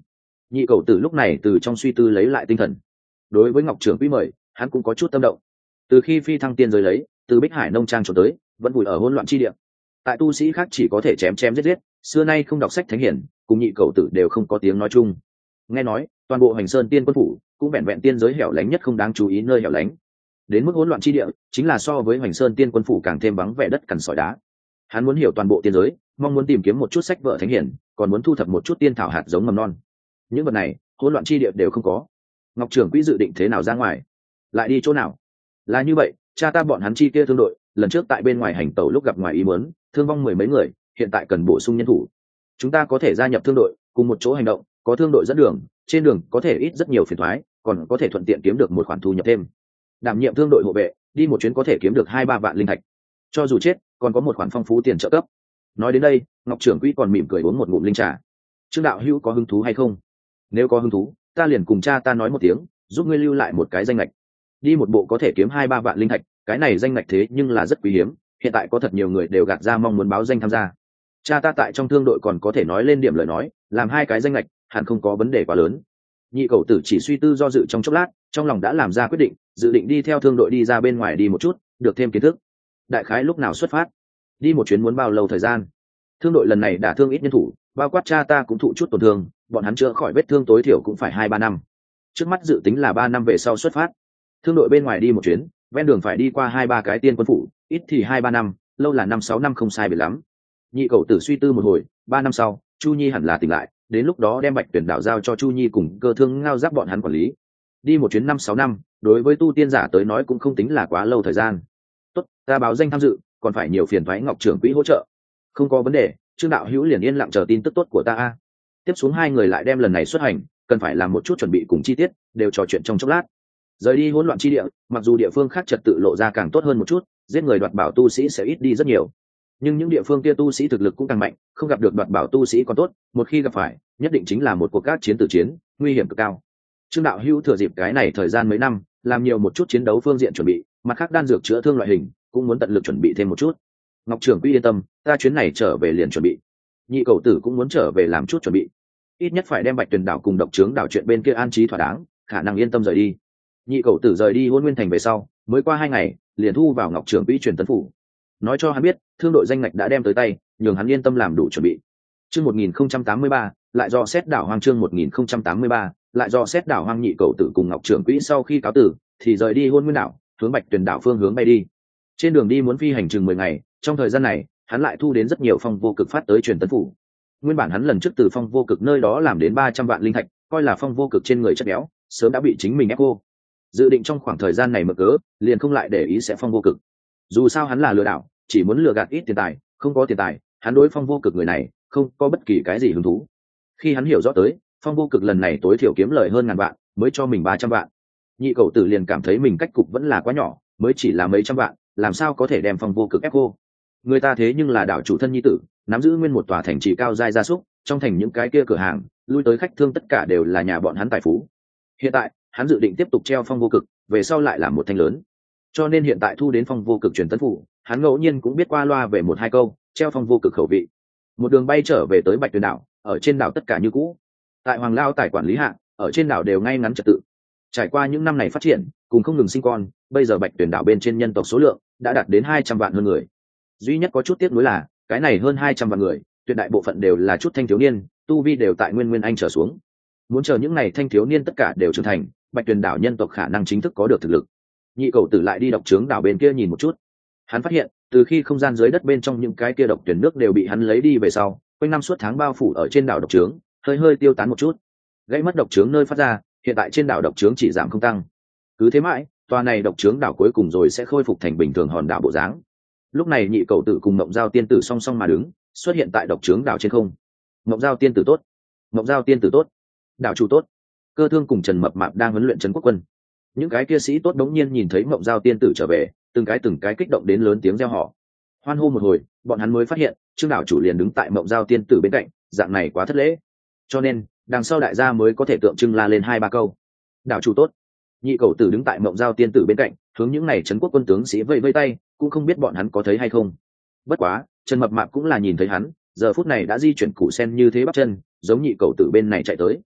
Nhị cầu tử lúc này từ trong suy tư lấy lại tinh thần. Đối với Ngọc trưởng quỹ mời, hắn cũng có chút tâm động. Từ khi phi thăng tiên giới lấy, từ Bích Hải nông trang trốn tới, vẫn vùi ở hỗn loạn chi địa. Tại tu sĩ khác chỉ có thể chém chém giết giết, xưa nay không đọc sách thánh hiển, cùng nhị cầu tử đều không có tiếng nói chung. Nghe nói, toàn bộ Hành Sơn Tiên Quân phủ cũng vẹn vẹn tiên giới hẻo lánh nhất không đáng chú ý nơi hẻo lánh. Đến mức hỗn loạn chi địa, chính là so với Hành Sơn Tiên Quân phủ càng thêm vắng vẻ đất cằn sỏi đá. Hắn muốn hiểu toàn bộ tiên giới, mong muốn tìm kiếm một chút sách vở thánh hiển, còn muốn thu thập một chút tiên thảo hạt giống mầm non. Những vật này, hỗn loạn chi địa đều không có. Ngọc trưởng quỹ dự định thế nào ra ngoài, lại đi chỗ nào? Là như vậy, cha ta bọn hắn chi kia thương đội, lần trước tại bên ngoài hành tẩu lúc gặp ngoài ý muốn, thương vong mười mấy người, hiện tại cần bổ sung nhân thủ. Chúng ta có thể gia nhập thương đội, cùng một chỗ hành động, có thương đội dẫn đường, trên đường có thể ít rất nhiều phiền toái, còn có thể thuận tiện kiếm được một khoản thu nhập thêm. Đảm nhiệm thương đội hộ vệ, đi một chuyến có thể kiếm được 2-3 vạn linh thạch. Cho dù chết, còn có một khoản phong phú tiền trợ cấp. Nói đến đây, Ngọc trưởng quỹ còn mỉm cười uống một ngụm linh trà. Trương đạo hữu có hứng thú hay không? Nếu có hứng thú, ta liền cùng cha ta nói một tiếng, giúp ngươi lưu lại một cái danh lệch. Đi một bộ có thể kiếm 2-3 vạn linh thạch, cái này danh lệch thế nhưng là rất quý hiếm, hiện tại có thật nhiều người đều gạt ra mong muốn báo danh tham gia. Cha ta tại trong thương đội còn có thể nói lên điểm lời nói, làm 2 cái danh lệch, hẳn không có vấn đề quá lớn. Nhị cầu tử chỉ suy tư do dự trong chốc lát, trong lòng đã làm ra quyết định, dự định đi theo thương đội đi ra bên ngoài đi một chút, được thêm kiến thức. Đại khái lúc nào xuất phát? Đi một chuyến muốn bao lâu thời gian? Thương đội lần này đã thương ít nhân thủ, bao quát cha ta cũng thụ chút tổn thương, bọn hắn chữa khỏi vết thương tối thiểu cũng phải 2-3 năm. Trước mắt dự tính là 3 năm về sau xuất phát. Thương đội bên ngoài đi một chuyến, ven đường phải đi qua 2-3 cái tiên quân phủ, ít thì 2-3 năm, lâu là 5-6 năm không sai biệt lắm. Nhị cầu tử suy tư một hồi, 3 năm sau, Chu Nhi hẳn là tỉnh lại, đến lúc đó đem Bạch Tuyển đảo giao cho Chu Nhi cùng Cơ Thương Ngao Giáp bọn hắn quản lý. Đi một chuyến 5-6 năm, đối với tu tiên giả tới nói cũng không tính là quá lâu thời gian. Tốt, ta báo danh tham dự, còn phải nhiều phiền toái Ngọc trưởng quỹ hỗ trợ. Không có vấn đề, Trương đạo hữu liền yên lặng chờ tin tức tốt của ta. Tiếp xuống 2 người lại đem lần này xuất hành, cần phải làm một chút chuẩn bị cùng chi tiết, đều trò chuyện trong chốc lát. Rời đi hỗn loạn chi địa, mặc dù địa phương khác trật tự lộ ra càng tốt hơn một chút, giết người đoạt bảo tu sĩ sẽ ít đi rất nhiều, nhưng những địa phương kia tu sĩ thực lực cũng càng mạnh, không gặp được đoạt bảo tu sĩ còn tốt, một khi gặp phải, nhất định chính là một cuộc các chiến tử chiến, nguy hiểm cực cao. Trương đạo hữu thừa dịp cái này thời gian mấy năm, làm nhiều một chút chiến đấu phương diện chuẩn bị, mặt khác đan dược chữa thương loại hình, cũng muốn tận lực chuẩn bị thêm một chút. Ngọc trưởng quỹ yên tâm, ta chuyến này trở về liền chuẩn bị. Nhị cầu tử cũng muốn trở về làm chút chuẩn bị, ít nhất phải đem Bạch Tuyền đảo cùng Độc Trướng đảo chuyện bên kia an trí thỏa đáng, khả năng yên tâm rời đi. Nhị cầu tử rời đi Hôn Nguyên thành về sau, mới qua 2 ngày, liền thu vào Ngọc trưởng quỹ truyền tấn phủ, nói cho hắn biết thương đội danh ngạch đã đem tới tay, nhường hắn yên tâm làm đủ chuẩn bị. Chương 1083, lại do xét đảo hoang. Chương 1083, lại do xét đảo hoang. Nhị cầu tử cùng Ngọc trưởng quỹ sau khi cáo tử, thì rời đi Hôn Nguyên đảo, hướng Bạch Tuyền đảo phương hướng bay đi. Trên đường đi muốn phi hành chừng 10 ngày, trong thời gian này, hắn lại thu đến rất nhiều phong vô cực phát tới truyền tấn phủ. Nguyên bản hắn lần trước từ phong vô cực nơi đó làm đến 300 vạn linh thạch, coi là phong vô cực trên người chất béo, sớm đã bị chính mình ép cô. Dự định trong khoảng thời gian này mở cớ, liền không lại để ý sẽ phong vô cực. Dù sao hắn là lừa đảo, chỉ muốn lừa gạt ít tiền tài, không có tiền tài, hắn đối phong vô cực người này không có bất kỳ cái gì hứng thú. Khi hắn hiểu rõ tới, phong vô cực lần này tối thiểu kiếm lời hơn 1000 vạn, mới cho mình 300 vạn. Nhị cầu tử liền cảm thấy mình cách cục vẫn là quá nhỏ, mới chỉ là mấy trăm vạn, làm sao có thể đem phong vô cực ép cô. Người ta thế nhưng là đảo chủ thân nhi tử, nắm giữ nguyên một tòa thành trì cao giai gia súc, trong thành những cái kia cửa hàng, lui tới khách thương tất cả đều là nhà bọn hắn tài phú. Hiện tại, hắn dự định tiếp tục treo phong vô cực, về sau lại là một thanh lớn. Cho nên hiện tại thu đến phong vô cực truyền tấn phủ, hắn ngẫu nhiên cũng biết qua loa về 1-2 câu, treo phong vô cực khẩu vị. Một đường bay trở về tới Bạch Tuyền đảo, ở trên đảo tất cả như cũ. Tại Hoàng Lao tài quản lý hạ, ở trên đảo đều ngay ngắn trật tự. Trải qua những năm này phát triển, cùng không ngừng sinh con, bây giờ Bạch Tuyền đảo bên trên nhân tộc số lượng đã đạt đến 200 vạn hơn người. Duy nhất có chút tiếc nuối là, cái này hơn 200 vạn người, tuyệt đại bộ phận đều là chút thanh thiếu niên, tu vi đều tại Nguyên Anh trở xuống. Muốn chờ những này thanh thiếu niên tất cả đều trưởng thành, Bạch Tuyền đảo nhân tộc khả năng chính thức có được thực lực. Nhị cầu tử lại đi Độc Trướng đảo bên kia nhìn một chút. Hắn phát hiện, từ khi không gian dưới đất bên trong những cái kia độc tuyển nước đều bị hắn lấy đi về sau, quanh năm suốt tháng bao phủ ở trên đảo Độc Trướng, hơi hơi tiêu tán một chút. Gãy mất Độc Trướng nơi phát ra, hiện tại trên đảo Độc Trướng chỉ giảm không tăng. Cứ thế mãi, tòa này Độc Trướng đảo cuối cùng rồi sẽ khôi phục thành bình thường hòn đảo bộ dáng. Lúc này nhị cầu tử cùng Mộng Giao tiên tử song song mà đứng, xuất hiện tại Độc Trướng đảo trên không. Mộng Giao tiên tử tốt, Mộng Giao tiên tử tốt, đảo chủ tốt. Cơ Thương cùng Trần Mập Mạp đang huấn luyện trấn quốc quân. Những cái kia sĩ tốt đống nhiên nhìn thấy Mộng Giao tiên tử trở về, từng cái kích động đến lớn tiếng reo hò. Hoan hô một hồi, bọn hắn mới phát hiện Trương đảo chủ liền đứng tại Mộng Giao tiên tử bên cạnh, dạng này quá thất lễ. Cho nên đằng sau đại gia mới có thể tượng trưng la lên 2-3 câu. Đảo chủ tốt. Nhị cầu tử đứng tại Mộng Giao tiên tử bên cạnh, hướng những này trấn quốc quân tướng sĩ vây vây tay, cũng không biết bọn hắn có thấy hay không. Bất quá Trần Mập Mạp cũng là nhìn thấy hắn, giờ phút này đã di chuyển củ sen như thế bắp chân, giống nhị cầu tử bên này chạy tới.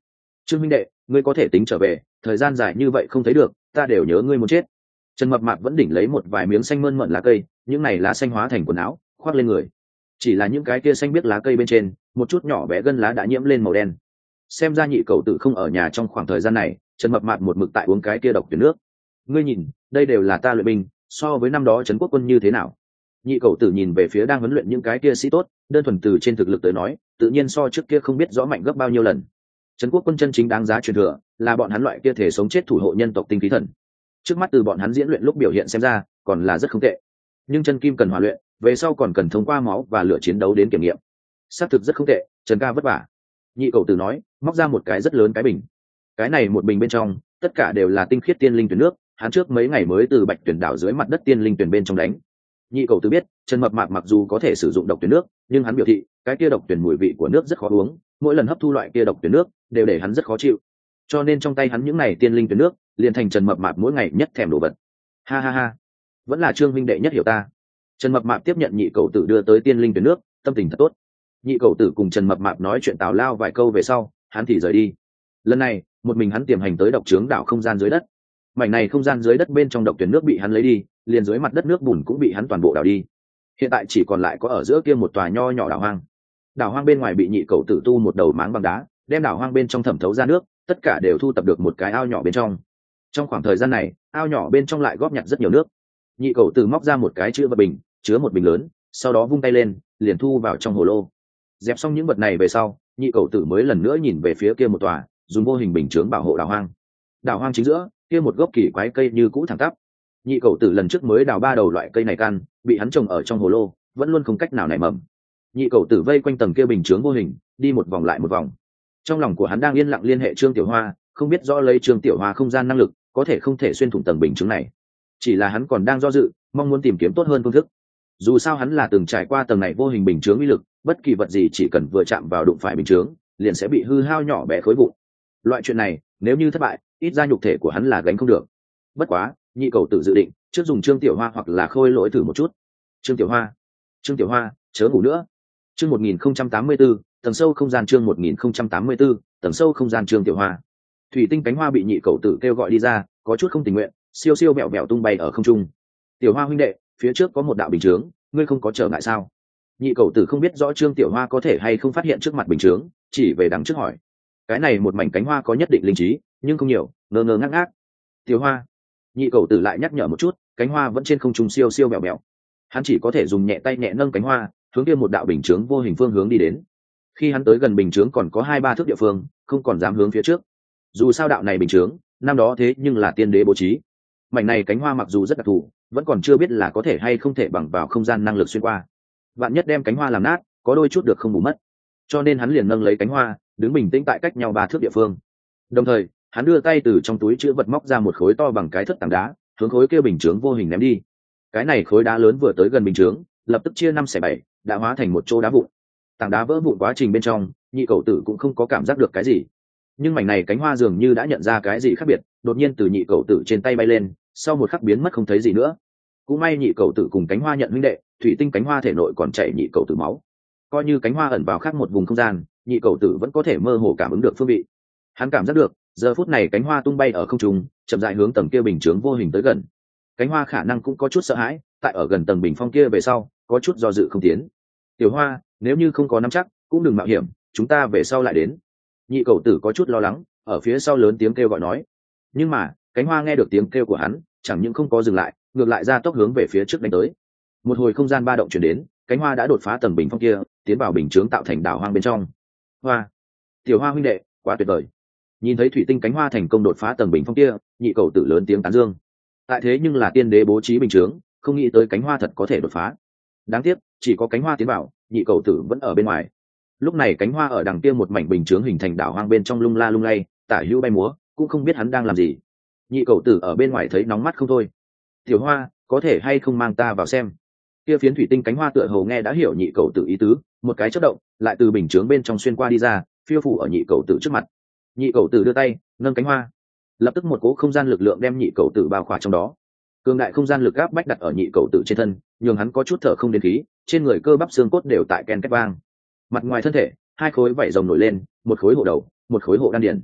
Trương huynh đệ, ngươi có thể tính trở về, thời gian dài như vậy không thấy được, ta đều nhớ ngươi muốn chết. Trần Mập Mạp vẫn đỉnh lấy một vài miếng xanh mơn mởn lá cây, những này lá xanh hóa thành quần áo khoác lên người, chỉ là những cái kia xanh biếc lá cây bên trên một chút nhỏ bé gân lá đã nhiễm lên màu đen. Xem ra nhị cậu tử không ở nhà trong khoảng thời gian này. Trần Mập Mạp một mực tại uống cái kia độc tuyển nước. Ngươi nhìn, đây đều là ta luyện binh, so với năm đó Trấn Quốc quân như thế nào? Nhị cậu tử nhìn về phía đang huấn luyện những cái kia sĩ tốt, đơn thuần từ trên thực lực tới nói, tự nhiên so trước kia không biết rõ mạnh gấp bao nhiêu lần. Trấn Quốc quân chân chính đáng giá truyền thừa là bọn hắn loại kia thể sống chết thủ hộ nhân tộc tinh khí thần. Trước mắt từ bọn hắn diễn luyện lúc biểu hiện xem ra còn là rất không tệ, nhưng chân kim cần hòa luyện, về sau còn cần thông qua máu và lửa chiến đấu đến kiểm nghiệm. Xác thực rất không tệ, Trần ca vất vả. Nhị cậu tử nói, móc ra một cái rất lớn cái bình. Cái này một bình bên trong tất cả đều là tinh khiết tiên linh tuyển nước, hắn trước mấy ngày mới từ Bạch Tuyển đảo dưới mặt đất tiên linh tuyển bên trong đánh. Nhị cậu tử biết Trần Mập Mạp mặc dù có thể sử dụng độc tuyển nước, nhưng hắn biểu thị cái kia độc tuyển mùi vị của nước rất khó uống, mỗi lần hấp thu loại kia độc tuyển nước đều để hắn rất khó chịu, cho nên trong tay hắn những này tiên linh tuyển nước liền thành Trần Mập Mạp mỗi ngày nhất thèm đồ vật. Ha ha ha, vẫn là Trương huynh đệ nhất hiểu ta. Trần Mập Mạp tiếp nhận nhị cậu tử đưa tới tiên linh tuyển nước, tâm tình thật tốt. Nhị cậu tử cùng Trần Mập Mạp nói chuyện tào lao vài câu về sau, hắn thì rời đi. Lần này một mình hắn tiềm hành tới độc trướng đảo không gian dưới đất. Mảnh này không gian dưới đất bên trong độc tuyển nước bị hắn lấy đi, liền dưới mặt đất nước bùn cũng bị hắn toàn bộ đảo đi. Hiện tại chỉ còn lại có ở giữa kia một tòa nho nhỏ đảo hoang. Đảo hoang bên ngoài bị nhị cậu tử tu một đầu máng bằng đá, đem đảo hoang bên trong thẩm thấu ra nước, tất cả đều thu tập được một cái ao nhỏ bên trong. Trong khoảng thời gian này, ao nhỏ bên trong lại góp nhặt rất nhiều nước. Nhị cậu tử móc ra một cái chứa vật bình, chứa một bình lớn, sau đó vung tay lên, liền thu vào trong hồ lô. Dẹp xong những vật này về sau, nhị cậu tử mới lần nữa nhìn về phía kia một tòa, dùng vô hình bình chướng bảo hộ đảo hoang. Đảo hoang chính giữa, kia một gốc kỳ quái cây như cũ thẳng tắp. Nhị cậu tử lần trước mới đào 3 đầu loại cây này căn, bị hắn trồng ở trong hồ lô, vẫn luôn không cách nào nảy mầm. Nhị cậu tử vây quanh tầng kia bình chướng vô hình, đi một vòng lại một vòng. Trong lòng của hắn đang yên lặng liên hệ Trương Tiểu Hoa, không biết rõ lấy Trương Tiểu Hoa không gian năng lực, có thể không thể xuyên thủng tầng bình chướng này. Chỉ là hắn còn đang do dự, mong muốn tìm kiếm tốt hơn phương thức. Dù sao hắn là từng trải qua tầng này vô hình bình chướng uy lực, bất kỳ vật gì chỉ cần vừa chạm vào đụng phải bình chướng, liền sẽ bị hư hao nhỏ bé khối vụn. Loại chuyện này, nếu như thất bại, ít ra nhục thể của hắn là gánh không được. Bất quá, nhị cầu tự dự định, trước dùng Trương Tiểu Hoa hoặc là Khôi Lỗi thử một chút. Trương Tiểu Hoa, chớ ngủ nữa. Chương 1084, tầng sâu không gian chương 1084, tầng sâu không gian Trương Tiểu Hoa. Thủy tinh cánh hoa bị nhị cầu tử kêu gọi đi ra, có chút không tình nguyện, siêu siêu bẹo bẹo tung bay ở không trung. Tiểu Hoa huynh đệ, phía trước có một đạo bình chướng, ngươi không có trở ngại sao? Nhị cầu tử không biết rõ Trương Tiểu Hoa có thể hay không phát hiện trước mặt bình chướng, chỉ về đằng trước hỏi. Cái này một mảnh cánh hoa có nhất định linh trí, nhưng không nhiều, ngơ ngơ ngác ngác. Tiểu Hoa. Nhị cầu tử lại nhắc nhở một chút, cánh hoa vẫn trên không trung siêu siêu bẹo bẹo. Hắn chỉ có thể dùng nhẹ tay nhẹ nâng cánh hoa, hướng kia một đạo bình chướng vô hình phương hướng đi đến. Khi hắn tới gần bình chướng còn có 2-3 thước địa phương, không còn dám hướng phía trước. Dù sao đạo này bình chướng, năm đó thế nhưng là tiên đế bố trí. Mảnh này cánh hoa mặc dù rất đặc thù, vẫn còn chưa biết là có thể hay không thể bằng vào không gian năng lực xuyên qua. Vạn nhất đem cánh hoa làm nát, có đôi chút được không bù mất. Cho nên hắn liền nâng lấy cánh hoa, đứng bình tĩnh tại cách nhau 3 thước địa phương. Đồng thời, hắn đưa tay từ trong túi chứa vật móc ra một khối to bằng cái thất tảng đá, hướng khối kia bình chướng vô hình ném đi. Cái này khối đá lớn vừa tới gần bình chướng, lập tức chia 5/7, đã hóa thành một chỗ đá vụn. Tảng đá vỡ vụn quá trình bên trong, nhị cầu tử cũng không có cảm giác được cái gì. Nhưng mảnh này cánh hoa dường như đã nhận ra cái gì khác biệt, đột nhiên từ nhị cầu tử trên tay bay lên, sau một khắc biến mất không thấy gì nữa. Cũng may nhị cầu tử cùng cánh hoa nhận huynh đệ, thủy tinh cánh hoa thể nội còn chảy nhị cầu tử máu. Coi như cánh hoa ẩn vào khác một vùng không gian, nhị cầu tử vẫn có thể mơ hồ cảm ứng được phương vị. Hắn cảm giác được, giờ phút này cánh hoa tung bay ở không trung, chậm rãi hướng tầng kia bình chướng vô hình tới gần. Cánh hoa khả năng cũng có chút sợ hãi, tại ở gần tầng bình phong kia về sau, có chút do dự không tiến. Tiểu Hoa, nếu như không có nắm chắc, cũng đừng mạo hiểm, chúng ta về sau lại đến. Nhị cầu tử có chút lo lắng, ở phía sau lớn tiếng kêu gọi nói. Nhưng mà, cánh hoa nghe được tiếng kêu của hắn, chẳng những không có dừng lại, ngược lại ra tốc hướng về phía trước đánh tới. Một hồi không gian ba động chuyển đến, cánh hoa đã đột phá tầng bình phong kia, tiến vào bình chướng tạo thành đảo hoang bên trong. Hoa, Tiểu Hoa huynh đệ, quá tuyệt vời. Nhìn thấy thủy tinh cánh hoa thành công đột phá tầng bình phong kia, nhị cầu tử lớn tiếng tán dương. Tại thế nhưng là tiên đế bố trí bình chướng, không nghĩ tới cánh hoa thật có thể đột phá. Đáng tiếc, chỉ có cánh hoa tiến vào, nhị cầu tử vẫn ở bên ngoài. Lúc này cánh hoa ở đằng kia một mảnh bình chướng hình thành đảo hoang bên trong lung la lung lay, tả hữu bay múa, cũng không biết hắn đang làm gì. Nhị cầu tử ở bên ngoài thấy nóng mắt không thôi. Tiểu Hoa, có thể hay không mang ta vào xem? Kia phiến thủy tinh cánh hoa tựa hồ nghe đã hiểu nhị cầu tử ý tứ, một cái chớp động, lại từ bình chướng bên trong xuyên qua đi ra, phiêu phủ ở nhị cầu tử trước mặt. Nhị cầu tử đưa tay nâng cánh hoa, lập tức một cỗ không gian lực lượng đem nhị cầu tử bao khỏa trong đó. Cường đại không gian lực áp bách đặt ở nhị cầu tử trên thân, nhường hắn có chút thở không đến khí, trên người cơ bắp xương cốt đều tại ken két vang. Mặt ngoài thân thể, 2 khối vảy rồng nổi lên, một khối hộ đầu, một khối hộ đan điền.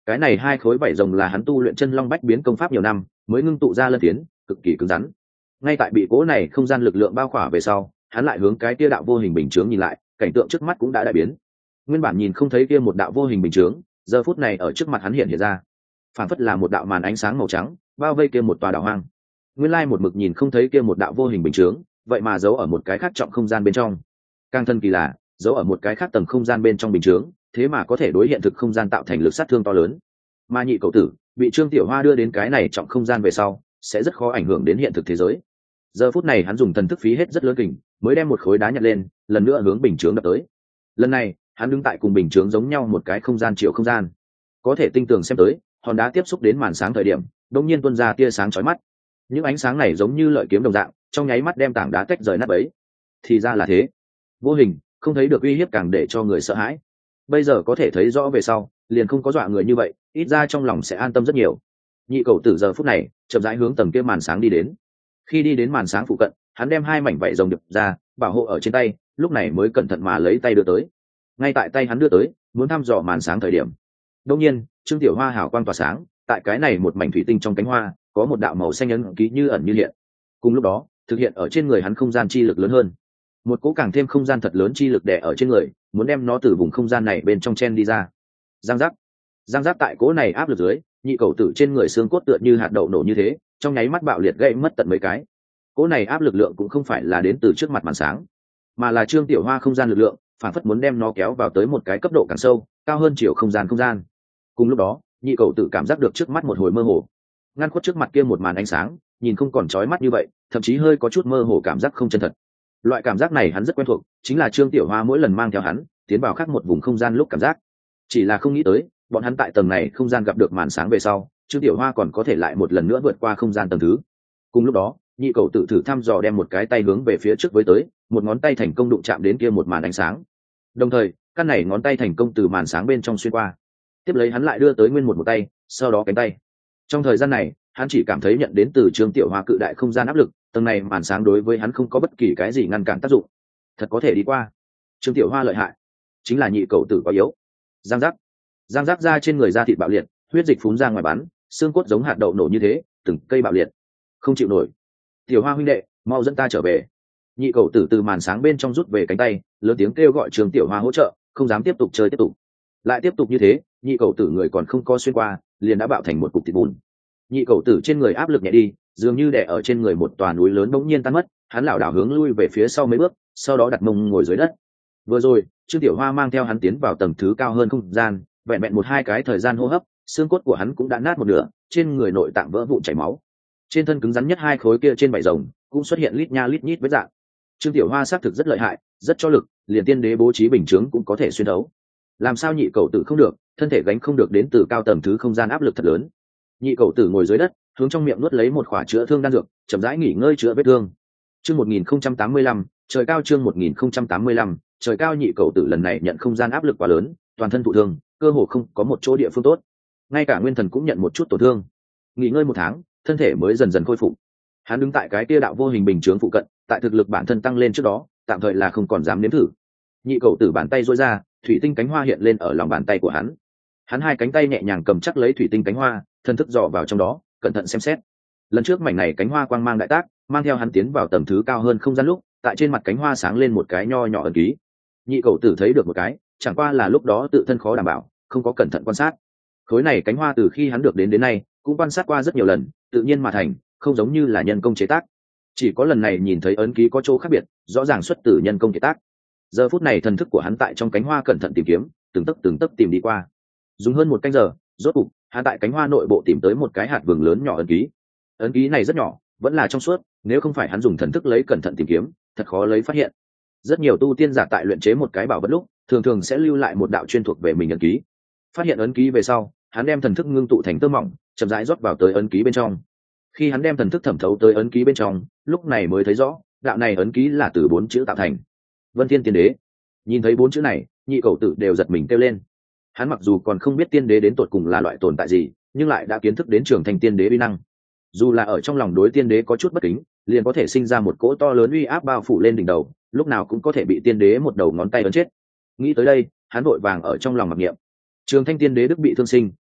Cái này hai khối vảy rồng là hắn tu luyện chân long bách biến công pháp nhiều năm mới ngưng tụ ra lân tiến, cực kỳ cứng rắn. Ngay tại bị cố này không gian lực lượng bao khỏa về sau, hắn lại hướng cái kia đạo vô hình bình chướng nhìn lại, cảnh tượng trước mắt cũng đã đại biến. Nguyên bản nhìn không thấy kia một đạo vô hình bình chướng, giờ phút này ở trước mặt hắn hiện ra, phản phất là một đạo màn ánh sáng màu trắng bao vây kia một tòa đảo hoang. Nguyên lai một mực nhìn không thấy kia một đạo vô hình bình chướng, vậy mà giấu ở một cái khác trọng không gian bên trong. Càng thân kỳ là, giấu ở một cái khác tầng không gian bên trong bình chướng, thế mà có thể đối hiện thực không gian tạo thành lực sát thương to lớn. Mà nhị cậu tử bị Trương Tiểu Hoa đưa đến cái này trọng không gian về sau, sẽ rất khó ảnh hưởng đến hiện thực thế giới. Giờ phút này hắn dùng thần thức phí hết rất lớn kình, mới đem một khối đá nhặt lên, lần nữa hướng bình chướng đập tới. Lần này, hắn đứng tại cùng bình chướng giống nhau một cái không gian chiều không gian. Có thể tinh tường xem tới, hòn đá tiếp xúc đến màn sáng thời điểm, đột nhiên tuôn ra tia sáng chói mắt. Những ánh sáng này giống như lợi kiếm đồng dạng, trong nháy mắt đem tảng đá tách rời nát bấy. Thì ra là thế. Vô hình, không thấy được uy hiếp càng để cho người sợ hãi. Bây giờ có thể thấy rõ về sau, liền không có dọa người như vậy, ít ra trong lòng sẽ an tâm rất nhiều. Nhị cậu tử giờ phút này, chậm rãi hướng tầng kia màn sáng đi đến. Khi đi đến màn sáng phụ cận, hắn đem hai mảnh vảy rồng đập ra, bảo hộ ở trên tay, lúc này mới cẩn thận mà lấy tay đưa tới. Ngay tại tay hắn đưa tới, muốn thăm dò màn sáng thời điểm, đột nhiên, Trương Tiểu Hoa hào quang tỏa sáng, tại cái này một mảnh thủy tinh trong cánh hoa, có một đạo màu xanh ấn ký như ẩn như hiện. Cùng lúc đó, thực hiện ở trên người hắn không gian chi lực lớn hơn, một cỗ càng thêm không gian thật lớn chi lực đè ở trên người, muốn đem nó từ vùng không gian này bên trong chen đi ra. Giang giác, giang giác, tại cỗ này áp lực dưới, nhị cầu tử trên người xương cốt tựa như hạt đậu nổ như thế, trong nháy mắt bạo liệt gãy mất tận mấy cái. Cỗ này áp lực lượng cũng không phải là đến từ trước mặt màn sáng, mà là Trương Tiểu Hoa không gian lực lượng, phản phất muốn đem nó kéo vào tới một cái cấp độ càng sâu, cao hơn chiều không gian. Cùng lúc đó, nhị cầu tử cảm giác được trước mắt một hồi mơ hồ, ngăn khuất trước mặt kia một màn ánh sáng, nhìn không còn chói mắt như vậy, thậm chí hơi có chút mơ hồ, cảm giác không chân thật. Loại cảm giác này hắn rất quen thuộc, chính là Trương Tiểu Hoa mỗi lần mang theo hắn tiến vào khác một vùng không gian lúc cảm giác. Chỉ là không nghĩ tới, bọn hắn tại tầng này không gian gặp được màn sáng về sau, Trương Tiểu Hoa còn có thể lại một lần nữa vượt qua không gian tầng thứ. Cùng lúc đó, nhị cầu tử thử thăm dò đem một cái tay hướng về phía trước với tới, một ngón tay thành công đụng chạm đến kia một màn ánh sáng. Đồng thời, căn này ngón tay thành công từ màn sáng bên trong xuyên qua. Tiếp lấy hắn lại đưa tới nguyên một tay, sau đó cánh tay. Trong thời gian này, hắn chỉ cảm thấy nhận đến từ Trương Tiểu Hoa cự đại không gian áp lực, tầng này màn sáng đối với hắn không có bất kỳ cái gì ngăn cản tác dụng, thật có thể đi qua. Trương Tiểu Hoa lợi hại, chính là nhị cầu tử quá yếu. Giang giác ra trên người da thịt bạo liệt, huyết dịch phún ra ngoài bắn, xương cốt giống hạt đậu nổ như thế, từng cây bạo liệt, không chịu nổi. Tiểu Hoa huynh đệ, mau dẫn ta trở về. Nhị cầu tử từ màn sáng bên trong rút về cánh tay, lớn tiếng kêu gọi Trương Tiểu Hoa hỗ trợ, không dám tiếp tục chơi tiếp tục. Lại tiếp tục như thế, nhị cầu tử người còn không co xuyên qua, liền đã bạo thành một cục thịt bùn. Nhị cầu tử trên người áp lực nhẹ đi, dường như đè ở trên người một tòa núi lớn bỗng nhiên tan mất, hắn lảo đảo hướng lui về phía sau mấy bước, sau đó đặt mông ngồi dưới đất. Vừa rồi, Trương Tiểu Hoa mang theo hắn tiến vào tầng thứ cao hơn không gian, vẹn vẹn một hai cái thời gian hô hấp, xương cốt của hắn cũng đã nát một nửa, trên người nội tạng vỡ vụn chảy máu. Trên thân cứng rắn nhất hai khối kia trên vảy rồng cũng xuất hiện lít nha lít nhít vết rạn. Trương Tiểu Hoa xác thực rất lợi hại, rất cho lực, liền tiên đế bố trí bình chướng cũng có thể xuyên đấu. Làm sao nhị cầu tử không được, thân thể gánh không được đến từ cao tầng thứ không gian áp lực thật lớn. Nhị cầu tử ngồi dưới đất, hướng trong miệng nuốt lấy một khỏa chữa thương đan dược, chậm rãi nghỉ ngơi chữa vết thương. Chương 1085, trời cao. Chương 1085, trời cao. Nhị cầu tử lần này nhận không gian áp lực quá lớn, toàn thân thụ thương, cơ hồ không có một chỗ địa phương tốt, ngay cả nguyên thần cũng nhận một chút tổn thương. Nghỉ ngơi một tháng, thân thể mới dần dần khôi phục. Hắn đứng tại cái kia đạo vô hình bình chướng phụ cận, tại thực lực bản thân tăng lên trước đó, tạm thời là không còn dám nếm thử. Nhị cầu tử bàn tay duỗi ra, thủy tinh cánh hoa hiện lên ở lòng bàn tay của hắn. Hắn hai cánh tay nhẹ nhàng cầm chắc lấy thủy tinh cánh hoa, thân thức dò vào trong đó, cẩn thận xem xét. Lần trước mảnh này cánh hoa quang mang đại tác, mang theo hắn tiến vào tầng thứ cao hơn không gian lúc, tại trên mặt cánh hoa sáng lên một cái nho nhỏ ấn ký. Nhị cầu tử thấy được một cái, chẳng qua là lúc đó tự thân khó đảm bảo, không có cẩn thận quan sát. Khối này cánh hoa từ khi hắn được đến nay, cũng quan sát qua rất nhiều lần, tự nhiên mà thành, không giống như là nhân công chế tác. Chỉ có lần này nhìn thấy ấn ký có chỗ khác biệt, rõ ràng xuất từ nhân công chế tác. Giờ phút này thần thức của hắn tại trong cánh hoa cẩn thận tìm kiếm, từng tấc tìm đi qua. Dùng hơn một canh giờ, rốt cục, hắn tại cánh hoa nội bộ tìm tới một cái hạt vừng lớn nhỏ ấn ký. Ấn ký này rất nhỏ, vẫn là trong suốt, nếu không phải hắn dùng thần thức lấy cẩn thận tìm kiếm, thật khó lấy phát hiện. Rất nhiều tu tiên giả tại luyện chế một cái bảo vật lúc, thường sẽ lưu lại một đạo chuyên thuộc về mình ấn ký. Phát hiện ấn ký về sau, hắn đem thần thức ngưng tụ thành tơ mỏng, chậm rãi rót vào tới ấn ký bên trong. Khi hắn đem thần thức thẩm thấu tới ấn ký bên trong, lúc này mới thấy rõ, đạo này ấn ký là từ 4 chữ tạo thành. Vân Thiên Tiên Đế. Nhìn thấy 4 chữ này, nhị cầu tử đều giật mình kêu lên. Hắn mặc dù còn không biết tiên đế đến tột cùng là loại tồn tại gì, nhưng lại đã kiến thức đến trường thành tiên đế uy năng. Dù là ở trong lòng đối tiên đế có chút bất kính, liền có thể sinh ra một cỗ to lớn uy áp bao phủ lên đỉnh đầu, lúc nào cũng có thể bị tiên đế một đầu ngón tay ấn chết. Nghĩ tới đây, hắn vội vàng ở trong lòng mặc niệm. Trường Thanh tiên đế đức bị thương sinh,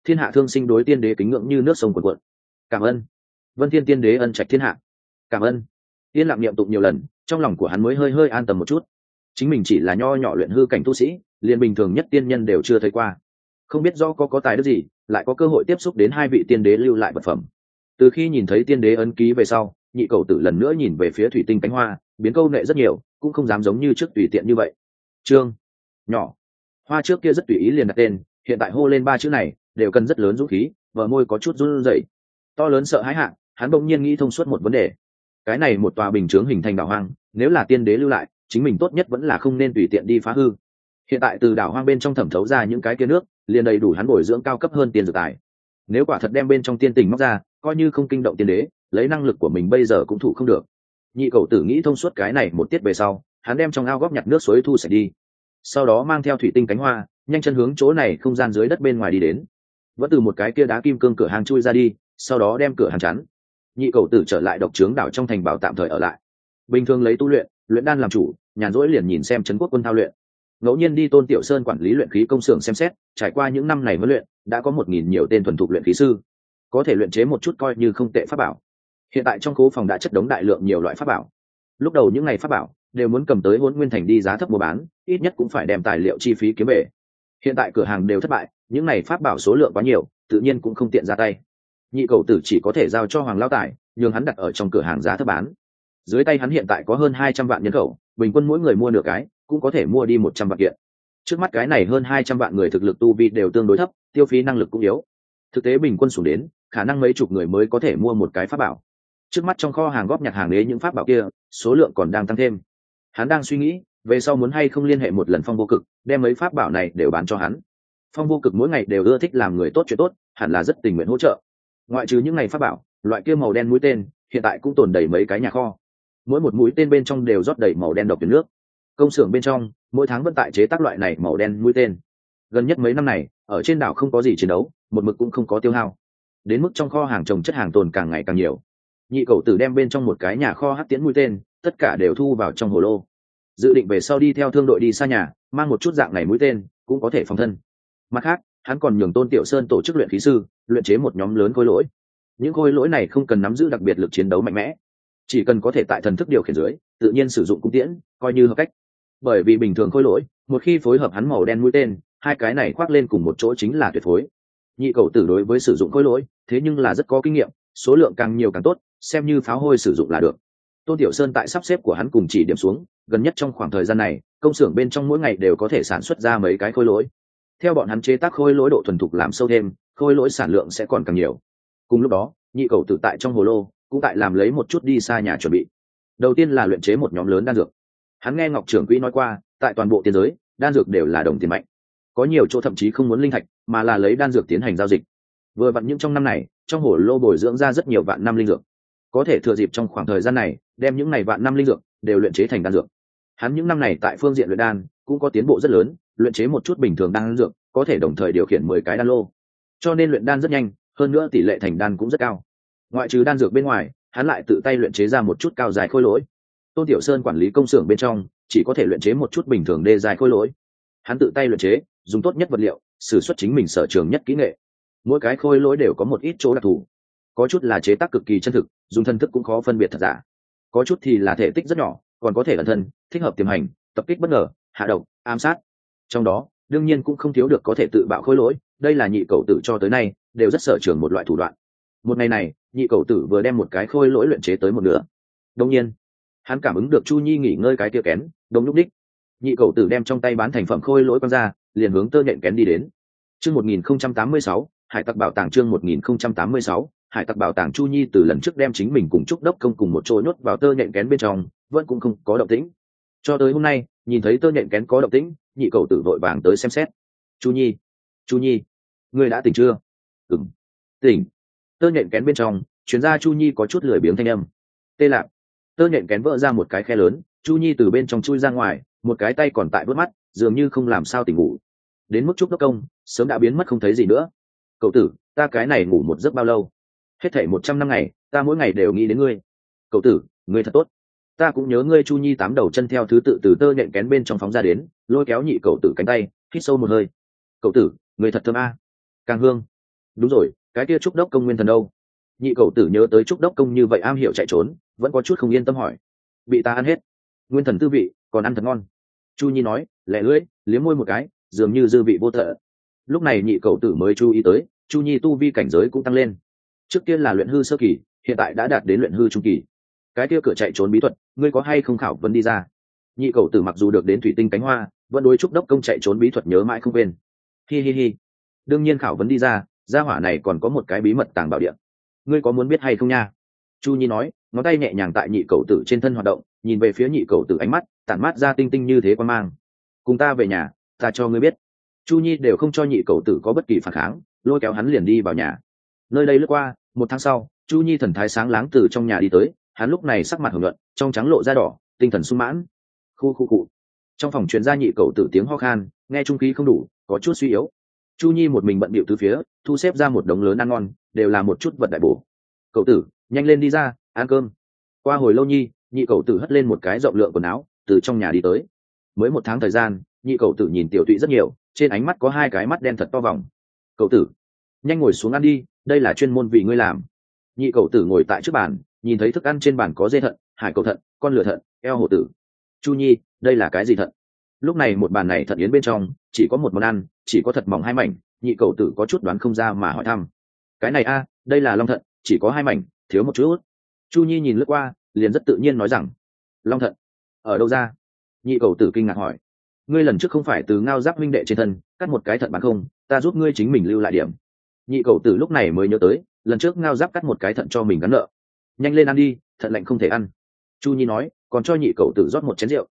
thiên hạ thương sinh đối tiên đế kính ngưỡng như nước sông cuồn cuộn. Cảm ơn Vân Thiên tiên đế ân trạch thiên hạ. Cảm ơn. Yên lặng niệm tụng nhiều lần, trong lòng của hắn mới hơi an tâm một chút. Chính mình chỉ là nho nhỏ luyện hư cảnh tu sĩ, liền bình thường nhất tiên nhân đều chưa thấy qua, không biết do có tài đức gì lại có cơ hội tiếp xúc đến hai vị tiên đế lưu lại vật phẩm. Từ khi nhìn thấy tiên đế ấn ký về sau, nhị cầu tử lần nữa nhìn về phía thủy tinh cánh hoa, biến câu nệ rất nhiều, cũng không dám giống như trước tùy tiện như vậy. Trương nhỏ hoa trước kia rất tùy ý liền đặt tên, hiện tại hô lên ba chữ này đều cần rất lớn dũng khí, vợ môi có chút run rẩy. To lớn sợ hãi hạng, hắn bỗng nhiên nghĩ thông suốt một vấn đề. Cái này một tòa bình chướng hình thành đảo hoang, nếu là tiên đế lưu lại, chính mình tốt nhất vẫn là không nên tùy tiện đi phá hư. Hiện tại từ đảo hoang bên trong thẩm thấu ra những cái kia nước, liền đầy đủ hắn bồi dưỡng cao cấp hơn tiên dược tài. Nếu quả thật đem bên trong tiên tình móc ra, coi như không kinh động tiên đế, lấy năng lực của mình bây giờ cũng thủ không được. Nhị cầu tử nghĩ thông suốt cái này một tiết về sau, hắn đem trong ao góp nhặt nước suối thu sạch đi, sau đó mang theo thủy tinh cánh hoa, nhanh chân hướng chỗ này không gian dưới đất bên ngoài đi đến. Vẫn từ một cái kia đá kim cương cửa hàng chui ra đi, sau đó đem cửa hàng chắn. Nhị cầu tử trở lại độc trướng đảo trong thành bảo tạm thời ở lại, bình thường lấy tu luyện đan làm chủ, nhàn rỗi liền nhìn xem trấn quốc quân thao luyện. Ngẫu nhiên đi Tôn Tiểu Sơn quản lý luyện khí công xưởng xem xét, trải qua những năm này huấn luyện, đã có 1000 nhiều tên thuần thục luyện khí sư, có thể luyện chế một chút coi như không tệ pháp bảo. Hiện tại trong khố phòng đã chất đống đại lượng nhiều loại pháp bảo. Lúc đầu những ngày pháp bảo đều muốn cầm tới Hỗn Nguyên Thành đi giá thấp mua bán, ít nhất cũng phải đem tài liệu chi phí kiếm về. Hiện tại cửa hàng đều thất bại, những ngày pháp bảo số lượng quá nhiều, tự nhiên cũng không tiện ra tay. Nhị cầu tử chỉ có thể giao cho Hoàng Lão Tài, nhường hắn đặt ở trong cửa hàng giá thấp bán. Dưới tay hắn hiện tại có hơn 200 vạn nhân khẩu, bình quân mỗi người mua nửa cái, cũng có thể mua đi 100 vạn kiện. Trước mắt cái này hơn 200 vạn người thực lực tu vi đều tương đối thấp, tiêu phí năng lực cũng yếu. Thực tế bình quân xuống đến, khả năng mấy chục người mới có thể mua một cái pháp bảo. Trước mắt trong kho hàng góp nhặt hàng đế những pháp bảo kia, số lượng còn đang tăng thêm. Hắn đang suy nghĩ, về sau muốn hay không liên hệ một lần Phong Vô Cực, đem mấy pháp bảo này đều bán cho hắn. Phong Vô Cực mỗi ngày đều ưa thích làm người tốt chuyện tốt, hẳn là rất tình nguyện hỗ trợ. Ngoại trừ những ngày pháp bảo, loại kia màu đen mũi tên, hiện tại cũng tồn đầy mấy cái nhà kho. Mỗi một mũi tên bên trong đều rót đầy màu đen độc tuyển nước. Công xưởng bên trong mỗi tháng vẫn tại chế tác loại này màu đen mũi tên. Gần nhất mấy năm này ở trên đảo không có gì chiến đấu, một mực cũng không có tiêu hao, đến mức trong kho hàng trồng chất hàng tồn càng ngày càng nhiều. Nhị cầu tử đem bên trong một cái nhà kho hắc tiễn mũi tên tất cả đều thu vào trong hồ lô, dự định về sau đi theo thương đội đi xa nhà, mang một chút dạng này mũi tên cũng có thể phòng thân. Mặt khác hắn còn nhường Tôn Tiểu Sơn tổ chức luyện khí sư luyện chế một nhóm lớn khối lỗi. Những khối lỗi này không cần nắm giữ đặc biệt lực chiến đấu mạnh mẽ, chỉ cần có thể tại thần thức điều khiển dưới tự nhiên sử dụng cung tiễn, coi như hợp cách. Bởi vì bình thường khối lỗi một khi phối hợp hắn màu đen mũi tên, hai cái này khoác lên cùng một chỗ chính là tuyệt phối. Nhị cầu tử đối với sử dụng khối lỗi thế nhưng là rất có kinh nghiệm, số lượng càng nhiều càng tốt, xem như pháo hôi sử dụng là được. Tôn Tiểu Sơn tại sắp xếp của hắn cùng chỉ điểm xuống, gần nhất trong khoảng thời gian này công xưởng bên trong mỗi ngày đều có thể sản xuất ra mấy cái khối lỗi. Theo bọn hắn chế tác khối lỗi độ thuần thục làm sâu thêm, khối lỗi sản lượng sẽ còn càng nhiều. Cùng lúc đó nhị cầu tử tại trong hồ lô cũng tại làm lấy một chút đi xa nhà chuẩn bị. Đầu tiên là luyện chế một nhóm lớn đan dược. Hắn nghe Ngọc trưởng quỹ nói qua, tại toàn bộ tiên giới đan dược đều là đồng tiền mạnh, có nhiều chỗ thậm chí không muốn linh thạch mà là lấy đan dược tiến hành giao dịch. Vừa vặn những trong năm này trong hồ lô bồi dưỡng ra rất nhiều vạn năm linh dược, có thể thừa dịp trong khoảng thời gian này đem những này vạn năm linh dược đều luyện chế thành đan dược. Hắn những năm này tại phương diện luyện đan cũng có tiến bộ rất lớn, luyện chế một chút bình thường đan dược có thể đồng thời điều khiển 10 cái đan lô, cho nên luyện đan rất nhanh, hơn nữa tỷ lệ thành đan cũng rất cao. Ngoại trừ đan dược bên ngoài, hắn lại tự tay luyện chế ra một chút cao dài khối lỗi. Tôn Tiểu Sơn quản lý công xưởng bên trong chỉ có thể luyện chế một chút bình thường đê dài khối lỗi. Hắn tự tay luyện chế, dùng tốt nhất vật liệu, sử xuất chính mình sở trường nhất kỹ nghệ. Mỗi cái khối lỗi đều có một ít chỗ đặc thù, có chút là chế tác cực kỳ chân thực, dùng thân thức cũng khó phân biệt thật giả, có chút thì là thể tích rất nhỏ, còn có thể ẩn thân, thích hợp tiềm hành, tập kích bất ngờ, hạ độc, ám sát. Trong đó đương nhiên cũng không thiếu được có thể tự bạo khối lỗi, đây là nhị cầu tử cho tới nay đều rất sở trường một loại thủ đoạn. Một ngày này nhị cầu tử vừa đem một cái khối lỗi luyện chế tới một nửa, đột nhiên hắn cảm ứng được Chu Nhi nghỉ ngơi cái kia kén đông lúc đích. Nhị cầu tử đem trong tay bán thành phẩm khôi lỗi quăng ra, liền hướng tơ nhện kén đi đến. Chương 1086, Hải tặc bảo tàng. Chương 1086, Hải tặc bảo tàng. Chu Nhi từ lần trước đem chính mình cùng Trúc Đốc Công cùng một chỗ nhốt vào tơ nhện kén bên trong, vẫn cũng không có động tĩnh. Cho tới hôm nay, nhìn thấy tơ nhện kén có động tĩnh, nhị cầu tử vội vàng tới xem xét. Chu Nhi, Chu Nhi, ngươi đã tỉnh chưa? Ừm, tỉnh. Tơ nhện kén bên trong chuyến ra Chu Nhi có chút lười biếng thanh âm. Tê lạc. Tơ nhện kén vỡ ra một cái khe lớn, Chu Nhi từ bên trong chui ra ngoài, một cái tay còn tại vớt mắt, dường như không làm sao tỉnh ngủ. Đến mức Trúc Đốc Công sớm đã biến mất không thấy gì nữa. Cậu tử, ta cái này ngủ một giấc bao lâu? Hết thảy 100 năm ngày, ta mỗi ngày đều nghĩ đến ngươi. Cậu tử, ngươi thật tốt. Ta cũng nhớ ngươi. Chu Nhi 8 đầu chân theo thứ tự từ tơ nhện kén bên trong phóng ra đến, lôi kéo nhị cậu tử cánh tay, hít sâu một hơi. Cậu tử, ngươi thật thơm a. Càng hương. đúng rồi, cái kia trúc đốc công nguyên thần đâu? Nhị cầu tử nhớ tới trúc đốc công như vậy am hiểu chạy trốn, vẫn có chút không yên tâm hỏi. Bị ta ăn hết. Nguyên thần tư vị còn ăn thật ngon. Chu nhi nói, lẹ lưỡi liếm môi một cái, dường như dư vị vô tận. Lúc này nhị cầu tử mới chú ý tới, Chu nhi tu vi cảnh giới cũng tăng lên. Trước kia là luyện hư sơ kỳ, hiện tại đã đạt đến luyện hư trung kỳ. Cái kia cửa chạy trốn bí thuật, ngươi có hay không khảo vấn đi ra? Nhị cầu tử mặc dù được đến thủy tinh cánh hoa, vẫn đối trúc đốc công chạy trốn bí thuật nhớ mãi không quên. Hi hi hi, đương nhiên khảo vấn đi ra, gia hỏa này còn có một cái bí mật tàng bảo địa, ngươi có muốn biết hay không nha? Chu nhi nói, ngón tay nhẹ nhàng tại nhị cầu tử trên thân hoạt động, nhìn về phía nhị cầu tử, ánh mắt tản mát ra tinh tinh như thế quan mang. Cùng ta về nhà, ta cho ngươi biết. Chu nhi đều không cho nhị cầu tử có bất kỳ phản kháng, lôi kéo hắn liền đi vào nhà. Nơi đây lướt qua một tháng sau, Chu nhi thần thái sáng láng từ trong nhà đi tới, hắn lúc này sắc mặt hồng nhuận, trong trắng lộ da đỏ, tinh thần sung mãn. Khu khu cụ. Trong phòng truyền ra nhị cầu tử tiếng ho khan, nghe trung khí không đủ, có chút suy yếu. Chu nhi một mình bận bịu từ phía, thu xếp ra một đống lớn ăn ngon, đều là một chút vật đại bổ. Cậu tử, nhanh lên đi ra, ăn cơm. Qua hồi lâu nhi, nhị cậu tử hất lên một cái rộng lượng quần áo, từ trong nhà đi tới. Mới một tháng thời gian, nhị cậu tử nhìn tiểu tụy rất nhiều, trên ánh mắt có hai cái mắt đen thật to vòng. Cậu tử, nhanh ngồi xuống ăn đi, đây là chuyên môn vì ngươi làm. Nhị cậu tử ngồi tại trước bàn, nhìn thấy thức ăn trên bàn có dê thận, hải cầu thận, con lừa thận, eo hổ tử. Chu nhi, đây là cái gì thận? Lúc này một bàn này thận yến bên trong chỉ có một món ăn, chỉ có thật mỏng hai mảnh. Nhị cậu tử có chút đoán không ra mà hỏi thăm. Cái này a, đây là long thận, chỉ có hai mảnh, thiếu một chút. Chu nhi nhìn lướt qua, liền rất tự nhiên nói rằng, long thận ở đâu ra? Nhị cầu tử kinh ngạc hỏi, ngươi lần trước không phải từ ngao giáp huynh đệ trên thân cắt một cái thận bán không, ta giúp ngươi chính mình lưu lại điểm. Nhị cầu tử lúc này mới nhớ tới, lần trước ngao giáp cắt một cái thận cho mình gắn nợ. Nhanh lên ăn đi, thận lạnh không thể ăn. Chu nhi nói, còn cho nhị cầu tử rót một chén rượu.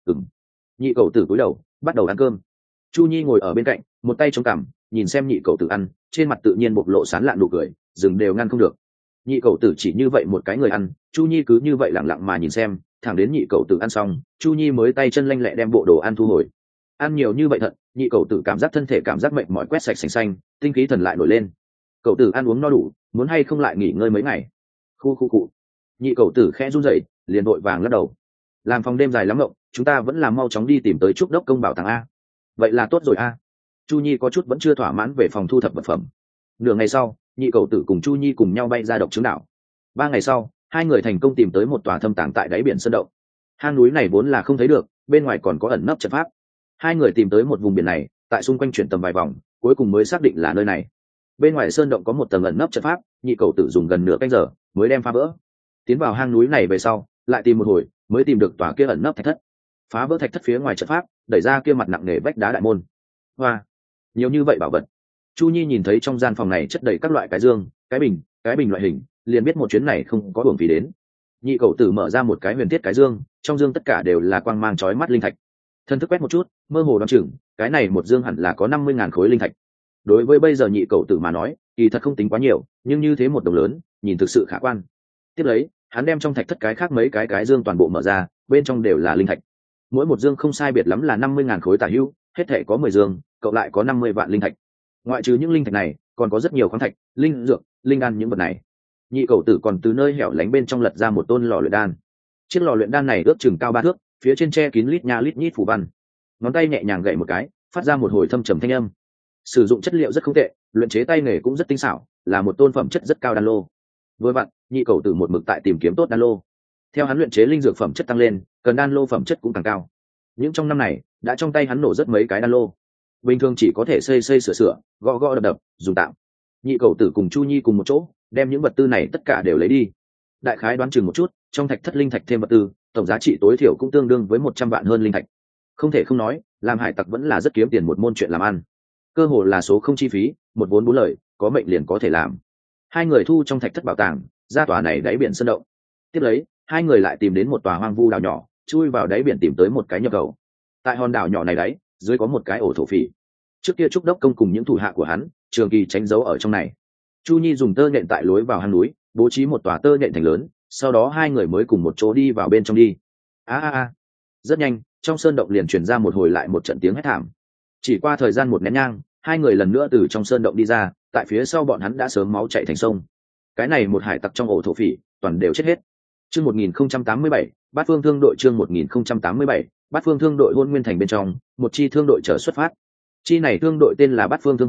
Nhị cầu tử cúi đầu bắt đầu ăn cơm. Chu nhi ngồi ở bên cạnh, một tay chống cằm, nhìn xem nhị cầu tử ăn, trên mặt tự nhiên bộc lộ sán lạn nụ cười, dừng đều ngăn không được. Nhị cầu tử chỉ như vậy một cái người ăn, Chu nhi cứ như vậy lặng lặng mà nhìn xem, thẳng đến nhị cầu tử ăn xong, Chu nhi mới tay chân lanh lẹ đem bộ đồ ăn thu hồi. Ăn nhiều như vậy thật, nhị cầu tử cảm giác thân thể cảm giác mệt mỏi quét sạch sành xanh, tinh khí thần lại nổi lên. Cầu tử ăn uống no đủ, muốn hay không lại nghỉ ngơi mấy ngày? Khu khu cụ. Nhị cầu tử khẽ run rẩy, liền vội vàng lắc đầu. Làm phòng đêm dài lắm ngộng, chúng ta vẫn làm mau chóng đi tìm tới trúc đốc công bảo tàng a. Vậy là tốt rồi a. Chu nhi có chút vẫn chưa thỏa mãn về phòng thu thập vật phẩm. Nửa ngày sau, nhị cầu tử cùng Chu nhi cùng nhau bay ra độc trướng đảo. 3 ngày sau, hai người thành công tìm tới một tòa thâm tàng tại đáy biển sơn động. Hang núi này vốn là không thấy được, bên ngoài còn có ẩn nấp trận pháp. Hai người tìm tới một vùng biển này, tại xung quanh chuyển tầm vài vòng, cuối cùng mới xác định là nơi này. Bên ngoài sơn động có một tầng ẩn nấp trận pháp, nhị cầu tử dùng gần nửa canh giờ mới đem phá vỡ. Tiến vào hang núi này về sau, lại tìm một hồi mới tìm được tòa kia ẩn nấp thạch thất. Phá vỡ thạch thất phía ngoài trận pháp, đẩy ra kia mặt nặng nề vách đá đại môn. Hoa, nhiều như vậy bảo vật. Chu nhi nhìn thấy trong gian phòng này chất đầy các loại cái dương, cái bình loại hình, liền biết một chuyến này không có uổng phí đến. Nhị cầu tử mở ra một cái huyền thiết cái dương, trong dương tất cả đều là quang mang chói mắt linh thạch. Thân thức quét một chút, mơ hồ đoán chừng cái này một dương hẳn là có 50.000 khối linh thạch. Đối với bây giờ nhị cầu tử mà nói, kỳ thật không tính quá nhiều, nhưng như thế một đồng lớn, nhìn thực sự khả quan. Tiếp lấy, hắn đem trong thạch thất cái khác mấy cái dương toàn bộ mở ra, bên trong đều là linh thạch. Mỗi một dương không sai biệt lắm là 50.000 khối tả hữu, hết thể có 10 dương, cộng lại có 50 vạn linh thạch. Ngoại trừ những linh thạch này, còn có rất nhiều khoáng thạch, linh dược, linh đan những vật này. Nhị cầu tử còn từ nơi hẻo lánh bên trong lật ra một tôn lò luyện đan. Chiếc lò luyện đan này ước chừng cao 3 thước, phía trên tre kín lít nha lít nhít phù văn. Ngón tay nhẹ nhàng gậy một cái, phát ra một hồi thâm trầm thanh âm. Sử dụng chất liệu rất không tệ, luyện chế tay nghề cũng rất tinh xảo, là một tôn phẩm chất rất cao đan lô. Với bạn, nhị cầu tử một mực tại tìm kiếm tốt đan lô. Theo hắn luyện chế linh dược phẩm chất tăng lên, cần đan lô phẩm chất cũng càng cao. Những trong năm này, đã trong tay hắn nổ rất mấy cái đan lô. Bình thường chỉ có thể xây sửa, gõ đập, dùng tạm. Nhị cầu tử cùng Chu nhi cùng một chỗ, đem những vật tư này tất cả đều lấy đi. Đại khái đoán chừng một chút, trong thạch thất linh thạch thêm vật tư, tổng giá trị tối thiểu cũng tương đương với 100 vạn hơn linh thạch. Không thể không nói, làm hải tặc vẫn là rất kiếm tiền một môn chuyện làm ăn. Cơ hồ là số không chi phí, một vốn bốn lời, có mệnh liền có thể làm. Hai người thu trong thạch thất bảo tàng, ra tòa này đáy biển sơn động. Tiếp lấy, hai người lại tìm đến một tòa hoang vu đảo nhỏ, chui vào đáy biển tìm tới một cái nhập khẩu. Tại hòn đảo nhỏ này đấy, dưới có một cái ổ thổ phỉ. Trước kia trúc đốc công cùng những thủ hạ của hắn, trường kỳ tránh giấu ở trong này. Chu nhi dùng tơ nhện tại lối vào hang núi, bố trí một tòa tơ nhện thành lớn, sau đó hai người mới cùng một chỗ đi vào bên trong đi. Rất nhanh, trong sơn động liền truyền ra một hồi lại một trận tiếng hét thảm. Chỉ qua thời gian một nén nhang, hai người lần nữa từ trong sơn động đi ra, tại phía sau bọn hắn đã sớm máu chảy thành sông. Cái này một hải tặc trong ổ thổ phỉ, toàn đều chết hết. Chương 1087, Bát Phương Thương đội chương 1087, Bát Phương Thương đội Hôn Nguyên Thành bên trong, một chi thương đội chở xuất phát. Chi này thương đội tên là Bát Phương Thương hội,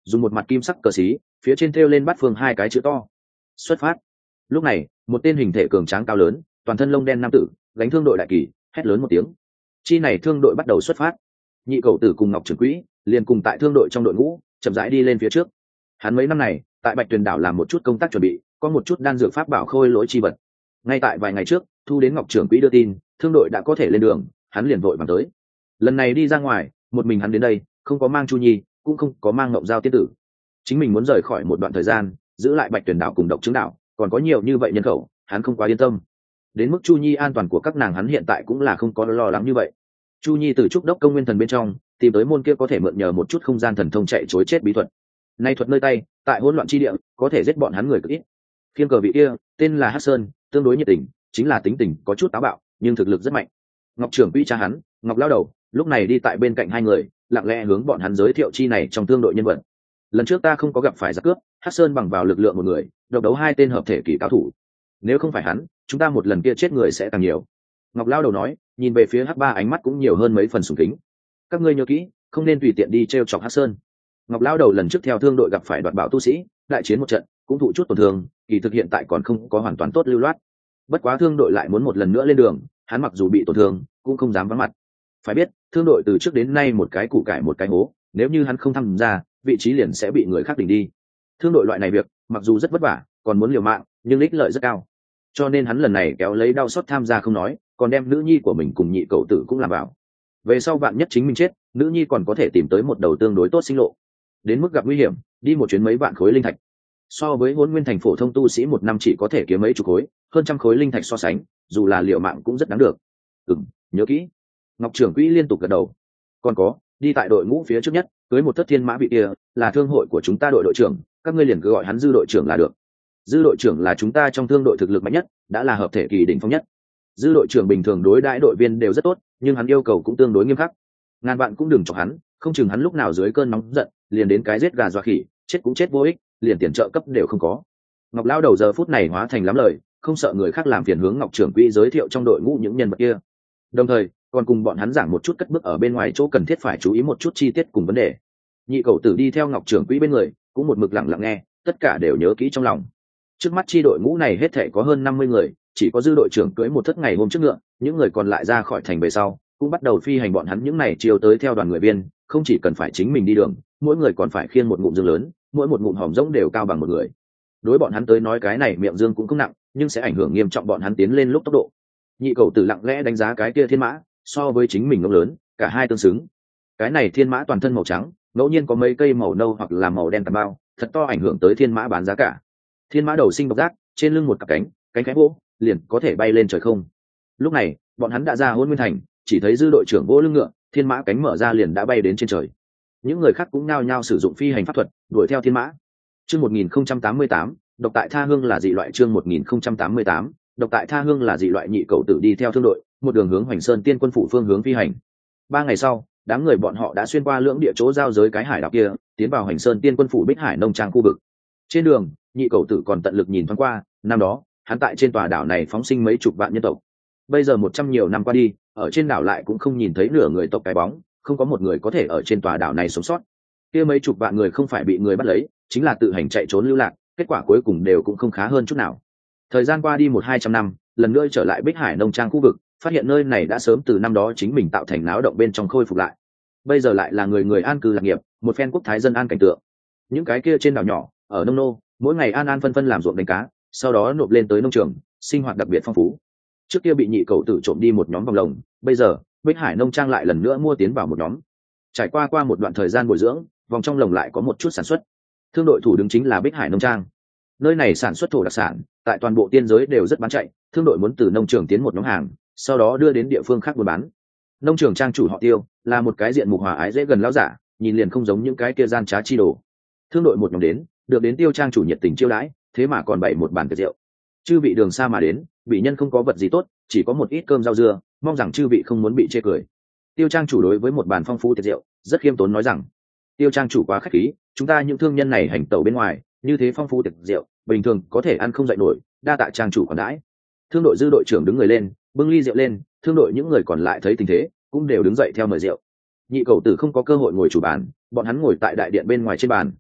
dùng một mặt kim sắc cờ xí, phía trên thêu lên bát phương hai cái chữ to. Xuất phát. Lúc này, một tên hình thể cường tráng cao lớn, toàn thân lông đen nam tử, gánh thương đội đại kỳ, hét lớn một tiếng. Chi này thương đội bắt đầu xuất phát. Nhị cầu tử cùng Ngọc Trưởng Quỹ liền cùng tại thương đội trong đội ngũ, chậm rãi đi lên phía trước. Hắn mấy năm này, tại Bạch Tuyền đảo làm một chút công tác chuẩn bị, có một chút đan dược pháp bảo khôi lỗi chi vật. Ngay tại vài ngày trước, thu đến Ngọc Trưởng Quỹ đưa tin, thương đội đã có thể lên đường, hắn liền vội vàng tới. Lần này đi ra ngoài, một mình hắn đến đây, không có mang Chu Nhi, cũng không có mang Ngọc Giao tiên tử. Chính mình muốn rời khỏi một đoạn thời gian, giữ lại Bạch Tuyền đảo cùng Độc Trứng đảo, còn có nhiều như vậy nhân khẩu, hắn không quá yên tâm. Đến mức Chu Nhi an toàn của các nàng hắn hiện tại cũng là không có lo lắng như vậy. Chu Nhi từ trúc đốc công nguyên thần bên trong tìm tới môn kia có thể mượn nhờ một chút không gian thần thông chạy chối chết bí thuật. Nay thuật nơi tay, tại hỗn loạn chi địa, có thể giết bọn hắn người cực ít. Khiên cờ vị kia, tên là Hắc Sơn, tương đối nhiệt tình, chính là tính tình có chút táo bạo, nhưng thực lực rất mạnh. Ngọc Trưởng Quỹ cha hắn, Ngọc Lao Đầu, lúc này đi tại bên cạnh hai người, lặng lẽ hướng bọn hắn giới thiệu chi này trong thương đội nhân vật. Lần trước ta không có gặp phải giặc cướp, Hắc Sơn bằng vào lực lượng một người, độc đấu hai tên hợp thể kỳ cao thủ. Nếu không phải hắn, chúng ta một lần kia chết người sẽ càng nhiều. Ngọc Lao Đầu nói, nhìn về phía Hắc Ba ánh mắt cũng nhiều hơn mấy phần sùng kính. Các ngươi nhớ kỹ, không nên tùy tiện đi trêu chọc Hắc Sơn. Ngọc Lao Đầu lần trước theo thương đội gặp phải đoạt bảo tu sĩ, đại chiến một trận, cũng thụ chút tổn thương, kỳ thực hiện tại còn không có hoàn toàn tốt lưu loát. Bất quá thương đội lại muốn một lần nữa lên đường, hắn mặc dù bị tổn thương, cũng không dám vắng mặt. Phải biết, thương đội từ trước đến nay một cái củ cải một cái hố, nếu như hắn không tham gia, vị trí liền sẽ bị người khác đỉnh đi. Thương đội loại này việc, mặc dù rất vất vả, còn muốn liều mạng, nhưng ích lợi rất cao. Cho nên hắn lần này kéo lấy đau xót tham gia không nói, còn đem nữ nhi của mình cùng nhị cậu tử cũng làm vào. Về sau bạn nhất chính mình chết, nữ nhi còn có thể tìm tới một đầu tương đối tốt sinh lộ. Đến mức gặp nguy hiểm, đi một chuyến mấy vạn khối linh thạch. So với Hỗn Nguyên thành phổ thông tu sĩ một năm chỉ có thể kiếm mấy chục khối, hơn trăm khối linh thạch so sánh, dù là liều mạng cũng rất đáng được. Nhớ kỹ. Ngọc Trưởng Quỹ liên tục gật đầu. Còn có, đi tại đội ngũ phía trước nhất, cưới một thất thiên mã vị kia, là thương hội của chúng ta đội trưởng, các ngươi liền cứ gọi hắn Dư đội trưởng là được. Dư đội trưởng là chúng ta trong thương đội thực lực mạnh nhất, đã là hợp thể kỳ đỉnh phong nhất. Dư đội trưởng bình thường đối đãi đội viên đều rất tốt, nhưng hắn yêu cầu cũng tương đối nghiêm khắc. Ngàn bạn cũng đừng chọc hắn, không chừng hắn lúc nào dưới cơn nóng giận, liền đến cái giết gà dọa khỉ, chết cũng chết vô ích, liền tiền trợ cấp đều không có. Ngọc Lão Đầu giờ phút này hóa thành lắm lời, không sợ người khác làm phiền, hướng Ngọc Trưởng Quỹ giới thiệu trong đội ngũ những nhân vật kia. Đồng thời, còn cùng bọn hắn giảng một chút cất bước ở bên ngoài chỗ cần thiết phải chú ý một chút chi tiết cùng vấn đề. Nhị Cẩu Tử đi theo Ngọc Trưởng Quỹ bên người, cũng một mực lặng lặng nghe, tất cả đều nhớ kỹ trong lòng. Trước mắt chi đội ngũ này hết thảy có hơn 50 người, chỉ có Dư đội trưởng cưỡi một thất ngày hôm trước ngựa, những người còn lại ra khỏi thành về sau, cũng bắt đầu phi hành. Bọn hắn những này chiều tới theo đoàn người viên, không chỉ cần phải chính mình đi đường, mỗi người còn phải khiêng một ngụm dương lớn, mỗi một ngụm hòm rỗng đều cao bằng một người. Đối bọn hắn tới nói cái này miệng dương cũng không nặng, nhưng sẽ ảnh hưởng nghiêm trọng bọn hắn tiến lên lúc tốc độ. Nhị Cẩu Tử lặng lẽ đánh giá cái kia thiên mã, so với chính mình ngông lớn, cả hai tương xứng. Cái này thiên mã toàn thân màu trắng, ngẫu nhiên có mấy cây màu nâu hoặc là màu đen tầm bao, thật to ảnh hưởng tới thiên mã bán giá cả. Thiên mã đầu sinh độc giác, trên lưng một cặp cánh, cánh khẽ vỗ, liền có thể bay lên trời không. Lúc này, bọn hắn đã ra Hỗn Nguyên thành, chỉ thấy Dư đội trưởng vỗ lưng ngựa, thiên mã cánh mở ra liền đã bay đến trên trời. Những người khác cũng nhao nhao sử dụng phi hành pháp thuật, đuổi theo thiên mã. Chương 1088, độc tại tha hương là dị loại. Chương 1088, độc tại tha hương là dị loại. Nhị Cẩu Tử đi theo thương đội, một đường hướng Hoành Sơn Tiên Quân phủ phương hướng phi hành. 3 ngày sau, đám người bọn họ đã xuyên qua lưỡng địa chỗ giao giới cái hải đảo kia, tiến vào Hoành Sơn Tiên Quân phủ Bích Hải nông trang khu vực. Trên đường, Nhị Cẩu Tử còn tận lực nhìn thoáng qua, năm đó, hắn tại trên tòa đảo này phóng sinh mấy chục vạn nhân tộc. Bây giờ 100 nhiều năm qua đi, ở trên đảo lại cũng không nhìn thấy nửa người tộc cái bóng, không có một người có thể ở trên tòa đảo này sống sót. Kia mấy chục vạn người không phải bị người bắt lấy, chính là tự hành chạy trốn lưu lạc, kết quả cuối cùng đều cũng không khá hơn chút nào. Thời gian qua đi 100-200 năm, lần nữa trở lại Bích Hải nông trang khu vực, phát hiện nơi này đã sớm từ năm đó chính mình tạo thành náo động bên trong khôi phục lại. Bây giờ lại là người người an cư lạc nghiệp, một phen quốc thái dân an cảnh tượng. Những cái kia trên đảo nhỏ, ở nông nô, mỗi ngày an phân làm ruộng đánh cá, sau đó nộp lên tới nông trường, sinh hoạt đặc biệt phong phú. Trước kia bị Nhị Cẩu Tử trộm đi một nhóm vòng lồng, bây giờ Bích Hải nông trang lại lần nữa mua tiến vào một nhóm. Trải qua một đoạn thời gian bồi dưỡng, vòng trong lồng lại có một chút sản xuất. Thương đội thủ đứng chính là Bích Hải nông trang. Nơi này sản xuất thổ đặc sản, tại toàn bộ tiên giới đều rất bán chạy. Thương đội muốn từ nông trường tiến một nhóm hàng, sau đó đưa đến địa phương khác buôn bán. Nông trường trang chủ họ Tiêu, là một cái diện mục hòa ái dễ gần lão giả, nhìn liền không giống những cái kia gian trá chi đồ. Thương đội một nhóm đến, được đến Tiêu trang chủ nhiệt tình chiêu đãi, thế mà còn bày một bàn tiệc rượu. Chư vị đường xa mà đến, bị nhân không có vật gì tốt, chỉ có một ít cơm rau dưa, mong rằng chư vị không muốn bị chê cười. Tiêu trang chủ đối với một bàn phong phú tiệc rượu, rất khiêm tốn nói rằng: Tiêu trang chủ quá khách khí, chúng ta những thương nhân này hành tẩu bên ngoài, như thế phong phú tiệc rượu, bình thường có thể ăn không dậy nổi, đa tạ trang chủ còn đãi. Thương đội Dư đội trưởng đứng người lên, bưng ly rượu lên, thương đội những người còn lại thấy tình thế, cũng đều đứng dậy theo mời rượu. Nhị Cẩu Tử không có cơ hội ngồi chủ bàn, bọn hắn ngồi tại đại điện bên ngoài trên bàn.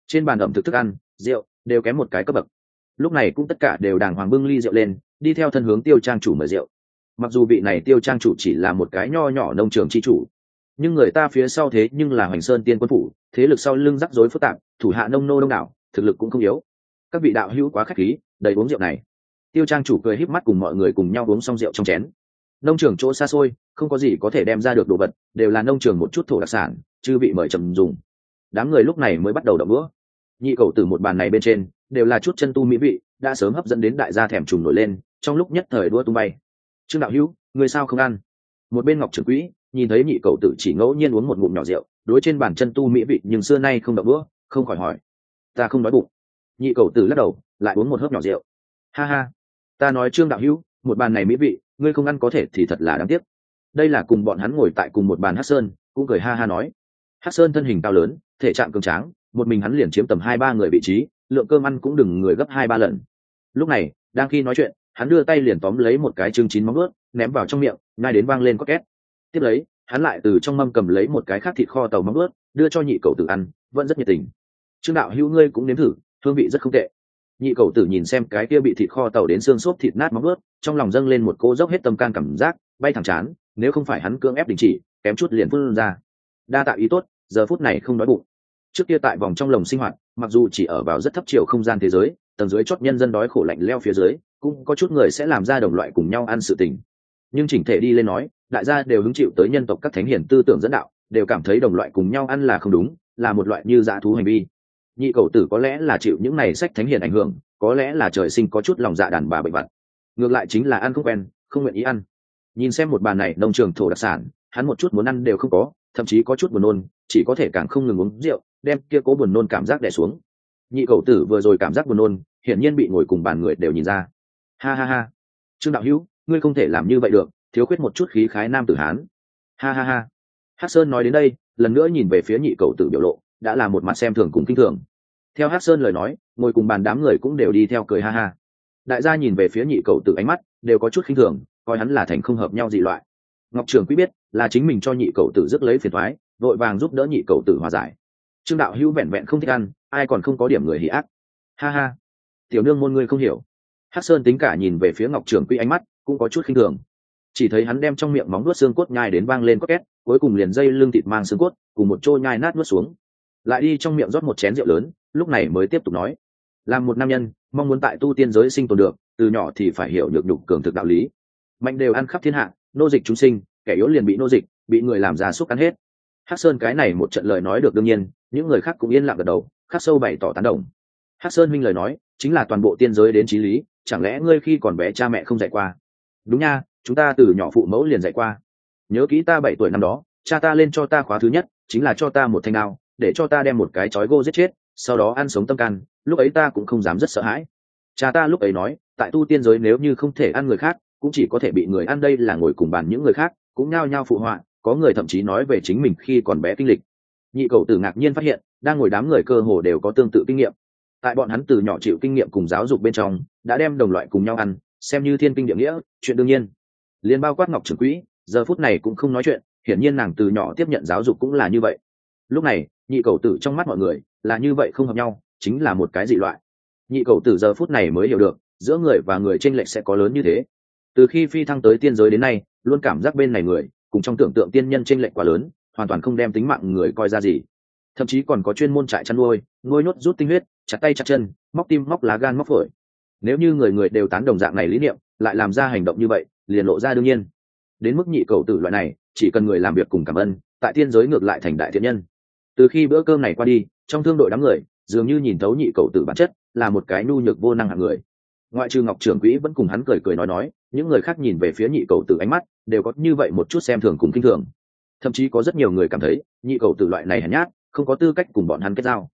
trên bàn ẩm thực thức ăn rượu đều kém một cái cấp bậc. Lúc này cũng tất cả đều đàng hoàng bưng ly rượu lên, đi theo thân hướng Tiêu trang chủ mời rượu. Mặc dù vị này Tiêu trang chủ chỉ là một cái nho nhỏ nông trường chi chủ, nhưng người ta phía sau thế nhưng là Hoành Sơn Tiên quân phủ, thế lực sau lưng rắc rối phức tạp, thủ hạ nông nô đông đảo, thực lực cũng không yếu. Các vị đạo hữu quá khách khí, đầy uống rượu này. Tiêu trang chủ cười híp mắt cùng mọi người cùng nhau uống xong rượu trong chén. Nông trường chỗ xa xôi, không có gì có thể đem ra được đồ vật, đều là nông trường một chút thổ đặc sản, chư vị mời trầm dùng. Đám người lúc này mới bắt đầu động bữa. Nhị cầu tử một bàn này bên trên đều là chút chân tu mỹ vị, đã sớm hấp dẫn đến đại gia thèm trùng nổi lên, trong lúc nhất thời đua tung bay. Trương đạo hữu, người sao không ăn? Một bên Ngọc Trưởng Quỹ nhìn thấy nhị cầu tử chỉ ngẫu nhiên uống một ngụm nhỏ rượu, đối trên bàn chân tu mỹ vị nhưng xưa nay không động bữa, không khỏi hỏi. Ta không đói bụng. Nhị cầu tử lắc đầu, lại uống một hớp nhỏ rượu. Ha ha, ta nói Trương đạo hữu, một bàn này mỹ vị, ngươi không ăn có thể thì thật là đáng tiếc. Đây là cùng bọn hắn ngồi tại cùng một bàn Hắc Sơn, cũng cười ha ha nói. Hắc Sơn thân hình cao lớn, thể trạng cường tráng, một mình hắn liền chiếm tầm 2-3 người vị trí, lượng cơm ăn cũng đừng người gấp 2-3 lần. Lúc này, đang khi nói chuyện, hắn đưa tay liền tóm lấy một cái trứng chín móng nuốt, ném vào trong miệng, ngay đến vang lên có két. Tiếp lấy, hắn lại từ trong mâm cầm lấy một cái khác thịt kho tàu móng nuốt, đưa cho nhị cầu tử ăn, vẫn rất nhiệt tình. Trương đạo hữu ngươi cũng nếm thử, hương vị rất không tệ. Nhị cầu tử nhìn xem cái kia bị thịt kho tàu đến xương xốp thịt nát móng nuốt, trong lòng dâng lên một cô dốc hết tâm can cảm giác, bay thẳng chán, nếu không phải hắn cưỡng ép đình chỉ, kém chút liền phun ra. Đa tạ ý tốt, giờ phút này không đói bụng. Trước kia tại vòng trong lồng sinh hoạt, mặc dù chỉ ở vào rất thấp chiều không gian thế giới, tầng dưới chót nhân dân đói khổ lạnh leo phía dưới, cũng có chút người sẽ làm ra đồng loại cùng nhau ăn sự tình. Nhưng chỉnh thể đi lên nói, đại gia đều hứng chịu tới nhân tộc các thánh hiền tư tưởng dẫn đạo, đều cảm thấy đồng loại cùng nhau ăn là không đúng, là một loại như dã thú hành vi. Nhị cầu tử có lẽ là chịu những này sách thánh hiền ảnh hưởng, có lẽ là trời sinh có chút lòng dạ đàn bà bệnh vặt, ngược lại chính là ăn không quen, không nguyện ý ăn. Nhìn xem một bàn này nông trường thổ đặc sản, hắn một chút muốn ăn đều không có, thậm chí có chút buồn nôn, chỉ có thể càng không ngừng uống rượu, đem kia cố buồn nôn cảm giác đè xuống. Nhị cầu tử vừa rồi cảm giác buồn nôn, hiển nhiên bị ngồi cùng bàn người đều nhìn ra. Ha ha ha, Trương đạo hữu, ngươi không thể làm như vậy được, thiếu khuyết một chút khí khái nam tử hán. Ha ha ha. Hắc Sơn nói đến đây, lần nữa nhìn về phía nhị cầu tử biểu lộ, đã là một mặt xem thường cùng kinh thường. Theo Hắc Sơn lời nói, ngồi cùng bàn đám người cũng đều đi theo cười ha ha. Đại gia nhìn về phía nhị cầu tử ánh mắt đều có chút khinh thường, coi hắn là thành không hợp nhau dị loại. Ngọc Trường Quý biết là chính mình cho nhị cầu tử rước lấy phiền toái, vội vàng giúp đỡ nhị cầu tử hòa giải. Trương đạo hữu vẹn vẹn không thích ăn, ai còn không có điểm người hỉ ác. Ha ha, tiểu nương môn ngươi không hiểu. Hắc Sơn tính cả nhìn về phía Ngọc Trường Quý ánh mắt cũng có chút khinh thường. Chỉ thấy hắn đem trong miệng móng nuốt xương cốt nhai đến vang lên có két, cuối cùng liền dây lưng thịt mang xương cốt cùng một trôi nhai nát nuốt xuống, lại đi trong miệng rót một chén rượu lớn, lúc này mới tiếp tục nói: làm một nam nhân mong muốn tại tu tiên giới sinh tồn được, từ nhỏ thì phải hiểu được nhục cường thực đạo lý, mạnh đều ăn khắp thiên hạ, nô dịch chúng sinh, kẻ yếu liền bị nô dịch, bị người làm gia súc ăn hết. Hắc Sơn cái này một trận lời nói được đương nhiên, những người khác cũng yên lặng gật đầu, khắc sâu bày tỏ tán đồng. Hắc Sơn huynh lời nói chính là toàn bộ tiên giới đến chí lý, chẳng lẽ ngươi khi còn bé cha mẹ không dạy qua? Đúng nha, chúng ta từ nhỏ phụ mẫu liền dạy qua. Nhớ kỹ ta 7 tuổi năm đó, cha ta lên cho ta khóa thứ nhất chính là cho ta một thanh đao, để cho ta đem một cái chói gô giết chết, sau đó ăn sống tâm can. Lúc ấy ta cũng không dám rất sợ hãi. Cha ta lúc ấy nói, tại tu tiên giới nếu như không thể ăn người khác, cũng chỉ có thể bị người ăn. Đây là ngồi cùng bàn những người khác cũng nhao nhao phụ họa, có người thậm chí nói về chính mình khi còn bé kinh lịch. Nhị cầu tử ngạc nhiên phát hiện, đang ngồi đám người cơ hồ đều có tương tự kinh nghiệm. Tại bọn hắn từ nhỏ chịu kinh nghiệm cùng giáo dục bên trong, đã đem đồng loại cùng nhau ăn, xem như thiên kinh địa nghĩa, chuyện đương nhiên. Liên bao quát Ngọc Trưởng Quỹ, giờ phút này cũng không nói chuyện, hiển nhiên nàng từ nhỏ tiếp nhận giáo dục cũng là như vậy. Lúc này, nhị cầu tử trong mắt mọi người là như vậy không hợp nhau, chính là một cái dị loại. Nhị cầu tử giờ phút này mới hiểu được, giữa người và người chênh lệch sẽ có lớn như thế. Từ khi phi thăng tới tiên giới đến nay, luôn cảm giác bên này người cùng trong tưởng tượng tiên nhân chênh lệch quá lớn, hoàn toàn không đem tính mạng người coi ra gì. Thậm chí còn có chuyên môn trại chăn nuôi, nuôi nhốt rút tinh huyết, chặt tay chặt chân, móc tim móc lá gan móc phổi. Nếu như người người đều tán đồng dạng này lý niệm, lại làm ra hành động như vậy, liền lộ ra đương nhiên. Đến mức nhị cầu tử loại này, chỉ cần người làm việc cùng cảm ơn, tại tiên giới ngược lại thành đại thiện nhân. Từ khi bữa cơm này qua đi, trong thương đội đám người dường như nhìn thấu nhị cầu tử bản chất, là một cái nhu nhược vô năng hạng người. Ngoại trừ Ngọc Trưởng Quỹ vẫn cùng hắn cười cười nói, những người khác nhìn về phía nhị cầu tử ánh mắt đều có như vậy một chút xem thường cùng kinh thường. Thậm chí có rất nhiều người cảm thấy nhị cầu tử loại này hèn nhát, không có tư cách cùng bọn hắn kết giao.